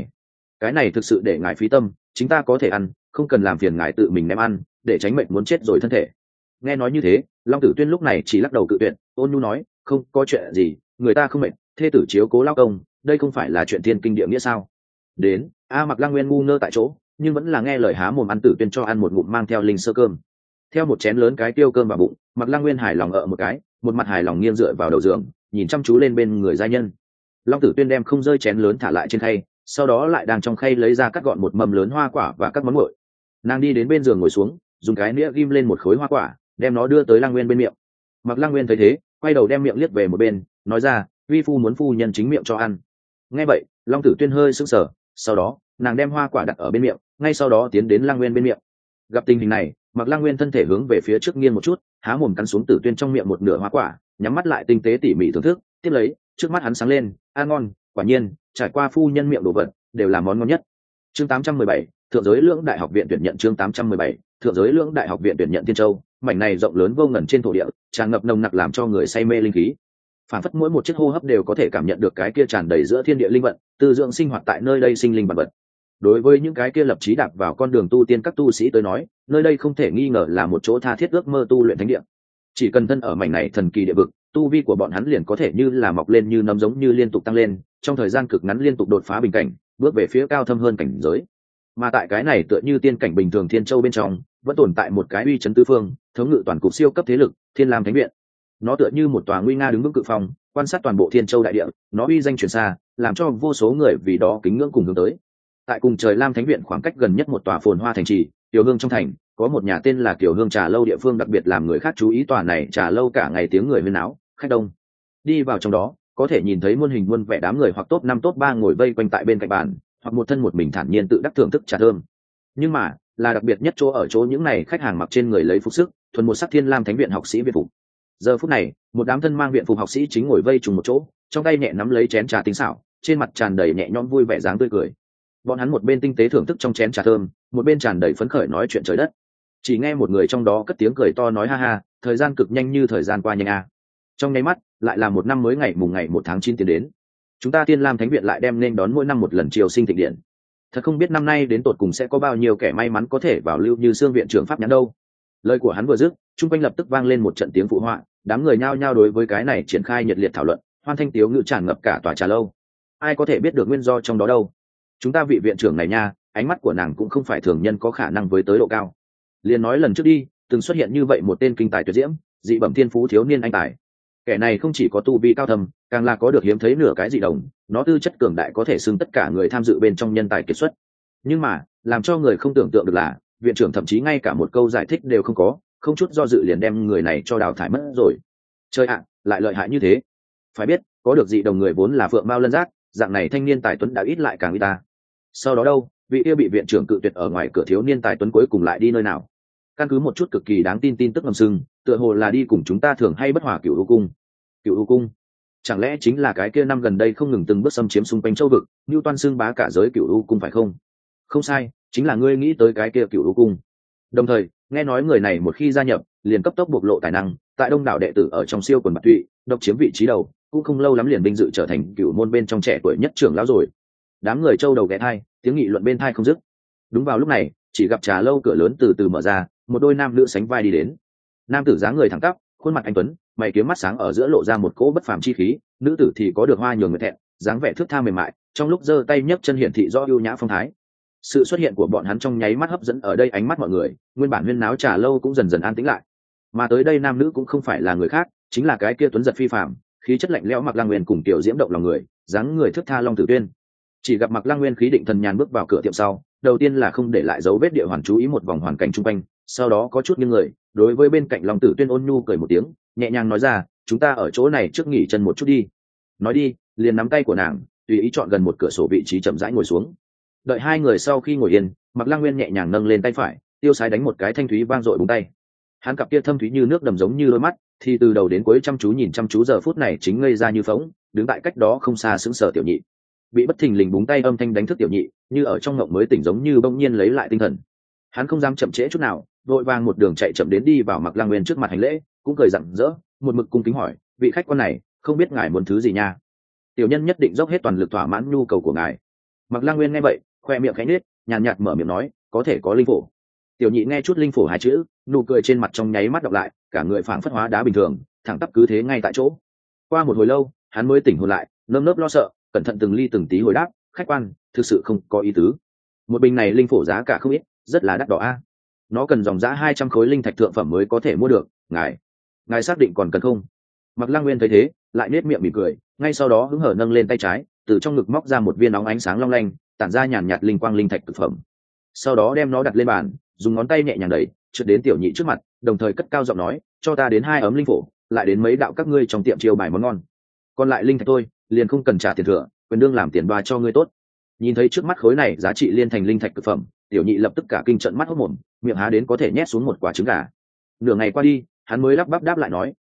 cái này thực sự để ngài phí tâm, chính ta có thể ăn, không cần làm phiền ngài tự mình ném ăn, để tránh mệnh muốn chết rồi thân thể. Nghe nói như thế Long Tử Tuyên lúc này chỉ lắc đầu cự tuyệt, ôn nhu nói, không có chuyện gì, người ta không mệt, thê tử chiếu cố lao công, đây không phải là chuyện thiên kinh địa nghĩa sao? Đến Mạc Lăng Nguyên ngu ngơ tại chỗ, nhưng vẫn là nghe lời há mồm ăn Tử Tuyên cho ăn một ngụm mang theo linh sơ cơm. Theo một chén lớn cái tiêu cơm vào bụng, Mạc Lăng Nguyên hài lòng một cái, một mặt hài lòng nghiêng dựa vào đầu giường, nhìn chăm chú lên bên người gia nhân. Long Tử Tuyên đem không rơi chén lớn thả lại trên khay, sau đó lại đang trong khay lấy ra cắt gọn một mâm lớn hoa quả và các món nguội. Nàng đi đến bên giường ngồi xuống, dùng cái nĩa ghim lên một khối hoa quả, đem nó đưa tới Lăng Nguyên bên miệng. Mạc Lăng Nguyên thấy thế quay đầu đem miệng liếc về một bên, nói ra, vi phu muốn phu nhân chính miệng cho ăn. Nghe vậy Long Tử Tuyên hơi sững sờ, sau đó nàng đem hoa quả đặt ở bên miệng, ngay sau đó tiến đến Lăng Nguyên bên miệng. Gặp tình hình này Mạc Lăng Nguyên thân thể hướng về phía trước nghiêng một chút, há mồm cắn xuống Tử Tuyên trong miệng một nửa hoa quả, nhắm mắt lại tinh tế tỉ mỉ thưởng thức. Tiếp lấy trước mắt hắn sáng lên, ăn ngon, quả nhiên trải qua phu nhân miệng đồ vật đều là món ngon nhất. Chương 817, Thượng giới Lưỡng Đại Học viện tuyển nhận. Chương 817, Thượng giới Lưỡng Đại Học viện tuyển nhận Thiên Châu. Mảnh này rộng lớn vô ngần trên thổ địa, tràn ngập nồng nặc làm cho người say mê linh khí. Phản phất mỗi một chiếc hô hấp đều có thể cảm nhận được cái kia tràn đầy giữa thiên địa linh vận, tư dưỡng sinh hoạt tại nơi đây sinh linh vật vật. Đối với những cái kia lập chí đạp vào con đường tu tiên các tu sĩ tới nói, nơi đây không thể nghi ngờ là một chỗ tha thiết ước mơ tu luyện thánh địa. Chỉ cần thân ở mảnh này thần kỳ địa vực, tu vi của bọn hắn liền có thể như là mọc lên như nấm, giống như liên tục tăng lên, trong thời gian cực ngắn liên tục đột phá bình cảnh, bước về phía cao thâm hơn cảnh giới. Mà tại cái này tựa như tiên cảnh bình thường Thiên Châu bên trong, vẫn tồn tại một cái uy chấn tứ phương, thống ngự toàn cục siêu cấp thế lực, Thiên Lam Thánh viện. Nó tựa như một tòa nguy nga đứng vững cự phong, quan sát toàn bộ Thiên Châu đại địa, nó uy danh truyền xa, làm cho vô số người vì đó kính ngưỡng cùng hướng tới. Tại cùng trời Lam Thánh viện khoảng cách gần nhất một tòa phồn hoa thành trì, Kiều Hương trong thành, có một nhà tên là Kiều Hương trà lâu địa phương đặc biệt làm người khác chú ý. Tòa này trà lâu cả ngày tiếng người huyên náo, khách đông. Đi vào trong đó, có thể nhìn thấy muôn hình muôn vẻ đám người hoặc top 5 top 3 ngồi vây quanh tại bên cạnh bàn, hoặc một thân một mình thản nhiên tự đắc thưởng thức trà thơm. Nhưng mà, là đặc biệt nhất chỗ ở chỗ những này khách hàng mặc trên người lấy phục sức, thuần một sắc Thiên Lam Thánh viện học sĩ viện phục. Giờ phút này, một đám thân mang viện phục học sĩ chính ngồi vây trùng một chỗ, trong tay nhẹ nắm lấy chén trà tinh xảo, trên mặt tràn đầy nhẹ nhõm vui vẻ dáng tươi cười. Bọn hắn một bên tinh tế thưởng thức trong chén trà thơm, một bên tràn đầy phấn khởi nói chuyện trời đất. Chỉ nghe một người trong đó cất tiếng cười to nói, ha ha, thời gian cực nhanh như thời gian qua nhanh a. Trong nháy mắt lại là một năm mới, ngày mùng ngày 1 tháng 9 tiến đến. Chúng ta Thiên Lam Thánh viện lại đem nên đón mỗi năm một lần triều sinh thịnh điện. Thật không biết năm nay đến tột cùng sẽ có bao nhiêu kẻ may mắn có thể vào lưu như Sương viện trưởng pháp nhãn đâu. Lời của hắn vừa dứt, chung quanh lập tức vang lên một trận tiếng phụ họa, đám người nhao nhao đối với cái này triển khai nhiệt liệt thảo luận, hoan thanh tiếu ngữ tràn ngập cả tòa trà lâu. Ai có thể biết được nguyên do trong đó đâu? Chúng ta vị viện trưởng này nha, ánh mắt của nàng cũng không phải thường nhân có khả năng với tới độ cao. Liền nói lần trước đi, từng xuất hiện như vậy một tên kinh tài tuyệt diễm, dị bẩm thiên phú thiếu niên anh tài. Kẻ này không chỉ có tu vi cao thâm, càng là có được hiếm thấy nửa cái dị đồng, nó tư chất cường đại có thể xưng tất cả người tham dự bên trong nhân tài kiệt xuất. Nhưng mà, làm cho người không tưởng tượng được là, viện trưởng thậm chí ngay cả một câu giải thích đều không có, không chút do dự liền đem người này cho đào thải mất rồi. Trời ạ, lại lợi hại như thế. Phải biết, có được dị đồng người vốn là phượng mao lân giác, dạng này thanh niên tài tuấn đã ít lại càng ít ta. Sau đó đâu, vị kia bị viện trưởng cự tuyệt ở ngoài cửa thiếu niên tài tuấn cuối cùng lại đi nơi nào? Căn cứ một chút cực kỳ đáng tin tin tức ngầm sưng, tựa hồ là đi cùng chúng ta thường hay bất hòa Cửu U cung. Cửu U cung, chẳng lẽ chính là cái kia năm gần đây không ngừng từng bước xâm chiếm xung quanh châu vực, như toan xưng bá cả giới Cửu U cung phải không? Không sai, chính là ngươi nghĩ tới cái kia Cửu U cung. Đồng thời, nghe nói người này một khi gia nhập, liền cấp tốc bộc lộ tài năng, tại đông đảo đệ tử ở trong siêu quần bạt tụy, độc chiếm vị trí đầu, cũng không lâu lắm liền vinh dự trở thành Cửu môn bên trong trẻ tuổi nhất trưởng lão rồi. Đám người châu đầu ghé thai, tiếng nghị luận bên thai không dứt. Đúng vào lúc này, chỉ gặp trà lâu cửa lớn từ từ mở ra, một đôi nam nữ sánh vai đi đến. Nam tử dáng người thẳng tắp, khuôn mặt anh tuấn, mày kiếm mắt sáng ở giữa lộ ra một cỗ bất phàm chi khí, nữ tử thì có được hoa nhường người thẹn, dáng vẻ thước tha mềm mại, trong lúc giơ tay nhấc chân hiển thị rõ ưu nhã phong thái. Sự xuất hiện của bọn hắn trong nháy mắt hấp dẫn ở đây ánh mắt mọi người, nguyên bản huyên náo trà lâu cũng dần dần an tĩnh lại. Mà tới đây nam nữ cũng không phải là người khác, chính là cái kia tuấn giật phi phàm, khí chất lạnh lẽo Mạc Lăng Nguyên cùng tiểu diễm động lòng người, dáng người thước tha Long Tử Tuyên. Chỉ gặp Mạc Lăng Nguyên khí định thần nhàn bước vào cửa tiệm sau, đầu tiên là không để lại dấu vết địa hoàn chú ý một vòng hoàn cảnh xung quanh, sau đó có chút nghiêng người, đối với bên cạnh Long Tử Tuyên ôn nhu cười một tiếng, nhẹ nhàng nói ra, chúng ta ở chỗ này trước nghỉ chân một chút đi. Nói đi, liền nắm tay của nàng, tùy ý chọn gần một cửa sổ vị trí chậm rãi ngồi xuống. Đợi hai người sau khi ngồi yên, Mạc Lăng Nguyên nhẹ nhàng nâng lên tay phải, tiêu sái đánh một cái thanh thúy vang dội búng tay. Hắn cặp kia thâm thúy như nước đầm giống như đôi mắt, thì từ đầu đến cuối chăm chú nhìn chăm chú giờ phút này chính ngây ra như phỗng, đứng tại cách đó không xa sững sờ tiểu nhị. Bị bất thình lình búng tay âm thanh đánh thức tiểu nhị, như ở trong ngộng mới tỉnh giống như bỗng nhiên lấy lại tinh thần. Hắn không dám chậm trễ chút nào, vội vàng một đường chạy chậm đến đi vào Mạc Lăng Nguyên trước mặt hành lễ, cũng cười rạng rỡ, một mực cung kính hỏi, vị khách quan này, không biết ngài muốn thứ gì nha? Tiểu nhân nhất định dốc hết toàn lực thỏa mãn nhu cầu của ngài. Mạc Lăng Nguyên nghe vậy, khoe miệng khẽ nhếch, nhàn nhạt mở miệng nói, có thể có linh phổ. Tiểu nhị nghe chút linh phổ hai chữ, nụ cười trên mặt trong nháy mắt đọc lại, cả người phảng phất hóa đá bình thường, thẳng tắp cứ thế ngay tại chỗ. Qua một hồi lâu, hắn mới tỉnh hồn lại, nơm nớp lo sợ, cẩn thận từng ly từng tí hồi đáp, khách quan, thực sự không có ý tứ. Một bình này linh phổ giá cả không ít, rất là đắt đỏ a. Nó cần dòng giá 200 khối linh thạch thượng phẩm mới có thể mua được, ngài xác định còn cần không? Mạc Lăng Nguyên thấy thế, lại nết miệng mỉm cười, ngay sau đó hứng hở nâng lên tay trái, từ trong ngực móc ra một viên nóng ánh sáng long lanh, tản ra nhàn nhạt linh quang linh thạch thực phẩm. Sau đó đem nó đặt lên bàn, dùng ngón tay nhẹ nhàng đẩy, trượt đến tiểu nhị trước mặt, đồng thời cất cao giọng nói, cho ta đến 2 ấm linh phổ, lại đến mấy đạo các ngươi trong tiệm chiêu bài món ngon. Còn lại linh thạch thôi, liền không cần trả tiền thừa, quyền đương làm tiền đoa cho ngươi tốt. Nhìn thấy trước mắt khối này giá trị liên thành linh thạch thực phẩm, tiểu nhị lập tức cả kinh trận mắt hốt mồm, miệng há đến có thể nhét xuống một quả trứng gà. Nửa ngày qua đi, hắn mới lắp bắp đáp lại nói,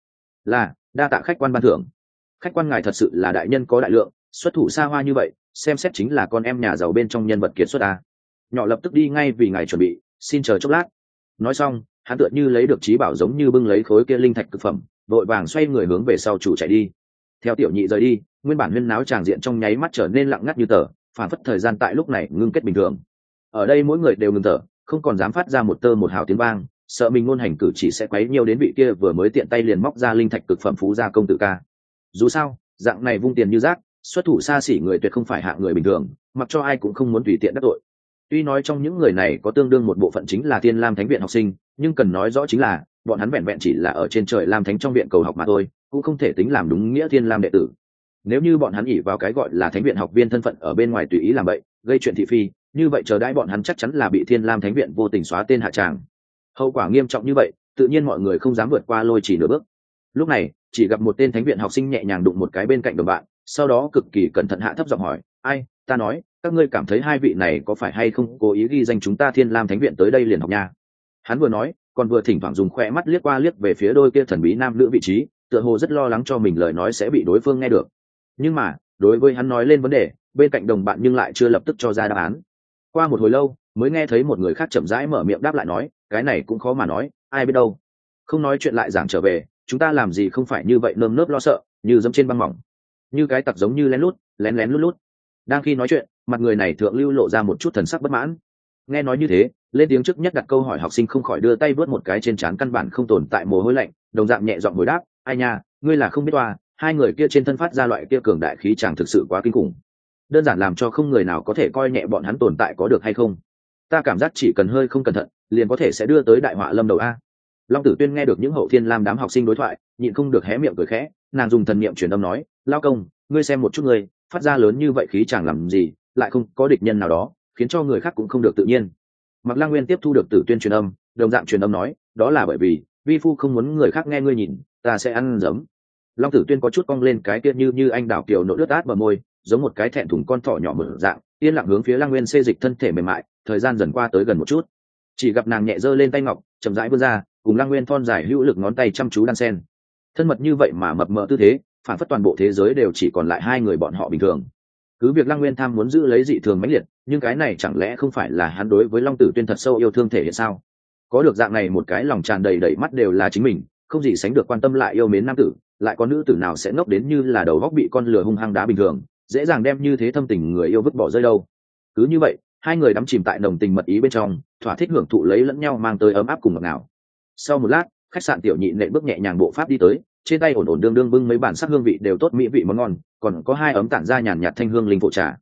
là đa tạ khách quan ban thưởng. Khách quan ngài thật sự là đại nhân có đại lượng, xuất thủ xa hoa như vậy, xem xét chính là con em nhà giàu bên trong nhân vật kiệt xuất à. Nhỏ lập tức đi ngay vì ngài chuẩn bị, xin chờ chốc lát. Nói xong, hắn tựa như lấy được trí bảo giống như bưng lấy khối kia linh thạch thực phẩm, vội vàng xoay người hướng về sau chủ chạy đi. Theo tiểu nhị rời đi, nguyên bản huyên náo tràng diện trong nháy mắt trở nên lặng ngắt như tờ, phản phất thời gian tại lúc này ngưng kết bình thường. Ở đây mỗi người đều ngừng thở, không còn dám phát ra một tơ một hào tiếng vang, sợ mình ngôn hành cử chỉ sẽ quấy nhiều đến vị kia vừa mới tiện tay liền móc ra linh thạch cực phẩm phú gia công tử ca. Dù sao, dạng này vung tiền như rác, xuất thủ xa xỉ người tuyệt không phải hạng người bình thường, mặc cho ai cũng không muốn tùy tiện đắc tội. Tuy nói trong những người này có tương đương một bộ phận chính là Thiên Lam Thánh viện học sinh, nhưng cần nói rõ chính là bọn hắn vẹn vẹn chỉ là ở trên trời Lam Thánh trong viện cầu học mà thôi, cũng không thể tính làm đúng nghĩa Thiên Lam đệ tử. Nếu như bọn hắn ỷ vào cái gọi là Thánh viện học viên thân phận ở bên ngoài tùy ý làm bậy, gây chuyện thị phi, như vậy chờ đãi bọn hắn chắc chắn là bị Thiên Lam Thánh viện vô tình xóa tên hạ tràng. Hậu quả nghiêm trọng như vậy, tự nhiên mọi người không dám vượt qua lôi chỉ nửa bước. Lúc này, chỉ gặp một tên Thánh viện học sinh nhẹ nhàng đụng một cái bên cạnh đồng bạn, sau đó cực kỳ cẩn thận hạ thấp giọng hỏi, ai, ta nói, các ngươi cảm thấy hai vị này có phải hay không cố ý ghi danh chúng ta Thiên Lam Thánh viện tới đây liền học nha? Hắn vừa nói, còn vừa thỉnh thoảng dùng khỏe mắt liếc qua liếc về phía đôi kia thần bí nam nữ vị trí, tựa hồ rất lo lắng cho mình lời nói sẽ bị đối phương nghe được. Nhưng mà, đối với hắn nói lên vấn đề, bên cạnh đồng bạn nhưng lại chưa lập tức cho ra đáp án. Qua một hồi lâu, mới nghe thấy một người khác chậm rãi mở miệng đáp lại nói, cái này cũng khó mà nói, ai biết đâu. Không nói chuyện lại giảng trở về, chúng ta làm gì không phải như vậy nơm nớp lo sợ, như dẫm trên băng mỏng, như cái tặc giống như lén lén lút lút. Đang khi nói chuyện, mặt người này thượng lưu lộ ra một chút thần sắc bất mãn. Nghe nói như thế, lên tiếng trước nhất đặt câu hỏi học sinh không khỏi đưa tay vớt một cái trên trán căn bản không tồn tại mồ hôi lạnh, đồng dạng nhẹ giọng hồi đáp, ai nha, ngươi là không biết toa, hai người kia trên thân phát ra loại kia cường đại khí chàng thực sự quá kinh khủng, đơn giản làm cho không người nào có thể coi nhẹ bọn hắn tồn tại có được hay không. Ta cảm giác chỉ cần hơi không cẩn thận, liền có thể sẽ đưa tới đại họa lâm đầu a. Long Tử Tuyên nghe được những hậu Thiên Lam đám học sinh đối thoại, nhịn không được hé miệng cười khẽ, nàng dùng thần niệm truyền âm nói, lao công, ngươi xem một chút ngươi, phát ra lớn như vậy khí chàng làm gì, lại không có địch nhân nào đó, khiến cho người khác cũng không được tự nhiên. Mạc Lang Nguyên tiếp thu được Tử Tuyên truyền âm, đồng dạng truyền âm nói, đó là bởi vì vi phu không muốn người khác nghe ngươi nhìn, ta sẽ ăn dấm. Long Tử Tuyên có chút cong lên cái tiết như anh đào kiều nộ lướt át bờ môi, giống một cái thẹn thùng con thỏ nhỏ mở dạng, yên lặng hướng phía Lang Nguyên xê dịch thân thể mềm mại, thời gian dần qua tới gần một chút, chỉ gặp nàng nhẹ giơ lên tay ngọc, chậm rãi vươn ra, cùng Lang Nguyên thon dài hữu lực ngón tay chăm chú đan sen, thân mật như vậy mà mập mờ tư thế, phản phất toàn bộ thế giới đều chỉ còn lại hai người bọn họ bình thường. Cứ việc Lang Nguyên tham muốn giữ lấy dị thường mãnh liệt, nhưng cái này chẳng lẽ không phải là hắn đối với Long Tử Tuyên thật sâu yêu thương thể hiện sao? Có được dạng này một cái lòng tràn đầy đầy mắt đều là chính mình, không gì sánh được quan tâm lại yêu mến nam tử, lại có nữ tử nào sẽ ngốc đến như là đầu góc bị con lừa hung hăng đá bình thường, dễ dàng đem như thế thâm tình người yêu vứt bỏ rơi đâu. Cứ như vậy, hai người đắm chìm tại nồng tình mật ý bên trong, thỏa thích hưởng thụ lấy lẫn nhau mang tới ấm áp cùng ngọt ngào. Sau một lát, khách sạn tiểu nhị nện bước nhẹ nhàng bộ pháp đi tới, trên tay ổn đương đương bưng mấy bản sắc hương vị đều tốt mỹ vị món ngon, còn có hai ấm tản ra nhàn nhạt thanh hương linh phụ trà.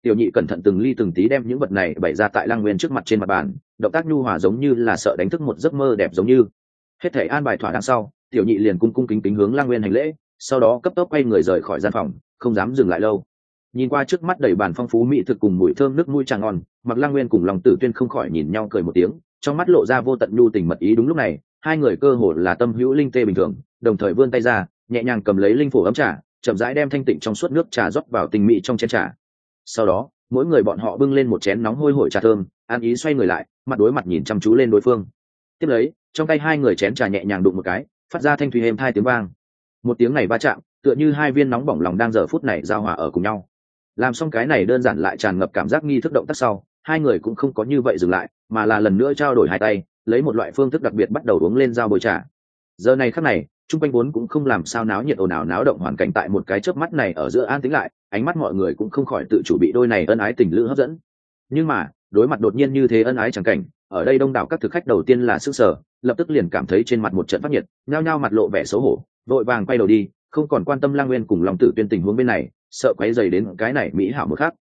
tiểu nhị cẩn thận từng ly từng tí đem những vật này bày ra tại Lăng Nguyên trước mặt trên mặt bàn, động tác nhu hòa giống như là sợ đánh thức một giấc mơ đẹp giống như. Hết thể an bài thỏa đáng sau, tiểu nhị liền cung cung kính kính hướng Lăng Nguyên hành lễ, sau đó cấp tốc quay người rời khỏi gian phòng, không dám dừng lại lâu. Nhìn qua trước mắt đầy bàn phong phú mỹ thực cùng mùi thơm nước mũi trà ngon, Mặc Lăng Nguyên cùng Long Tử Tuyên không khỏi nhìn nhau cười một tiếng, trong mắt lộ ra vô tận nhu tình mật ý. Đúng lúc này, hai người cơ hồ là tâm hữu linh tê bình thường, đồng thời vươn tay ra, nhẹ nhàng cầm lấy linh phổ ấm trà, chậm rãi đem thanh tịnh trong suốt nước trà rót vào tình mỹ trong chén trà. Sau đó, mỗi người bọn họ bưng lên một chén nóng hôi hổi trà thơm, an ý xoay người lại, mặt đối mặt nhìn chăm chú lên đối phương. Tiếp lấy, trong tay hai người chén trà nhẹ nhàng đụng một cái, phát ra thanh thủy êm hai tiếng vang. Một tiếng này va chạm, tựa như hai viên nóng bỏng lòng đang giờ phút này giao hòa ở cùng nhau. Làm xong cái này đơn giản lại tràn ngập cảm giác nghi thức động tác sau, hai người cũng không có như vậy dừng lại, mà là lần nữa trao đổi hai tay, lấy một loại phương thức đặc biệt bắt đầu uống lên dao bồi trà. Giờ này khắc này, chung quanh vốn cũng không làm sao náo nhiệt ồn ào náo động hoàn cảnh tại một cái chớp mắt này ở giữa an tĩnh lại, ánh mắt mọi người cũng không khỏi tự chủ bị đôi này ân ái tình lữ hấp dẫn. Nhưng mà, đối mặt đột nhiên như thế ân ái chẳng cảnh, ở đây đông đảo các thực khách đầu tiên là sửng sở, lập tức liền cảm thấy trên mặt một trận phát nhiệt, nhao nhao mặt lộ vẻ xấu hổ, vội vàng quay đầu đi, không còn quan tâm Lang Nguyên cùng Long Tử Tuyên tình huống bên này, sợ quấy rầy đến cái này mỹ hảo một khắc.